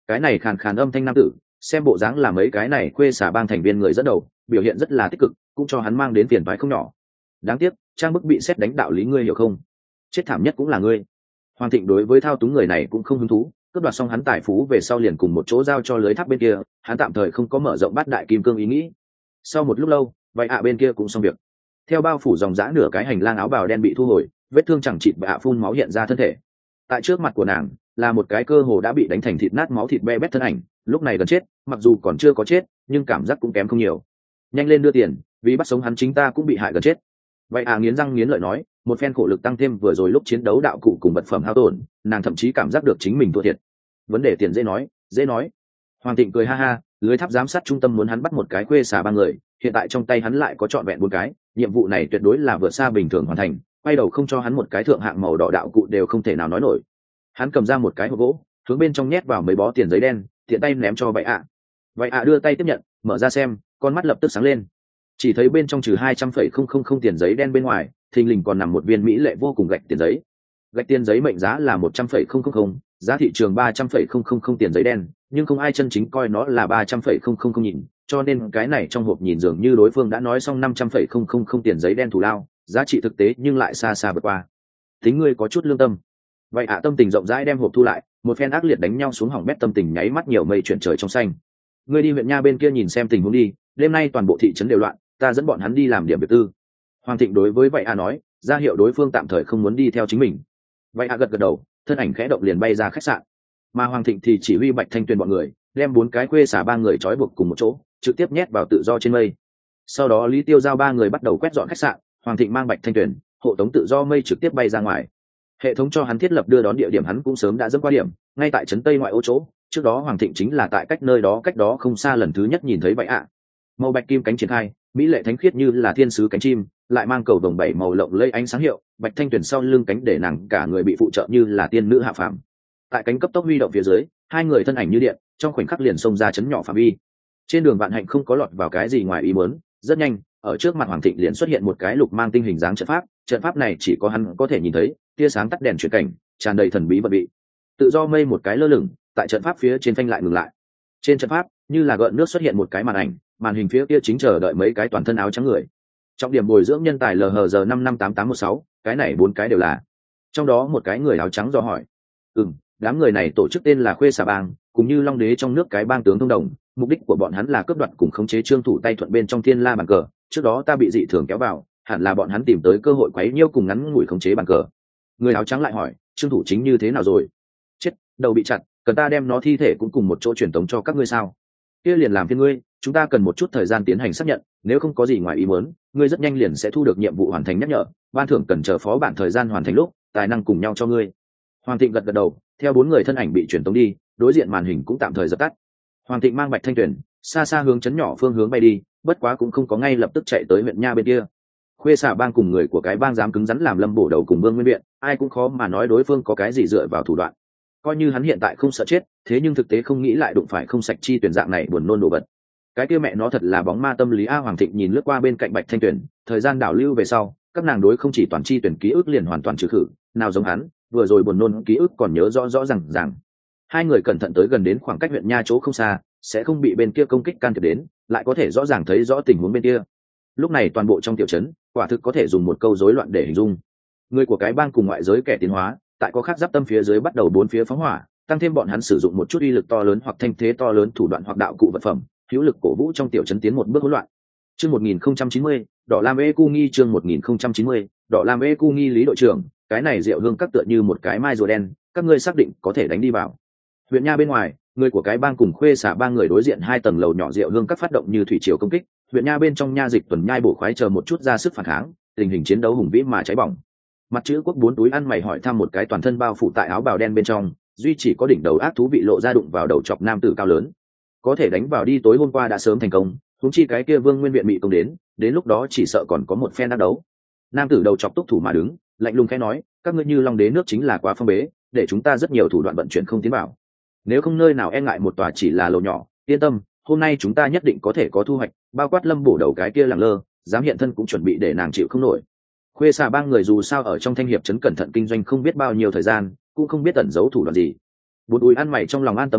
Cái này khàn khàn âm thanh nam tử xem bộ dáng là mấy cái này khuê xả bang thành viên người dẫn đầu, biểu hiện rất là tích cực, cũng cho hắn mang đến phiền toái không nhỏ. Đáng tiếc trang bức bị xét đánh đạo lý, ngươi hiểu không? Chết thảm nhất cũng là ngươi. Hoàng Thịnh đối với thao túng người này cũng không hứng thú, cướp đoạt xong hắn tài phú về sau liền cùng một chỗ giao cho lưới tháp bên kia, hắn tạm thời không có mở rộng bát đại kim cương ý nghĩ. Sau một lúc lâu, vậy ạ bên kia cũng xong việc. Theo bao phủ dòng dã nửa cái hành lang áo bào đen bị thu hồi, vết thương chẳng chịt và ạ phun máu hiện ra thân thể. Tại trước mặt của nàng là một cái cơ hồ đã bị đánh thành thịt nát máu thịt be bét thân ảnh, lúc này gần chết, mặc dù còn chưa có chết nhưng cảm giác cũng kém không nhiều. Nhanh lên đưa tiền, vì bắt sống hắn chính ta cũng bị hại gần chết. Vậy à, nghiến răng nghiến lợi nói, một phen khổ lực tăng thêm vừa rồi lúc chiến đấu đạo cụ cùng vật phẩm hao tổn, nàng thậm chí cảm giác được chính mình thua thiệt. Vấn đề tiền dễ nói, dễ nói. Hoàng Thịnh cười ha ha, lưới tháp giám sát trung tâm muốn hắn bắt một cái khuê xả ba người, hiện tại trong tay hắn lại có trọn vẹn bốn cái, nhiệm vụ này tuyệt đối là vượt xa bình thường hoàn thành, quay đầu không cho hắn một cái thượng hạng màu đỏ đạo cụ đều không thể nào nói nổi. Hắn cầm ra một cái hộp gỗ, hướng bên trong nhét vào mấy bó tiền giấy đen, tiện tay ném cho vậy ạ. Vậy ạ đưa tay tiếp nhận, mở ra xem, con mắt lập tức sáng lên. Chỉ thấy bên trong trừ hai trăm phẩy không không không tiền giấy đen bên ngoài, thình lình còn nằm một viên mỹ lệ vô cùng gạch tiền giấy. Gạch tiền giấy mệnh giá là một trăm phẩy không không không, giá thị trường ba trăm phẩy không không không tiền giấy đen, nhưng không ai chân chính coi nó là ba trăm phẩy không không không nhìn, cho nên cái này trong hộp nhìn dường như đối phương đã nói xong năm trăm phẩy không không không tiền giấy đen thù lao, giá trị thực tế nhưng lại xa xa vượt qua. Tính ngươi có chút lương tâm. Vậy ạ, tâm tình rộng rãi đem hộp thu lại, một phen ác liệt đánh nhau xuống hỏng bét tâm tình nháy mắt nhiều mây chuyển trời trong xanh. Ngươi đi huyện nha bên kia nhìn xem tình huống đi, đêm nay toàn bộ thị trấn đều loạn, ta dẫn bọn hắn đi làm điểm việc tư. Hoàng Thịnh đối với vậy ạ nói, ra hiệu đối phương tạm thời không muốn đi theo chính mình. Vậy ạ gật gật đầu, thân ảnh khẽ động liền bay ra khách sạn. Mà Hoàng Thịnh thì chỉ huy Bạch Thanh Tuyền bọn người đem bốn cái khuê xả ba người trói buộc cùng một chỗ, trực tiếp nhét vào tự do trên mây. Sau đó Lý Tiêu giao ba người bắt đầu quét dọn khách sạn, Hoàng Thịnh mang Bạch Thanh Tuyền hộ tống tự do mây trực tiếp bay ra ngoài. Hệ thống cho hắn thiết lập đưa đón địa điểm hắn cũng sớm đã dẫm qua điểm, ngay tại trấn Tây ngoại ô chỗ. Trước đó Hoàng Thịnh chính là tại cách nơi đó cách đó không xa lần thứ nhất nhìn thấy vậy ạ. Màu bạch kim cánh triển khai, mỹ lệ thánh khiết như là thiên sứ cánh chim, lại mang cầu vồng bảy màu lộng lẫy ánh sáng hiệu, Bạch Thanh Tuyền sau lưng cánh để nàng cả người bị phụ trợ như là tiên nữ hạ phàm. Tại cánh cấp tốc huy động phía dưới, hai người thân ảnh như điện, trong khoảnh khắc liền xông ra chấn nhỏ phạm vi. Trên đường vạn hạnh không có lọt vào cái gì ngoài ý muốn, rất nhanh, ở trước mặt Hoàng Thịnh liền xuất hiện một cái lục mang tinh hình dáng trận pháp, trận pháp này chỉ có hắn có thể nhìn thấy, tia sáng tắt đèn chuyển cảnh, tràn đầy thần bí vật bị. Tự do mây một cái lơ lửng, tại trận pháp phía trên phanh lại ngừng lại. Trên trận pháp, như là gợn nước xuất hiện một cái màn ảnh, màn hình phía kia chính chờ đợi mấy cái toàn thân áo trắng người. Trọng điểm bồi dưỡng nhân tài L H G năm năm tám tám một sáu, cái này bốn cái đều là. Trong đó một cái người áo trắng do hỏi, "Ừm, đám người này tổ chức tên là Khuê Xà Bang, cũng như Long Đế trong nước cái bang tướng thông đồng, mục đích của bọn hắn là cướp đoạt cùng khống chế Trương Thủ tay thuận bên trong Thiên La bàn cờ, trước đó ta bị dị thường kéo vào, hẳn là bọn hắn tìm tới cơ hội quấy nhiễu cùng ngắn ngủi khống chế bàn cờ." Người áo trắng lại hỏi, "Trương Thủ chính như thế nào rồi?" "Chết, đầu bị chặt, cần ta đem nó thi thể cũng cùng một chỗ truyền tống cho các ngươi sao?" "Kia liền làm phiền ngươi, chúng ta cần một chút thời gian tiến hành xác nhận, nếu không có gì ngoài ý muốn, ngươi rất nhanh liền sẽ thu được nhiệm vụ hoàn thành nhắc nhở, ban thưởng cần chờ phó bản thời gian hoàn thành lúc, tài năng cùng nhau cho ngươi." Hoàng Thịnh gật gật đầu, theo bốn người thân ảnh bị truyền tống đi, đối diện màn hình cũng tạm thời dập tắt. Hoàng Thịnh mang Bạch Thanh Tuyền xa xa hướng chấn nhỏ phương hướng bay đi, bất quá cũng không có ngay lập tức chạy tới huyện nha bên kia. Khuê Xà Bang cùng người của cái bang dám cứng rắn làm Lâm bổ đầu cùng Vương Nguyên Viện, ai cũng khó mà nói đối phương có cái gì dựa vào thủ đoạn. Coi như hắn hiện tại không sợ chết, thế nhưng thực tế không nghĩ lại đụng phải không sạch chi tuyển dạng này buồn nôn đổ vật. Cái kia mẹ nó thật là bóng ma tâm lý a. Hoàng Thịnh nhìn lướt qua bên cạnh Bạch Thanh Tuyền, thời gian đảo lưu về sau, các nàng đối không chỉ toàn chi tuyển ký ức liền hoàn toàn trừ khử, nào giống hắn, vừa rồi buồn nôn ký ức còn nhớ rõ rõ ràng ràng. Hai người cẩn thận tới gần đến khoảng cách huyện nha chỗ không xa, sẽ không bị bên kia công kích can thiệp đến, lại có thể rõ ràng thấy rõ tình huống bên kia. Lúc này toàn bộ trong tiểu trấn, quả thực có thể dùng một câu rối loạn để hình dung. Người của cái bang cùng ngoại giới kẻ tiến hóa, tại có khác giáp tâm phía dưới bắt đầu bốn phía phóng hỏa, tăng thêm bọn hắn sử dụng một chút uy lực to lớn hoặc thanh thế to lớn thủ đoạn hoặc đạo cụ vật phẩm, hữu lực cổ vũ trong tiểu trấn tiến một bước hỗn loạn. Chương một nghìn không trăm chín mươi, Đỏ Lam Ê Cu Nghi chương một nghìn không trăm chín mươi, Đỏ Lam Ê Cu Nghi Lý đội trưởng, cái này Diệu Hương các tựa như một cái mai rùa đen, các ngươi xác định có thể đánh đi vào. Huyện nha bên ngoài, người của cái bang cùng Khuê Xả ba người đối diện hai tầng lầu nhỏ Diệu Hương các phát động như thủy triều công kích, huyện nha bên trong nha dịch tuần nhai bổ khoái chờ một chút ra sức phản kháng, tình hình chiến đấu hùng vĩ mà cháy bỏng. Mặt chữ quốc bốn túi ăn mày hỏi thăm một cái toàn thân bao phủ tại áo bào đen bên trong, duy chỉ có đỉnh đầu ác thú bị lộ ra đụng vào đầu chọc nam tử cao lớn. Có thể đánh vào đi tối hôm qua đã sớm thành công, huống chi cái kia Vương Nguyên Viện bị công đến, đến lúc đó chỉ sợ còn có một phen đắc đấu. Nam tử đầu chọc túc thủ mà đứng, lạnh lùng khẽ nói, các ngươi như Long Đế nước chính là quá phong bế, để chúng ta rất nhiều thủ đoạn vận chuyển không tiến vào. Nếu không nơi nào e ngại một tòa chỉ là lầu nhỏ, yên tâm, hôm nay chúng ta nhất định có thể có thu hoạch, bao quát Lâm bổ đầu cái kia lẳng lơ, dám hiện thân cũng chuẩn bị để nàng chịu không nổi. Khuê Xà bang người dù sao ở trong thanh hiệp trấn cẩn thận kinh doanh không biết bao nhiêu thời gian, cũng không biết tẩn giấu thủ đoạn gì. Bốn đùi ăn mày trong lòng an tâm một chút,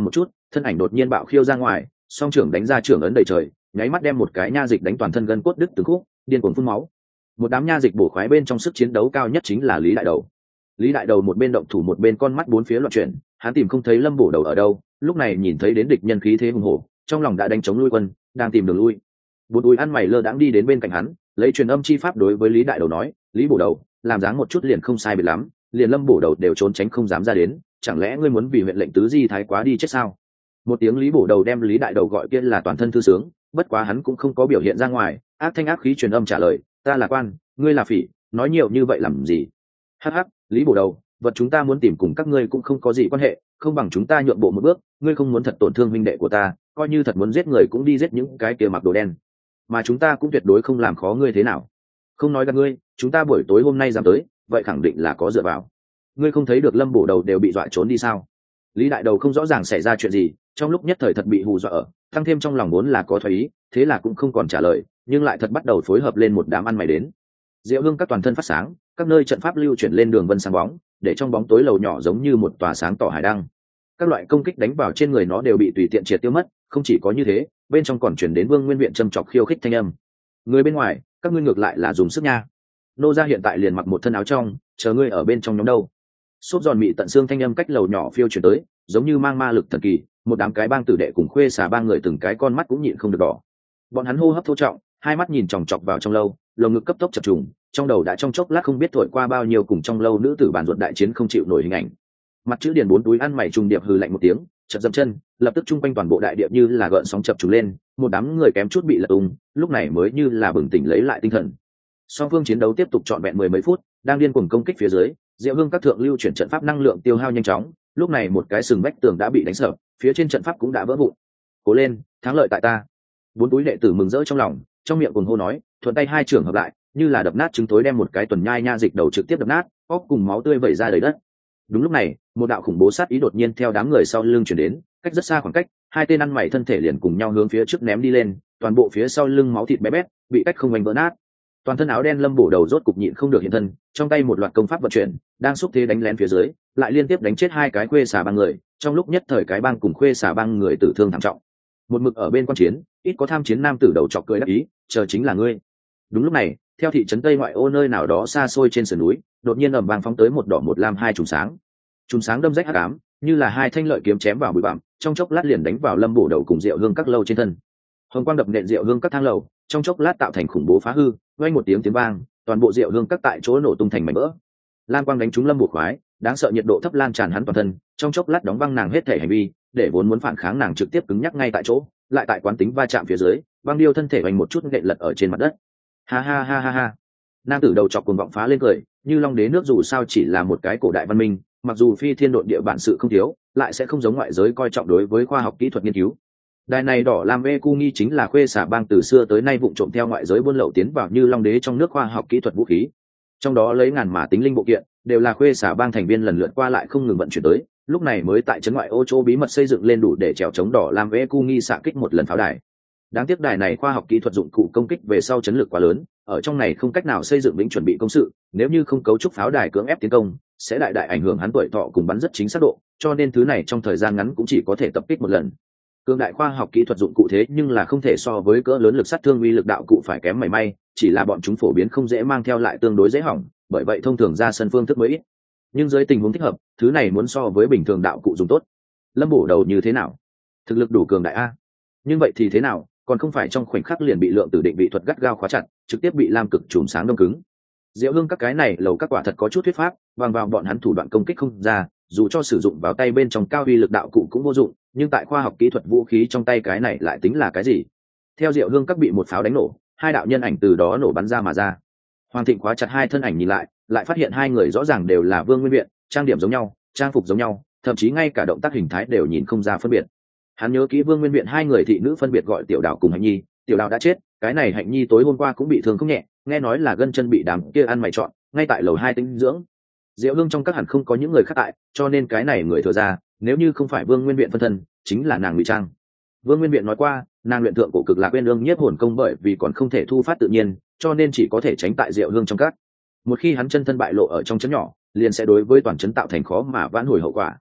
thân ảnh đột nhiên bạo khiêu ra ngoài, song trưởng đánh ra trưởng ấn đầy trời, nháy mắt đem một cái nha dịch đánh toàn thân gân cốt đứt từng khúc, điên cuồng phun máu. Một đám nha dịch bổ khoái bên trong sức chiến đấu cao nhất chính là Lý Đại Đầu. Lý Đại Đầu một bên động thủ một bên con mắt bốn phía loạn chuyển, hắn tìm không thấy Lâm Bổ Đầu ở đâu, lúc này nhìn thấy đến địch nhân khí thế hùng hổ, trong lòng đã đánh chống lui quân, đang tìm đường lui. Bốn Úi ăn mày lơ đãng đi đến bên cạnh hắn, lấy truyền âm chi pháp đối với Lý Đại Đầu nói, Lý Bổ Đầu, làm dáng một chút liền không sai biệt lắm, liền Lâm Bổ Đầu đều trốn tránh không dám ra đến, chẳng lẽ ngươi muốn vì huyện lệnh tứ di thái quá đi chết sao? Một tiếng Lý Bổ Đầu đem Lý Đại Đầu gọi kia là toàn thân thư sướng, bất quá hắn cũng không có biểu hiện ra ngoài, ác thanh ác khí truyền âm trả lời, ta là quan, ngươi là phỉ, nói nhiều như vậy làm gì? Hắc hắc, Lý Bổ Đầu, vật chúng ta muốn tìm cùng các ngươi cũng không có gì quan hệ, không bằng chúng ta nhượng bộ một bước, ngươi không muốn thật tổn thương huynh đệ của ta, coi như thật muốn giết người cũng đi giết những cái kia mặc đồ đen, mà chúng ta cũng tuyệt đối không làm khó ngươi thế nào. Không nói gặp ngươi, chúng ta buổi tối hôm nay dám tới, vậy khẳng định là có dựa vào. Ngươi không thấy được Lâm Bổ Đầu đều bị dọa trốn đi sao? Lý Đại Đầu không rõ ràng xảy ra chuyện gì, trong lúc nhất thời thật bị hù dọa ở, tăng thêm trong lòng vốn là có thoái ý, thế là cũng không còn trả lời, nhưng lại thật bắt đầu phối hợp lên một đám ăn mày đến. Diệu Hương các toàn thân phát sáng, các nơi trận pháp lưu chuyển lên đường vân sáng bóng, để trong bóng tối lầu nhỏ giống như một tòa sáng tỏ hải đăng. Các loại công kích đánh vào trên người nó đều bị tùy tiện triệt tiêu mất, không chỉ có như thế, bên trong còn chuyển đến Vương Nguyên Viện châm chọc khiêu khích thanh âm. Người bên ngoài, các ngươi ngược lại là dùng sức nha. Nô gia hiện tại liền mặc một thân áo trong, chờ ngươi ở bên trong nhóm đâu. Xốp giòn mị tận xương thanh âm cách lầu nhỏ phiêu chuyển tới, giống như mang ma lực thần kỳ, một đám cái bang tử đệ cùng khuê xà ba người từng cái con mắt cũng nhịn không được đỏ. Bọn hắn hô hấp thô trọng, hai mắt nhìn chòng chọc vào trong lâu, lồng ngực cấp tốc chập trùng, trong đầu đã trong chốc lát không biết thổi qua bao nhiêu cùng trong lâu nữ tử bàn ruột đại chiến không chịu nổi hình ảnh. Mặt chữ điền bốn túi ăn mày trùng điệp hừ lạnh một tiếng, chợt dậm chân, lập tức trung quanh toàn bộ đại địa như là gợn sóng chập trùng lên, một đám người kém chút bị lật tung, lúc này mới như là bừng tỉnh lấy lại tinh thần. Song phương chiến đấu tiếp tục trọn vẹn mười mấy phút, đang điên cuồng công kích phía dưới, Diệu Hương các thượng lưu chuyển trận pháp năng lượng tiêu hao nhanh chóng, lúc này một cái sừng vách tường đã bị đánh sập, phía trên trận pháp cũng đã vỡ vụn. Cố lên, thắng lợi tại ta. Bốn túi đệ tử mừng rỡ trong lòng, trong miệng cuồng hô nói, thuận tay hai trưởng hợp lại, như là đập nát trứng tối đem một cái tuần nhai nha dịch đầu trực tiếp đập nát, óc cùng máu tươi vẩy ra đầy đất. Đúng lúc này, một đạo khủng bố sát ý đột nhiên theo đám người sau lưng chuyển đến, cách rất xa khoảng cách, hai tên ăn mày thân thể liền cùng nhau hướng phía trước ném đi lên, toàn bộ phía sau lưng máu thịt bé bét, bị cách không vành vỡ nát. Toàn thân áo đen Lâm Bổ Đầu rốt cục nhịn không được hiện thân, trong tay một loạt công pháp vận chuyển, đang xúc thế đánh lén phía dưới, lại liên tiếp đánh chết hai cái khuê xà bang người, trong lúc nhất thời cái bang cùng khuê xà bang người tử thương thảm trọng. Một mực ở bên quan chiến, ít có tham chiến nam tử đầu chọc cười đắc ý, chờ chính là ngươi. Đúng lúc này, theo thị trấn Tây ngoại ô nơi nào đó xa xôi trên sườn núi, đột nhiên ầm vang phóng tới một đỏ một lam hai chùm sáng. Chùm sáng đâm rách hắc ám, như là hai thanh lợi kiếm chém vào bụi bặm, trong chốc lát liền đánh vào Lâm Bổ Đầu cùng Diệu Hương các lâu trên thân. Hồng quang đập nện Diệu Hương các thang lầu, trong chốc lát tạo thành khủng bố phá hư, vang một tiếng tiếng vang, toàn bộ Diệu Hương các tại chỗ nổ tung thành mảnh vỡ. Lam quang đánh trúng Lâm Bổ khoái, đáng sợ nhiệt độ thấp lan tràn hắn toàn thân, trong chốc lát đóng băng nàng hết thể hành vi, để vốn muốn phản kháng nàng trực tiếp cứng nhắc ngay tại chỗ, lại tại quán tính va chạm phía dưới, băng điêu thân thể vành một chút gậy lật ở trên mặt đất. Ha ha ha ha ha. Nam tử đầu chọc cuồng vọng phá lên cười, như Long Đế nước dù sao chỉ là một cái cổ đại văn minh, mặc dù phi thiên độn địa bản sự không thiếu, lại sẽ không giống ngoại giới coi trọng đối với khoa học kỹ thuật nghiên cứu. Đài này đỏ làm vê cu nghi chính là khuê xả bang từ xưa tới nay vụng trộm theo ngoại giới buôn lậu tiến vào như Long Đế trong nước khoa học kỹ thuật vũ khí, trong đó lấy ngàn mà tính linh bộ kiện đều là khuê xả bang thành viên lần lượt qua lại không ngừng vận chuyển tới, lúc này mới tại trấn ngoại ô chỗ bí mật xây dựng lên đủ để trèo chống đỏ làm vê cu nghi xạ kích một lần pháo đài. Đáng tiếc đài này khoa học kỹ thuật dụng cụ công kích về sau chấn lực quá lớn, ở trong này không cách nào xây dựng vĩnh chuẩn bị công sự, nếu như không cấu trúc pháo đài cưỡng ép tiến công sẽ đại đại ảnh hưởng hắn tuổi thọ cùng bắn rất chính xác độ, cho nên thứ này trong thời gian ngắn cũng chỉ có thể tập kích một lần. Cương đại khoa học kỹ thuật dụng cụ thế nhưng là không thể so với cỡ lớn lực sát thương uy lực đạo cụ phải kém mảy may, chỉ là bọn chúng phổ biến không dễ mang theo lại tương đối dễ hỏng, bởi vậy thông thường ra sân phương thức mới ít. Nhưng dưới tình huống thích hợp, thứ này muốn so với bình thường đạo cụ dùng tốt. Lâm Bổ Đầu như thế nào? Thực lực đủ cường đại a. Nhưng vậy thì thế nào, còn không phải trong khoảnh khắc liền bị lượng tử định vị thuật gắt gao khóa chặt, trực tiếp bị lam cực chùm sáng đông cứng. Diệu Hương các cái này lầu các quả thật có chút thuyết pháp, bằng vào bọn hắn thủ đoạn công kích không ra, dù cho sử dụng vào tay bên trong cao uy lực đạo cụ cũng vô dụng, nhưng tại khoa học kỹ thuật vũ khí trong tay cái này lại tính là cái gì? Theo Diệu Hương các bị một pháo đánh nổ, hai đạo nhân ảnh từ đó nổ bắn ra mà ra. Hoàng Thịnh khóa chặt hai thân ảnh nhìn lại, lại phát hiện hai người rõ ràng đều là Vương Nguyên Viện, trang điểm giống nhau, trang phục giống nhau, thậm chí ngay cả động tác hình thái đều nhìn không ra phân biệt. Hắn nhớ kỹ Vương Nguyên Viện hai người thị nữ phân biệt gọi Tiểu Đào cùng Hạnh Nhi, Tiểu Đào đã chết, cái này Hạnh Nhi tối hôm qua cũng bị thương không nhẹ, nghe nói là gân chân bị đám kia ăn mày chọn, ngay tại lầu hai tĩnh dưỡng. Diệu Hương trong các hẳn không có những người khác tại, cho nên cái này người thừa ra, nếu như không phải Vương Nguyên Viện phân thân, chính là nàng ngụy trang. Vương Nguyên Viện nói qua, nàng luyện thượng cổ cực lạc uyên ương nhiếp hồn công bởi vì còn không thể thu phát tự nhiên, cho nên chỉ có thể tránh tại Diệu Hương trong các. Một khi hắn chân thân bại lộ ở trong trấn nhỏ, liền sẽ đối với toàn trấn tạo thành khó mà vãn hồi hậu quả.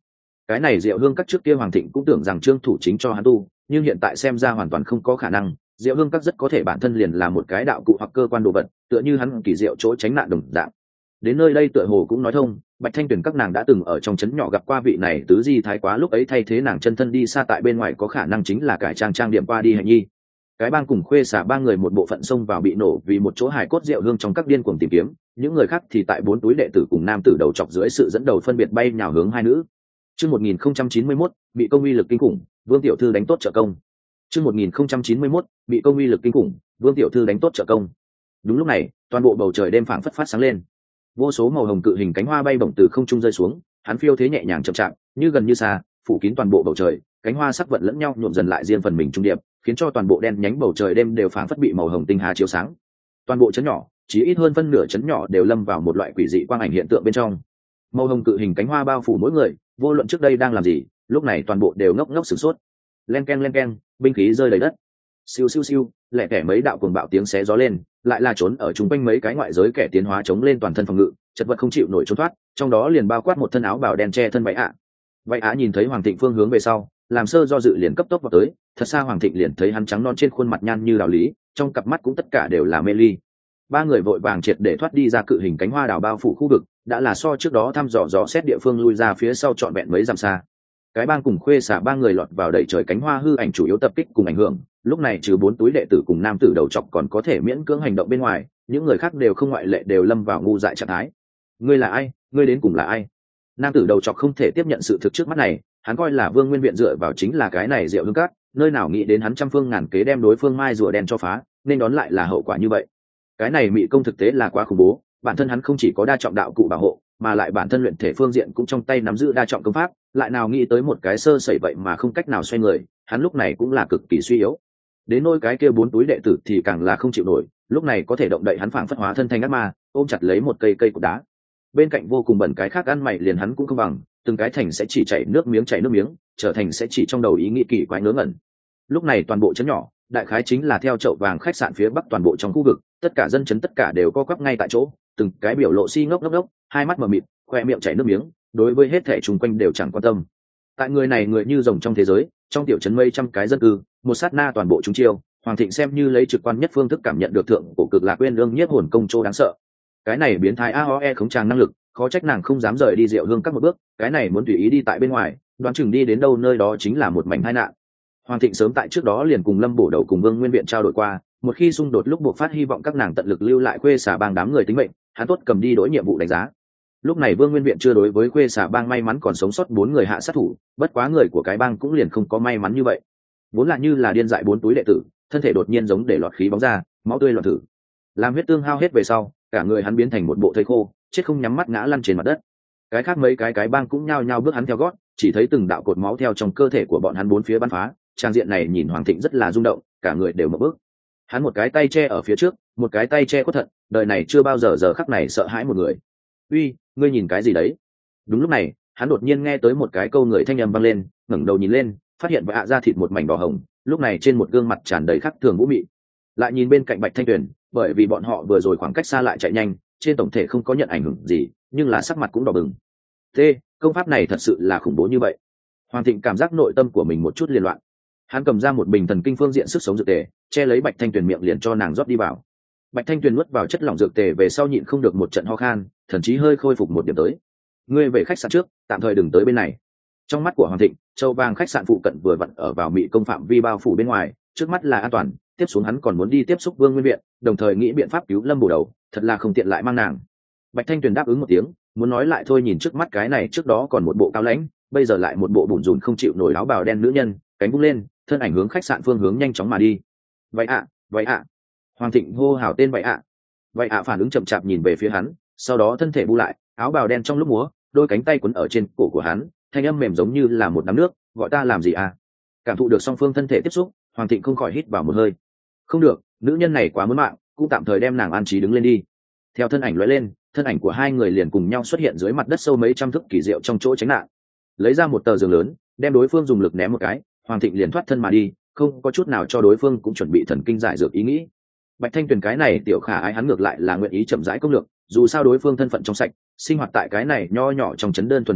Cái này Diệu Hương các trước kia Hoàng Thịnh cũng tưởng rằng Trương Thủ chính cho hắn tu, nhưng hiện tại xem ra hoàn toàn không có khả năng. Diệu Hương các rất có thể bản thân liền là một cái đạo cụ hoặc cơ quan đồ vật, tựa như hắn kỳ diệu chỗ tránh nạn đồng dạng. Đến nơi đây tựa hồ cũng nói thông, Bạch Thanh Tuyền các nàng đã từng ở trong trấn nhỏ gặp qua vị này tứ di thái quá, lúc ấy thay thế nàng chân thân đi xa tại bên ngoài có khả năng chính là cải trang trang điểm qua đi Hạnh Nhi. Cái bang cùng Khuê Xả ba người một bộ phận xông vào bị nổ vì một chỗ hài cốt Diệu Hương trong các điên cuồng tìm kiếm, những người khác thì tại bốn túi đệ tử cùng nam tử đầu chọc dưới sự dẫn đầu phân biệt bay nhào hướng hai nữ. Chương một nghìn không trăm chín mươi mốt, bị công uy lực kinh khủng, Vương tiểu thư đánh tốt trợ công. Chương một nghìn không trăm chín mươi mốt, bị công uy lực kinh khủng, Vương tiểu thư đánh tốt trợ công. Đúng lúc này, toàn bộ bầu trời đêm phảng phất phát sáng lên. Vô số màu hồng cự hình cánh hoa bay bổng từ không trung rơi xuống, hắn phiêu thế nhẹ nhàng chậm chạp, như gần như xa, phủ kín toàn bộ bầu trời, cánh hoa sắc vận lẫn nhau nhuộm dần lại riêng phần mình trung điệp, khiến cho toàn bộ đen nhánh bầu trời đêm đều phảng phất bị màu hồng tinh hà chiếu sáng. Toàn bộ chấn nhỏ, chỉ ít hơn phân nửa chấn nhỏ đều lâm vào một loại quỷ dị quang ảnh hiện tượng bên trong. Màu hồng cự hình cánh hoa bao phủ mỗi người, vô luận trước đây đang làm gì, lúc này toàn bộ đều ngốc ngốc sửng sốt. Len keng len keng, binh khí rơi đầy đất. Siêu siêu siêu, lẻ tẻ mấy đạo cuồng bạo tiếng xé gió lên, lại là trốn ở chúng quanh mấy cái ngoại giới kẻ tiến hóa chống lên toàn thân phòng ngự, chật vật không chịu nổi trốn thoát, trong đó liền bao quát một thân áo bào đen che thân Vậy ạ. Vậy ạ nhìn thấy Hoàng Thịnh phương hướng về sau, làm sơ do dự liền cấp tốc vào tới, thật xa Hoàng Thịnh liền thấy hắn trắng non trên khuôn mặt nhan như đào lý, trong cặp mắt cũng tất cả đều là mê ly. Ba người vội vàng triệt để thoát đi ra cự hình cánh hoa đào bao phủ khu vực, đã là so trước đó thăm dò dò xét địa phương lui ra phía sau trọn vẹn mấy dặm xa. Cái bang cùng Khuê Xả ba người lọt vào đầy trời cánh hoa hư ảnh chủ yếu tập kích cùng ảnh hưởng, lúc này trừ bốn túi đệ tử cùng nam tử đầu trọc còn có thể miễn cưỡng hành động bên ngoài, những người khác đều không ngoại lệ đều lâm vào ngu dại trạng thái. Ngươi là ai? Ngươi đến cùng là ai? Nam tử đầu trọc không thể tiếp nhận sự thực trước mắt này, hắn coi là Vương Nguyên Viện dựa vào chính là cái này Diệu Hương các, nơi nào nghĩ đến hắn trăm phương ngàn kế đem đối phương mai rùa đen cho phá, nên đón lại là hậu quả như vậy. Cái này mị công thực tế là quá khủng bố, bản thân hắn không chỉ có đa trọng đạo cụ bảo hộ, mà lại bản thân luyện thể phương diện cũng trong tay nắm giữ đa trọng công pháp, lại nào nghĩ tới một cái sơ sẩy vậy mà không cách nào xoay người, hắn lúc này cũng là cực kỳ suy yếu. Đến nôi cái kia bốn túi đệ tử thì càng là không chịu nổi, lúc này có thể động đậy hắn phảng phất hóa thân thành ác ma, ôm chặt lấy một cây cây cột đá. Bên cạnh vô cùng bẩn cái khác ăn mày liền hắn cũng không bằng, từng cái thành sẽ chỉ chảy nước miếng chảy nước miếng, trở thành sẽ chỉ trong đầu ý nghĩ kỳ quái ngớ ngẩn. Lúc này toàn bộ chấn nhỏ, đại khái chính là theo chậu vàng khách sạn phía bắc toàn bộ trong khu vực, tất cả dân chấn tất cả đều co quắp ngay tại chỗ, từng cái biểu lộ si ngốc ngốc ngốc, hai mắt mờ mịt, khoe miệng chảy nước miếng, đối với hết thảy xung quanh đều chẳng quan tâm. Tại người này người như rồng trong thế giới, trong tiểu trấn mấy trăm cái dân cư, một sát na toàn bộ chúng chiêu, Hoàng Thịnh xem như lấy trực quan nhất phương thức cảm nhận được thượng cổ cực lạc quên lương nhiếp hồn công châu đáng sợ. Cái này biến thái a o e khống tràng năng lực, khó trách nàng không dám rời đi Diệu Hương các một bước, cái này muốn tùy ý đi tại bên ngoài, đoán chừng đi đến đâu nơi đó chính là một mảnh tai nạn. Hoàng Thịnh sớm tại trước đó liền cùng Lâm Bổ Đầu cùng Vương Nguyên Viện trao đổi qua, một khi xung đột lúc buộc phát hy vọng các nàng tận lực lưu lại Khuê Xả bang đám người tính mệnh, hắn tốt cầm đi đối nhiệm vụ đánh giá. Lúc này Vương Nguyên Viện chưa đối với Khuê Xả bang may mắn còn sống sót bốn người hạ sát thủ, bất quá người của cái bang cũng liền không có may mắn như vậy. Vốn là như là điên dại bốn túi đệ tử, thân thể đột nhiên giống để lọt khí bóng ra, máu tươi loạn thử. Làm huyết tương hao hết về sau, cả người hắn biến thành một bộ thây khô, chết không nhắm mắt ngã lăn trên mặt đất. Cái khác mấy cái cái bang cũng nhao nhao bước hắn theo gót, chỉ thấy từng đạo cột máu theo trong cơ thể của bọn hắn bốn phía bắn phá, trang diện này nhìn Hoàng Thịnh rất là rung động, cả người đều mở bước. Hắn một cái tay che ở phía trước, một cái tay che khuất thận, đời này chưa bao giờ giờ khắc này sợ hãi một người. Uy, ngươi nhìn cái gì đấy? Đúng lúc này, hắn đột nhiên nghe tới một cái câu người thanh âm vang lên, ngẩng đầu nhìn lên, phát hiện vạ da thịt một mảnh đỏ hồng, lúc này trên một gương mặt tràn đầy khắc thường vũ mị. Lại nhìn bên cạnh Bạch Thanh Tuyền, bởi vì bọn họ vừa rồi khoảng cách xa lại chạy nhanh, trên tổng thể không có nhận ảnh hưởng gì, nhưng là sắc mặt cũng đỏ bừng. Thế, công pháp này thật sự là khủng bố như vậy. Hoàng Thịnh cảm giác nội tâm của mình một chút liên loạn. Hắn cầm ra một bình thần kinh phương diện sức sống dược tề, che lấy Bạch Thanh Tuyền miệng liền cho nàng rót đi vào. Bạch Thanh Tuyền nuốt vào chất lỏng dược tề về sau nhịn không được một trận ho khan, thậm chí hơi khôi phục một điểm tới. Ngươi về khách sạn trước, tạm thời đừng tới bên này. Trong mắt của Hoàng Thịnh, châu vàng khách sạn phụ cận vừa vặn ở vào mị công phạm vi bao phủ bên ngoài, trước mắt là an toàn, tiếp xuống hắn còn muốn đi tiếp xúc Vương Nguyên Viện, đồng thời nghĩ biện pháp cứu Lâm Bổ Đầu, thật là không tiện lại mang nàng. Bạch Thanh Tuyền đáp ứng một tiếng, muốn nói lại thôi, nhìn trước mắt cái này trước đó còn một bộ cao lãnh, bây giờ lại một bộ bủn rủn không chịu nổi áo bào đen nữ nhân, cánh vung lên, thân ảnh hướng khách sạn phương hướng nhanh chóng mà đi. Vậy ạ, vậy ạ. Hoàng Thịnh hô hào tên vậy ạ. Vậy ạ phản ứng chậm chạp nhìn về phía hắn, sau đó thân thể bu lại, áo bào đen trong lúc múa, đôi cánh tay quấn ở trên cổ của hắn, thanh âm mềm giống như là một đám nước, gọi ta làm gì à? Cảm thụ được song phương thân thể tiếp xúc, Hoàng Thịnh không khỏi hít vào một hơi. Không được, nữ nhân này quá muốn mạng, cũng tạm thời đem nàng an trí đứng lên đi. Theo thân ảnh lóe lên, thân ảnh của hai người liền cùng nhau xuất hiện dưới mặt đất sâu mấy trăm thước kỳ diệu trong chỗ tránh nạn. Lấy ra một tờ giường lớn, đem đối phương dùng lực ném một cái, Hoàng Thịnh liền thoát thân mà đi, không có chút nào cho đối phương cũng chuẩn bị thần kinh giải dược ý nghĩ. Bạch Thanh Tuyền cái này tiểu khả ái hắn ngược lại là nguyện ý chậm rãi công lược, dù sao đối phương thân phận trong sạch, sinh hoạt tại cái này nho nhỏ trong chấn đơn thuần hồ đồ,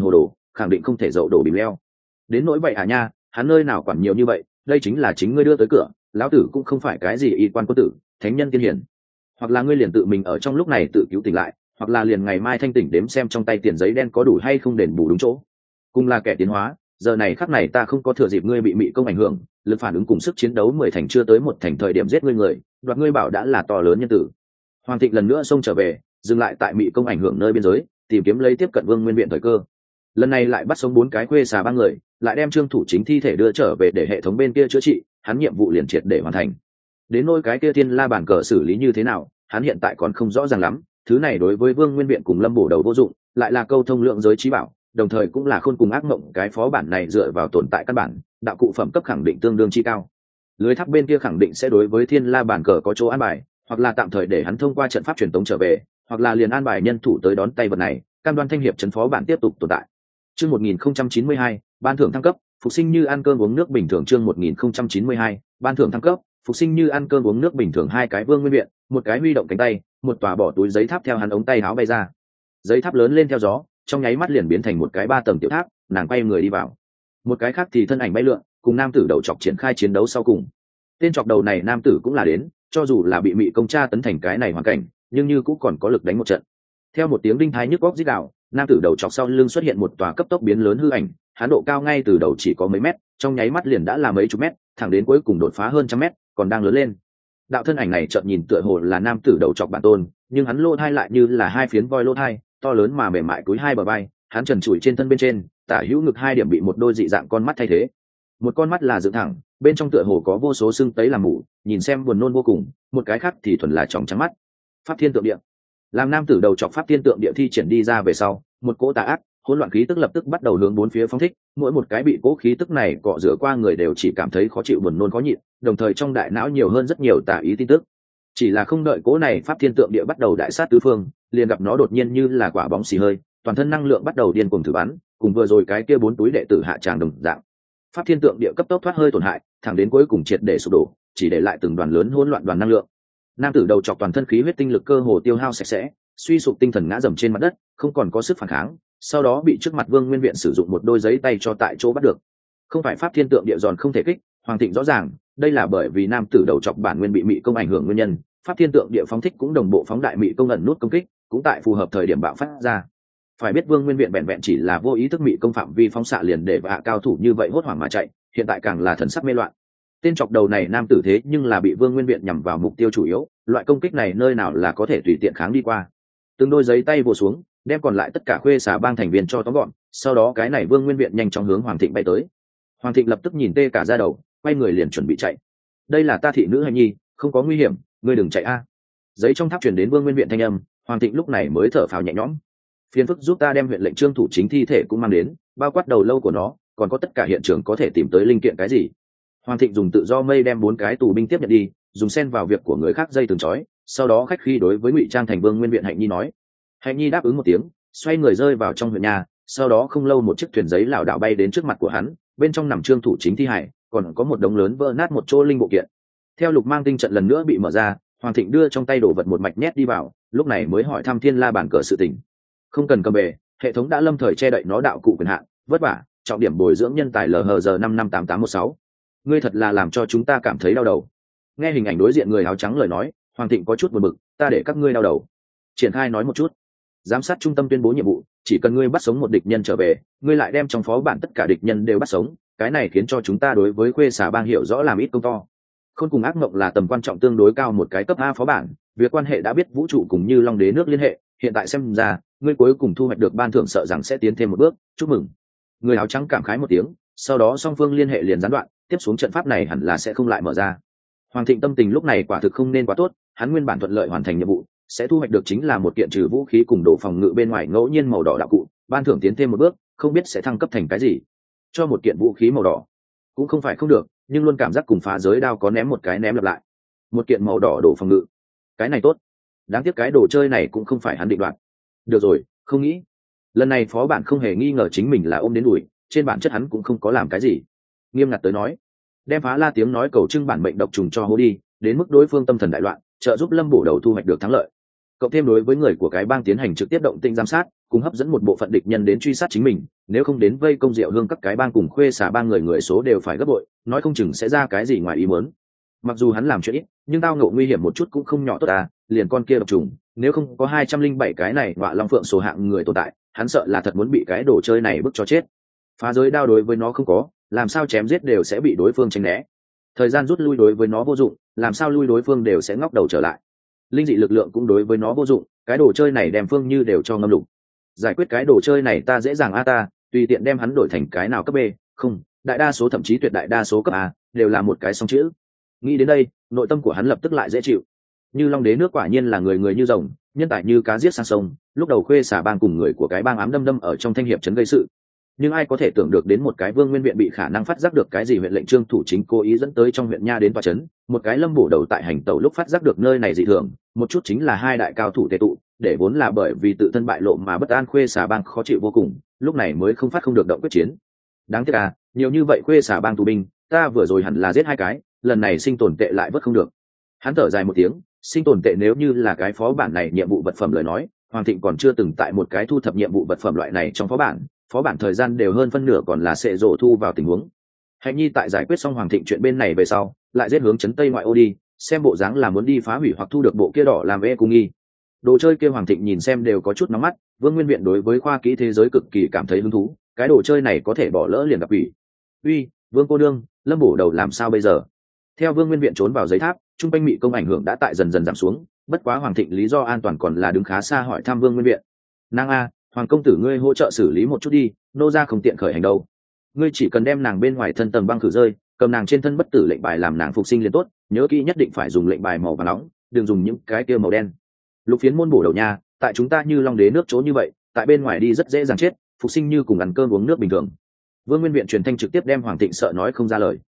khẳng định không thể dậu đổ bìm leo. Đến nỗi vậy à nha, hắn nơi nào quản nhiều như vậy, đây chính là chính ngươi đưa tới cửa, lão tử cũng không phải cái gì y quan quân tử, thánh nhân tiên hiển. Hoặc là ngươi liền tự mình ở trong lúc này tự cứu tỉnh lại, hoặc là liền ngày mai thanh tỉnh đếm xem trong tay tiền giấy đen có đủ hay không đền bù đúng chỗ. Cùng là kẻ tiến hóa, giờ này khắc này ta không có thừa dịp ngươi bị mị công ảnh hưởng, lực phản ứng cùng sức chiến đấu mười thành chưa tới một thành thời điểm giết ngươi người, đoạt ngươi bảo đã là to lớn nhân tử. Hoàng Thịnh lần nữa xông trở về, dừng lại tại mị công ảnh hưởng nơi biên giới, tìm kiếm lấy tiếp cận Vương Nguyên Viện thời cơ. Lần này lại bắt sống bốn cái khuê xà ba người, lại đem Trương Thủ Chính thi thể đưa trở về để hệ thống bên kia chữa trị, hắn nhiệm vụ liền triệt để hoàn thành. Đến nỗi cái kia thiên la bản cờ xử lý như thế nào, hắn hiện tại còn không rõ ràng lắm, thứ này đối với Vương Nguyên Viện cùng Lâm Bổ Đầu vô dụng, lại là câu thông lượng giới trí bảo, đồng thời cũng là khôn cùng ác mộng, cái phó bản này dựa vào tồn tại căn bản, đạo cụ phẩm cấp khẳng định tương đương chi cao. Lưới tháp bên kia khẳng định sẽ đối với thiên la bản cờ có chỗ an bài, hoặc là tạm thời để hắn thông qua trận pháp truyền tống trở về, hoặc là liền an bài nhân thủ tới đón tay vật này, cam đoan thanh hiệp trấn phó bản tiếp tục tồn tại. Chương một nghìn không trăm chín mươi hai, ban thưởng thăng cấp, phục sinh như ăn cơm uống nước bình thường. Chương một nghìn không trăm chín mươi hai, ban thưởng thăng cấp, phục sinh như ăn cơm uống nước bình thường. Hai cái Vương Nguyên Viện, một cái huy động cánh tay, một tòa bỏ túi giấy tháp theo hắn ống tay áo bay ra. Giấy tháp lớn lên theo gió, trong nháy mắt liền biến thành một cái ba tầng tiểu tháp, nàng quay người đi vào. Một cái khác thì thân ảnh bay lượn, cùng nam tử đầu chọc triển khai chiến đấu sau cùng. Tên chọc đầu này nam tử cũng là đến, cho dù là bị mị công tra tấn thành cái này hoàn cảnh, nhưng như cũng còn có lực đánh một trận. Theo một tiếng đinh thái nhức góc rít gào, nam tử đầu chọc sau lưng xuất hiện một tòa cấp tốc biến lớn hư ảnh, hắn độ cao ngay từ đầu chỉ có mấy mét, trong nháy mắt liền đã là mấy chục mét, thẳng đến cuối cùng đột phá hơn trăm mét, còn đang lớn lên. Đạo thân ảnh này chợt nhìn tựa hồ là nam tử đầu chọc bản tôn, nhưng hắn lỗ thai lại như là hai phiến voi lỗ thai, to lớn mà mềm mại cúi hai bờ vai, hắn trần trụi trên thân bên trên, tả hữu ngực hai điểm bị một đôi dị dạng con mắt thay thế. Một con mắt là dựng thẳng, bên trong tựa hồ có vô số sưng tấy làm mủ, nhìn xem buồn nôn vô cùng, một cái khác thì thuần là tròng trắng mắt. Pháp thiên tượng địa. Làm nam tử đầu chọc pháp thiên tượng địa thi triển đi ra về sau, một cỗ tà ác, hỗn loạn khí tức lập tức bắt đầu hướng bốn phía phóng thích, mỗi một cái bị cỗ khí tức này cọ rửa qua người đều chỉ cảm thấy khó chịu buồn nôn khó nhịn, đồng thời trong đại não nhiều hơn rất nhiều tà ý tin tức. Chỉ là không đợi cỗ này pháp thiên tượng địa bắt đầu đại sát tứ phương, liền gặp nó đột nhiên như là quả bóng xì hơi, toàn thân năng lượng bắt đầu điên cuồng thử bắn, cùng vừa rồi cái kia bốn túi đệ tử hạ tràng đồng dạng. Pháp thiên tượng địa cấp tốc thoát hơi tổn hại, thẳng đến cuối cùng triệt để sụp đổ, chỉ để lại từng đoàn lớn hỗn loạn đoàn năng lượng. Nam tử đầu chọc toàn thân khí huyết tinh lực cơ hồ tiêu hao sạch sẽ, suy sụp tinh thần ngã dầm trên mặt đất, không còn có sức phản kháng, sau đó bị trước mặt Vương Nguyên Viện sử dụng một đôi giấy tay cho tại chỗ bắt được. Không phải pháp thiên tượng địa giòn không thể kích, Hoàng Thịnh rõ ràng, đây là bởi vì nam tử đầu chọc bản nguyên bị mị công ảnh hưởng nguyên nhân, pháp thiên tượng địa phóng thích cũng đồng bộ phóng đại mị công ẩn nút công kích, cũng tại phù hợp thời điểm bạo phát ra. Phải biết Vương Nguyên Viện vẹn vẹn chỉ là vô ý thức mị công phạm vi phóng xạ liền để vạ cao thủ như vậy hốt hoảng mà chạy, hiện tại càng là thần sắc mê loạn. Tên chọc đầu này nam tử thế nhưng là bị Vương Nguyên Viện nhắm vào mục tiêu chủ yếu, loại công kích này nơi nào là có thể tùy tiện kháng đi qua. Từng đôi giấy tay vồ xuống, đem còn lại tất cả khuê xà bang thành viên cho tóm gọn, sau đó cái này Vương Nguyên Viện nhanh chóng hướng Hoàng Thịnh bay tới. Hoàng Thịnh lập tức nhìn tê cả da đầu, quay người liền chuẩn bị chạy. Đây là ta thị nữ Hành Nhi, không có nguy hiểm, ngươi đừng chạy a. Giấy trong tháp truyền đến Vương Nguyên Viện thanh âm, Hoàng Thịnh lúc này mới thở phào nhẹ nhõm. Phiền phức giúp ta đem huyện lệnh Trương Thủ Chính thi thể cũng mang đến, bao quát đầu lâu của nó, còn có tất cả hiện trường có thể tìm tới linh kiện cái gì. Hoàng Thịnh dùng tự do mây đem bốn cái tù binh tiếp nhận đi, dùng xen vào việc của người khác dây từng chói, sau đó khách khi đối với ngụy trang thành Vương Nguyên Viện Hạnh Nhi nói. Hạnh Nhi đáp ứng một tiếng, xoay người rơi vào trong huyện nhà, sau đó không lâu một chiếc thuyền giấy lảo đảo bay đến trước mặt của hắn, bên trong nằm Trương Thủ Chính thi hải, còn có một đống lớn vỡ nát một chỗ linh bộ kiện. Theo lục mang tinh trận lần nữa bị mở ra, Hoàng Thịnh đưa trong tay đồ vật một mạch nhét đi vào, lúc này mới hỏi thăm Thiên La bản cờ sự tình. Không cần cầm bề, hệ thống đã lâm thời che đậy nó đạo cụ quyền hạn, vất vả, trọng điểm bồi dưỡng nhân tài lờ hờ giờ năm năm tám tám một sáu. Ngươi thật là làm cho chúng ta cảm thấy đau đầu. Nghe hình ảnh đối diện người áo trắng lời nói, Hoàng Thịnh có chút buồn bực, ta để các ngươi đau đầu. Triển khai nói một chút. Giám sát trung tâm tuyên bố nhiệm vụ, chỉ cần ngươi bắt sống một địch nhân trở về, ngươi lại đem trong phó bản tất cả địch nhân đều bắt sống, cái này khiến cho chúng ta đối với khuê xà bang hiểu rõ làm ít công to. Khôn cùng ác mộng là tầm quan trọng tương đối cao một cái cấp A phó bản, việc quan hệ đã biết vũ trụ cùng như long đế nước liên hệ, hiện tại xem ra, ngươi cuối cùng thu hoạch được ban thưởng sợ rằng sẽ tiến thêm một bước, chúc mừng. Người áo trắng cảm khái một tiếng, sau đó song phương liên hệ liền gián đoạn, tiếp xuống trận pháp này hẳn là sẽ không lại mở ra. Hoàng Thịnh tâm tình lúc này quả thực không nên quá tốt, hắn nguyên bản thuận lợi hoàn thành nhiệm vụ, sẽ thu hoạch được chính là một kiện trừ vũ khí cùng đồ phòng ngự bên ngoài ngẫu nhiên màu đỏ đạo cụ, ban thưởng tiến thêm một bước, không biết sẽ thăng cấp thành cái gì. Cho một kiện vũ khí màu đỏ, cũng không phải không được, nhưng luôn cảm giác cùng phá giới đao có ném một cái ném lặp lại. Một kiện màu đỏ đồ phòng ngự, cái này tốt. Đáng tiếc cái đồ chơi này cũng không phải hắn định đoạt. Được rồi, không nghĩ. Lần này phó bản không hề nghi ngờ chính mình là ôm đến đuổi, trên bản chất hắn cũng không có làm cái gì. Nghiêm ngặt tới nói, đem phá la tiếng nói cầu trưng bản mệnh độc trùng cho hố đi, đến mức đối phương tâm thần đại loạn, trợ giúp Lâm Bổ Đầu thu hoạch được thắng lợi. Cộng thêm đối với người của cái bang tiến hành trực tiếp động tinh giám sát, cùng hấp dẫn một bộ phận địch nhân đến truy sát chính mình, nếu không đến vây công Diệu Hương các cái bang cùng Khuê Xà bang người người số đều phải gấp bội, nói không chừng sẽ ra cái gì ngoài ý muốn. Mặc dù hắn làm chuyện ít, nhưng tao ngộ nguy hiểm một chút cũng không nhỏ tốt à, liền con kia độc trùng, nếu không có hai trăm linh bảy cái này Ngọa Long Phượng số hạng người tồn tại, hắn sợ là thật muốn bị cái đồ chơi này bức cho chết. Phá giới đao đối với nó không có, làm sao chém giết đều sẽ bị đối phương tránh né. Thời gian rút lui đối với nó vô dụng, làm sao lui đối phương đều sẽ ngóc đầu trở lại. Linh dị lực lượng cũng đối với nó vô dụng, cái đồ chơi này đem phương như đều cho ngâm lục. Giải quyết cái đồ chơi này ta dễ dàng a ta, tùy tiện đem hắn đổi thành cái nào cấp B, không, đại đa số thậm chí tuyệt đại đa số cấp A, đều là một cái song chữ. Nghĩ đến đây, nội tâm của hắn lập tức lại dễ chịu. Như Long Đế nước quả nhiên là người người như rồng, nhân tài như cá giết sang sông, lúc đầu Khuê Xà bang cùng người của cái bang ám đâm đâm ở trong thanh hiệp trấn gây sự. Nhưng ai có thể tưởng được đến một cái Vương Nguyên viện bị khả năng phát giác được cái gì huyện lệnh Trương thủ chính cố ý dẫn tới trong huyện nha đến tòa trấn, một cái Lâm bổ đầu tại hành tẩu lúc phát giác được nơi này dị thường, một chút chính là hai đại cao thủ tề tụ, để vốn là bởi vì tự thân bại lộ mà bất an Khuê Xà bang khó chịu vô cùng, lúc này mới không phát không được động quyết chiến. Đáng tiếc à, nhiều như vậy Khuê Xà bang tù binh, ta vừa rồi hẳn là giết hai cái, lần này sinh tồn tệ lại vất không được. Hắn thở dài một tiếng, sinh tồn tệ nếu như là cái phó bản này nhiệm vụ vật phẩm lời nói, Hoàng Thịnh còn chưa từng tại một cái thu thập nhiệm vụ vật phẩm loại này trong phó bản, phó bản thời gian đều hơn phân nửa còn là sẽ rổ thu vào tình huống. Hạnh Nhi tại giải quyết xong Hoàng Thịnh chuyện bên này về sau, lại giết hướng trấn Tây ngoại ô đi, xem bộ dáng là muốn đi phá hủy hoặc thu được bộ kia đỏ làm e cung nghi. Đồ chơi kia Hoàng Thịnh nhìn xem đều có chút nóng mắt, Vương Nguyên viện đối với khoa kỹ thế giới cực kỳ cảm thấy hứng thú, cái đồ chơi này có thể bỏ lỡ liền gặp ủy. Uy, Vương cô nương, Lâm bổ đầu làm sao bây giờ? Theo Vương Nguyên viện trốn vào giấy tháp, trung quanh mị công ảnh hưởng đã tại dần dần giảm xuống, bất quá Hoàng Thịnh lý do an toàn còn là đứng khá xa hỏi thăm Vương Nguyên viện. Nàng a, Hoàng công tử ngươi hỗ trợ xử lý một chút đi, nô ra không tiện khởi hành đâu. Ngươi chỉ cần đem nàng bên ngoài thân tầng băng khử rơi, cầm nàng trên thân bất tử lệnh bài làm nàng phục sinh liền tốt, nhớ kỹ nhất định phải dùng lệnh bài màu vàng nóng, đừng dùng những cái kia màu đen. Lục phiến môn bổ đầu nha, tại chúng ta như Long Đế nước chỗ như vậy, tại bên ngoài đi rất dễ dàng chết, phục sinh như cùng ăn cơm uống nước bình thường. Vương Nguyên viện truyền thanh trực tiếp đem Hoàng Thịnh sợ nói không ra lời.